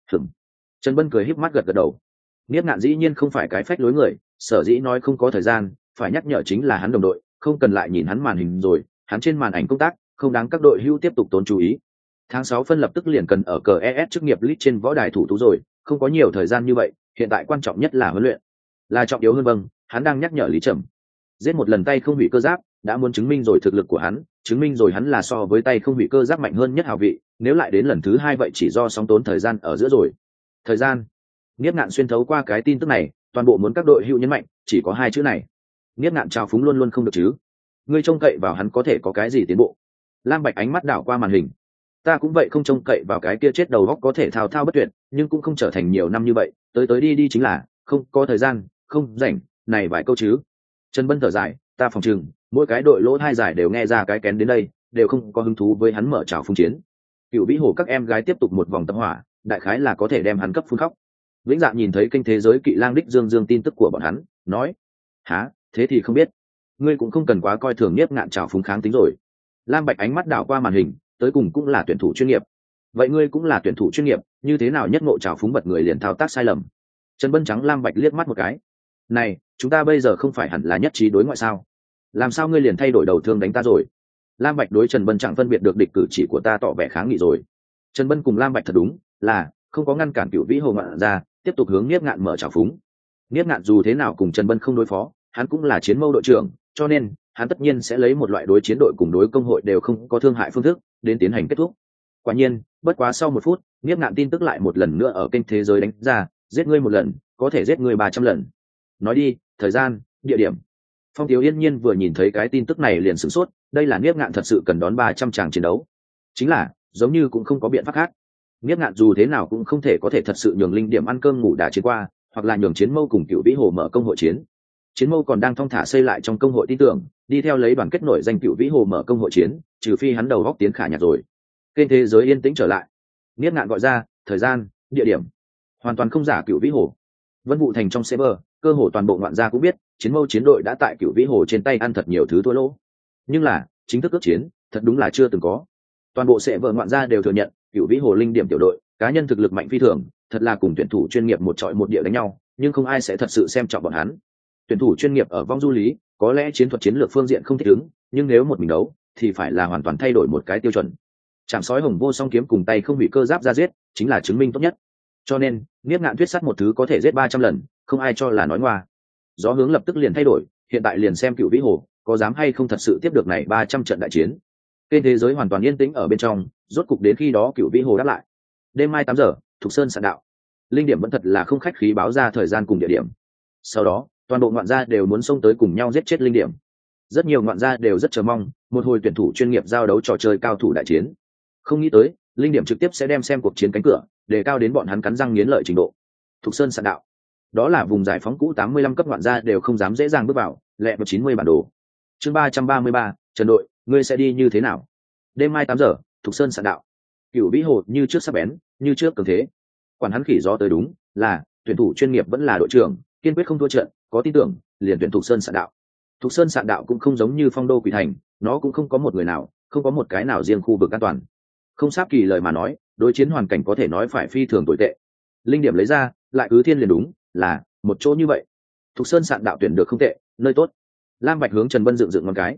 Trần Bân cười híp mắt gật gật đầu. Niếp Ngạn dĩ nhiên không phải cái phách lối người, sở dĩ nói không có thời gian, phải nhắc nhở chính là hắn đồng đội, không cần lại nhìn hắn màn hình rồi, hắn trên màn ảnh công tác, không đáng các đội hưu tiếp tục tốn chú ý. Tháng 6 phân lập tức liền cần ở cờ ES chức nghiệp League trên võ đài thủ thú rồi, không có nhiều thời gian như vậy, hiện tại quan trọng nhất là huấn luyện. Là trọng yếu hơn vâng, hắn đang nhắc nhở Lý Trầm. Giết một lần tay không hủy cơ giáp, đã muốn chứng minh rồi thực lực của hắn, chứng minh rồi hắn là so với tay không hủy cơ giáp mạnh hơn nhất hào vị, nếu lại đến lần thứ hai vậy chỉ do sóng tốn thời gian ở giữa rồi. Thời gian. Niếp Ngạn xuyên thấu qua cái tin tức này, toàn bộ muốn các đội hữu nhấn mạnh, chỉ có hai chữ này. Niếp Ngạn trào phúng luôn luôn không được chứ? Ngươi trông cậy vào hắn có thể có cái gì tiến bộ? Lam Bạch ánh mắt đảo qua màn hình. Ta cũng vậy, không trông cậy vào cái kia chết đầu góc có thể thao thao bất tuyệt, nhưng cũng không trở thành nhiều năm như vậy, tới tới đi đi chính là không có thời gian, không rảnh, này vài câu chứ. Trần Bân thở dài, ta phòng trừng mỗi cái đội lỗ hai giải đều nghe ra cái kén đến đây, đều không có hứng thú với hắn mở trào phúng chiến. Cựu Vĩ Hồ các em gái tiếp tục một vòng tập hỏa, đại khái là có thể đem hắn cấp phun khóc. Vĩnh Dạ nhìn thấy kênh thế giới Kỵ Lang Đích Dương tin tức của bọn hắn, nói, há, thế thì không biết, ngươi cũng không cần quá coi thường Niếp Ngạn trào phúng kháng tính rồi. Lam Bạch ánh mắt đảo qua màn hình, tới cùng cũng là tuyển thủ chuyên nghiệp. Vậy ngươi cũng là tuyển thủ chuyên nghiệp, như thế nào nhất ngộ trào phúng bật người liền thao tác sai lầm? Trần Bân trắng Lam Bạch liếc mắt một cái. Này, chúng ta bây giờ không phải hẳn là nhất trí đối ngoại sao? Làm sao ngươi liền thay đổi đầu thương đánh ta rồi? Lam Bạch đối Trần Bân chẳng phân biệt được địch cử chỉ của ta tỏ vẻ kháng nghị rồi. Trần Bân cùng Lam Bạch thật đúng là không có ngăn cản Cựu Vĩ Hồ Ngạn ra, tiếp tục hướng Niếp Ngạn mở trào phúng. Niếp Ngạn dù thế nào cùng Trần Bân không đối phó, hắn cũng là chiến mâu đội trưởng, cho nên hắn tất nhiên sẽ lấy một loại đối chiến đội cùng đối công hội đều không có thương hại phương thức đến tiến hành kết thúc. Quả nhiên, bất quá sau 1 phút, Niếp Ngạn tin tức lại một lần nữa ở kênh thế giới đánh ra, giết ngươi 1 lần, có thể giết ngươi 300 lần. Nói đi, thời gian, địa điểm. Phong Thiếu Yên Nhiên vừa nhìn thấy cái tin tức này liền sửng sốt, đây là Niếp Ngạn thật sự cần đón 300 tràng chiến đấu. Chính là, giống như cũng không có biện pháp khác. Niếp Ngạn dù thế nào cũng không thể có thể thật sự nhường linh điểm ăn cơm ngủ đả chiến qua, hoặc là nhường chiến mâu cùng Cựu Vĩ Hồ mở công hội chiến. Chiến mâu còn đang thong thả xây lại trong công hội tin tưởng, đi theo lấy đoàn kết nổi danh Cựu Vĩ Hồ mở công hội chiến, trừ phi hắn đầu góc tiến khả nhạc rồi. Kênh thế giới yên tĩnh trở lại. Niếp Ngạn gọi ra, thời gian, địa điểm. Hoàn toàn không giả Cựu Vĩ Hồ. Vân Vũ Thành trong server, cơ hồ toàn bộ ngoạn gia cũng biết, chiến mâu chiến đội đã tại Cựu Vĩ Hồ trên tay ăn thật nhiều thứ thua lỗ. Nhưng là, chính thức ước chiến, thật đúng là chưa từng có. Toàn bộ server ngoạn gia đều thừa nhận, Cựu Vĩ Hồ linh điểm tiểu đội, cá nhân thực lực mạnh phi thường, thật là cùng tuyển thủ chuyên nghiệp một trọi một địa đánh nhau, nhưng không ai sẽ thật sự xem trọng bọn hắn. Tuyển thủ chuyên nghiệp ở vong du lý, có lẽ chiến thuật chiến lược phương diện không thích ứng, nhưng nếu một mình đấu, thì phải là hoàn toàn thay đổi một cái tiêu chuẩn. Chạm sói hồng vô song kiếm cùng tay không bị cơ giáp ra giết, chính là chứng minh tốt nhất. Cho nên, Niếp Ngạn thuyết sắt một thứ có thể giết 300 lần, không ai cho là nói ngoa. Gió hướng lập tức liền thay đổi, hiện tại liền xem Cựu Vĩ Hồ có dám hay không thật sự tiếp được này 300 trận đại chiến. Kênh thế giới hoàn toàn yên tĩnh ở bên trong, rốt cục đến khi đó Cựu Vĩ Hồ đáp lại. Đêm mai 8 giờ, Thục Sơn Sạn Đạo. Linh điểm vẫn thật là không khách khí báo ra thời gian cùng địa điểm. Sau đó, toàn bộ ngoạn gia đều muốn xông tới cùng nhau giết chết linh điểm. Rất nhiều ngoạn gia đều rất chờ mong một hồi tuyển thủ chuyên nghiệp giao đấu trò chơi cao thủ đại chiến. Không nghĩ tới, linh điểm trực tiếp sẽ đem xem cuộc chiến cánh cửa, đề cao đến bọn hắn cắn răng nghiến lợi trình độ. Thục Sơn Sạn Đạo. Đó là vùng giải phóng cũ 85 cấp ngoạn gia đều không dám dễ dàng bước vào, lẹ vào 90 bản đồ. Chương 333, Trần đội, ngươi sẽ đi như thế nào? Đêm mai 8 giờ, Thục Sơn Sạn Đạo. Cựu Vĩ Hồ như trước sắc bén, như trước cường thế. Quản hắn khỉ gió tới đúng là tuyển thủ chuyên nghiệp vẫn là đội trưởng, kiên quyết không thua trận, có tin tưởng liền tuyển Thục Sơn Sạn Đạo. Thục Sơn Sạn Đạo cũng không giống như Phong Đô Quỷ Thành, nó cũng không có một người nào, không có một cái nào riêng khu vực an toàn. Không sáp kỳ lời mà nói, đối chiến hoàn cảnh có thể nói phải phi thường tồi tệ. Linh điểm lấy ra, lại cứ thiên liền đúng là một chỗ như vậy. Thục Sơn Sạn Đạo tuyển được không tệ, nơi tốt. Lam Bạch hướng Trần Bân dựng ngón cái.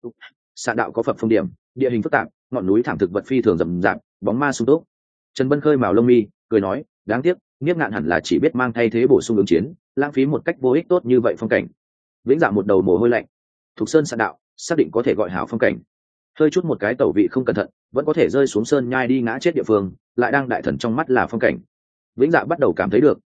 Sạn đạo có phập phong điểm, địa hình phức tạp, ngọn núi thảm thực vật phi thường rậm rạp, bóng ma sung túc. Trần Bân khơi mào lông mi, cười nói, đáng tiếc, Niếp Ngạn hẳn là chỉ biết mang thay thế bổ sung ứng chiến, lãng phí một cách vô ích tốt như vậy phong cảnh. Vĩnh Dạ một đầu mồ hôi lạnh. Thục Sơn Sạn Đạo, xác định có thể gọi hảo phong cảnh. Hơi chút một cái tẩu vị không cẩn thận, vẫn có thể rơi xuống sơn nhai đi ngã chết địa phương, lại đang đại thần trong mắt là phong cảnh. Vĩnh Dạ bắt đầu cảm thấy được,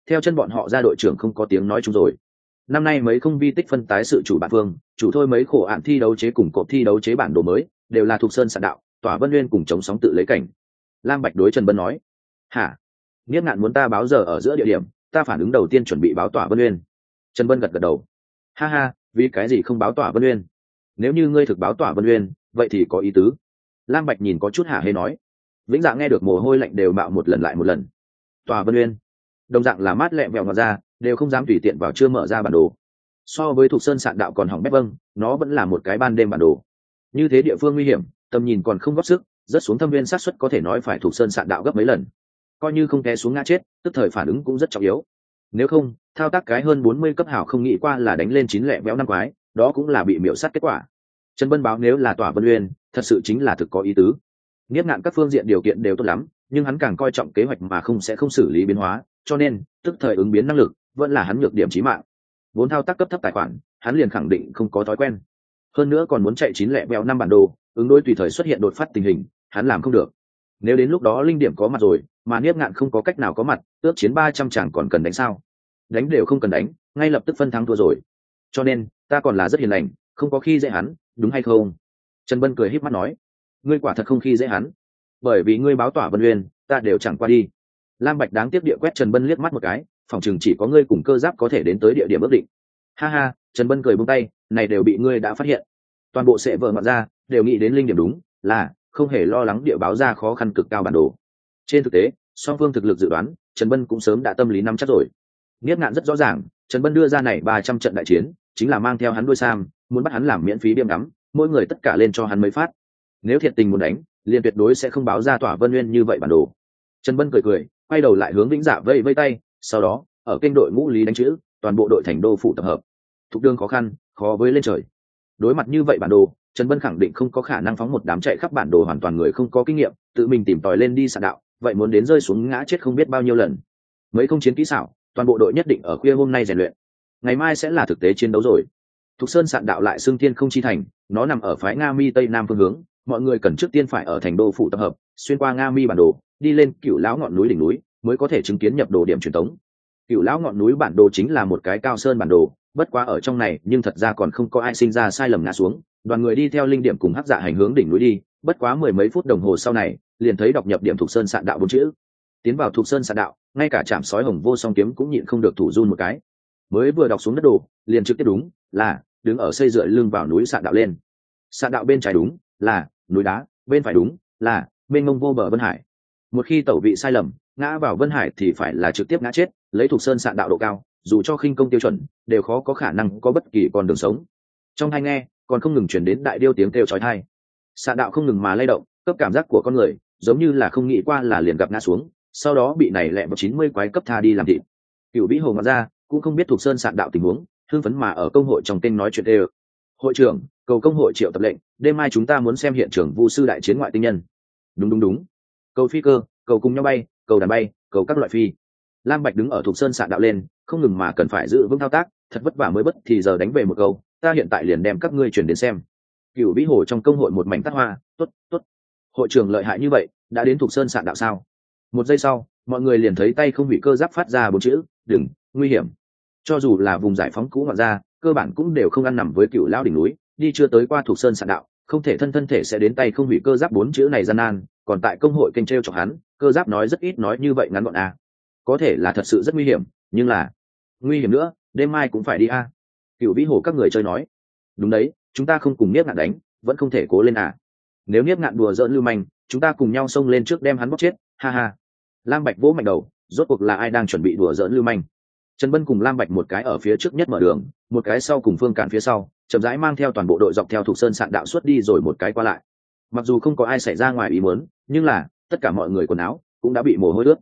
theo chân bọn họ ra đội trưởng không có tiếng nói chung rồi. Năm nay mấy không vi tích phân tái sự chủ bản phương chủ thôi mấy khổ ạn thi đấu chế cùng cột thi đấu chế bản đồ mới đều là thuộc sơn sạn đạo tỏa vân nguyên cùng chống sóng tự lấy cảnh. Lam Bạch đối Trần Bân nói. Hả? Niếp Ngạn muốn ta báo giờ ở giữa địa điểm, ta phản ứng đầu tiên chuẩn bị báo tỏa vân nguyên. Trần Bân gật gật đầu. Ha ha, vì cái gì không báo tỏa vân nguyên? Nếu như ngươi thực báo tỏa vân nguyên, vậy thì có ý tứ. Lam Bạch nhìn có chút hả hê nói. Vĩnh Dạ nghe được mồ hôi lạnh đều bạo một lần lại một lần. Tỏa vân nguyên, đồng dạng là mát lẹ mèo ngọt ra, đều không dám tùy tiện vào chưa mở ra bản đồ. So với thuộc sơn sạn đạo còn hỏng bét vâng, nó vẫn là một cái ban đêm bản đồ. Như thế địa phương nguy hiểm, tầm nhìn còn không góp sức, rất xuống thâm viên sát suất có thể nói phải thuộc sơn sạn đạo gấp mấy lần. Coi như không té xuống ngã chết, tức thời phản ứng cũng rất trọng yếu. Nếu không, thao tác cái hơn 40 cấp hảo không nghĩ qua là đánh lên 9 lẹ béo năm quái, đó cũng là bị miểu sát kết quả. Trần Bân báo nếu là tỏa Vân Uyên, thật sự chính là thực có ý tứ. Nghiếp Ngạn các phương diện điều kiện đều tốt lắm, nhưng hắn càng coi trọng kế hoạch mà sẽ không xử lý biến hóa, cho nên tức thời ứng biến năng lực vẫn là hắn nhược điểm chí mạng. Vốn thao tác cấp thấp tài khoản, hắn liền khẳng định không có thói quen. Hơn nữa còn muốn chạy 9 lẹ béo năm bản đồ, ứng đối tùy thời xuất hiện đột phát tình hình, hắn làm không được. Nếu đến lúc đó linh điểm có mặt rồi, mà Nghiếp Ngạn không có cách nào có mặt, ước chiến 300 chẳng còn cần đánh sao? Đánh đều không cần đánh, ngay lập tức phân thắng thua rồi. Cho nên, ta còn là rất hiền lành, không có khi dễ hắn, đúng hay không? Trần Bân cười híp mắt nói, ngươi quả thật không khi dễ hắn, bởi vì ngươi báo tỏa Vân Uyên, ta đều chẳng qua đi. Lam Bạch đáng tiếc địa quét Trần Bân liếc mắt một cái, phòng chừng chỉ có ngươi cùng cơ giáp có thể đến tới địa điểm ước định. Ha ha, Trần Bân cười buông tay, này đều bị ngươi đã phát hiện. Toàn bộ sẽ vờ mặt ra, đều nghĩ đến linh điểm đúng, là không hề lo lắng địa báo ra khó khăn cực cao bản đồ. Trên thực tế, song phương thực lực dự đoán, Trần Bân cũng sớm đã tâm lý nắm chắc rồi. Nghiếp Ngạn rất rõ ràng, Trần Bân đưa ra này 300 trận đại chiến, chính là mang theo hắn đuôi sam, muốn bắt hắn làm miễn phí biêm ngắm, mỗi người tất cả lên cho hắn mấy phát. Nếu thiệt tình muốn đánh, liền tuyệt đối sẽ không báo ra tỏa Vân Nguyên như vậy bản đồ. Trần Bân cười cười, quay đầu lại hướng Vĩnh Dạ vây vây tay, sau đó, ở kênh đội ngũ lý đánh chữ, toàn bộ đội thành đô phủ tập hợp. Thục đường khó khăn, khó với lên trời. Đối mặt như vậy bản đồ, Trần Bân khẳng định không có khả năng phóng một đám chạy khắp bản đồ hoàn toàn người không có kinh nghiệm, tự mình tìm tòi lên đi sạn đạo, vậy muốn đến rơi xuống ngã chết không biết bao nhiêu lần. Mấy không chiến kỹ xảo, toàn bộ đội nhất định ở khuya hôm nay rèn luyện. Ngày mai sẽ là thực tế chiến đấu rồi. Thục Sơn sạn đạo lại xưng Thiên Không Chi Thành, nó nằm ở phái Nga Mi tây nam phương hướng, mọi người cần trước tiên phải ở thành đô phủ tập hợp, xuyên qua Nga Mi bản đồ, đi lên Cửu Lão ngọn núi đỉnh núi, mới có thể chứng kiến nhập đồ điểm truyền tống. Cửu Lão ngọn núi bản đồ chính là một cái cao sơn bản đồ, bất quá ở trong này, nhưng thật ra còn không có ai sinh ra sai lầm ngã xuống, đoàn người đi theo linh điểm cùng hắc dạ hành hướng đỉnh núi đi, bất quá mười mấy phút đồng hồ sau này, liền thấy đọc nhập điểm Thục Sơn sạn đạo 4 chữ. Tiến vào Thục Sơn sạn đạo, ngay cả Trảm Sói Hồng Vô Song kiếm cũng nhịn không được thủ run một cái. Mới vừa đọc xuống đất đồ, liền trực tiếp đúng là đứng ở xây dựa lưng vào núi sạn đạo lên. Sạn đạo bên trái đúng là núi đá, bên phải đúng là mênh mông vô bờ Vân Hải. Một khi tẩu vị sai lầm, ngã vào Vân Hải thì phải là trực tiếp ngã chết, lấy Thục Sơn sạn đạo độ cao, dù cho khinh công tiêu chuẩn, đều khó có khả năng có bất kỳ con đường sống. Trong tai nghe, còn không ngừng truyền đến đại điêu tiếng kêu chói tai. Sạn đạo không ngừng mà lay động, cấp cảm giác của con người, giống như là không nghĩ qua là liền gặp ngã xuống, sau đó bị này lẹ vào 90 quái cấp tha đi làm thịt. Cửu Vĩ Hồ ngắt ra, cũng không biết Thục Sơn sạn đạo tình huống, hưng phấn mà ở công hội trong kênh nói chuyện đều. Hội trưởng, cầu công hội triệu tập lệnh, đêm mai chúng ta muốn xem hiện trường vu sư đại chiến ngoại tinh nhân. Đúng. Cầu phi cơ, cầu cùng nhau bay, cầu đàn bay, cầu các loại phi. Lam Bạch đứng ở Thục Sơn sạn đạo lên, không ngừng mà cần phải giữ vững thao tác, thật vất vả mới bất thì giờ đánh về một câu, ta hiện tại liền đem các ngươi truyền đến xem. Cửu Vĩ Hồ trong công hội một mảnh tắt hoa, tốt. Hội trưởng lợi hại như vậy, đã đến Thục Sơn sạn đạo sao? Một giây sau, mọi người liền thấy tay không bị cơ giáp phát ra 4 chữ, đừng, nguy hiểm. Cho dù là vùng giải phóng cũ ngoạn ra, cơ bản cũng đều không ăn nằm với Cửu Lão đỉnh núi, đi chưa tới qua Thục Sơn sạn đạo, không thể thân thể sẽ đến tay không bị cơ giáp 4 chữ này gian nan, còn tại công hội kênh treo chọc hắn, cơ giáp nói rất ít nói như vậy ngắn gọn a. Có thể là thật sự rất nguy hiểm, nhưng là nguy hiểm nữa, đêm mai cũng phải đi a. Cửu Vĩ Hồ các người chơi nói, đúng đấy, chúng ta không cùng Niếp Ngạn đánh, vẫn không thể cố lên à. Nếu Niếp Ngạn đùa giỡn lưu manh, chúng ta cùng nhau xông lên trước đem hắn bóc chết, ha ha. Lam Bạch vỗ mạnh đầu, rốt cuộc là ai đang chuẩn bị đùa giỡn lưu manh? Trần Bân cùng Lam Bạch một cái ở phía trước nhất mở đường, một cái sau cùng Phương Cản phía sau, chậm rãi mang theo toàn bộ đội dọc theo Thục Sơn sạn đạo suốt đi rồi một cái qua lại. Mặc dù không có ai xảy ra ngoài ý muốn, nhưng là tất cả mọi người quần áo cũng đã bị mồ hôi ướt.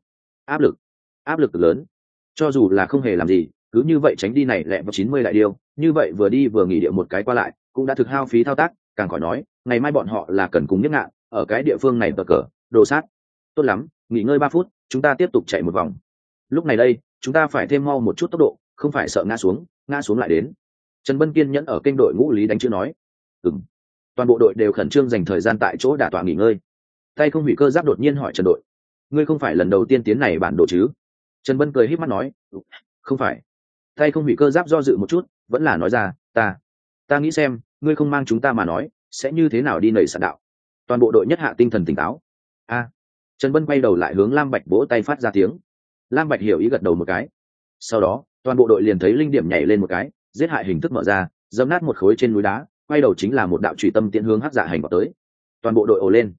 Áp lực lớn. Cho dù là không hề làm gì, cứ như vậy tránh đi này lẹ vào 90 đại điêu, như vậy vừa đi vừa nghỉ địa một cái qua lại, cũng đã thực hao phí thao tác, càng khỏi nói, ngày mai bọn họ là cần cùng Niếp Ngạn, ở cái địa phương này bờ cờ, đồ sát. Tốt lắm, nghỉ ngơi 3 phút, chúng ta tiếp tục chạy một vòng. Lúc này đây, chúng ta phải thêm mau một chút tốc độ, không phải sợ ngã xuống lại đến. Trần Bân kiên nhẫn ở kênh đội ngũ lý đánh chữ nói. Toàn bộ đội đều khẩn trương dành thời gian tại chỗ đả tọa nghỉ ngơi. Tay không hủy cơ giáp đột nhiên hỏi Trần đội, ngươi không phải lần đầu tiên tiến này bản đồ chứ? Trần Bân cười híp mắt nói, không phải. Tay không hủy cơ giáp do dự một chút, vẫn là nói ra, ta nghĩ xem, ngươi không mang chúng ta mà nói, sẽ như thế nào đi nảy sạn đạo. Toàn bộ đội nhất hạ tinh thần tỉnh táo. Trần Bân quay đầu lại hướng Lam Bạch vỗ tay phát ra tiếng. Lam Bạch hiểu ý gật đầu một cái. Sau đó, toàn bộ đội liền thấy linh điểm nhảy lên một cái, giết hại hình thức mở ra, dẫm nát một khối trên núi đá, quay đầu chính là một đạo chủy tâm tiễn hướng Hắc Dạ Hành vào tới. Toàn bộ đội ồ lên.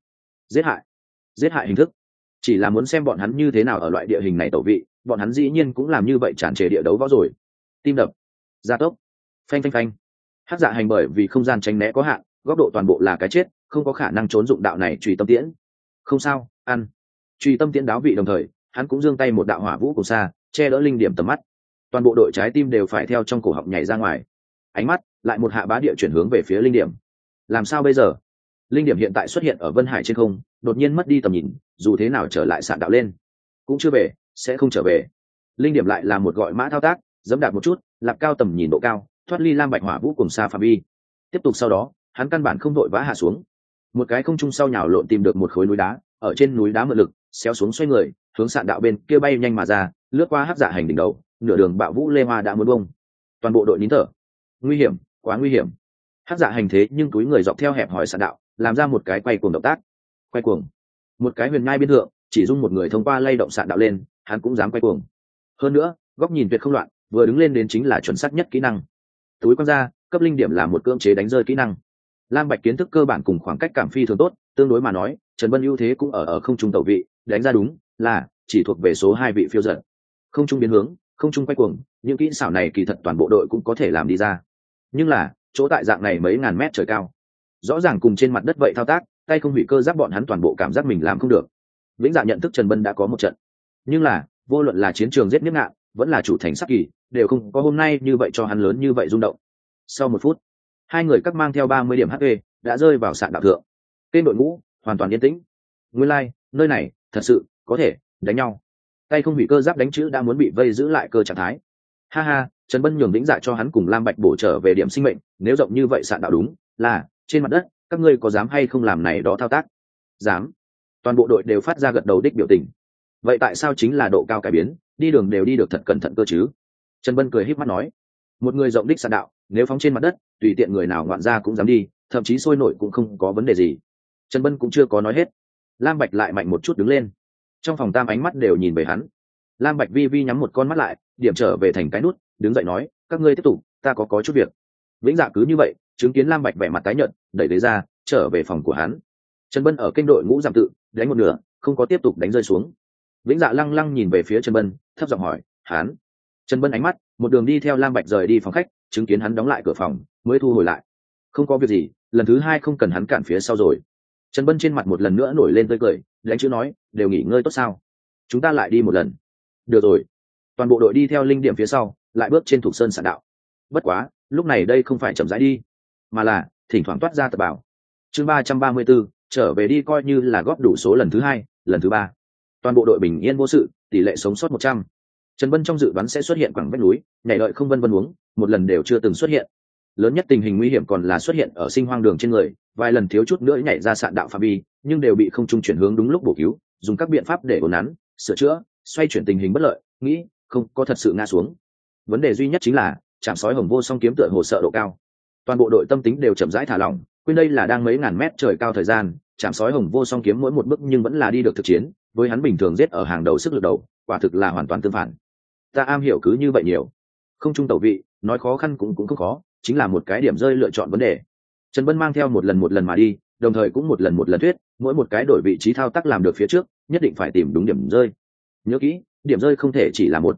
Giết hại hình thức. Chỉ là muốn xem bọn hắn như thế nào ở loại địa hình này tẩu vị, bọn hắn dĩ nhiên cũng làm như vậy tràn trề địa đấu võ rồi. Tim đập, gia tốc, phanh phanh phanh. Hắc Dạ Hành bởi vì không gian tránh né có hạn, góc độ toàn bộ là cái chết, không có khả năng trốn dụng đạo này chủy tâm tiễn. Không sao, ăn. Chủy tâm tiễn đáo vị đồng thời, hắn cũng giương tay một đạo hỏa vũ cùng xa, che đỡ linh điểm tầm mắt. Toàn bộ đội trái tim đều phải theo trong cổ họng nhảy ra ngoài. Ánh mắt lại một hạ bá địa chuyển hướng về phía linh điểm. Làm sao bây giờ? Linh điểm hiện tại xuất hiện ở Vân Hải trên không, đột nhiên mất đi tầm nhìn, dù thế nào trở lại sạn đạo lên cũng chưa về, sẽ không trở về. Linh điểm lại là một gọi mã thao tác, dẫm đạp một chút, lạp cao tầm nhìn độ cao, thoát ly Lam Bạch hỏa vũ cùng xa phạm vi. Tiếp tục sau đó, hắn căn bản không đội vã hạ xuống. Một cái không trung sau nhào lộn tìm được một khối núi đá, ở trên núi đá mượn lực, xéo xuống xoay người, hướng sạn đạo bên kia bay nhanh mà ra, lướt qua Hắc Dạ Hành đỉnh đầu, nửa đường bạo vũ lê hoa đã muốn bông. Toàn bộ đội nín thở. Nguy hiểm, quá nguy hiểm. Hắc Dạ Hành thế nhưng túi người dọc theo hẹp hỏi sạn đạo, làm ra một cái quay cuồng động tác. Quay cuồng. Một cái huyền nhai biên thượng, chỉ dung một người thông qua lay động sạn đạo lên, hắn cũng dám quay cuồng. Hơn nữa, góc nhìn tuyệt không loạn, vừa đứng lên đến chính là chuẩn xác nhất kỹ năng. Túi quăng ra, cấp linh điểm là một cưỡng chế đánh rơi kỹ năng. Lam Bạch kiến thức cơ bản cùng khoảng cách cảm phi thường tốt, tương đối mà nói, Trần Bân ưu thế cũng ở không trung tẩu vị, đánh ra đúng là chỉ thuộc về số 2 vị phiêu dật. Không trung biến hướng, không trung quay cuồng, những kỹ xảo này kỳ thật toàn bộ đội cũng có thể làm đi ra. Nhưng là, chỗ tại dạng này mấy ngàn mét trời cao, rõ ràng cùng trên mặt đất vậy thao tác, tay không hủy cơ giáp bọn hắn toàn bộ cảm giác mình làm không được. Vĩnh Dạ nhận thức Trần Bân đã có một trận, nhưng là vô luận là chiến trường giết Niếp Ngạn, vẫn là chủ thành Sắc Kỳ, đều không có hôm nay như vậy cho hắn lớn như vậy rung động. Sau 1 phút, hai người các mang theo 30 điểm HP đã rơi vào sạn đạo thượng. Tên đội ngũ hoàn toàn yên tĩnh. Nguyên lai, nơi này thật sự có thể đánh nhau. Tay không hủy cơ giáp đánh chữ đã muốn bị vây giữ lại cơ trạng thái. Ha ha, Trần Bân nhường Vĩnh Dạ cho hắn cùng Lam Bạch bổ trở về điểm sinh mệnh, nếu rộng như vậy sạn đạo đúng là trên mặt đất, các ngươi có dám hay không làm này đó thao tác? Dám. Toàn bộ đội đều phát ra gật đầu đích biểu tình. Vậy tại sao chính là độ cao cải biến, đi đường đều đi được thật cẩn thận cơ chứ? Trần Bân cười híp mắt nói, một người rộng đích sạn đạo, nếu phóng trên mặt đất, tùy tiện người nào ngoạn ra cũng dám đi, thậm chí sôi nổi cũng không có vấn đề gì. Trần Bân cũng chưa có nói hết. Lam Bạch lại mạnh một chút đứng lên. Trong phòng tam ánh mắt đều nhìn về hắn. Lam Bạch vi vi nhắm một con mắt lại, điểm trở về thành cái nút, đứng dậy nói, các ngươi tiếp tục, ta có chút việc. Vĩnh Dạ cứ như vậy, chứng kiến Lam Bạch vẻ mặt tái nhợt, đẩy ghế ra, trở về phòng của hắn. Trần Bân ở kênh đội ngũ giảm tự, đánh một nửa, không có tiếp tục đánh rơi xuống. Vĩnh Dạ lăng lăng nhìn về phía Trần Bân, thấp giọng hỏi, hắn. Trần Bân ánh mắt, một đường đi theo Lam Bạch rời đi phòng khách, chứng kiến hắn đóng lại cửa phòng, mới thu hồi lại. Không có việc gì, lần thứ 2 không cần hắn cản phía sau rồi. Trần Bân trên mặt một lần nữa nổi lên tươi cười, đánh chữ nói, đều nghỉ ngơi tốt sao? Chúng ta lại đi một lần. Được rồi. Toàn bộ đội đi theo linh điểm phía sau, lại bước trên Thục Sơn sạn đạo. Bất quá, lúc này đây không phải chậm rãi đi, mà là thỉnh thoảng toát ra tập bảo. Chương 334, trở về đi coi như là góp đủ số lần thứ 2, lần thứ 3. Toàn bộ đội bình yên vô sự, tỷ lệ sống sót 100. Trần Bân trong dự đoán sẽ xuất hiện quẳng vách núi, nhảy lợi không vân vân uống, một lần đều chưa từng xuất hiện. Lớn nhất tình hình nguy hiểm còn là xuất hiện ở sinh hoang đường trên người, vài lần thiếu chút nữa nhảy ra sạn đạo phạm vi, nhưng đều bị không trung chuyển hướng đúng lúc bổ cứu, dùng các biện pháp để ổn nắn, sửa chữa, xoay chuyển tình hình bất lợi, nghĩ không có thật sự ngã xuống. Vấn đề duy nhất chính là chạm sói hồng vô song kiếm tựa hồ sợ độ cao. Toàn bộ đội tâm tính đều chậm rãi thả lỏng, quên đây là đang mấy ngàn mét trời cao thời gian, chạm sói hồng vô song kiếm mỗi một bước nhưng vẫn là đi được thực chiến, với hắn bình thường giết ở hàng đầu sức lực đầu, quả thực là hoàn toàn tương phản. Ta am hiểu cứ như vậy nhiều. Không trung tẩu vị, nói khó khăn cũng không khó, chính là một cái điểm rơi lựa chọn vấn đề. Trần Bân mang theo một lần mà đi, đồng thời cũng một lần thuyết, mỗi một cái đổi vị trí thao tác làm được phía trước, nhất định phải tìm đúng điểm rơi. Nhớ kỹ, điểm rơi không thể chỉ là một.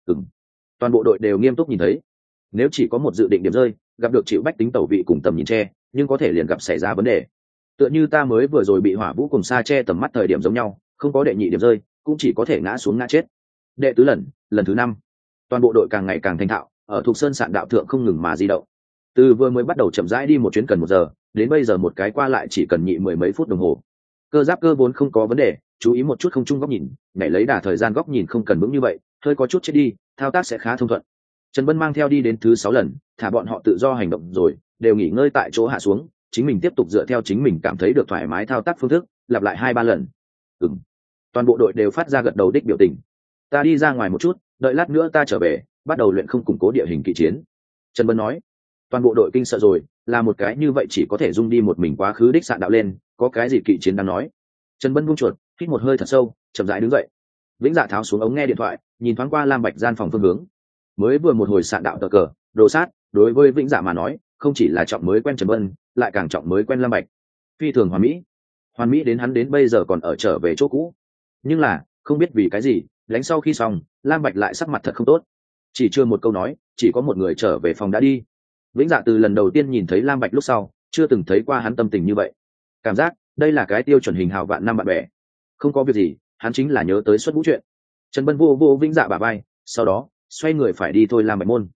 Toàn bộ đội đều nghiêm túc nhìn thấy. Nếu chỉ có một dự định điểm rơi, gặp được chịu bách tính tẩu vị cùng tầm nhìn che, nhưng có thể liền gặp xảy ra vấn đề. Tựa như ta mới vừa rồi bị hỏa vũ cùng xa che tầm mắt thời điểm giống nhau, không có đệ nhị điểm rơi, cũng chỉ có thể ngã xuống ngã chết. Đệ tứ lần thứ 5, toàn bộ đội càng ngày càng thành thạo, ở Thục Sơn sạn đạo thượng không ngừng mà di động. Từ vừa mới bắt đầu chậm rãi đi một chuyến cần 1 giờ, đến bây giờ một cái qua lại chỉ cần nhị 10 mấy phút đồng hồ. Cơ giáp cơ vốn không có vấn đề, chú ý một chút không trung góc nhìn, nhảy lấy đà thời gian góc nhìn không cần vững như vậy, hơi có chút chết đi, thao tác sẽ khá thông thuận. Trần Bân mang theo đi đến thứ 6 lần, thả bọn họ tự do hành động rồi, đều nghỉ ngơi tại chỗ hạ xuống, chính mình tiếp tục dựa theo chính mình cảm thấy được thoải mái thao tác phương thức, lặp lại 2-3 lần. Toàn bộ đội đều phát ra gật đầu đích biểu tình. ta đi ra ngoài một chút, đợi lát nữa ta trở về bắt đầu luyện không củng cố địa hình kỵ chiến. Trần Bân nói. Toàn bộ đội kinh sợ rồi, là một cái như vậy chỉ có thể dung đi một mình quá khứ đích sạn đạo lên, có cái gì kỵ chiến đang nói. Trần Bân buông chuột, hít một hơi thật sâu, chậm rãi đứng dậy. Vĩnh Dạ tháo xuống ống nghe điện thoại, nhìn thoáng qua Lam Bạch gian phòng phương hướng. Mới vừa một hồi sạn đạo tờ cờ, đồ sát, đối với Vĩnh Dạ mà nói, không chỉ là trọng mới quen Trần Bân, lại càng trọng mới quen Lam Bạch. Phi thường hoàn mỹ đến hắn đến bây giờ còn ở trở về chỗ cũ. Nhưng là, không biết vì cái gì, đánh sau khi xong, Lam Bạch lại sắc mặt thật không tốt. Chỉ chưa một câu nói, chỉ có một người trở về phòng đã đi. Vĩnh Dạ từ lần đầu tiên nhìn thấy Lam Bạch lúc sau, chưa từng thấy qua hắn tâm tình như vậy. Cảm giác, đây là cái tiêu chuẩn hình hào vạn năm bạn bè. Không có việc gì, hắn chính là nhớ tới xuất vũ chuyện. Trần Bân vô vô Vĩnh Dạ bả vai, sau đó xoay người phải đi thôi Lam Bạch môn.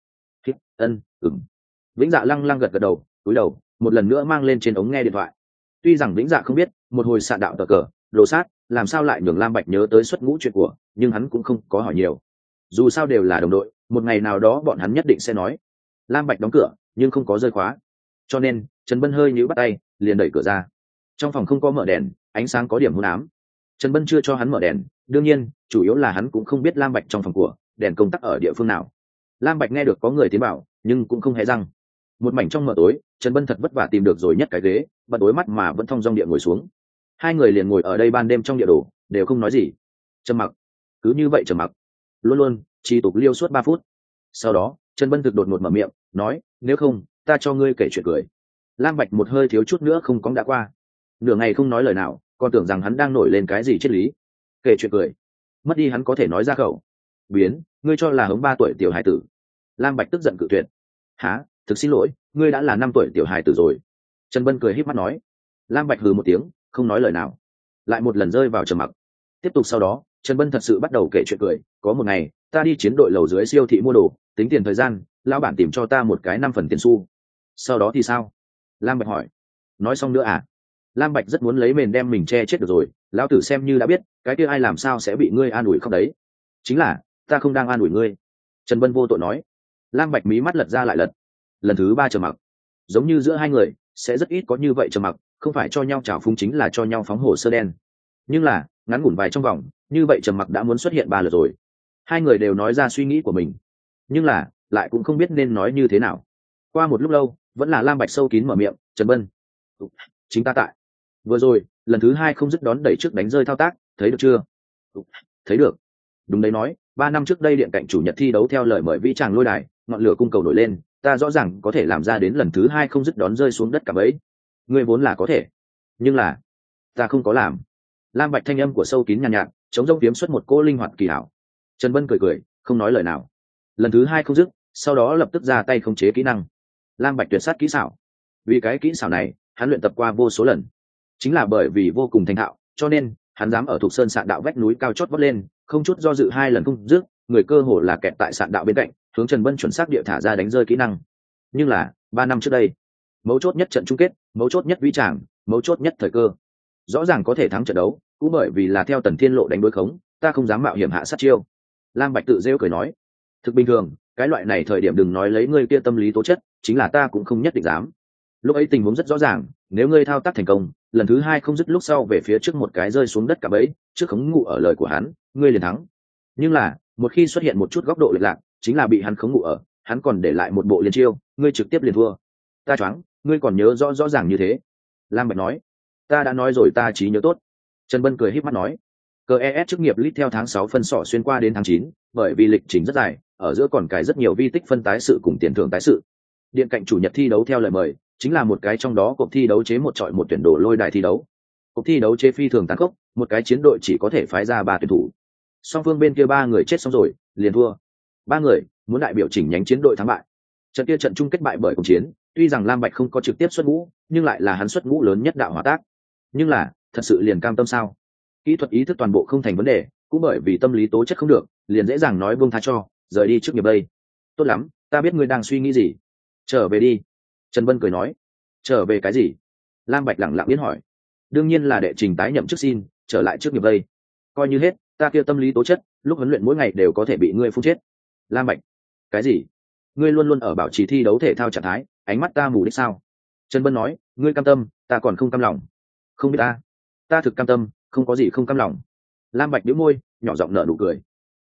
Ừm. Vĩnh Dạ lăng lăng gật gật đầu, cúi đầu, một lần nữa mang lên trên ống nghe điện thoại. Tuy rằng Vĩnh Dạ không biết, một hồi sạn đạo tờ cờ, đồ sát, làm sao lại nhường Lam Bạch nhớ tới xuất ngũ chuyện của, nhưng hắn cũng không có hỏi nhiều. Dù sao đều là đồng đội, một ngày nào đó bọn hắn nhất định sẽ nói. Lam Bạch đóng cửa, nhưng không có rơi khóa, cho nên Trần Bân hơi nhíu bắt tay, liền đẩy cửa ra. Trong phòng không có mở đèn, ánh sáng có điểm hôn ám. Trần Bân chưa cho hắn mở đèn, đương nhiên chủ yếu là hắn cũng không biết Lam Bạch trong phòng của đèn công tắc ở địa phương nào. Lam Bạch nghe được có người tiến bảo, nhưng cũng không hé răng. Một mảnh trong mờ tối, Trần Bân thật vất vả tìm được rồi nhất cái ghế, bật đối mắt mà vẫn thong dong địa ngồi xuống. Hai người liền ngồi ở đây ban đêm trong địa đồ, đều không nói gì. Trầm mặc, cứ như vậy trầm mặc, luôn luôn chỉ tục liêu suốt 3 phút. Sau đó Trần Bân thực đột ngột mở miệng nói, nếu không ta cho ngươi kể chuyện cười. Lam Bạch một hơi thiếu chút nữa không cóng đã qua, nửa ngày không nói lời nào, còn tưởng rằng hắn đang nổi lên cái gì triết lý. Kể chuyện cười, mất đi hắn có thể nói ra khẩu. Biến, ngươi cho là hống 3 tuổi tiểu hài tử. Lam Bạch tức giận cự tuyệt. Hả, thực xin lỗi, ngươi đã là 5 tuổi tiểu hài tử rồi. Trần Bân cười híp mắt nói. Lam Bạch hừ một tiếng, không nói lời nào, lại một lần rơi vào trầm mặc. Tiếp tục sau đó, Trần Bân thật sự bắt đầu kể chuyện cười. Có một ngày, ta đi chiến đội lầu dưới siêu thị mua đồ, tính tiền thời gian, lão bản tìm cho ta một cái 5 phần tiền xu. Sau đó thì sao? Lam Bạch hỏi. Nói xong nữa à? Lam Bạch rất muốn lấy mền đem mình che chết được rồi, lão tử xem như đã biết, cái kia ai làm sao sẽ bị ngươi an ủi không đấy? Chính là, ta không đang an ủi ngươi. Trần Bân vô tội nói. Lam Bạch mí mắt lật ra lại lật. Lần thứ 3 trầm mặc. Giống như giữa hai người sẽ rất ít có như vậy trầm mặc, không phải cho nhau trào phúng chính là cho nhau phóng hồ sơ đen. Nhưng là ngắn ngủn vài trong vòng, như vậy trầm mặc đã muốn xuất hiện 3 lượt rồi. Hai người đều nói ra suy nghĩ của mình, nhưng là lại cũng không biết nên nói như thế nào. Qua một lúc lâu, vẫn là Lam Bạch sâu kín mở miệng, Trần Bân, chính ta tại vừa rồi lần thứ 2 không dứt đón đẩy trước đánh rơi thao tác, thấy được chưa? Thấy được. Đúng đấy, nói 3 năm trước đây điện cạnh chủ nhật thi đấu theo lời mời vĩ tràng lôi đài, ngọn lửa cung cầu nổi lên, ta rõ ràng có thể làm ra đến lần thứ 2 không dứt đón rơi xuống đất cả bấy. Ngươi vốn là có thể, nhưng là ta không có làm. Lam Bạch thanh âm của sâu kín nhàn nhạt, chống rông tiếm xuất một cô linh hoạt kỳ hảo. Trần Bân cười cười, không nói lời nào. Lần thứ 2 không dứt, sau đó lập tức ra tay khống chế kỹ năng. Lam Bạch tuyệt sát kỹ xảo. Vì cái kỹ xảo này, hắn luyện tập qua vô số lần. Chính là bởi vì vô cùng thành thạo, cho nên hắn dám ở Thục Sơn sạn đạo vách núi cao chót vót lên, không chút do dự 2 lần không dứt, người cơ hồ là kẹt tại sạn đạo bên cạnh, hướng Trần Bân chuẩn xác địa thả ra đánh rơi kỹ năng. Nhưng là 3 năm trước đây, mấu chốt nhất trận chung kết, mấu chốt nhất vĩ tràng, mấu chốt nhất thời cơ, rõ ràng có thể thắng trận đấu, cũng bởi vì là theo Tần Thiên Lộ đánh đối khống, ta không dám mạo hiểm hạ sát chiêu. Lam Bạch tự rêu cười nói, thực bình thường, cái loại này thời điểm đừng nói lấy ngươi kia tâm lý tố chất, chính là ta cũng không nhất định dám. Lúc ấy tình huống rất rõ ràng, nếu ngươi thao tác thành công, lần thứ 2 không dứt lúc sau về phía trước một cái rơi xuống đất cả bẫy, trước khống ngụ ở lời của hắn, ngươi liền thắng. Nhưng là một khi xuất hiện một chút góc độ lệch lạc, chính là bị hắn khống ngụ ở, hắn còn để lại một bộ liên chiêu, ngươi trực tiếp liền thua. Ta choáng, ngươi còn nhớ rõ rõ ràng như thế. Lam Bạch nói, ta đã nói rồi, ta trí nhớ tốt. Trần Bân cười híp mắt nói, CES chức nghiệp lít theo tháng 6 phân sọ xuyên qua đến tháng 9, bởi vì lịch trình rất dài, ở giữa còn cài rất nhiều vi tích phân tái sự cùng tiền thưởng tái sự. Điện cạnh chủ nhật thi đấu theo lời mời, chính là một cái trong đó cuộc thi đấu chế một chọi một tuyển đồ lôi đài thi đấu. Cuộc thi đấu chế phi thường tàn khốc, một cái chiến đội chỉ có thể phái ra 3 tuyển thủ. Song phương bên kia 3 người chết xong rồi, liền thua. 3 người muốn đại biểu chỉnh nhánh chiến đội thắng bại. Trận kia trận chung kết bại bởi cuộc chiến, tuy rằng Lam Bạch không có trực tiếp xuất ngũ, nhưng lại là hắn xuất ngũ lớn nhất đạo hỏa tác. Nhưng là, thật sự liền cam tâm sao? Kỹ thuật ý thức toàn bộ không thành vấn đề, cũng bởi vì tâm lý tố chất không được, liền dễ dàng nói buông tha cho, rời đi trước nghiệp đây. Tốt lắm, ta biết ngươi đang suy nghĩ gì. Trở về đi. Trần Bân cười nói. Trở về cái gì? Lam Bạch lẳng lặng biến hỏi. Đương nhiên là đệ trình tái nhậm trước xin, trở lại trước nghiệp đây. Coi như hết, ta kia tâm lý tố chất, lúc huấn luyện mỗi ngày đều có thể bị ngươi phun chết. Lam Bạch. Cái gì? Ngươi luôn luôn ở bảo trì thi đấu thể thao trạng thái, ánh mắt ta mù đích sao? Trần Bân nói, ngươi cam tâm, ta còn không cam lòng. Không biết ta thực cam tâm, không có gì không cam lòng. Lam Bạch nhíu môi, nhỏ giọng nở nụ cười.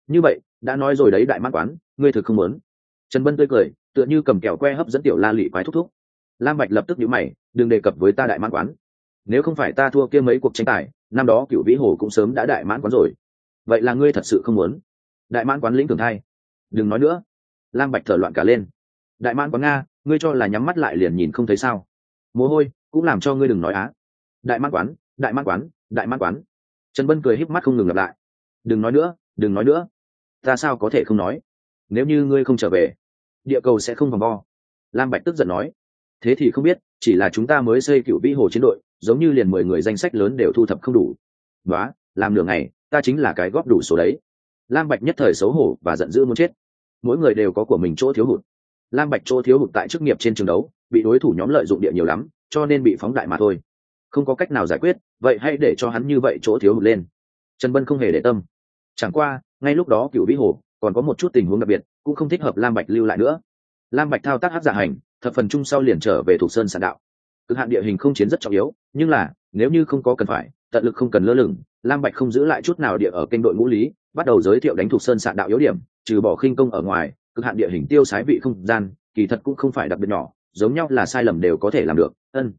như vậy đã nói rồi đấy đại mãn quán, ngươi thực không muốn. Trần Bân tươi cười, tựa như cầm kẹo que hấp dẫn tiểu la lị quái thúc thúc. Lam Bạch lập tức nhíu mày, đừng đề cập với ta đại mãn quán. Nếu không phải ta thua kia mấy cuộc tranh tài, năm đó Cựu Vĩ Hồ cũng sớm đã đại mãn quán rồi. Vậy là ngươi thật sự không muốn? Đại mãn quán lĩnh thường thay. Đừng nói nữa. Lam Bạch thở loạn cả lên. Đại mãn quán nga, ngươi cho là nhắm mắt lại liền nhìn không thấy sao? Mồ hôi cũng làm cho ngươi đừng nói á. Đại mãn quán, đại mãn quán, đại mãn quán. Trần Bân cười híp mắt không ngừng lặp lại. Đừng nói nữa, đừng nói nữa. Ta sao có thể không nói? Nếu như ngươi không trở về, địa cầu sẽ không vòng vo. Lam Bạch tức giận nói. Thế thì không biết, chỉ là chúng ta mới xây Cựu Vĩ Hồ chiến đội, giống như liền 10 người danh sách lớn đều thu thập không đủ. Đó, làm nửa ngày, ta chính là cái góp đủ số đấy. Lam Bạch nhất thời xấu hổ và giận dữ muốn chết. Mỗi người đều có của mình chỗ thiếu hụt. Lam Bạch chỗ thiếu hụt tại chức nghiệp trên trường đấu, bị đối thủ nhóm lợi dụng địa nhiều lắm, cho nên bị phóng đại mà thôi. Không có cách nào giải quyết, vậy hãy để cho hắn như vậy chỗ thiếu hụt lên. Trần Bân không hề để tâm. Chẳng qua, ngay lúc đó Cựu Vĩ Hồ còn có một chút tình huống đặc biệt, cũng không thích hợp Lam Bạch lưu lại nữa. Lam Bạch thao tác hắc dạ hành, thập phần chung sau liền trở về Thục Sơn Sạn Đạo. Cực hạn địa hình không chiến rất trọng yếu, nhưng là nếu như không có cần phải, tận lực không cần lơ lửng. Lam Bạch không giữ lại chút nào địa ở kênh đội ngũ lý, bắt đầu giới thiệu đánh Thục Sơn Sạn Đạo yếu điểm, trừ bỏ khinh công ở ngoài, cực hạn địa hình tiêu sái vị không gian, kỳ thật cũng không phải đặc biệt nhỏ, giống nhau là sai lầm đều có thể làm được.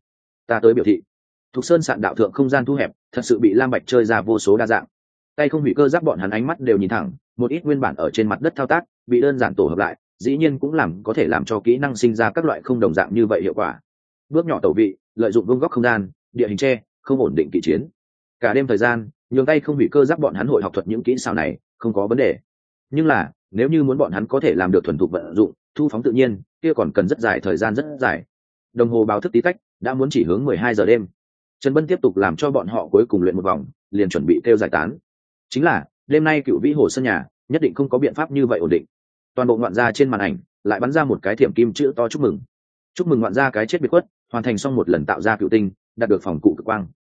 Ta tới biểu thị. Thục Sơn Sạn Đạo thượng không gian thu hẹp, thật sự bị Lam Bạch chơi ra vô số đa dạng. Tay không hủy cơ giáp bọn hắn ánh mắt đều nhìn thẳng, một ít nguyên bản ở trên mặt đất thao tác, bị đơn giản tổ hợp lại, dĩ nhiên cũng có thể làm cho kỹ năng sinh ra các loại không đồng dạng như vậy hiệu quả. Bước nhỏ tẩu vị, lợi dụng vương góc không gian, địa hình che, không ổn định kỵ chiến. Cả đêm thời gian, nhường tay không hủy cơ giáp bọn hắn hội học thuật những kỹ xảo này, không có vấn đề. Nhưng là, nếu như muốn bọn hắn có thể làm được thuần thục vận dụng, thu phóng tự nhiên, kia còn cần rất dài thời gian rất dài. Đồng hồ báo thức tí tách, đã muốn chỉ hướng 12 giờ đêm. Trần Bân tiếp tục làm cho bọn họ cuối cùng luyện một vòng, liền chuẩn bị kêu giải tán. Chính là, đêm nay Cựu Vĩ Hồ sân nhà, nhất định không có biện pháp như vậy ổn định. Toàn bộ ngoạn gia trên màn ảnh lại bắn ra một cái thiểm kim chữ to chúc mừng. Chúc mừng ngoạn gia cái chết biệt khuất, hoàn thành xong một lần tạo ra cựu tinh, đạt được phòng cụ cực quang.